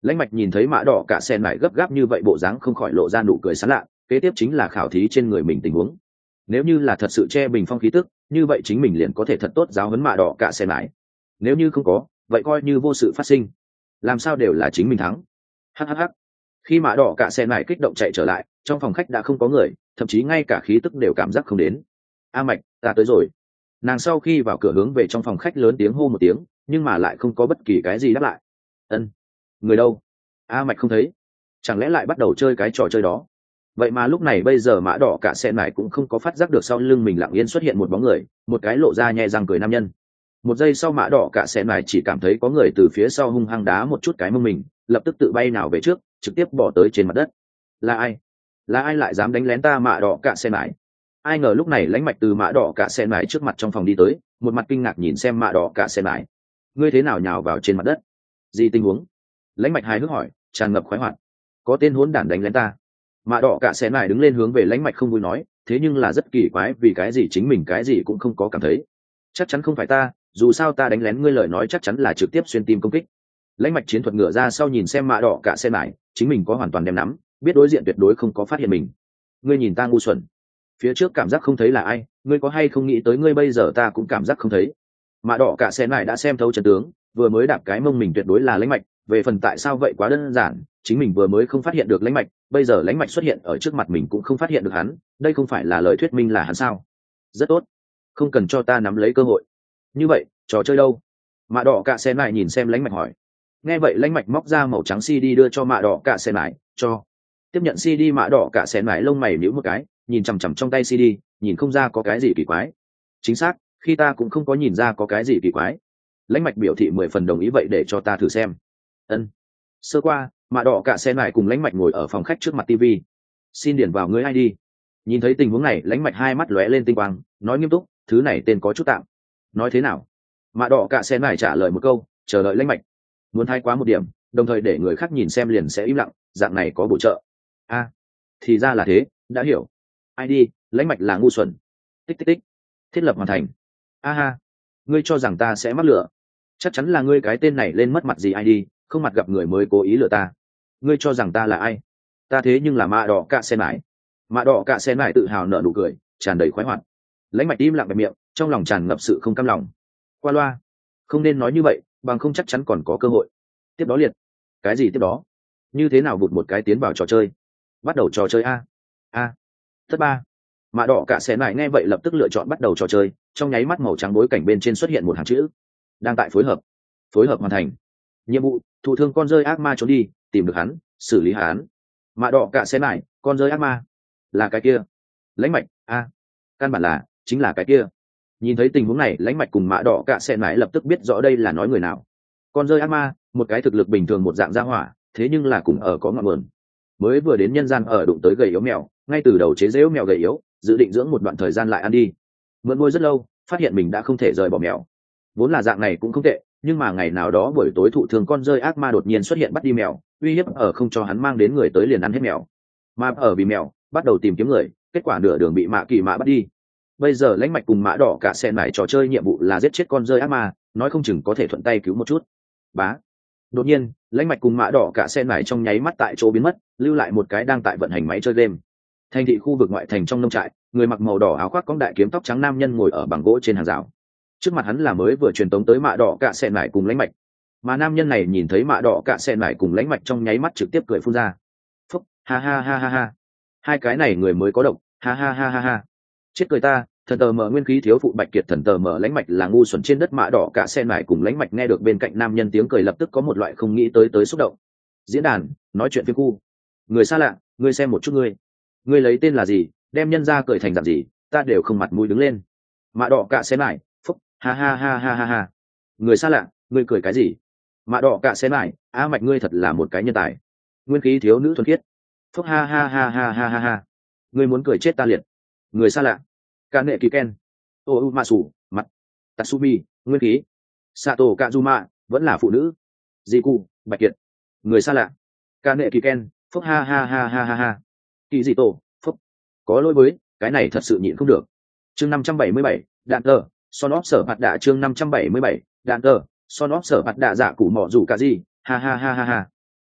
Lãnh Mạch nhìn thấy Mã Đỏ Cả Sen lại gấp gáp như vậy, bộ dáng không khỏi lộ ra nụ cười sán lạ. Kế tiếp chính là khảo thí trên người mình tình huống. Nếu như là thật sự che bình phong khí tức, như vậy chính mình liền có thể thật tốt giáo huấn Mã Đỏ Cả Sen lại. Nếu như không có, vậy coi như vô sự phát sinh, làm sao đều là chính mình thắng. Hhh. Khi Mã Đỏ Cả Sen lại kích động chạy trở lại, trong phòng khách đã không có người, thậm chí ngay cả khí tức đều cảm giác không đến. A Mạch, ta tới rồi. Nàng sau khi vào cửa hướng về trong phòng khách lớn tiếng hô một tiếng, nhưng mà lại không có bất kỳ cái gì đáp lại. Ân, người đâu? A Mạch không thấy, chẳng lẽ lại bắt đầu chơi cái trò chơi đó? Vậy mà lúc này bây giờ Mã Đỏ Cả Sen lại cũng không có phát giác được sau lưng mình lặng yên xuất hiện một bóng người, một cái lộ ra nhẹ răng cười nam nhân. Một giây sau Mã Đỏ Cả Sen lại chỉ cảm thấy có người từ phía sau hung hăng đá một chút cái mông mình, lập tức tự bay nào về trước, trực tiếp bỏ tới trên mặt đất. Là ai? Là ai lại dám đánh lén ta Mã Đỏ Cả Sen lại? Ai ngờ lúc này Lãnh Mạch từ Mã Đỏ Cả Sen lại trước mặt trong phòng đi tới, một mặt kinh ngạc nhìn xem Mã Đỏ Cả Sen lại. Ngươi thế nào nhào vào trên mặt đất? Gì tình huống? Lãnh Mạch hài hước hỏi, tràn ngập khoái hoạt. Có tên hỗn đản đánh lén ta. Mã Đỏ Cả Sen lại đứng lên hướng về Lãnh Mạch không vui nói, thế nhưng là rất kỳ quái, vì cái gì chính mình cái gì cũng không có cảm thấy. Chắc chắn không phải ta, dù sao ta đánh lén ngươi, lời nói chắc chắn là trực tiếp xuyên tim công kích. Lãnh Mạch chiến thuật ngựa ra sau nhìn xem Mã Đỏ Cả Sen lại, chính mình có hoàn toàn đem nắm, biết đối diện tuyệt đối không có phát hiện mình. Ngươi nhìn ta ngu xuẩn, phía trước cảm giác không thấy là ai, ngươi có hay không nghĩ tới ngươi bây giờ ta cũng cảm giác không thấy. Mã Đỏ Cả Sen lại đã xem thấu trận tướng, vừa mới đạp cái mông mình tuyệt đối là Lãnh Mạch, về phần tại sao vậy quá đơn giản, chính mình vừa mới không phát hiện được Lãnh Mạch, bây giờ Lãnh Mạch xuất hiện ở trước mặt mình cũng không phát hiện được hắn, đây không phải là lời thuyết minh là hắn sao? Rất tốt, không cần cho ta nắm lấy cơ hội. Như vậy trò chơi đâu? Mã Đỏ Cả Sen lại nhìn xem Lãnh Mạch hỏi. Nghe vậy Lãnh Mạch móc ra màu trắng xê đê đưa cho Mã Đỏ Cả Sen lại, cho. Tiếp nhận xê đê, Mã Đỏ Cả Sen lại lông mày nhíu một cái, nhìn chằm chằm trong tay xê đê, nhìn không ra có cái gì kỳ quái. Chính xác, khi ta cũng không có nhìn ra có cái gì kỳ quái. Lãnh Mạch biểu thị mười phần đồng ý, vậy để cho ta thử xem. Ân. Sơ qua, Mã Đỏ Cả Sen lại cùng Lãnh Mạch ngồi ở phòng khách trước mặt tivi. Xin điền vào ngươi i đê. Nhìn thấy tình huống này, Lãnh Mạch hai mắt lóe lên tinh quang, nói nghiêm túc, thứ này tên có chút tạm. Nói thế nào? Mã Đỏ Cả Sen lại trả lời một câu, chờ đợi Lãnh Mạch. Muốn thay quá một điểm, đồng thời để người khác nhìn xem liền sẽ im lặng, dạng này có bổ trợ. A, à, thì ra là thế, đã hiểu. i đê, Lãnh Mạch là ngu xuẩn. Tích tích tích. Thiết lập hoàn thành. A ha, ngươi cho rằng ta sẽ mắc lửa? Chắc chắn là ngươi cái tên này lên mất mặt gì i đê, không mặt gặp người mới cố ý lừa ta. Ngươi cho rằng ta là ai? Ta thế nhưng là Mã Đỏ Cả Sen lại. Mã Đỏ Cả Sen lại tự hào nở nụ cười, tràn đầy khoái hoạt. Lãnh Mạch im lặng bẹp miệng, trong lòng tràn ngập sự không cam lòng. Qua loa, không nên nói như vậy, bằng không chắc chắn còn có cơ hội. Tiếp đó liệt. Cái gì tiếp đó? Như thế nào vụt một cái tiến vào trò chơi? Bắt đầu trò chơi a. A. Thất ba. Mã Đỏ Cả Sen lại nghe vậy lập tức lựa chọn bắt đầu trò chơi, trong nháy mắt màu trắng bối cảnh bên trên xuất hiện một hàng chữ. Đang tại phối hợp. Phối hợp hoàn thành. Nhiệm vụ, thụ thương con rơi ác ma trốn đi, tìm được hắn, xử lý hắn. Mã Đỏ Cả Sen lại, con rơi ác ma. Là cái kia. Lãnh Mạch, a. Căn bản là, chính là cái kia. Nhìn thấy tình huống này, Lãnh Mạch cùng Mã Đỏ Cả Sen lại lập tức biết rõ đây là nói người nào. Con rơi ác ma, một cái thực lực bình thường một dạng gia hỏa, thế nhưng là cùng ở có ngọn nguồn. Mới vừa đến nhân gian ở đụng tới gầy yếu mèo, ngay từ đầu chế giễu mèo gầy yếu, dự định dưỡng một đoạn thời gian lại ăn đi. Mượn nuôi rất lâu, phát hiện mình đã không thể rời bỏ mèo. Vốn là dạng này cũng không tệ, nhưng mà ngày nào đó buổi tối thụ thường con rơi ác ma đột nhiên xuất hiện bắt đi mèo, uy hiếp ở không cho hắn mang đến người tới liền ăn hết mèo. Mà ở vì mèo, bắt đầu tìm kiếm người, kết quả nửa đường bị Mã Kỳ Mã bắt đi. Bây giờ Lãnh Mạch cùng Mã Đỏ Cả Sen lại trò chơi nhiệm vụ là giết chết con rơi ác ma, nói không chừng có thể thuận tay cứu một chút. Bá. Đột nhiên, Lãnh Mạch cùng Mã Đỏ Cả Sen lại trong nháy mắt tại chỗ biến mất, lưu lại một cái đang tại vận hành máy chơi game. Thành thị khu vực ngoại thành trong nông trại, người mặc màu đỏ áo khoác cóng đại kiếm tóc trắng nam nhân ngồi ở bằng gỗ trên hàng rào. Trước mặt hắn là mới vừa truyền tống tới Mã Đỏ Cả Sen lại cùng Lãnh Mạch. Mà nam nhân này nhìn thấy Mã Đỏ Cả Sen lại cùng Lãnh Mạch trong nháy mắt trực tiếp cười phun ra. Phúc, ha ha ha ha ha. Hai cái này người mới có độc, ha ha ha ha ha. Chết cười ta, thần tờ mở nguyên khí thiếu phụ Bạch Kiệt, thần tờ mở Lãnh Mạch là ngu xuẩn trên đất. Mã Đỏ Cả Sen lại cùng Lãnh Mạch nghe được bên cạnh nam nhân tiếng cười lập tức có một loại không nghĩ tới tới xúc động. Diễn đàn, nói chuyện phiếm khu. Người xa lạ, ngươi xem một chút ngươi. Ngươi lấy tên là gì, đem nhân ra cười thành dạng gì, ta đều không mặt mũi đứng lên. Mã Đỏ Cả Sen lại, phúc, ha ha ha ha ha ha. Người xa lạ, ngươi cười cái gì? Mã Đỏ Cả Sen lại, a Mạch ngươi thật là một cái nhân tài. Nguyên khí thiếu nữ thuần khiết. Phúc, ha ha ha ha ha ha ha. Ngươi muốn cười chết ta liệt. Người xa lạ. Kane Kiken, Oumasu, mặt, Tatsumi, nguyên khí, Sato Kazuma, vẫn là phụ nữ. Jiku, Bạch Kiệt. Người xa lạ. Kane Kiken, phúc ha ha ha ha ha ha. Kỳ dị tổ, phúc. Có lỗi với, cái này thật sự nhịn không được. Chương năm trăm bảy mươi bảy, đạn tờ, son óp sở bạt đạ. Chương năm trăm bảy mươi bảy, đạn tờ, son óp sở bạt đạ. Dạ củ mỏ rủ cả gì, ha ha ha ha ha.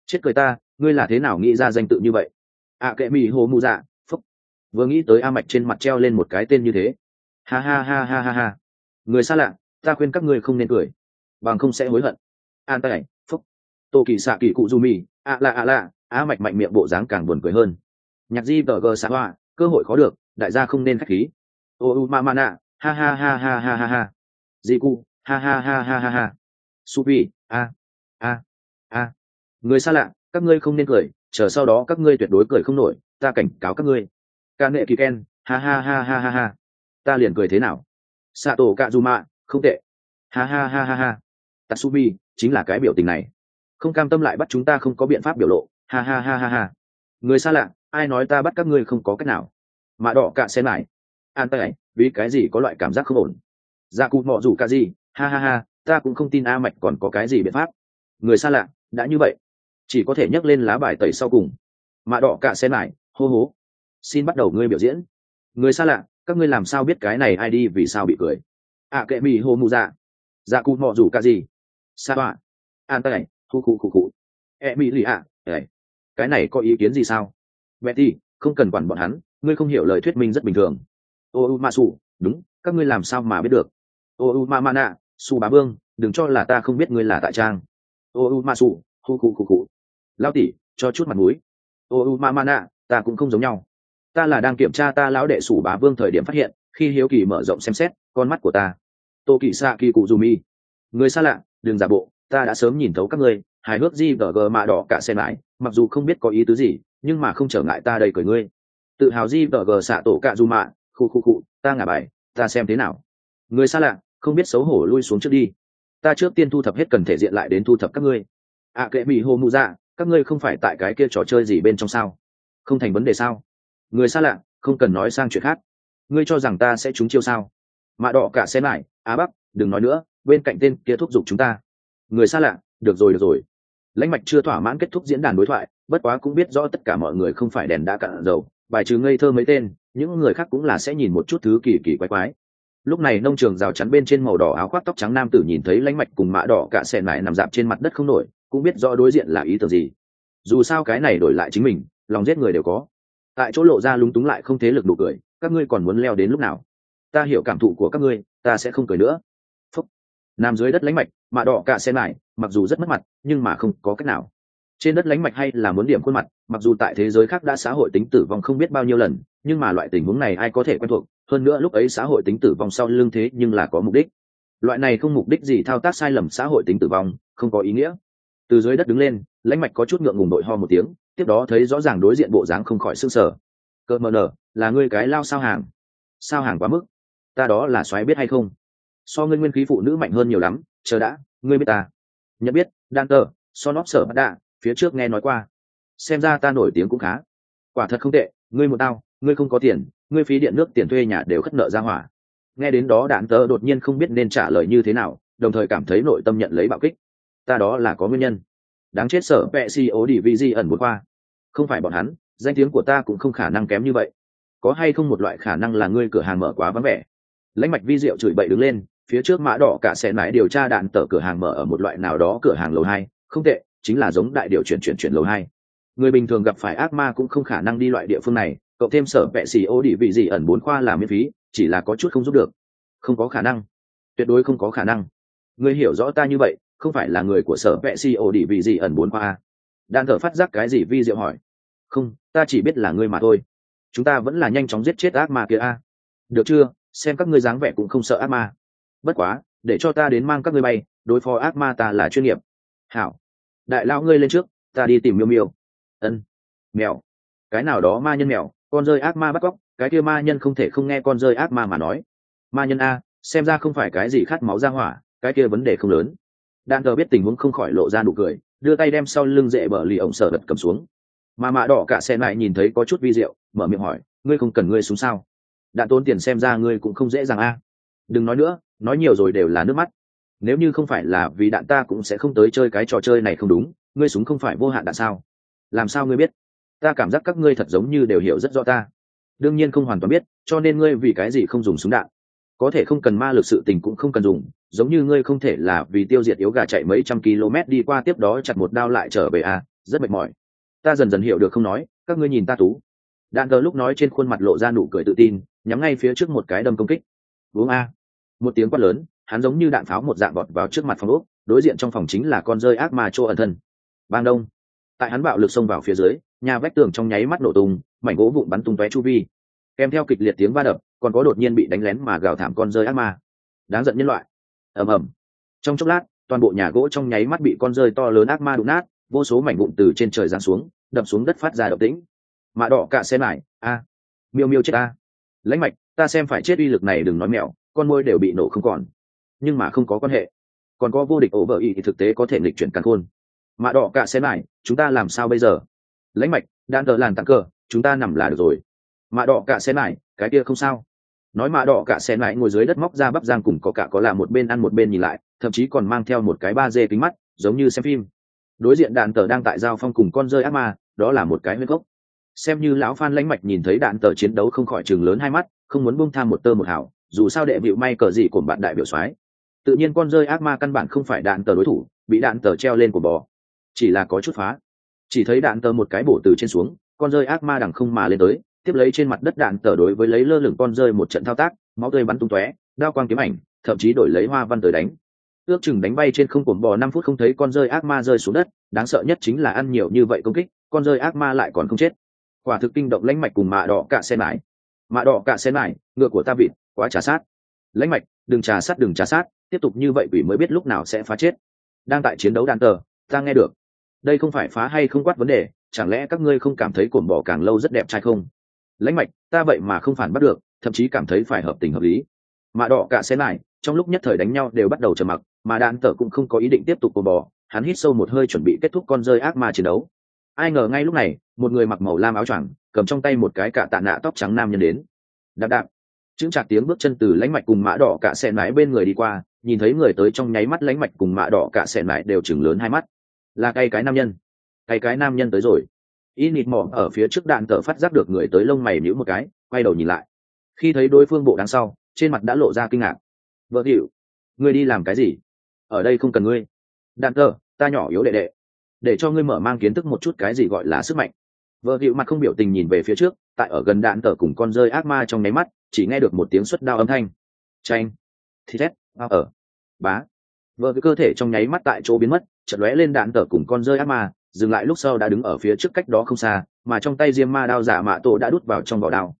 Chết cười ta, ngươi là thế nào nghĩ ra danh tự như vậy? À kệ mỹ hồ mù dạ, phúc. Vừa nghĩ tới A Mạch trên mặt treo lên một cái tên như thế. Ha ha ha ha ha ha. Người xa lạ, ta khuyên các ngươi không nên cười, bằng không sẽ hối hận. An tay, phúc. Tô kỳ xạ kỳ cụ du mì, ạ lạ ạ lạ, A Mạch mạnh miệng bộ dáng càng buồn cười hơn. Nhạc di tờ gờ xạ hoa, cơ hội khó được, đại gia không nên khách khí. Ô u ma ma nạ, ha ha ha ha ha ha ha. Di cu, ha ha ha ha ha ha. Supi, a a a. Người xa lạ, các ngươi không nên cười, chờ sau đó các ngươi tuyệt đối cười không nổi, ta cảnh cáo các ngươi. Ca nệ kỳ ken, ha ha ha ha ha ha. Ta liền cười thế nào? Sato Kazuma, không tệ. Ha ha ha ha ha. Tatsumi, chính là cái biểu tình này. Không cam tâm lại bắt chúng ta không có biện pháp biểu lộ, ha ha ha ha ha. Người xa lạ, ai nói ta bắt các ngươi không có cách nào? Mạ đỏ cạ sen lại. An tay, vì cái gì có loại cảm giác không ổn? Dạ cụ mọ rủ cả gì, ha ha ha, ta cũng không tin A Mạch còn có cái gì biện pháp. Người xa lạ, đã như vậy, chỉ có thể nhấc lên lá bài tẩy sau cùng. Mạ đỏ cạ sen lại, hô hố. Xin bắt đầu ngươi biểu diễn. Người xa lạ, các ngươi làm sao biết cái này ai đi vì sao bị cười? À kệ mì hô mù dạ. Dạ cụ mọ rủ cả gì? Sa bạ. An tay, khu khu khu khu. E mỹ lì ạ, cái này có ý kiến gì sao? Betty, không cần quản bọn hắn, ngươi không hiểu lời thuyết minh rất bình thường. Ô u ma su, đúng, các ngươi làm sao mà biết được? Ô u ma mana, su bá vương, đừng cho là ta không biết ngươi là tại trang. Ô u ma su, hu khu khu khu. Lao tỷ, cho chút mặt mũi. Ô u ma mana, ta cũng không giống nhau. Ta là đang kiểm tra ta lão đệ sủ bá vương thời điểm phát hiện, khi hiếu kỳ mở rộng xem xét con mắt của ta. Tô kỳ xạ kỳ cụ dù mi. Người xa lạ, đừng giả bộ, ta đã sớm nhìn thấu các ngươi, hài hước gì gờ gờ mạ đỏ cả sen lại, mặc dù không biết có ý tứ gì, nhưng mà không trở ngại ta đầy cười ngươi. Tự hào gì gờ gờ xạ tổ cạ dù mạ, khu khu khu, ta ngả bài, ta xem thế nào. Người xa lạ, không biết xấu hổ lui xuống trước đi. Ta trước tiên thu thập hết cần thể diện lại đến thu thập các ngươi. À kệ bị hồ mụ dạ, các ngươi không phải tại cái kia trò chơi gì bên trong sao? Không thành vấn đề sao? Người xa lạ, không cần nói sang chuyện khác. Ngươi cho rằng ta sẽ trúng chiêu sao? Mạ đỏ cả sen lại, á bắc, đừng nói nữa, bên cạnh tên kia thúc giục chúng ta. Người xa lạ, được rồi được rồi. Lãnh mạch chưa thỏa mãn kết thúc diễn đàn đối thoại, bất quá cũng biết rõ tất cả mọi người không phải đèn đã cạn dầu, bài trừ ngây thơ mấy tên, những người khác cũng là sẽ nhìn một chút thứ kỳ kỳ quái quái. Lúc này nông trường rào chắn bên trên màu đỏ áo khoác tóc trắng nam tử nhìn thấy lãnh mạch cùng mạ đỏ cả sen lại nằm dạp trên mặt đất không nổi, cũng biết rõ đối diện là ý tưởng gì. Dù sao cái này đổi lại chính mình, lòng giết người đều có. Tại chỗ lộ ra lúng túng lại không thế lực đủ cười, các ngươi còn muốn leo đến lúc nào? Ta hiểu cảm thụ của các ngươi, ta sẽ không cười nữa. Phúc. Nằm dưới đất lãnh mạch, mạ đỏ cả sen lại, mặc dù rất mất mặt, nhưng mà không có cách nào. Trên đất lãnh mạch hay là muốn điểm khuôn mặt, mặc dù tại thế giới khác đã xã hội tính tử vong không biết bao nhiêu lần, nhưng mà loại tình huống này ai có thể quen thuộc, hơn nữa lúc ấy xã hội tính tử vong sau lưng thế nhưng là có mục đích. Loại này không mục đích gì thao tác sai lầm xã hội tính tử vong, không có ý nghĩa. Từ dưới đất đứng lên, lãnh mạch có chút ngượng ngùng đội ho một tiếng, tiếp đó thấy rõ ràng đối diện bộ dáng không khỏi sưng sờ. Cơ mờ nở, là ngươi cái lao sao hàng? Sao hàng quá mức? Ta đó là xoáy biết hay không? So ngươi nguyên khí phụ nữ mạnh hơn nhiều lắm, chờ đã, ngươi biết ta? Nhận biết, đan tờ, so nóp sở bắt đạ, phía trước nghe nói qua. Xem ra ta nổi tiếng cũng khá. Quả thật không tệ, ngươi một tao, ngươi không có tiền, ngươi phí điện nước tiền thuê nhà đều khất nợ ra hỏa. Nghe đến đó đạn tờ đột nhiên không biết nên trả lời như thế nào, đồng thời cảm thấy nội tâm nhận lấy bạo kích. Ta đó là có nguyên nhân. Đáng chết sở vệ si ố đi vi di ẩn một khoa. Không phải bọn hắn, danh tiếng của ta cũng không khả năng kém như vậy. Có hay không một loại khả năng là ngươi cửa hàng mở quá vắng vẻ? Lãnh mạch vi diệu chửi bậy đứng lên, phía trước mã đỏ cả xe mãi điều tra đạn tờ cửa hàng mở ở một loại nào đó cửa hàng lầu hai, không tệ, chính là giống đại điều chuyển chuyển chuyển lầu hai. Người bình thường gặp phải ác ma cũng không khả năng đi loại địa phương này, cậu thêm sở vệ xì ô đi vị gì ẩn bốn khoa là miễn phí, chỉ là có chút không giúp được. Không có khả năng, tuyệt đối không có khả năng. Ngươi hiểu rõ ta như vậy, không phải là người của sở vệ xì ô đi vị gì ẩn bốn khoa. Đạn thở phát giác cái gì vi diệu hỏi. Không, ta chỉ biết là ngươi mà thôi. Chúng ta vẫn là nhanh chóng giết chết ác ma kia a. Được chưa, xem các ngươi dáng vẻ cũng không sợ ác ma. Bất quá, để cho ta đến mang các ngươi bay, đối phó ác ma ta là chuyên nghiệp. Hảo, đại lão ngươi lên trước, ta đi tìm miêu miêu. Ân, mèo, cái nào đó ma nhân mèo, con rơi ác ma bắt cóc, cái kia ma nhân không thể không nghe con rơi ác ma mà nói. Ma nhân a, xem ra không phải cái gì khát máu ra hỏa, cái kia vấn đề không lớn. Đạn tờ biết tình huống không khỏi lộ ra nụ cười, đưa tay đem sau lưng dễ bờ lì ổng sở đật cầm xuống. Mà mạ đỏ cả xe lại nhìn thấy có chút vi diệu, mở miệng hỏi, ngươi không cần ngươi xuống sao? Đạn tốn tiền xem ra ngươi cũng không dễ dàng a. Đừng nói nữa, nói nhiều rồi đều là nước mắt. Nếu như không phải là vì đạn ta cũng sẽ không tới chơi cái trò chơi này không đúng, ngươi súng không phải vô hạn đạn sao? Làm sao ngươi biết? Ta cảm giác các ngươi thật giống như đều hiểu rất rõ ta. Đương nhiên không hoàn toàn biết, cho nên ngươi vì cái gì không dùng súng đạn? Có thể không cần ma lực sự tình cũng không cần dùng, giống như ngươi không thể là vì tiêu diệt yếu gà chạy mấy trăm km đi qua tiếp đó chặt một đao lại trở về à, rất mệt mỏi. Ta dần dần hiểu được không nói, các ngươi nhìn ta tú. Đạn tờ lúc nói trên khuôn mặt lộ ra nụ cười tự tin, nhắm ngay phía trước một cái đâm công kích. Uống a. Một tiếng quát lớn, hắn giống như đạn pháo một dạng vọt vào trước mặt phòng ốc, đối diện trong phòng chính là con rơi ác ma chỗ ẩn thân. Bang đông. Tại hắn bạo lực xông vào phía dưới, nhà vách tường trong nháy mắt nổ tung, mảnh gỗ vụn bắn tung tóe chu vi. Kèm theo kịch liệt tiếng va đập, còn có đột nhiên bị đánh lén mà gào thảm con rơi ác ma. Đáng giận nhân loại. Ầm ầm. Trong chốc lát, toàn bộ nhà gỗ trong nháy mắt bị con rơi to lớn ác ma đụng nát, vô số mảnh vụn từ trên trời giáng xuống, đập xuống đất phát ra động tĩnh. Mạ đỏ cả xe lại, a. Miêu miêu chết a. Lãnh mạch, ta xem phải chết, uy lực này đừng nói mèo, con môi đều bị nổ không còn. Nhưng mà không có quan hệ, còn có vô địch ổ vợ ý thì thực tế có thể nghịch chuyển càn khôn. Mạ đỏ cả xe lại, chúng ta làm sao bây giờ? Lãnh mạch, đan tờ làn tặng cờ, chúng ta nằm là được rồi. Mạ đỏ cả xe lại, cái kia không sao. Nói mạ đỏ cả xe lại ngồi dưới đất móc ra bắp giang cùng có cả có là một bên ăn một bên nhìn lại, thậm chí còn mang theo một cái ba d kính mắt, giống như xem phim. Đối diện đạn tờ đang tại giao phong cùng con rơi ác ma, đó là một cái huyết gốc. Xem như lão Phan Lãnh mạch nhìn thấy đạn tờ chiến đấu không khỏi chừng lớn hai mắt, không muốn buông tham một tơ một hào, dù sao đệ bịu may cờ gì của bạn đại biểu soái. Tự nhiên con rơi ác ma căn bản không phải đạn tờ đối thủ, bị đạn tờ treo lên của bò, chỉ là có chút phá. Chỉ thấy đạn tờ một cái bổ từ trên xuống, con rơi ác ma đằng không mà lên tới, tiếp lấy trên mặt đất đạn tờ đối với lấy lơ lửng con rơi một trận thao tác, máu tươi bắn tung tóe, đao quang kiếm ảnh, thậm chí đổi lấy hoa văn tới đánh. Ước chừng đánh bay trên không cuồng bò năm phút không thấy con rơi ác ma rơi xuống đất, đáng sợ nhất chính là ăn nhiều như vậy công kích, con rơi ác ma lại còn không chết. Quả thực kinh động Lãnh mạch cùng mạ đỏ cả xe mãi. Mạ đỏ cả xe mãi, ngựa của ta vịt, quá trà sát. Lãnh mạch, đừng trà sát đừng trà sát, tiếp tục như vậy quỷ mới biết lúc nào sẽ phá chết. Đang tại chiến đấu đạn tờ, ta nghe được. Đây không phải phá hay không quát vấn đề, chẳng lẽ các ngươi không cảm thấy cuồng bò càng lâu rất đẹp trai không? Lãnh mạch, ta vậy mà không phản bắt được, thậm chí cảm thấy phải hợp tình hợp lý. Mạ đỏ cả xe mãi, trong lúc nhất thời đánh nhau đều bắt đầu trầm mặc, mà đạn tờ cũng không có ý định tiếp tục cuồng bò, hắn hít sâu một hơi chuẩn bị kết thúc con rơi ác ma chiến đấu. Ai ngờ ngay lúc này, một người mặc màu lam áo choàng, cầm trong tay một cái cạ tạ nạ tóc trắng nam nhân đến. Đạp đạp, chững chạc tiếng bước chân từ Lãnh mạch cùng mạ đỏ cả xe mãi bên người đi qua, nhìn thấy người tới trong nháy mắt Lãnh mạch cùng mạ đỏ cả xe mãi đều chừng lớn hai mắt. Là cây cái nam nhân, cây cái nam nhân tới rồi. Y nịt mỏ ở phía trước đạn tờ phát giác được người tới, lông mày nhíu một cái, quay đầu nhìn lại. Khi thấy đối phương bộ đằng sau, trên mặt đã lộ ra kinh ngạc. Vợ hiệu, ngươi đi làm cái gì? Ở đây không cần ngươi. Đạn tờ, ta nhỏ yếu đệ đệ, để cho ngươi mở mang kiến thức một chút cái gì gọi là sức mạnh. Vợ hiệu mặt không biểu tình nhìn về phía trước, tại ở gần đạn tờ cùng con rơi ác ma trong nháy mắt, chỉ nghe được một tiếng xuất đao âm thanh. Chanh, thì thét, bao ở, bá. Vợ cơ thể trong nháy mắt tại chỗ biến mất, chợt lóe lên đạn tờ cùng con rơi ác ma, dừng lại lúc sau đã đứng ở phía trước cách đó không xa, mà trong tay diêm ma đao giả mạ tổ đã đút vào trong vỏ đao.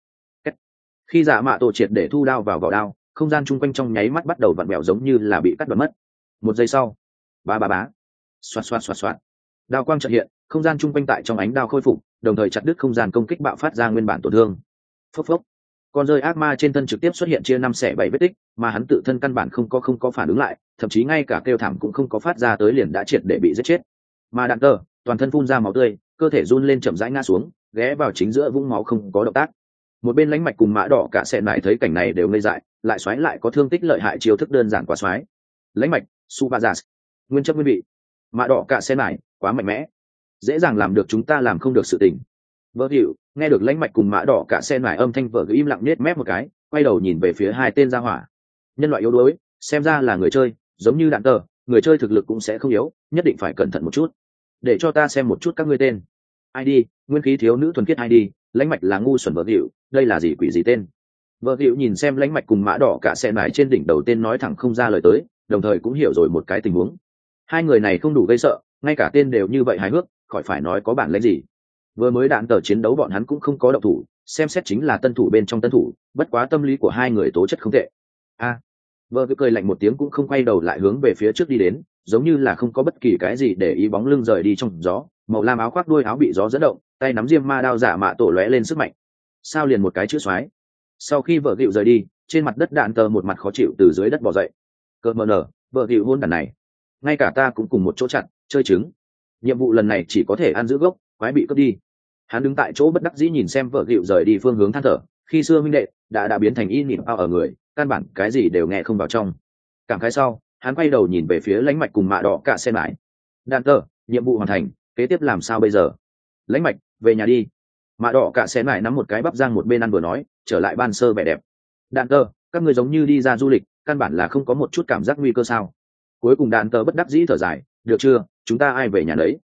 Khi giả mạ tổ triệt để thu đao vào vỏ đao, không gian chung quanh trong nháy mắt bắt đầu vặn vẹo giống như là bị cắt đoạn mất. Một giây sau, ba ba bá, xoạt xoạt xoạt xoạt, đao quang chợt hiện, không gian chung quanh tại trong ánh đao khôi phục, đồng thời chặt đứt không gian công kích bạo phát ra nguyên bản tổn thương. Phốc phốc, con rơi ác ma trên thân trực tiếp xuất hiện chia năm xẻ bảy vết tích, mà hắn tự thân căn bản không có không có phản ứng lại, thậm chí ngay cả kêu thảm cũng không có phát ra tới liền đã triệt để bị giết chết. Mà đạn tờ, toàn thân phun ra máu tươi, cơ thể run lên chậm rãi ngã xuống, ghé vào chính giữa vũng máu không có động tác. Một bên Lãnh mạch cùng mã đỏ cả xe lại thấy cảnh này đều ngây dại, lại xoáy lại có thương tích lợi hại, chiêu thức đơn giản quá xoáy. Lãnh mạch, Subazas, nguyên chất nguyên vị. Mã đỏ cả xe lại, quá mạnh mẽ, dễ dàng làm được chúng ta làm không được sự tình. Vợ hiệu, nghe được Lãnh mạch cùng mã đỏ cả xe lại âm thanh, vợ cứ im lặng nết mép một cái, quay đầu nhìn về phía hai tên gia hỏa. Nhân loại yếu đuối, xem ra là người chơi, giống như đạn tờ, người chơi thực lực cũng sẽ không yếu, nhất định phải cẩn thận một chút. Để cho ta xem một chút các ngươi tên. i đê, nguyên khí thiếu nữ thuần khiết i đê, Lãnh mạch là ngu xuẩn vợ hiệu, đây là gì quỷ gì tên? Vợ hiệu nhìn xem Lãnh mạch cùng mã đỏ cả xe lại trên đỉnh đầu tên nói thẳng không ra lời tới, đồng thời cũng hiểu rồi một cái tình huống. Hai người này không đủ gây sợ, ngay cả tên đều như vậy hài hước, khỏi phải nói có bản lĩnh gì. Vừa mới đạn tờ chiến đấu bọn hắn cũng không có động thủ, xem xét chính là tân thủ bên trong tân thủ, bất quá tâm lý của hai người tố chất không tệ. A, à, vợ cứ cười lạnh một tiếng cũng không quay đầu lại hướng về phía trước đi đến, giống như là không có bất kỳ cái gì để ý, bóng lưng rời đi trong gió, màu lam áo khoác đuôi áo bị gió dẫn động, tay nắm diêm ma đao giả mạ tổ lóe lên sức mạnh. Sao liền một cái chữ xoáy. Sau khi vợ gịu rời đi, trên mặt đất đạn tờ một mặt khó chịu từ dưới đất bò dậy. Cơ mờ nở, vợ gịu hôn đàn này, ngay cả ta cũng cùng một chỗ chặn, chơi trứng. Nhiệm vụ lần này chỉ có thể ăn giữ gốc, quái bị cướp đi. Hắn đứng tại chỗ bất đắc dĩ nhìn xem vợ gịu rời đi phương hướng, than thở, khi xưa minh đệ đã đã biến thành in nhịn bao ở người, căn bản cái gì đều nghe không vào trong. Cảm khái sau, hắn quay đầu nhìn về phía Lãnh mạch cùng mạ đỏ cả xe mãi. Đạn tờ, nhiệm vụ hoàn thành, kế tiếp làm sao bây giờ? Lãnh mạch, về nhà đi. Mạ đỏ cả xe mãi nắm một cái bắp rang một bên ăn vừa nói, trở lại ban sơ vẻ đẹp. Đạn tờ, các người giống như đi ra du lịch, căn bản là không có một chút cảm giác nguy cơ sao? Cuối cùng đạn tờ bất đắc dĩ thở dài, được chưa, chúng ta ai về nhà đấy.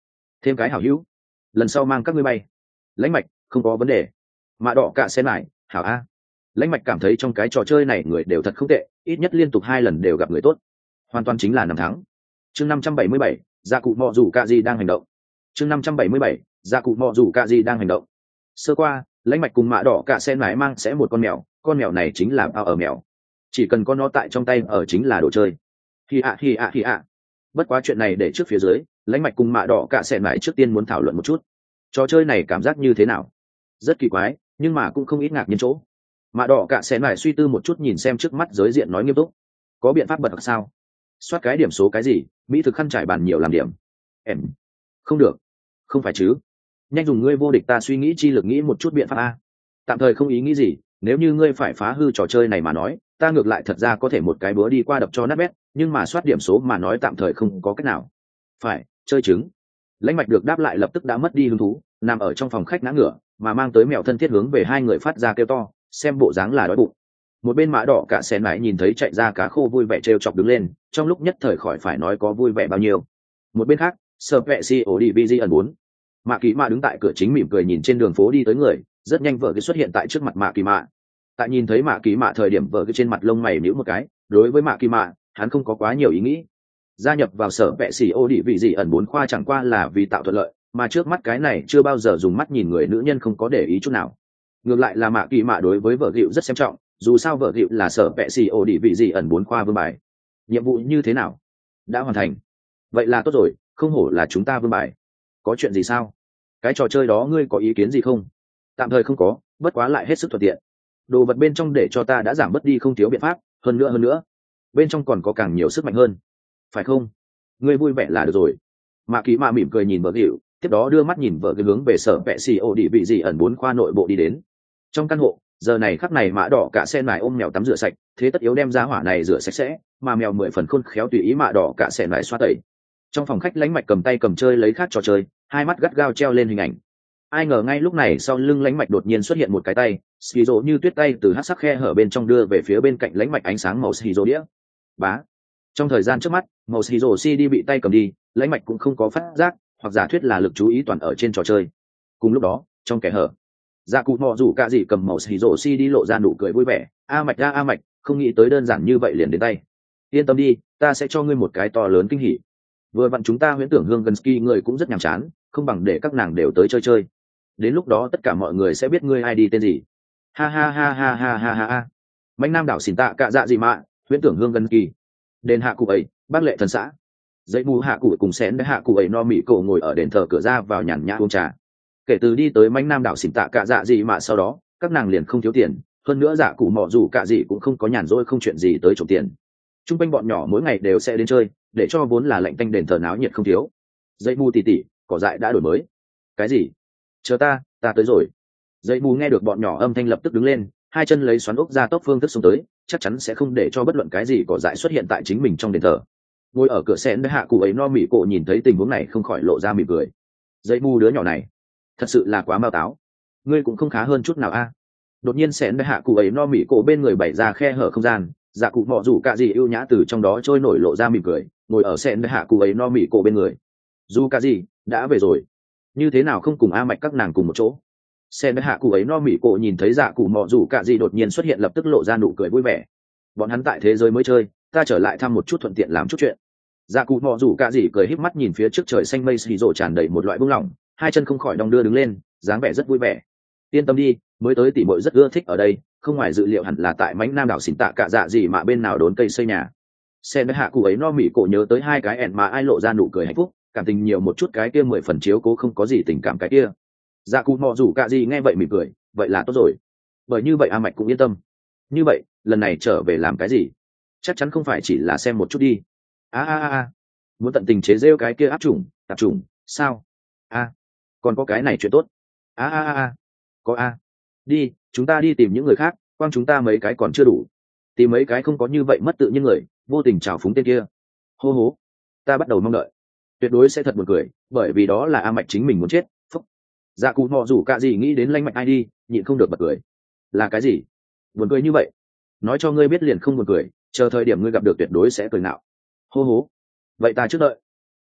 thêm cái hảo hữu, lần sau mang các ngươi bay. Lãnh mạch không có vấn đề. Mạ đỏ cả sen lại hảo a. Lãnh mạch cảm thấy trong cái trò chơi này người đều thật không tệ, ít nhất liên tục hai lần đều gặp người tốt, hoàn toàn chính là năm thắng. Chương năm trăm bảy mươi bảy, gia cụ mọ rủ cạ gì đang hành động. Chương năm trăm bảy mươi bảy, gia cụ mọ rủ cạ gì đang hành động. Sơ qua, lãnh mạch cùng mạ đỏ cả sen lại mang sẽ một con mèo, con mèo này chính là bao ở mèo, chỉ cần con nó tại trong tay ở chính là đồ chơi. Hi ạ hi ạ hi ạ. Bất quá chuyện này để trước phía dưới, lãnh mạch cùng mạ đỏ cả sen lại trước tiên muốn thảo luận một chút, trò chơi này cảm giác như thế nào. Rất kỳ quái, nhưng mà cũng không ít ngạc nhiên chỗ. Mạ đỏ cả sen lại suy tư một chút, nhìn xem trước mắt giới diện nói nghiêm túc, có biện pháp bật hoặc sao? Soát cái điểm số cái gì? Mỹ thực khăn trải bàn nhiều làm điểm. Em không được. Không phải chứ? Nhanh dùng ngươi vô địch ta suy nghĩ chi lực nghĩ một chút biện pháp a. Tạm thời không ý nghĩ gì, nếu như ngươi phải phá hư trò chơi này mà nói, ta ngược lại thật ra có thể một cái búa đi qua đập cho nát bét, nhưng mà soát điểm số mà nói tạm thời không có cách nào. Phải, chơi trứng. Lãnh mạch được đáp lại lập tức đã mất đi hứng thú, nằm ở trong phòng khách ngã ngửa, mà mang tới mèo thân thiết hướng về hai người phát ra kêu to, xem bộ dáng là đói bụng. Một bên mã đỏ cả xén lại nhìn thấy chạy ra cá khô vui vẻ trêu chọc đứng lên, trong lúc nhất thời khỏi phải nói có vui vẻ bao nhiêu. Một bên khác, sơ vệ si ổ đi vi di ẩn bốn, mạ kỳ mạ đứng tại cửa chính mỉm cười nhìn trên đường phố đi tới người, rất nhanh vợ cái xuất hiện tại trước mặt mạ kỳ mạ. Tại nhìn thấy mạ kỳ mạ thời điểm vợ cái trên mặt lông mày nhíu một cái, đối với mạ kỳ mạ hắn không có quá nhiều ý nghĩ. Gia nhập vào sở vệ si ổ đi vị gì ẩn bốn khoa chẳng qua là vì tạo thuận lợi, mà trước mắt cái này chưa bao giờ dùng mắt nhìn người nữ nhân không có để ý chút nào. Ngược lại là mạ kỳ mạ đối với vợ gịu rất xem trọng, dù sao vợ gịu là sở vệ si ổ đi vị gì ẩn bốn khoa vương bài. Nhiệm vụ như thế nào? Đã hoàn thành. Vậy là tốt rồi, không hổ là chúng ta vương bài. Có chuyện gì sao? Cái trò chơi đó ngươi có ý kiến gì không? Tạm thời không có, bất quá lại hết sức thuận tiện. Đồ vật bên trong để cho ta đã giảm bớt đi không thiếu biện pháp, hơn nữa hơn nữa bên trong còn có càng nhiều sức mạnh hơn, phải không? Ngươi vui vẻ là được rồi. Mạ kỳ mạ mỉm cười nhìn vợ gịu, tiếp đó đưa mắt nhìn vợ cái hướng về sở vệ xì ô đi vị gì ẩn bốn khoa nội bộ đi đến. Trong căn hộ, giờ này khắc này mạ đỏ cả sen mài ôm mèo tắm rửa sạch, thế tất yếu đem ra hỏa này rửa sạch sẽ, mà mèo mười phần khôn khéo tùy ý mạ đỏ cả sen mài xoa tẩy. Trong phòng khách lãnh mạch cầm tay cầm chơi lấy khác trò chơi, hai mắt gắt gao treo lên hình ảnh. Ai ngờ ngay lúc này sau lưng lãnh mạch đột nhiên xuất hiện một cái tay, Skizo như tuyết tay từ hắc sắc khe hở bên trong đưa về phía bên cạnh lãnh mạch ánh sáng màu Skizo đĩa. Bá. Trong thời gian trước mắt, màu Skizo xê đê bị tay cầm đi, lãnh mạch cũng không có phát giác, hoặc giả thuyết là lực chú ý toàn ở trên trò chơi. Cùng lúc đó, trong kẽ hở, dạ cụ mò rủ cả gì cầm màu Skizo xê đê lộ ra nụ cười vui vẻ, a mạch ra a mạch, không nghĩ tới đơn giản như vậy liền đến tay. Yên tâm đi, ta sẽ cho ngươi một cái to lớn kinh hỉ. Vừa vặn chúng ta huyễn tưởng hương gần ski người cũng rất nhàm chán, không bằng để các nàng đều tới chơi chơi. Đến lúc đó tất cả mọi người sẽ biết ngươi ai đi tên gì. Ha ha ha ha ha ha ha ha. Mạnh nam đảo xỉn tạ cạ dạ gì mà, huyễn tưởng hương gần kỳ. Đền hạ cụ ấy, bác lệ thần xã. Dãy mù hạ cụ cùng xén với hạ cụ ấy no mị cổ ngồi ở đền thờ cửa ra vào nhàn nhã uống trà. Kể từ đi tới mạnh nam đảo xỉn tạ cạ dạ gì mà sau đó, các nàng liền không thiếu tiền, hơn nữa dạ cụ mọ dù cả gì cũng không có nhàn rỗi không chuyện gì tới trộm tiền. Trung quanh bọn nhỏ mỗi ngày đều sẽ đến chơi, để cho vốn là lạnh tanh đền thờ náo nhiệt không thiếu. Dãy mù tỉ tỉ, cỏ dại đã đổi mới. Cái gì? Chờ ta, ta tới rồi. Dãy mù nghe được bọn nhỏ âm thanh lập tức đứng lên, hai chân lấy xoắn ốc ra tốc phương thức xuống tới, chắc chắn sẽ không để cho bất luận cái gì cỏ dại xuất hiện tại chính mình trong đền thờ. Ngồi ở cửa sen với hạ cụ ấy no mỉ cổ nhìn thấy tình huống này không khỏi lộ ra mỉm cười. Dãy mù đứa nhỏ này, thật sự là quá mao táo. Ngươi cũng không khá hơn chút nào a. Đột nhiên sen với hạ cụ ấy no mỉ cổ bên người bày ra khe hở không gian, dạ cụ mọ rủ cả gì ưu nhã từ trong đó trôi nổi lộ ra mỉm cười, ngồi ở sen với hạ cụ ấy no mỉ cổ bên người. Dù cả gì đã về rồi, như thế nào không cùng a mạch các nàng cùng một chỗ? Sen với hạ cụ ấy no mỉ cổ nhìn thấy dạ cụ mọ rủ cả gì đột nhiên xuất hiện lập tức lộ ra nụ cười vui vẻ. Bọn hắn tại thế giới mới chơi, ta trở lại thăm một chút thuận tiện làm chút chuyện. Dạ cụ mọ rủ cả gì cười híp mắt nhìn phía trước trời xanh mây xì rộ tràn đầy một loại buông lỏng, hai chân không khỏi đong đưa đứng lên, dáng vẻ rất vui vẻ. Yên tâm đi, mới tới tỉ muội rất ưa thích ở đây, không ngoài dự liệu hẳn là tại mãnh nam đảo xỉn tạ cả dạ gì mà bên nào đốn cây xây nhà. Sen với hạ cụ ấy no mỉ cổ nhớ tới hai cái ẻn mà ai lộ ra nụ cười hạnh phúc, cảm tình nhiều một chút cái kia mười phần chiếu cố không có gì tình cảm cái kia. Dạ cụ mò rủ cả gì nghe vậy mỉm cười, vậy là tốt rồi, bởi như vậy a mạch cũng yên tâm. Như vậy lần này trở về làm cái gì? Chắc chắn không phải chỉ là xem một chút đi. A a a a, muốn tận tình chế rêu cái kia áp trùng tạp trùng sao? A, còn có cái này chuyện tốt. A a a a, có a. Đi, chúng ta đi tìm những người khác, quang chúng ta mấy cái còn chưa đủ, tìm mấy cái không có như vậy mất tự nhiên người, vô tình trào phúng tên kia. Hô hố, ta bắt đầu mong đợi, tuyệt đối sẽ thật buồn cười, bởi vì đó là a mạch chính mình muốn chết. Phúc. Dạ cụ mò rủ cả gì nghĩ đến lanh mạch ai đi, nhịn không được bật cười. Là cái gì? Buồn cười như vậy? Nói cho ngươi biết liền không buồn cười, chờ thời điểm ngươi gặp được tuyệt đối sẽ cười nạo. Hô hố, vậy ta trước đợi.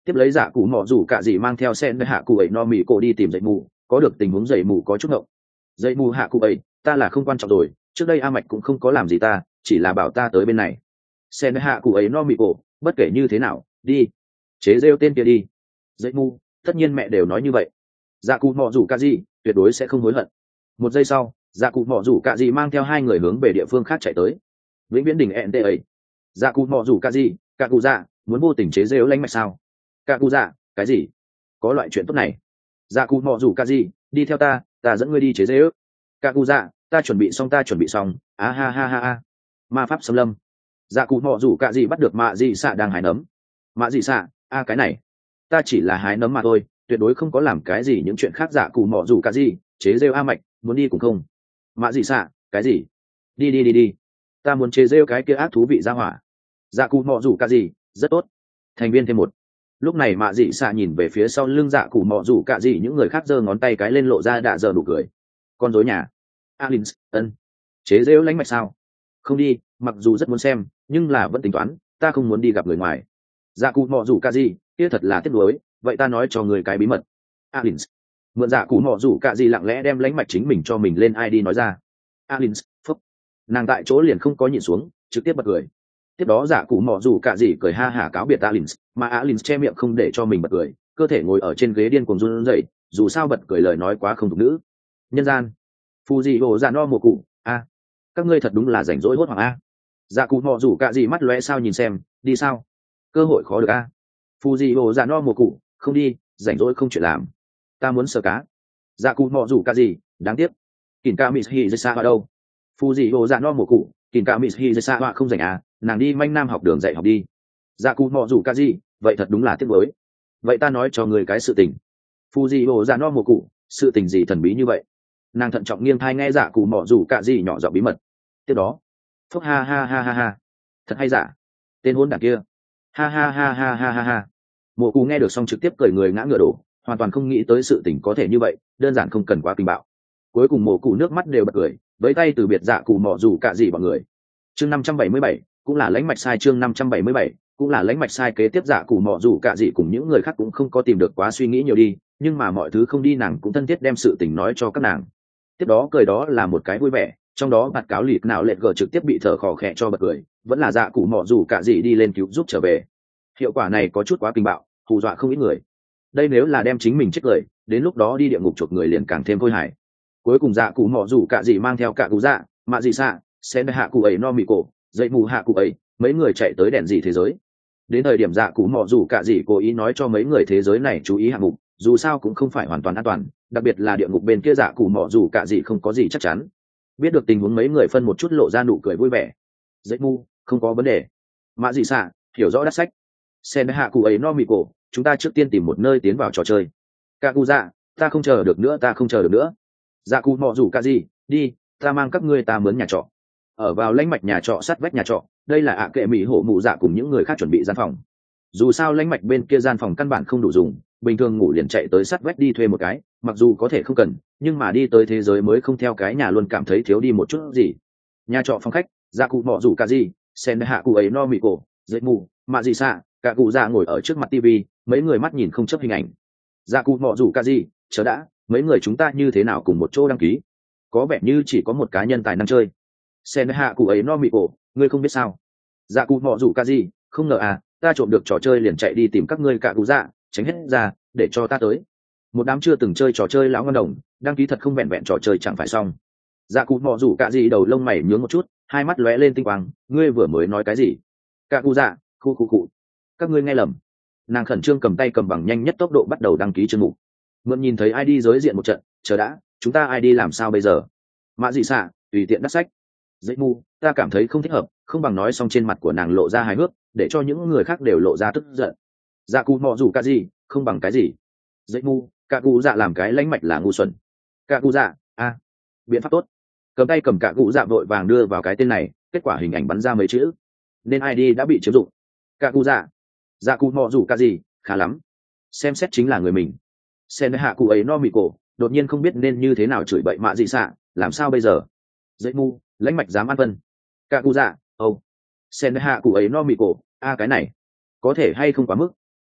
Tiếp lấy dạ cụ mọ rủ cả gì mang theo sen với hạ cụ ấy no mì cổ đi tìm dậy mù, có được tình huống dậy mù có chút ngộng. Dậy mù hạ cụ ấy, ta là không quan trọng rồi, trước đây a mạch cũng không có làm gì ta, chỉ là bảo ta tới bên này. Sen với hạ cụ ấy no mì cổ, bất kể như thế nào, đi, chế rêu tên kia đi. Dậy mù, tất nhiên mẹ đều nói như vậy. Dạ cụ mọ rủ cả gì, tuyệt đối sẽ không hối hận. Một giây sau, dạ cụ mọ rủ cả gì mang theo hai người hướng về địa phương khác chạy tới. Vĩnh viễn đỉnh ẹn tê ấy. Dạ cụ mọ rủ cả gì, cả cụ dạ, muốn vô tình chế rêu lánh mạch sao? Cả cụ dạ, cái gì? Có loại chuyện tốt này? Dạ cụ mọ rủ cả gì, đi theo ta, ta dẫn ngươi đi chế rêu. Cả cụ dạ, ta chuẩn bị xong ta chuẩn bị xong, á ha ha ha ha. Ma pháp xâm lâm. Dạ cụ mọ rủ cả gì bắt được mạ dị xạ đang hái nấm. Mạ dị xạ, a cái này, ta chỉ là hái nấm mà thôi, tuyệt đối không có làm cái gì những chuyện khác. Dạ cụ mọ rủ cả gì, chế rêu a mạch, muốn đi cùng không? Mạ dị xạ, cái gì? Đi đi đi đi, ta muốn chế rêu cái kia ác thú vị ra hỏa. Dạ cụ mọ rủ cả gì, rất tốt. Thành viên thêm một. Lúc này mạ dị xạ nhìn về phía sau lưng dạ cụ mọ rủ cả gì, những người khác giơ ngón tay cái lên lộ ra đạ giờ nụ cười. Con rối nhà. Alin, ân, chế rêu lánh mạch sao? Không đi, mặc dù rất muốn xem, nhưng là vẫn tính toán, ta không muốn đi gặp người ngoài. Dạ cụ mọ rủ cả gì, kia thật là tiếc nuối, vậy ta nói cho người cái bí mật. Alin, mượn dạ cụ mọ rủ cả gì lặng lẽ đem lánh mạch chính mình cho mình lên ai đi nói ra. Alin, phúc, nàng tại chỗ liền không có nhịn xuống, trực tiếp bật cười. Tiếp đó dạ cụ mọ rủ cả gì cười ha hả cáo biệt Alin, mà Alin che miệng không để cho mình bật cười, cơ thể ngồi ở trên ghế điên cuồng run rẩy, dù sao bật cười lời nói quá không tục nữ. Nhân gian, phù dị hồ dạ no mùa cụ, a, các ngươi thật đúng là rảnh rỗi hốt hoảng a. Dạ cụ mọ rủ cả gì mắt lóe sao nhìn xem, đi sao? Cơ hội khó được a. Phù dị hồ dạ no mùa cụ, không đi, rảnh rỗi không chuyện làm. Ta muốn sờ cá. Dạ cụ mọ rủ cả gì, đáng tiếc. Kỉnh ca mỹ hi sa ở đâu? Phù dị hồ dạ no mùa cụ, kỉnh ca mỹ hi sa không rảnh à, nàng đi manh nam học đường dạy học đi. Dạ cụ mọ rủ cả gì, vậy thật đúng là tiếc nuối. Vậy ta nói cho người cái sự tình. Phù dị hồ dạ no mùa cụ, sự tình gì thần bí như vậy? Nàng thận trọng nghiêng thai nghe dạ cụ mọ rủ cả gì nhỏ giọng bí mật. Tiếp đó, phúc ha ha ha ha ha, thật hay giả, tên hôn đảng kia, ha ha ha ha ha ha ha. Mộ cụ nghe được xong trực tiếp cười người ngã ngựa đổ, hoàn toàn không nghĩ tới sự tình có thể như vậy, đơn giản không cần quá kinh bạo. Cuối cùng mộ cụ nước mắt đều bật cười, với tay từ biệt dạ cụ mọ rủ cả gì bọn người. Chương năm trăm bảy mươi bảy cũng là lãnh mạch sai. Chương năm trăm bảy mươi bảy cũng là lãnh mạch sai. Kế tiếp dạ cụ mọ rủ cả gì cùng những người khác cũng không có tìm được quá suy nghĩ nhiều đi, nhưng mà mọi thứ không đi nàng cũng thân thiết đem sự tình nói cho các nàng. Tiếp đó cười đó là một cái vui vẻ, trong đó bạt cáo lịt nào lệch gờ trực tiếp bị thở khò khẽ cho bật cười, vẫn là dạ cụ mọ rủ cả gì đi lên cứu giúp trở về. Hiệu quả này có chút quá kinh bạo, hù dọa không ít người. Đây nếu là đem chính mình chết cười, đến lúc đó đi địa ngục chuộc người liền càng thêm thôi hài. Cuối cùng dạ cụ mọ rủ cả gì mang theo cả cụ dạ, mạ dị xạ, sen hạ cụ ấy no mì cổ, dậy mù hạ cụ ấy, mấy người chạy tới đèn gì thế giới. Đến thời điểm dạ cụ mọ rủ cả gì cố ý nói cho mấy người thế giới này chú ý hạng mục, dù sao cũng không phải hoàn toàn an toàn, đặc biệt là địa ngục bên kia dạ cụ mọ rủ cả gì không có gì chắc chắn. Biết được tình huống mấy người phân một chút lộ ra nụ cười vui vẻ. Dậy mù, không có vấn đề. Mạ dị xạ, hiểu rõ đắt sách. Sen hạ cụ ấy no mì cổ, chúng ta trước tiên tìm một nơi tiến vào trò chơi. Cả cụ dạ, ta không chờ được nữa, ta không chờ được nữa. Dạ cụ mọ rủ cả gì, đi, ta mang các ngươi ta mướn nhà trọ. Ở vào lãnh mạch nhà trọ sát vách nhà trọ, đây là ạ kệ mỹ hổ mụ dạ cùng những người khác chuẩn bị gian phòng. Dù sao lãnh mạch bên kia gian phòng căn bản không đủ dùng, bình thường ngủ liền chạy tới sát vách đi thuê một cái, mặc dù có thể không cần, nhưng mà đi tới thế giới mới không theo cái nhà luôn cảm thấy thiếu đi một chút gì. Nhà trọ phòng khách, dạ cụ mọ rủ cả gì, sen hạ cụ ấy no mì cổ, dậy mù, mạ gì xạ, cả cụ dạ ngồi ở trước mặt tivi, mấy người mắt nhìn không chấp hình ảnh. Dạ cụ mọ rủ cả gì, chờ đã, mấy người chúng ta như thế nào cùng một chỗ đăng ký? Có vẻ như chỉ có một cá nhân tài năng chơi. Sen hạ cụ ấy no mì cổ, ngươi không biết sao? Dạ cụ mọ rủ cả gì, không ngờ à, ta trộm được trò chơi liền chạy đi tìm các ngươi cả cụ dạ, tránh hết ra, để cho ta tới. Một đám chưa từng chơi trò chơi lão ngân đồng, đăng ký thật không vẹn vẹn trò chơi chẳng phải xong. Dạ cụ mọ rủ cả gì đầu lông mày nhướng một chút, hai mắt lóe lên tinh quang, ngươi vừa mới nói cái gì? Cả cụ dạ, khu khu cụ. Các ngươi nghe lầm. Nàng khẩn trương cầm tay cầm bằng nhanh nhất tốc độ bắt đầu đăng ký chương mục. Mượn nhìn thấy ai đi giới diện một trận, chờ đã, chúng ta ai đi làm sao bây giờ? Mạ dị xạ, tùy tiện đắt sách. Dậy mù, ta cảm thấy không thích hợp, không bằng nói xong trên mặt của nàng lộ ra hài hước, để cho những người khác đều lộ ra tức giận. Dạ cụ mọ rủ cả gì, không bằng cái gì? Dậy mù, cả cụ dạ làm cái lãnh mạch là ngu xuẩn. Cả cụ dạ, a, biện pháp tốt. Cầm tay cầm cả cụ dạ vội vàng đưa vào cái tên này, kết quả hình ảnh bắn ra mấy chữ. Nên ai đi đã bị chiếm dụng. Cả cụ dạ, dạ cụ mọ rủ cả gì, khá lắm. Xem xét chính là người mình. Sen hạ cụ ấy no mì cổ, đột nhiên không biết nên như thế nào chửi bậy mạ dị xạ, làm sao bây giờ? Dậy mù, lãnh mạch dám ăn vân. Cả cụ dạ, âu. Sen hạ cụ ấy no mì cổ, a cái này, có thể hay không quá mức?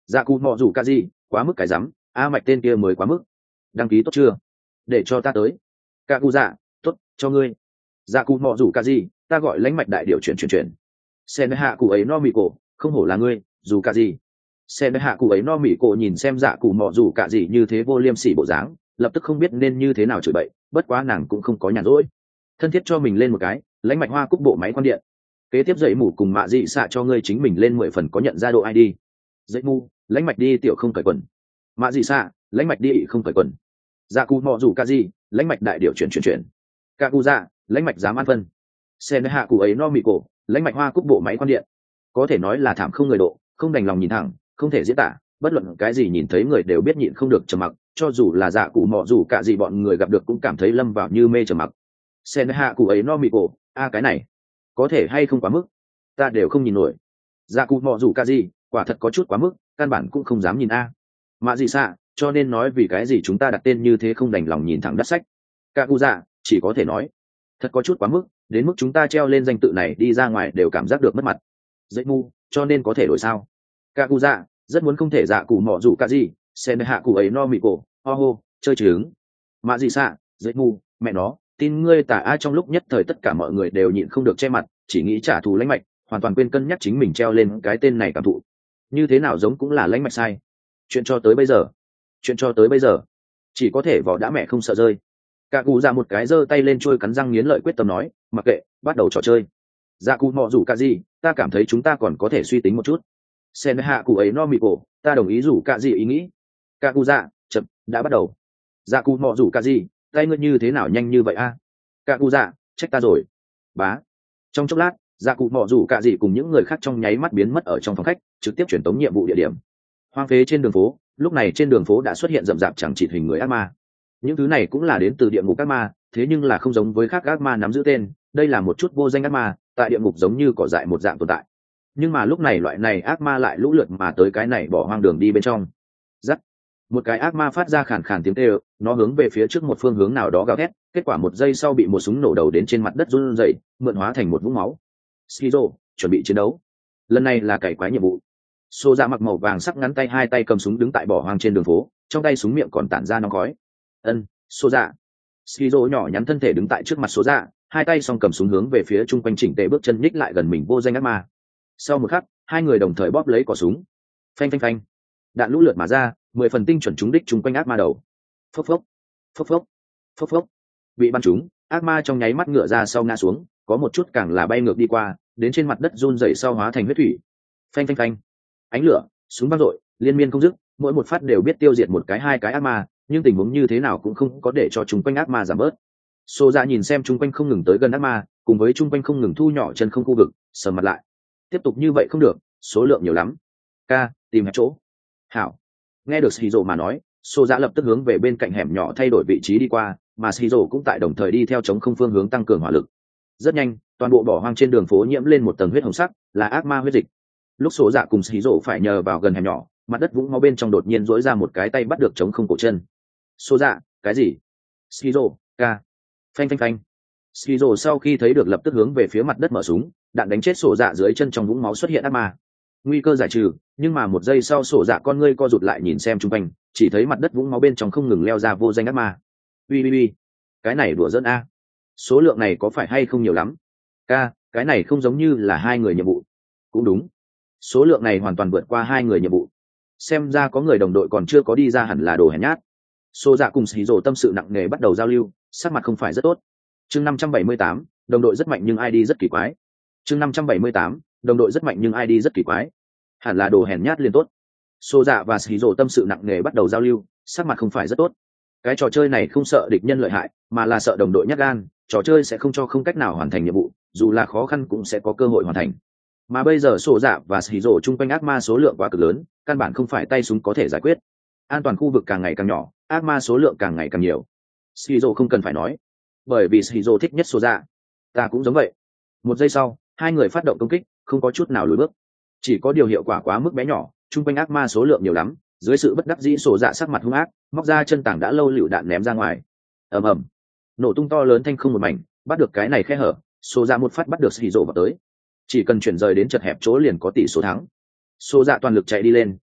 dạ cụ mọ rủ ca gì quá mức cái rắm, a mạch tên kia mới quá mức. Đăng ký tốt chưa? Để cho ta tới. Cả cụ dạ, tốt, cho ngươi. Dạ cụ mọ rủ ca gì, ta gọi lãnh mạch đại điều chuyển chuyển chuyển. Sen hạ cụ ấy no mì cổ, không hổ là ngươi, dù ca gì. Sen hạ cụ ấy no mì cổ nhìn xem dạ cụ mọ rủ ca gì như thế vô liêm sỉ bộ dáng, lập tức không biết nên như thế nào chửi bậy, bất quá nàng cũng không có nhàn rỗi, thân thiết cho mình lên một cái lãnh mạch hoa cúc bộ máy quan điện. Kế tiếp dậy mù cùng mạ dị xạ cho ngươi chính mình lên mười phần có nhận ra độ ai đi. Dậy mù, lãnh mạch đi tiểu không cởi quần. Mạ dị xạ, lãnh mạch đi không cởi quần. Dạ cụ mọ rủ ca gì, lãnh mạch đại điều chuyển chuyển chuyển. Cả cụ dạ, lãnh mạch dám ăn phân. Sen hạ cụ ấy no mì cổ, lãnh mạch hoa cúc bộ máy quan điện. Có thể nói là thảm không người độ, không đành lòng nhìn thẳng, không thể diễn tả, bất luận cái gì nhìn thấy người đều biết nhịn không được trầm mặc, cho dù là dạ cụ mọ rủ cả gì bọn người gặp được cũng cảm thấy lâm vào như mê trầm mặc. Sen hạ cụ ấy no mì cổ, a cái này có thể hay không quá mức, ta đều không nhìn nổi. Dạ cụ mọ rủ cả gì, quả thật có chút quá mức, căn bản cũng không dám nhìn a. Mạ gì xạ, cho nên nói vì cái gì chúng ta đặt tên như thế không đành lòng nhìn thẳng đắt sách. Cả cụ dạ, chỉ có thể nói thật có chút quá mức, đến mức chúng ta treo lên danh tự này đi ra ngoài đều cảm giác được mất mặt. Dễ mu, cho nên có thể đổi sao? Cả cụ dạ, rất muốn không thể dạ cụ mọ rủ cả gì, xem hạ cụ ấy no mị cổ, ho hô, chơi trứng. Mạ gì xạ, dễ mu, mẹ nó, tin ngươi tả a. Trong lúc nhất thời tất cả mọi người đều nhịn không được che mặt, chỉ nghĩ trả thù lãnh mạch, hoàn toàn quên cân nhắc chính mình treo lên cái tên này cảm thụ như thế nào giống cũng là lãnh mạch sai. Chuyện cho tới bây giờ chuyện cho tới bây giờ chỉ có thể vỏ đã mẹ không sợ rơi. Cả cụ ra một cái giơ tay lên trôi cắn răng nghiến lợi quyết tâm nói, mặc kệ, bắt đầu trò chơi. Dạ cụ mọ rủ cả gì, ta cảm thấy chúng ta còn có thể suy tính một chút. Sen hạ cụ ấy no mị cổ, ta đồng ý rủ cả gì ý nghĩ. Cả cụ dạ, chậm, đã bắt đầu. Dạ cụ mọ rủ cả gì, tay ngươi như thế nào nhanh như vậy a? À? Cả cụ dạ, trách ta rồi. Bá. Trong chốc lát, dạ cụ mọ rủ cả gì cùng những người khác trong nháy mắt biến mất ở trong phòng khách, trực tiếp chuyển tống nhiệm vụ địa điểm. Hoang phế trên đường phố, lúc này trên đường phố đã xuất hiện rậm rạp chẳng chịt hình người ác ma. Những thứ này cũng là đến từ địa ngục ác ma, thế nhưng là không giống với khác ác ma nắm giữ tên, đây là một chút vô danh ác ma, tại địa ngục giống như cỏ dại một dạng tồn tại. Nhưng mà lúc này loại này ác ma lại lũ lượt mà tới cái này bỏ hoang đường đi bên trong. Rắc. Một cái ác ma phát ra khàn khàn tiếng kêu, nó hướng về phía trước một phương hướng nào đó gào thét, kết quả một giây sau bị một súng nổ đầu đến trên mặt đất run rẩy, mượn hóa thành một vũng máu. Skizo, chuẩn bị chiến đấu. Lần này là cày quái nhiệm vụ. Xô Dạ mặc màu vàng sắc ngắn tay hai tay cầm súng đứng tại bỏ hoang trên đường phố, trong tay súng miệng còn tản ra nóng khói. Ân, Xô Dạ. Skizo nhỏ nhắn thân thể đứng tại trước mặt Xô Dạ, hai tay song cầm súng hướng về phía chung quanh chỉnh tề bước chân nhích lại gần mình vô danh ác ma. Sau một khắc, hai người đồng thời bóp lấy cò súng. Phanh phanh phanh. Đạn lũ lượt mà ra, mười phần tinh chuẩn trúng đích chung quanh ác ma đầu. Phốc phốc, phốc phốc, phốc phốc. Bị bắn trúng, ác ma trong nháy mắt ngựa ra sau ngã xuống, có một chút càng là bay ngược đi qua, đến trên mặt đất run rẩy sau hóa thành huyết thủy. Phanh phanh phanh. Ánh lửa, súng vang dội, liên miên không dứt, mỗi một phát đều biết tiêu diệt một cái hai cái ác ma, nhưng tình huống như thế nào cũng không có để cho chúng quanh ác ma giảm bớt. Xô Dạ nhìn xem chung quanh không ngừng tới gần ác ma, cùng với chung quanh không ngừng thu nhỏ chân không khu vực, sầm mặt lại. Tiếp tục như vậy không được, số lượng nhiều lắm. Ca, tìm hẹp chỗ. Hảo. Nghe được Shizuo mà nói, Xô Dạ lập tức hướng về bên cạnh hẻm nhỏ thay đổi vị trí đi qua, mà Shizuo cũng tại đồng thời đi theo chống không phương hướng tăng cường hỏa lực. Rất nhanh, toàn bộ bỏ hoang trên đường phố nhiễm lên một tầng huyết hồng sắc, là ác ma huyết dịch. Lúc Xô Dạ cùng Shizuo phải nhờ vào gần hẻm nhỏ, mặt đất vũng máu bên trong đột nhiên rỗi ra một cái tay bắt được chống không cổ chân. Xô Dạ, cái gì? Shizuo, ca. Phanh phanh phanh. Shizuo sau khi thấy được lập tức hướng về phía mặt đất mở súng, đạn đánh chết Xô Dạ dưới chân trong vũng máu xuất hiện ác ma. Nguy cơ giải trừ, nhưng mà một giây sau Xô Dạ con ngươi co rụt lại nhìn xem chung quanh, chỉ thấy mặt đất vũng máu bên trong không ngừng leo ra vô danh ác ma. Ui ui ui, cái này đùa giỡn a. Số lượng này có phải hay không nhiều lắm? Ca, cái này không giống như là hai người nhiệm vụ. Cũng đúng, số lượng này hoàn toàn vượt qua hai người nhiệm vụ. Xem ra có người đồng đội còn chưa có đi ra hẳn là đồ hèn nhát. Xô Dạ cùng Shizuo tâm sự nặng nề bắt đầu giao lưu, sắc mặt không phải rất tốt. Chương năm trăm bảy mươi tám, đồng đội rất mạnh nhưng ai đi rất kỳ quái. Chương năm trăm bảy mươi tám, đồng đội rất mạnh nhưng ai đi rất kỳ quái. Hẳn là đồ hèn nhát liền tốt. Xô Dạ và Shizuo tâm sự nặng nề bắt đầu giao lưu, sắc mặt không phải rất tốt. Cái trò chơi này không sợ địch nhân lợi hại, mà là sợ đồng đội nhát gan, trò chơi sẽ không cho không cách nào hoàn thành nhiệm vụ, dù là khó khăn cũng sẽ có cơ hội hoàn thành. Mà bây giờ Xô Dạ và Shizuo chung quanh ác ma số lượng quá cực lớn, căn bản không phải tay súng có thể giải quyết. An toàn khu vực càng ngày càng nhỏ, ác ma số lượng càng ngày càng nhiều. Shizuo không cần phải nói, bởi vì Shizuo thích nhất Xô Dạ. Ta cũng giống vậy. Một giây sau, hai người phát động công kích, không có chút nào lùi bước. Chỉ có điều hiệu quả quá mức bé nhỏ, chung quanh ác ma số lượng nhiều lắm, dưới sự bất đắc dĩ Xô Dạ sắc mặt hung ác, móc ra chân tảng đã lâu lựu đạn ném ra ngoài. Ầm ầm, nổ tung to lớn thanh không một mảnh, bắt được cái này khe hở, Xô Dạ một phát bắt được Shizuo vào tới. Chỉ cần chuyển rời đến chật hẹp chỗ liền có tỷ số thắng. Xô Dạ toàn lực chạy đi lên,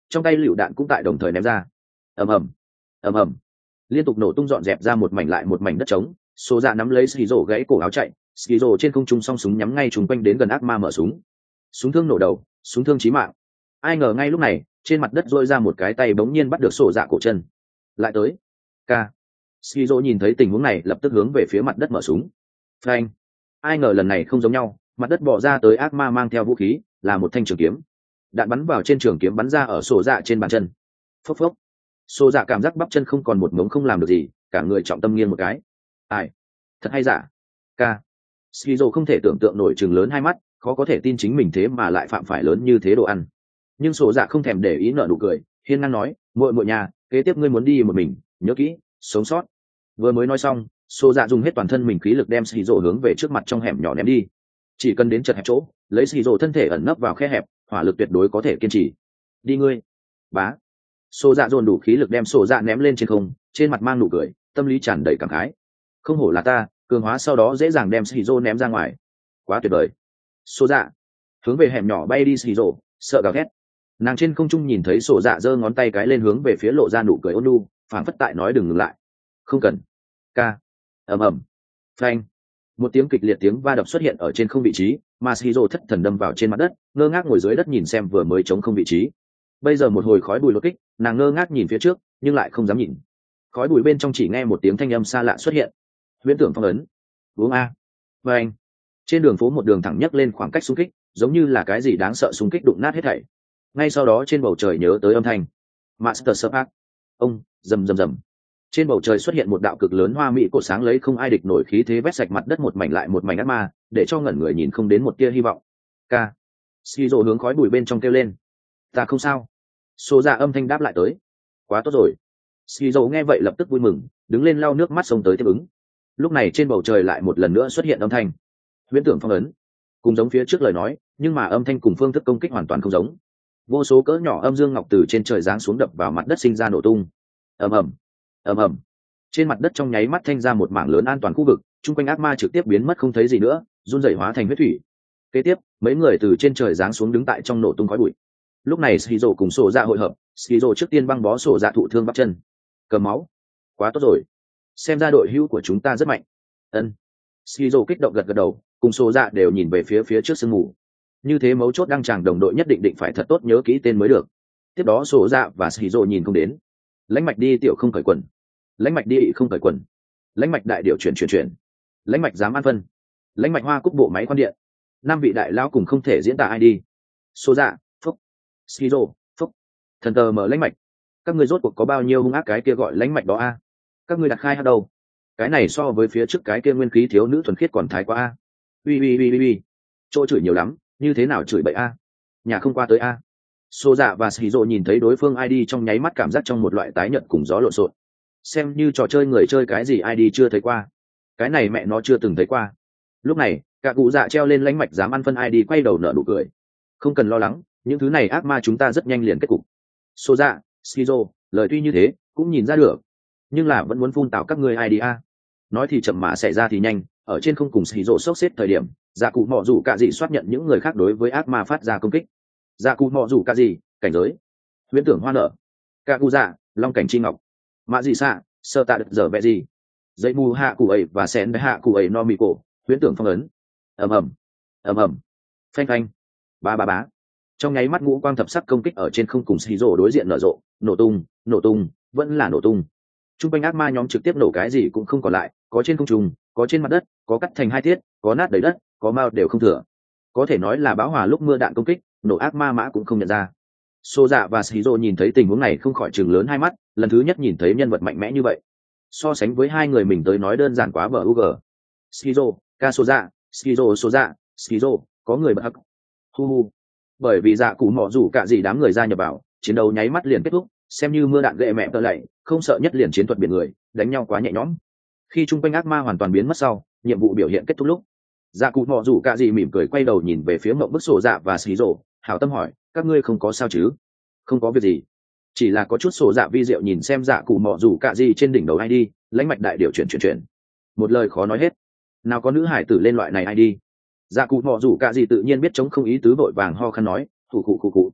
trong tay lựu đạn cũng tại đồng thời ném ra. ầm ầm ầm ầm liên tục nổ tung dọn dẹp ra một mảnh lại một mảnh đất trống. Xô Dạ nắm lấy Skizo gãy cổ áo chạy, Skizo trên không trung song súng nhắm ngay trùng quanh đến gần ác ma mở súng. Súng thương nổ đầu, súng thương chí mạng. Ai ngờ ngay lúc này, trên mặt đất rỗi ra một cái tay bỗng nhiên bắt được Xô Dạ cổ chân. Lại tới. Ca. Skizo nhìn thấy tình huống này lập tức hướng về phía mặt đất mở súng. Phanh. Ai ngờ lần này không giống nhau, mặt đất bò ra tới ác ma mang theo vũ khí, là một thanh trường kiếm. Đạn bắn vào trên trường kiếm bắn ra ở Xô Dạ trên bàn chân. Phốc phốc. Xô Dạ cảm giác bắp chân không còn một ngống không làm được gì, cả người trọng tâm nghiêng một cái. Ai? Thật hay giả? Ca. Skizo không thể tưởng tượng nổi chừng lớn hai mắt, khó có thể tin chính mình thế mà lại phạm phải lớn như thế đồ ăn. Nhưng Xô Dạ không thèm để ý nở nụ cười, hiên ngang nói, muội muội nhà, kế tiếp ngươi muốn đi một mình, nhớ kỹ, sống sót. Vừa mới nói xong, Xô Dạ dùng hết toàn thân mình khí lực đem Skizo hướng về trước mặt trong hẻm nhỏ ném đi. Chỉ cần đến chật hẹp chỗ, lấy Skizo thân thể ẩn nấp vào khe hẹp, hỏa lực tuyệt đối có thể kiên trì. Đi ngươi. Bá. Xô Dạ dồn đủ khí lực đem Xô Dạ ném lên trên không, trên mặt mang nụ cười, tâm lý tràn đầy cảm khái. Không hổ là ta, cường hóa sau đó dễ dàng đem Skizo ném ra ngoài. Quá tuyệt vời. Xô Dạ hướng về hẻm nhỏ bay đi. Skizo sợ gào thét. Nàng trên không trung nhìn thấy Xô Dạ giơ ngón tay cái lên hướng về phía lộ ra nụ cười ôn nhu, phảng phất tại nói đừng ngừng lại. Không cần. Ca. ầm ầm. Phanh. Một tiếng kịch liệt tiếng va đập xuất hiện ở trên không vị trí, mà Skizo thất thần đâm vào trên mặt đất, ngơ ngác ngồi dưới đất nhìn xem vừa mới chống không vị trí. Bây giờ một hồi khói bụi lột kích, nàng ngơ ngác nhìn phía trước, nhưng lại không dám nhìn. Khói bụi bên trong chỉ nghe một tiếng thanh âm xa lạ xuất hiện. Huyễn tưởng phong ấn. Uống a. Và anh. Trên đường phố một đường thẳng nhấc lên khoảng cách xung kích, giống như là cái gì đáng sợ xung kích đụng nát hết thảy. Ngay sau đó trên bầu trời nhớ tới âm thanh. Master Spark. Ông, rầm rầm rầm. Trên bầu trời xuất hiện một đạo cực lớn hoa mỹ cột sáng lấy không ai địch nổi khí thế vét sạch mặt đất một mảnh lại một mảnh ác ma, để cho ngẩn người nhìn không đến một tia hy vọng. Ca. Skizo hướng khói bụi bên trong kêu lên. Ta không sao. Xô Dạ âm thanh đáp lại tới. Quá tốt rồi. Skizo nghe vậy lập tức vui mừng, đứng lên lau nước mắt xông tới tiếp ứng. Lúc này trên bầu trời lại một lần nữa xuất hiện âm thanh. Huyễn tưởng phong ấn. Cùng giống phía trước lời nói, nhưng mà âm thanh cùng phương thức công kích hoàn toàn không giống. Vô số cỡ nhỏ âm dương ngọc từ trên trời giáng xuống đập vào mặt đất sinh ra nổ tung. Ầm ầm. Ầm ầm. Trên mặt đất trong nháy mắt thanh ra một mảng lớn an toàn khu vực, chung quanh ác ma trực tiếp biến mất không thấy gì nữa, run rẩy hóa thành huyết thủy. Kế tiếp, mấy người từ trên trời giáng xuống đứng tại trong nổ tung khói bụi. Lúc này Skizo cùng Xô Dạ hội hợp, Skizo trước tiên băng bó Xô Dạ thụ thương bắp chân. Cầm máu. Quá tốt rồi. Xem ra đội hữu của chúng ta rất mạnh. Ân. Skizo kích động gật gật đầu, cùng Xô Dạ đều nhìn về phía phía trước sương mù. Như thế mấu chốt đang chàng đồng đội nhất định định phải thật tốt nhớ kỹ tên mới được. Tiếp đó Xô Dạ và Skizo nhìn không đến. Lãnh mạch đi tiểu không cởi quần. Lãnh mạch đi không cởi quần. Lãnh mạch đại điệu chuyển chuyển chuyển. Lãnh mạch dám ăn phân. Lãnh mạch hoa cúc bộ máy quan điện. Năm vị đại lão cùng không thể diễn tả ai đi. Xô Dạ, phúc. Skizo, phúc. Thần tờ mở lãnh mạch. Các ngươi rốt cuộc có bao nhiêu hung ác cái kia gọi lãnh mạch đó a? Các ngươi đặt khai hát đâu? Cái này so với phía trước cái kia nguyên khí thiếu nữ thuần khiết còn thái quá a. Ui ui ui ui. Chỗ chửi nhiều lắm, như thế nào chửi bậy a? Nhà không qua tới a. Xô Dạ và Skizo nhìn thấy đối phương i đê trong nháy mắt cảm giác trong một loại tái nhợt cùng gió lộn xộn. Xem như trò chơi người chơi cái gì i đê chưa thấy qua. Cái này mẹ nó chưa từng thấy qua. Lúc này, cả cụ dạ treo lên lãnh mạch dám ăn phân i đê quay đầu nở nụ cười. Không cần lo lắng, những thứ này ác ma chúng ta rất nhanh liền kết cục. Xô Dạ, Skizo, lời tuy như thế, cũng nhìn ra được. Nhưng là vẫn muốn phun tảo các ngươi i đê a. Nói thì chậm mà xảy ra thì nhanh, ở trên không cùng Skizo sốc xếp thời điểm, dạ cụ mọ rủ cả gì soát nhận những người khác đối với ác ma phát ra công kích. Dạ cụ mọ rủ cả gì, cảnh giới. Huyễn tưởng hoa nở. Cả cụ dạ, long cảnh chi ngọc. Mã gì xạ, sơ tạ được giờ vẽ gì. Dây mù hạ cụ ấy và sen hạ cụ ấy no mì cổ, huyễn tưởng phong ấn. Ầm ầm, ầm ầm, phanh phanh, ba ba bá. Trong nháy mắt ngũ quang thập sắc công kích ở trên không cùng Skizo đối diện nở rộ, nổ tung, nổ tung, vẫn là nổ tung. Trung quanh ác ma nhóm trực tiếp nổ cái gì cũng không còn lại, có trên không trung, có trên mặt đất, có cắt thành hai tiết, có nát đầy đất, có mao đều không thừa. Có thể nói là bão hòa lúc mưa đạn công kích, nổ ác ma mã cũng không nhận ra. Xô Dạ và Skizo nhìn thấy tình huống này không khỏi trừng lớn hai mắt, lần thứ nhất nhìn thấy nhân vật mạnh mẽ như vậy. So sánh với hai người mình tới nói đơn giản quá bờ u gờ. Skizo, ca Xô Dạ, Skizo Xô Dạ, Skizo, có người bật hắc. Hu hu. Bởi vì dạ cụ mọ rủ cả gì đám người ra nhập vào, chiến đấu nháy mắt liền kết thúc, xem như mưa đạn gệ mẹ tơ lạy, không sợ nhất liền chiến thuật biển người, đánh nhau quá nhẹ nhõm. Khi trung quanh ác ma hoàn toàn biến mất sau, nhiệm vụ biểu hiện kết thúc lúc, dạ cụ mọ rủ cả gì mỉm cười quay đầu nhìn về phía mộng bức Xô Dạ và Skizo, hảo tâm hỏi, các ngươi không có sao chứ? Không có việc gì, chỉ là có chút Xô Dạ vi diệu nhìn xem dạ cụ mọ rủ cả gì trên đỉnh đầu i đê, lãnh mạch đại điều chuyển chuyển chuyển, một lời khó nói hết. Nào có nữ hải tử lên loại này i đê. Dạ cụ mọ rủ cả gì tự nhiên biết chống không ý tứ vội vàng ho khăn nói, khụ khụ khụ khụ.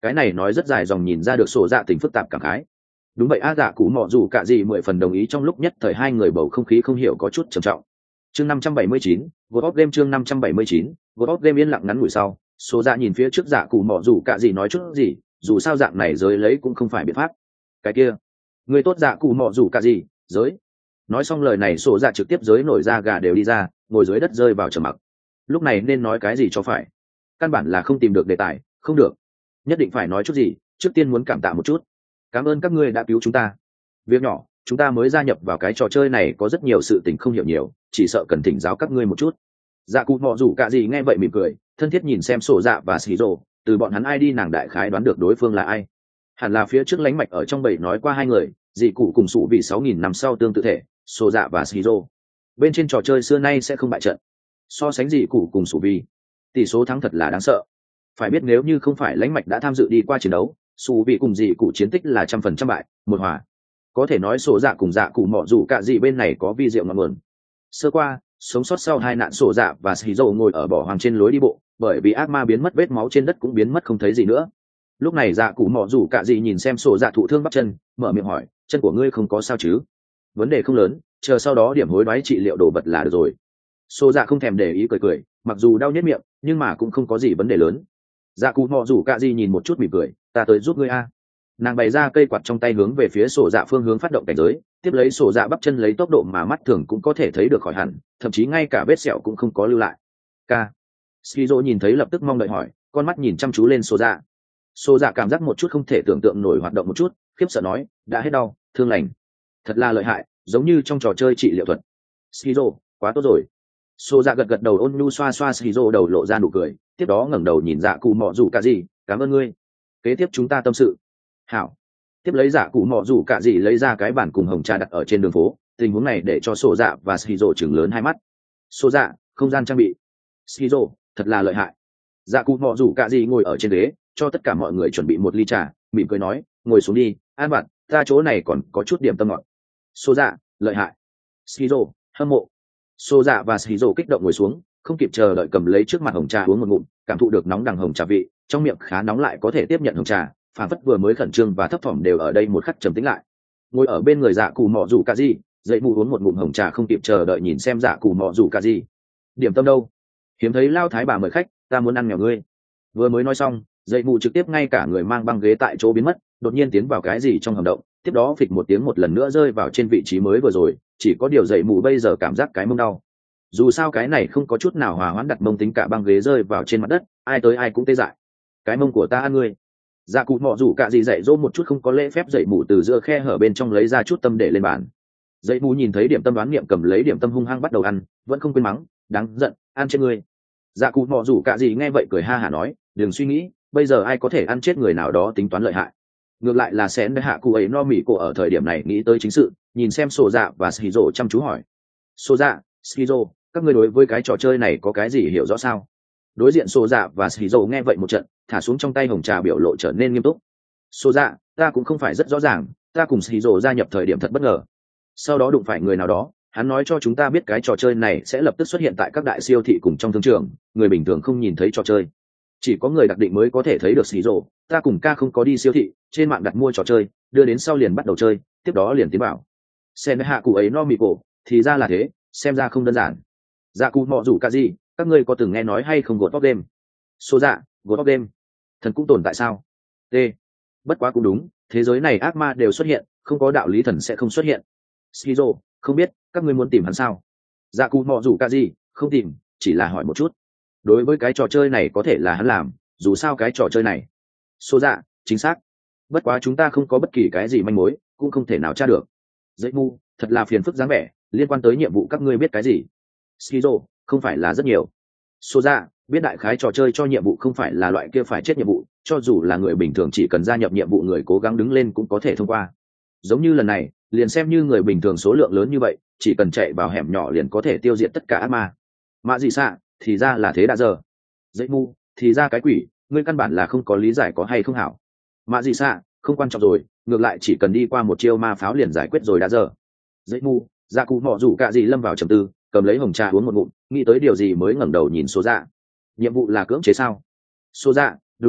cái này nói rất dài dòng, nhìn ra được sổ dạ tình phức tạp cảm khái. Đúng vậy a, dạ cụ mọ dù cả gì mười phần đồng ý. Trong lúc nhất thời hai người bầu không khí không hiểu có chút trầm trọng. Chương năm trăm bảy mươi chín, God of Game. Chương năm trăm bảy mươi chín, God of Game. Yên lặng ngắn ngủi sau, sổ dạ nhìn phía trước dạ cụ mọ dù cả gì nói chút gì, dù sao dạng này giới lấy cũng không phải biện pháp. Cái kia, người tốt dạ cụ mọ dù cả gì, giới. Nói xong lời này sổ dạ trực tiếp giới nổi da gà đều đi ra, ngồi dưới đất rơi vào trầm mặc. Lúc này nên nói cái gì cho phải? Căn bản là không tìm được đề tài, không được, nhất định phải nói chút gì. Trước tiên muốn cảm tạ một chút, cảm ơn các ngươi đã cứu chúng ta. Việc nhỏ, chúng ta mới gia nhập vào cái trò chơi này có rất nhiều sự tình không hiểu nhiều, chỉ sợ cần thỉnh giáo các ngươi một chút. Dạ cụ mọ rủ cả gì nghe vậy mỉm cười, thân thiết nhìn xem sổ dạ và xì rồ, từ bọn hắn ai đi nàng đại khái đoán được đối phương là ai. Hẳn là phía trước lánh mạch ở trong bầy nói qua hai người, dị cụ cùng sụ vì sáu nghìn năm sau tương tự thể, sổ dạ và xì rồ. Bên trên trò chơi xưa nay sẽ không bại trận. So sánh dị cụ cùng sụ vì, tỷ số thắng thật là đáng sợ. Phải biết nếu như không phải lãnh mạch đã tham dự đi qua chiến đấu, sụ vì cùng dị cụ chiến tích là trăm phần trăm bại, một hòa. Có thể nói sổ dạ cùng dạ cụ mọ rủ cả gì bên này có vi diệu ngọn nguồn. Sơ qua, sống sót sau hai nạn sổ dạ và xì dầu ngồi ở bỏ hoang trên lối đi bộ, bởi vì ác ma biến mất, vết máu trên đất cũng biến mất không thấy gì nữa. Lúc này dạ cụ mọ rủ cả gì nhìn xem sổ dạ thụ thương bắp chân, mở miệng hỏi, chân của ngươi không có sao chứ? Vấn đề không lớn, chờ sau đó điểm hối đoái trị liệu đồ vật là được rồi. Sổ dạ không thèm để ý cười cười, mặc dù đau nhếch miệng nhưng mà cũng không có gì vấn đề lớn. Dạ cụ mọ rủ cả gì nhìn một chút mỉm cười, ta tới giúp ngươi a. Nàng bày ra cây quạt trong tay hướng về phía sổ dạ phương hướng phát động cảnh giới, tiếp lấy sổ dạ bắp chân lấy tốc độ mà mắt thường cũng có thể thấy được khỏi hẳn, thậm chí ngay cả vết sẹo cũng không có lưu lại. K. Skizo nhìn thấy lập tức mong đợi hỏi, con mắt nhìn chăm chú lên sổ dạ. Sổ dạ cảm giác một chút không thể tưởng tượng nổi hoạt động một chút, khiếp sợ nói, đã hết đau, thương lành, thật là lợi hại, giống như trong trò chơi trị liệu thuật. Skizo, quá tốt rồi. Sổ dạ gật gật đầu, ôn nhu xoa xoa Skizo đầu, lộ ra nụ cười, tiếp đó ngẩng đầu nhìn dạ cụ mọ rủ cả gì, cảm ơn ngươi. Kế tiếp chúng ta tâm sự. Hảo. Tiếp lấy dạ cụ mọ rủ cả gì lấy ra cái bản cùng hồng trà đặt ở trên đường phố, tình huống này để cho sổ dạ và Skizo chừng lớn hai mắt. Sổ dạ, không gian trang bị. Skizo, thật là lợi hại. Dạ cụ mọ rủ cả gì ngồi ở trên ghế, cho tất cả mọi người chuẩn bị một ly trà, mỉm cười nói, ngồi xuống đi, an bạn, ta chỗ này còn có chút điểm tâm ngọt. Sổ dạ, lợi hại. Skizo, hâm mộ. Sổ dạ và Skizo kích động ngồi xuống, không kịp chờ đợi cầm lấy trước mặt hồng trà uống một ngụm, cảm thụ được nóng đằng hồng trà vị, trong miệng khá nóng lại có thể tiếp nhận hồng trà, phản phất vừa mới khẩn trương và thấp thỏm đều ở đây một khắc trầm tĩnh lại. Ngồi ở bên người dạ cù mọ rủ cả gì, dậy mù uống một ngụm hồng trà, không kịp chờ đợi nhìn xem dạ cù mọ rủ cả gì. Điểm tâm đâu? Hiếm thấy lao thái bà mời khách, ta muốn ăn mèo ngươi. Vừa mới nói xong, dậy mù trực tiếp ngay cả người mang băng ghế tại chỗ biến mất, đột nhiên tiến vào cái gì trong hầm động, tiếp đó phịch một tiếng một lần nữa rơi vào trên vị trí mới vừa rồi. Chỉ có điều dậy mù bây giờ cảm giác cái mông đau. Dù sao cái này không có chút nào hòa hoãn, đặt mông tính cả băng ghế rơi vào trên mặt đất, ai tới ai cũng tê dại. Cái mông của ta ăn ngươi. Dạ cụ mọ rủ cả gì dạy dỗ một chút không có lễ phép, dậy mù từ giữa khe hở bên trong lấy ra chút tâm để lên bàn. Dậy mù nhìn thấy điểm tâm đoán niệm cầm lấy điểm tâm hung hăng bắt đầu ăn, vẫn không quên mắng, đáng giận, ăn chết ngươi. Dạ cụ mọ rủ cả gì nghe vậy cười ha hả nói, đừng suy nghĩ, bây giờ ai có thể ăn chết người nào đó tính toán lợi hại. Ngược lại là xén hạ cụ ấy no mỉ cổ ở thời điểm này nghĩ tới chính sự, nhìn xem sổ dạ và Skizo chăm chú hỏi, sổ dạ, Skizo, các ngươi đối với cái trò chơi này có cái gì hiểu rõ sao? Đối diện sổ dạ và Skizo nghe vậy một trận, thả xuống trong tay hồng trà, biểu lộ trở nên nghiêm túc. Sổ dạ, ta cũng không phải rất rõ ràng, ta cùng Skizo gia nhập thời điểm thật bất ngờ, sau đó đụng phải người nào đó, hắn nói cho chúng ta biết cái trò chơi này sẽ lập tức xuất hiện tại các đại siêu thị cùng trong thương trường, người bình thường không nhìn thấy trò chơi, chỉ có người đặc định mới có thể thấy được Skizo. Ta cùng ca không có đi siêu thị, trên mạng đặt mua trò chơi, đưa đến sau liền bắt đầu chơi, tiếp đó liền tiến vào. Xem hạ cụ ấy no mì cổ, thì ra là thế, xem ra không đơn giản. Dạ cụ mọ rủ cả gì, các ngươi có từng nghe nói hay không God of Game? Số dạ, God of Game, thần cũng tồn tại sao? T. Bất quá cũng đúng, thế giới này ác ma đều xuất hiện, không có đạo lý thần sẽ không xuất hiện. Skizo, không biết các ngươi muốn tìm hắn sao? Dạ cụ mọ rủ cả gì, không tìm, chỉ là hỏi một chút. Đối với cái trò chơi này có thể là hắn làm, dù sao cái trò chơi này. Số dạ, chính xác. Bất quá chúng ta không có bất kỳ cái gì manh mối, cũng không thể nào tra được. Dậy mu, thật là phiền phức dáng vẻ, liên quan tới nhiệm vụ các ngươi biết cái gì? Skizo, không phải là rất nhiều. Số dạ, biết đại khái trò chơi cho nhiệm vụ không phải là loại kia phải chết nhiệm vụ, cho dù là người bình thường chỉ cần gia nhập nhiệm vụ, người cố gắng đứng lên cũng có thể thông qua. Giống như lần này, liền xem như người bình thường số lượng lớn như vậy, chỉ cần chạy vào hẻm nhỏ liền có thể tiêu diệt tất cả ác ma. Mạ gì xạ, thì ra là thế đã giờ. Dậy mu, thì ra cái quỷ, ngươi căn bản là không có lý giải có hay không hảo. Mạ gì xạ, không quan trọng rồi, ngược lại chỉ cần đi qua một chiêu ma pháo liền giải quyết rồi đã giờ. Dậy mu, dạ cụ mọ rủ cả gì lâm vào trầm tư, cầm lấy hồng trà uống một ngụm, nghĩ tới điều gì mới ngẩng đầu nhìn số dạ. Nhiệm vụ là cưỡng chế sao? Số dạ, đúng vậy,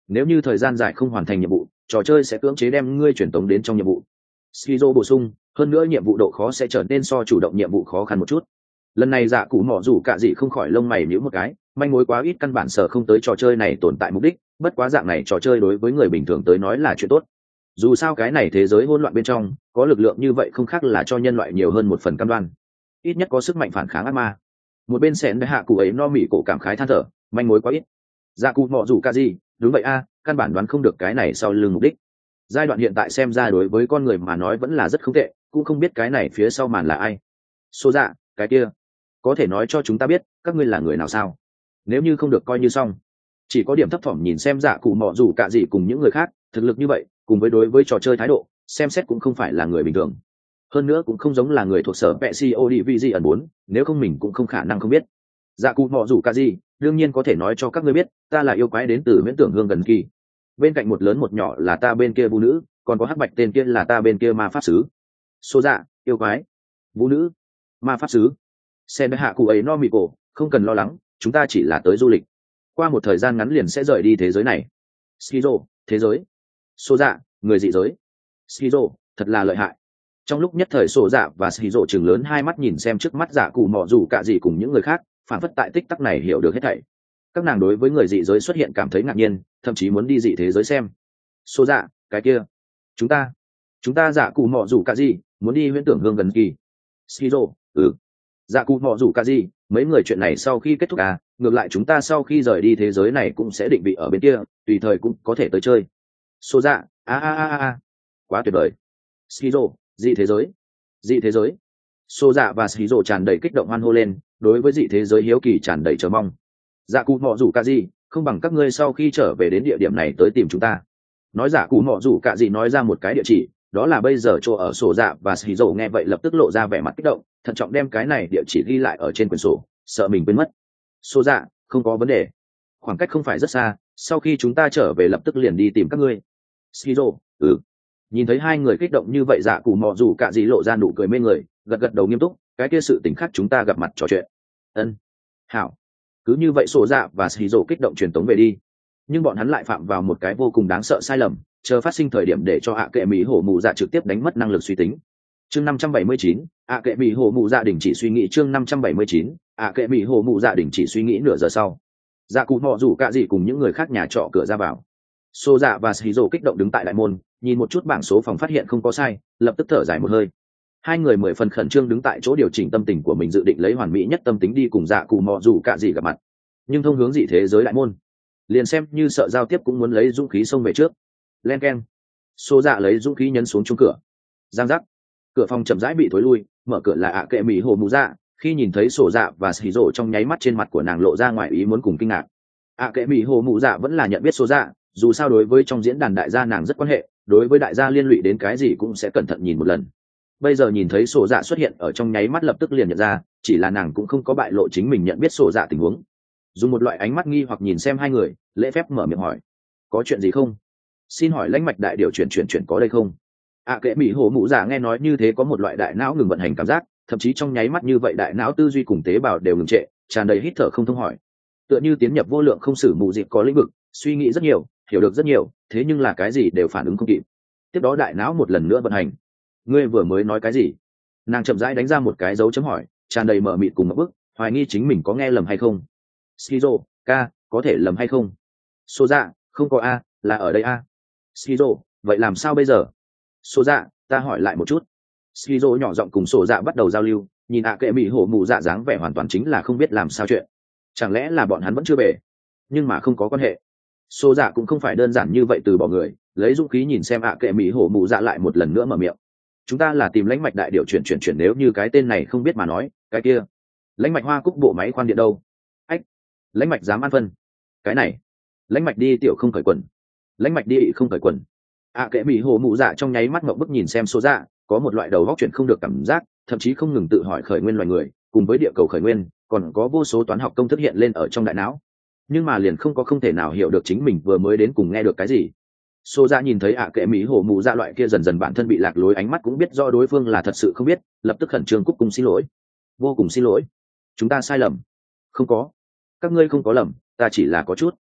nếu như thời gian dài không hoàn thành nhiệm vụ trò chơi sẽ cưỡng chế đem ngươi truyền tống đến trong nhiệm vụ. Skizo bổ sung, hơn nữa nhiệm vụ độ khó sẽ trở nên so chủ động nhiệm vụ khó khăn một chút. Lần này dạ cụ mỏ rủ cả gì không khỏi lông mày nhíu một cái, manh mối quá ít căn bản sở không tới trò chơi này tồn tại mục đích, bất quá dạng này trò chơi đối với người bình thường tới nói là chuyện tốt. Dù sao cái này thế giới hỗn loạn bên trong, có lực lượng như vậy không khác là cho nhân loại nhiều hơn một phần cam đoan. Ít nhất có sức mạnh phản kháng ác ma. Một bên xén với hạ cụ ấy no mỉ cổ cảm khái than thở, manh mối quá ít. Dạ cụ mỏ rủ cả gì, đúng vậy a, căn bản đoán không được cái này sau lưng mục đích. Giai đoạn hiện tại xem ra đối với con người mà nói vẫn là rất không tệ, cũng không biết cái này phía sau màn là ai. Số dạ, cái kia, có thể nói cho chúng ta biết các ngươi là người nào sao? Nếu như không được coi như xong. Chỉ có điểm thấp thỏm nhìn xem dạ cụ mọ rủ cả gì cùng những người khác, thực lực như vậy, cùng với đối với trò chơi thái độ, xem xét cũng không phải là người bình thường. Hơn nữa cũng không giống là người thuộc sở pê xê ô Division bốn, nếu không mình cũng không khả năng không biết. Dạ cụ mọ rủ cả gì, đương nhiên có thể nói cho các ngươi biết, ta là yêu quái đến từ Viễn Tưởng Hương gần kỳ. Bên cạnh một lớn một nhỏ là ta bên kia vũ nữ, còn có hắc bạch tên kia là ta bên kia ma pháp sứ. Số dạ, yêu quái, vũ nữ, ma pháp sứ. Xem hạ cụ ấy no mì cổ, không cần lo lắng, chúng ta chỉ là tới du lịch. Qua một thời gian ngắn liền sẽ rời đi thế giới này. Skizo, thế giới. Số dạ, người dị giới. Skizo, thật là lợi hại. Trong lúc nhất thời Sổ Dạ và Skizo trừng lớn hai mắt nhìn xem trước mắt dạ cụ mọ rủ cả gì cùng những người khác, phản phất tại tích tắc này hiểu được hết thảy. Các nàng đối với người dị giới xuất hiện cảm thấy ngạc nhiên, thậm chí muốn đi dị thế giới xem. Số dạ, cái kia, chúng ta, chúng ta dạ cụ mọ rủ cả gì, muốn đi Huyễn Tưởng Hương gần kỳ. Skizo, ừ, dạ cụ mọ rủ cả gì, mấy người chuyện này sau khi kết thúc à, ngược lại chúng ta sau khi rời đi thế giới này cũng sẽ định vị ở bên kia, tùy thời cũng có thể tới chơi. Số dạ, a a a a, quá tuyệt vời. Skizo, dị thế giới, dị thế giới. Số dạ và Skizo tràn đầy kích động hoan hô lên, đối với dị thế giới hiếu kỳ tràn đầy chờ mong. Dạ cụ mọ rủ cả gì, không bằng các ngươi sau khi trở về đến địa điểm này tới tìm chúng ta. Nói dạ cụ mọ rủ cả gì nói ra một cái địa chỉ, đó là bây giờ chỗ ở sổ dạ và Skizo nghe vậy lập tức lộ ra vẻ mặt kích động, thận trọng đem cái này địa chỉ ghi lại ở trên quyển sổ, sợ mình quên mất. Sổ dạ, không có vấn đề. Khoảng cách không phải rất xa, sau khi chúng ta trở về lập tức liền đi tìm các ngươi. Skizo, ừ. Nhìn thấy hai người kích động như vậy dạ cụ mọ rủ cả gì lộ ra nụ cười mê người, gật gật đầu nghiêm túc, cái kia sự tình khác chúng ta gặp mặt trò chuyện. Ân. Hảo. Cứ như vậy sổ dạ và Skizo kích động truyền tống về đi, nhưng bọn hắn lại phạm vào một cái vô cùng đáng sợ sai lầm, chờ phát sinh thời điểm để cho ạ kệ mỹ hổ mụ dạ trực tiếp đánh mất năng lực suy tính. Chương năm trăm bảy mươi chín, ạ kệ mỹ hổ mụ dạ đình chỉ suy nghĩ. Chương năm trăm bảy mươi chín, ạ kệ mỹ hổ mụ dạ đình chỉ suy nghĩ. Nửa giờ sau, dạ cụ họ rủ cả gì cùng những người khác nhà trọ cửa ra vào. Sô dạ và Skizo kích động đứng tại đại môn, nhìn một chút bảng số phòng phát hiện không có sai, lập tức thở dài một hơi. Hai người mười phần khẩn trương đứng tại chỗ điều chỉnh tâm tình của mình, dự định lấy hoàn mỹ nhất tâm tính đi cùng dạ cụ mọ rủ cả gì gặp mặt, nhưng thông hướng dị thế giới đại môn, liền xem như sợ giao tiếp cũng muốn lấy dũng khí xông về trước. Len keng, xô dạ lấy dũng khí nhấn xuống chung cửa, giang giác, cửa phòng chậm rãi bị thối lui, mở cửa là ạ kệ mỹ hồ mù dạ. Khi nhìn thấy sổ dạ và xì rổ trong nháy mắt trên mặt của nàng lộ ra ngoài ý muốn cùng kinh ngạc. ạ kệ mỹ hồ mù dạ vẫn là nhận biết sổ dạ, dù sao đối với trong diễn đàn đại gia nàng rất quan hệ, đối với đại gia liên lụy đến cái gì cũng sẽ cẩn thận nhìn một lần. Bây giờ nhìn thấy sổ dạ xuất hiện ở trong nháy mắt lập tức liền nhận ra, chỉ là nàng cũng không có bại lộ chính mình nhận biết sổ dạ tình huống, dùng một loại ánh mắt nghi hoặc nhìn xem hai người, lễ phép mở miệng hỏi, có chuyện gì không? Xin hỏi lãnh mạch đại điều chuyển chuyển chuyển có đây không? ạ kệ mỹ hồ mụ dạ nghe nói như thế có một loại đại não ngừng vận hành cảm giác, thậm chí trong nháy mắt như vậy đại não tư duy cùng tế bào đều ngừng trệ, tràn đầy hít thở không thông, hỏi tựa như tiến nhập vô lượng không sử mù dịp có lĩnh vực, suy nghĩ rất nhiều, hiểu được rất nhiều, thế nhưng là cái gì đều phản ứng không kịp. Tiếp đó đại não một lần nữa vận hành. Ngươi vừa mới nói cái gì? Nàng chậm rãi đánh ra một cái dấu chấm hỏi, tràn đầy mờ mịt cùng một bức, hoài nghi chính mình có nghe lầm hay không. Skizo, ca, có thể lầm hay không? Số dạ, không có a, là ở đây a. Skizo, vậy làm sao bây giờ? Số dạ, ta hỏi lại một chút. Skizo nhỏ giọng cùng sổ dạ bắt đầu giao lưu, nhìn ạ kệ mỹ hổ mù dạ dáng vẻ hoàn toàn chính là không biết làm sao chuyện. Chẳng lẽ là bọn hắn vẫn chưa về? Nhưng mà không có quan hệ. Sổ dạ cũng không phải đơn giản như vậy từ bỏ người, lấy dũng khí nhìn xem ạ kệ mỹ hổ mù dạ lại một lần nữa mở miệng. Chúng ta là tìm lãnh mạch đại điều chuyển chuyển chuyển, nếu như cái tên này không biết mà nói, cái kia lãnh mạch hoa cúc bộ máy khoan điện đâu? Ách, lãnh mạch dám ăn phân? Cái này lãnh mạch đi tiểu không cởi quần, lãnh mạch đi không cởi quần. ạ kệ mỹ hồ mụ dạ trong nháy mắt ngậm bức nhìn xem số dạ, có một loại đầu góc chuyện không được cảm giác, thậm chí không ngừng tự hỏi khởi nguyên loài người cùng với địa cầu khởi nguyên, còn có vô số toán học công thức hiện lên ở trong đại não, nhưng mà liền không có không thể nào hiểu được chính mình vừa mới đến cùng nghe được cái gì. Số dạ nhìn thấy ạ kệ mỹ hồ mụ dạ loại kia dần dần bản thân bị lạc lối ánh mắt, cũng biết do đối phương là thật sự không biết, lập tức khẩn trương cúc cùng xin lỗi, vô cùng xin lỗi, chúng ta sai lầm. Không có, các ngươi không có lầm, ta chỉ là có chút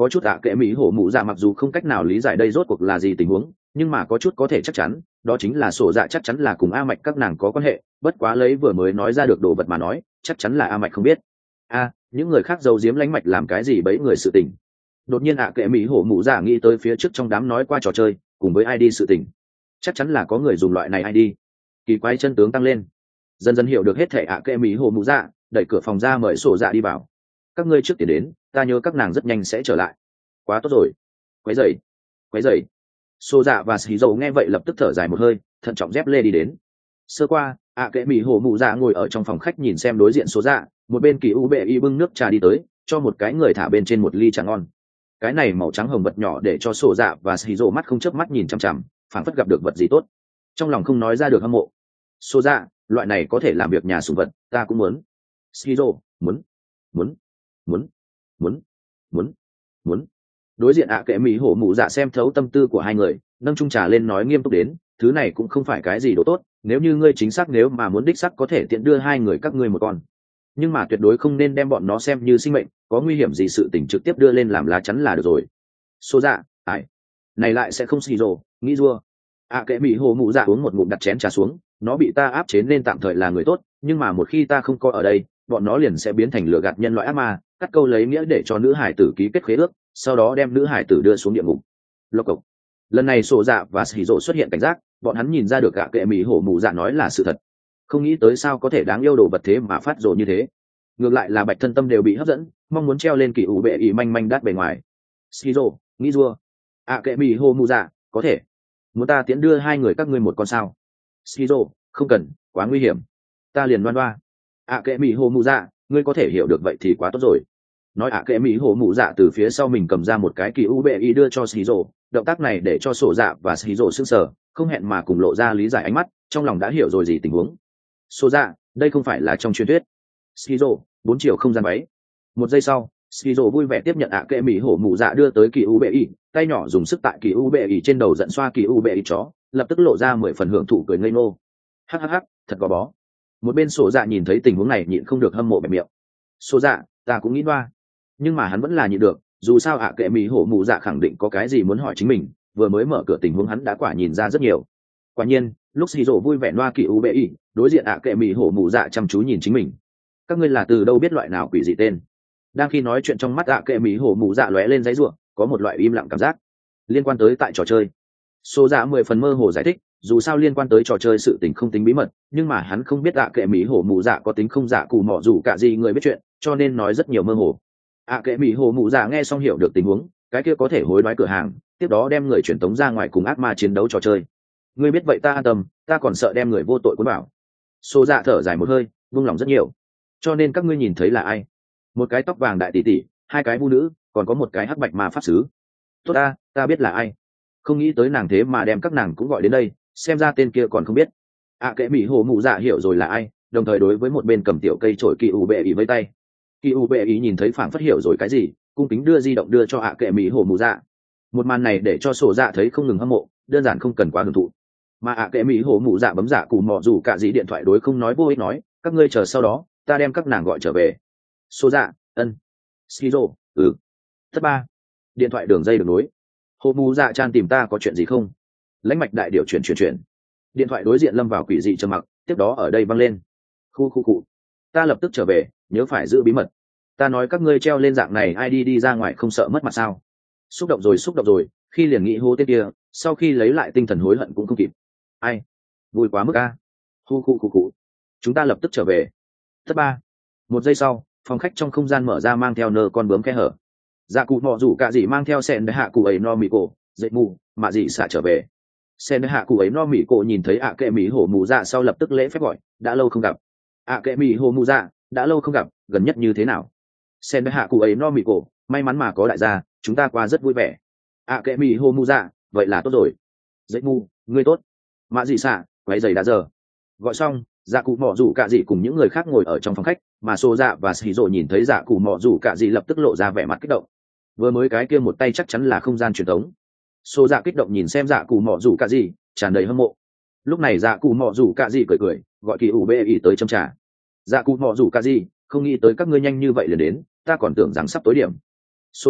có chút ạ kệ mỹ hổ mụ dạ mặc dù không cách nào lý giải đây rốt cuộc là gì tình huống, nhưng mà có chút có thể chắc chắn, đó chính là sổ dạ chắc chắn là cùng A Mạch các nàng có quan hệ, bất quá lấy vừa mới nói ra được đồ vật mà nói, chắc chắn là A Mạch không biết. A, những người khác giấu giếm lánh mạch làm cái gì bấy người sự tình. Đột nhiên ạ kệ mỹ hổ mụ dạ nghĩ tới phía trước trong đám nói qua trò chơi, cùng với i đê sự tình. Chắc chắn là có người dùng loại này i đê. Kỳ quái chân tướng tăng lên. Dần dần hiểu được hết thể ạ kệ mỹ hổ mụ dạ, đẩy cửa phòng ra mời sổ dạ đi vào. Các ngươi trước tiền đến, ta nhớ các nàng rất nhanh sẽ trở lại. Quá tốt rồi. Quấy rầy, quấy rầy. Sổ dạ và xì dầu nghe vậy lập tức thở dài một hơi, thận trọng dép lê đi đến. Sơ qua, ạ kệ mỹ hổ mụ dạ ngồi ở trong phòng khách nhìn xem đối diện số dạ, một bên kỳ u bệ y bưng nước trà đi tới, cho một cái người thả bên trên một ly trà ngon. Cái này màu trắng hồng vật nhỏ để cho sổ dạ và xì dầu mắt không chớp mắt nhìn chằm chằm, phảng phất gặp được vật gì tốt, trong lòng không nói ra được hâm mộ. Sổ dạ, loại này có thể làm việc nhà sủng vật, ta cũng muốn. Xì dầu, muốn, muốn, muốn, muốn, muốn, muốn. Đối diện ạ kệ mỹ hổ mụ dạ xem thấu tâm tư của hai người, nâng chung trà lên nói nghiêm túc đến, thứ này cũng không phải cái gì đồ tốt, nếu như ngươi chính xác nếu mà muốn đích xác có thể tiện đưa hai người các ngươi một con, nhưng mà tuyệt đối không nên đem bọn nó xem như sinh mệnh, có nguy hiểm gì sự tình trực tiếp đưa lên làm lá chắn là được rồi. Số dạ, ải, này lại sẽ không xì rồ, nghĩ rua. ạ kệ mỹ hổ mụ dạ uống một ngụm đặt chén trà xuống, nó bị ta áp chế nên tạm thời là người tốt, nhưng mà một khi ta không có ở đây, bọn nó liền sẽ biến thành lừa gạt nhân loại ác ma, cắt câu lấy nghĩa để cho nữ hải tử ký kết khế ước, sau đó đem nữ hải tử đưa xuống địa ngục. Lộc cộc. Lần này sổ dạ và xì rộ xuất hiện cảnh giác, bọn hắn nhìn ra được ạ kệ mỹ hổ mụ dạ nói là sự thật, không nghĩ tới sao có thể đáng yêu đồ vật thế mà phát rồ như thế. Ngược lại là bạch thân tâm đều bị hấp dẫn, mong muốn treo lên kỳ ủ bệ ý manh manh đát bề ngoài. Xì rộ, nghĩ rua. ạ kệ mỹ hổ mụ dạ, có thể. Muốn ta tiễn đưa hai người các ngươi một con sao? Xì rộ, không cần, quá nguy hiểm. Ta liền đoan đoa. ạ kệ mỹ hổ mụ dạ, ngươi có thể hiểu được vậy thì quá tốt rồi. Nói ạ kệ mỹ hổ mụ dạ từ phía sau mình cầm ra một cái kỳ u bệ y đưa cho xì rộ, động tác này để cho sổ dạ và xì rộ sững sờ, không hẹn mà cùng lộ ra lý giải ánh mắt, trong lòng đã hiểu rồi gì tình huống. Sổ dạ, đây không phải là trong truyền thuyết. Xì rộ, bốn chiều không gian váy. Một giây sau, xì rộ vui vẻ tiếp nhận ạ kệ mỹ hổ mụ dạ đưa tới kỳ u bệ y, tay nhỏ dùng sức tại kỳ u bệ y trên đầu giận xoa kỳ u bệ y chó, lập tức lộ ra mười phần hưởng thụ cười ngây ngô. Hắc hắc hắc, thật gò bó. Một bên sổ dạ nhìn thấy tình huống này nhịn không được hâm mộ bẹp miệng. Sổ dạ, ta cũng nghĩ đoa, nhưng mà hắn vẫn là nhịn được, dù sao ạ kệ mỹ hổ mụ dạ khẳng định có cái gì muốn hỏi chính mình, vừa mới mở cửa tình huống hắn đã quả nhìn ra rất nhiều. Quả nhiên, lúc xì rổ vui vẻ loa kỳ u bệ y, đối diện ạ kệ mỹ hổ mụ dạ chăm chú nhìn chính mình. Các ngươi là từ đâu biết loại nào quỷ dị tên? Đang khi nói chuyện trong mắt ạ kệ mỹ hổ mụ dạ lóe lên giấy ruộng, có một loại im lặng cảm giác liên quan tới tại trò chơi. Số dạ mười phần mơ hồ giải thích, dù sao liên quan tới trò chơi sự tình không tính bí mật, nhưng mà hắn không biết ạ kệ mỹ hổ mụ dạ có tính không dạ cù mỏ dù cả gì người biết chuyện, cho nên nói rất nhiều mơ hồ. ạ kệ mỹ hổ mụ dạ nghe xong hiểu được tình huống, cái kia có thể hối đoái cửa hàng, tiếp đó đem người truyền tống ra ngoài cùng ác ma chiến đấu trò chơi. Ngươi biết vậy ta an tâm, ta còn sợ đem người vô tội cuốn bảo. Số dạ thở dài một hơi, vung lòng rất nhiều. Cho nên các ngươi nhìn thấy là ai? Một cái tóc vàng đại tỷ tỷ, hai cái vu nữ, còn có một cái hắc bạch ma pháp sứ. Tốt ta, ta biết là ai. Không nghĩ tới nàng thế mà đem các nàng cũng gọi đến đây, xem ra tên kia còn không biết. ạ kệ mỹ hổ mụ dạ hiểu rồi là ai, đồng thời đối với một bên cầm tiểu cây trổi kỳ ủ bệ ý với tay. Kỳ ủ bệ ý nhìn thấy phảng phất hiểu rồi cái gì, cung kính đưa di động đưa cho ạ kệ mỹ hổ mụ dạ. Một màn này để cho sổ dạ thấy không ngừng hâm mộ, đơn giản không cần quá hưởng thụ. Mà ạ kệ mỹ hổ mụ dạ bấm dạ cù mò dù cả gì điện thoại đối không nói vô ích nói, các ngươi chờ sau đó, ta đem các nàng gọi trở về. Sổ dạ, ân. Skizo, ừ. Thất ba. Điện thoại đường dây được nối. Hồ mụ dạ chan tìm ta có chuyện gì không? Lãnh mạch đại điều chuyển chuyển chuyển. Điện thoại đối diện lâm vào quỷ dị trầm mặc, tiếp đó ở đây văng lên. Khu khu cụ. Ta lập tức trở về, nhớ phải giữ bí mật. Ta nói các ngươi treo lên dạng này ai đi đi ra ngoài không sợ mất mặt sao? Xúc động rồi xúc động rồi, khi liền nghĩ hô tên kia, sau khi lấy lại tinh thần hối hận cũng không kịp. Ai? Vui quá mức a. Khu khu khu cụ. Chúng ta lập tức trở về. Thất ba. Một giây sau, phòng khách trong không gian mở ra mang theo nơ con bướm khe hở. Dạ cụ mọ rủ cả gì mang theo sen để hạ cụ ấy no mì cổ, dậy mù, mà gì xả trở về. Sen để hạ cụ ấy no mì cổ nhìn thấy ạ kệ mỹ hổ mù dạ sau lập tức lễ phép gọi, đã lâu không gặp. ạ kệ mỹ hổ mù dạ, đã lâu không gặp, gần nhất như thế nào? Sen để hạ cụ ấy no mì cổ, may mắn mà có đại gia, chúng ta qua rất vui vẻ. ạ kệ mỹ hổ mù dạ, vậy là tốt rồi. Dậy mù, ngươi tốt. Mà gì xả, quấy giày đã giờ. Gọi xong, dạ cụ mọ rủ cả gì cùng những người khác ngồi ở trong phòng khách, mà xô dạ và xì rộ nhìn thấy dạ cụ mọ rủ cả gì lập tức lộ ra vẻ mặt kích động. Vừa mới cái kia một tay chắc chắn là không gian truyền thống. Xô dạ kích động nhìn xem dạ cụ mọ rủ cả gì, tràn đầy hâm mộ. Lúc này dạ cụ mọ rủ cả gì cười cười, gọi kỳ ủ bê ý tới châm trà. Dạ cụ mọ rủ cả gì, không nghĩ tới các ngươi nhanh như vậy liền đến, ta còn tưởng rằng sắp tối điểm. Xô dạ,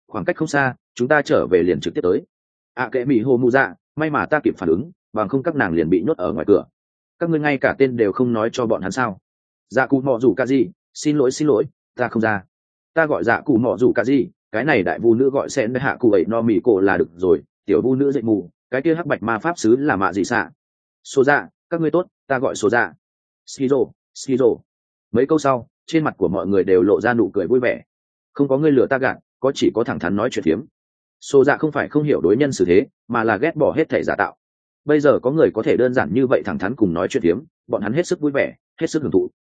khoảng cách không xa, chúng ta trở về liền trực tiếp tới. ạ kệ mỹ hồ mụ dạ, may mà ta kịp phản ứng, bằng không các nàng liền bị nhốt ở ngoài cửa. Các ngươi ngay cả tên đều không nói cho bọn hắn sao? Dạ cụ mọ rủ cả gì, xin lỗi xin lỗi, ta không ra. Ta gọi dạ cụ mọ rủ cả gì, cái này đại vu nữ gọi sen hạ cụ ấy no mì cổ là được rồi, tiểu vu nữ dậy mù, cái kia hắc bạch ma pháp sứ là mạ gì xạ. Số dạ, các ngươi tốt, ta gọi số dạ. Skizo, Skizo. Mấy câu sau, trên mặt của mọi người đều lộ ra nụ cười vui vẻ. Không có ngươi lừa ta gạt, có chỉ có thẳng thắn nói chuyện phiếm. Số dạ không phải không hiểu đối nhân xử thế, mà là ghét bỏ hết thể giả tạo. Bây giờ có người có thể đơn giản như vậy thẳng thắn cùng nói chuyện phiếm, bọn hắn hết sức vui vẻ, hết sức hưởng thụ.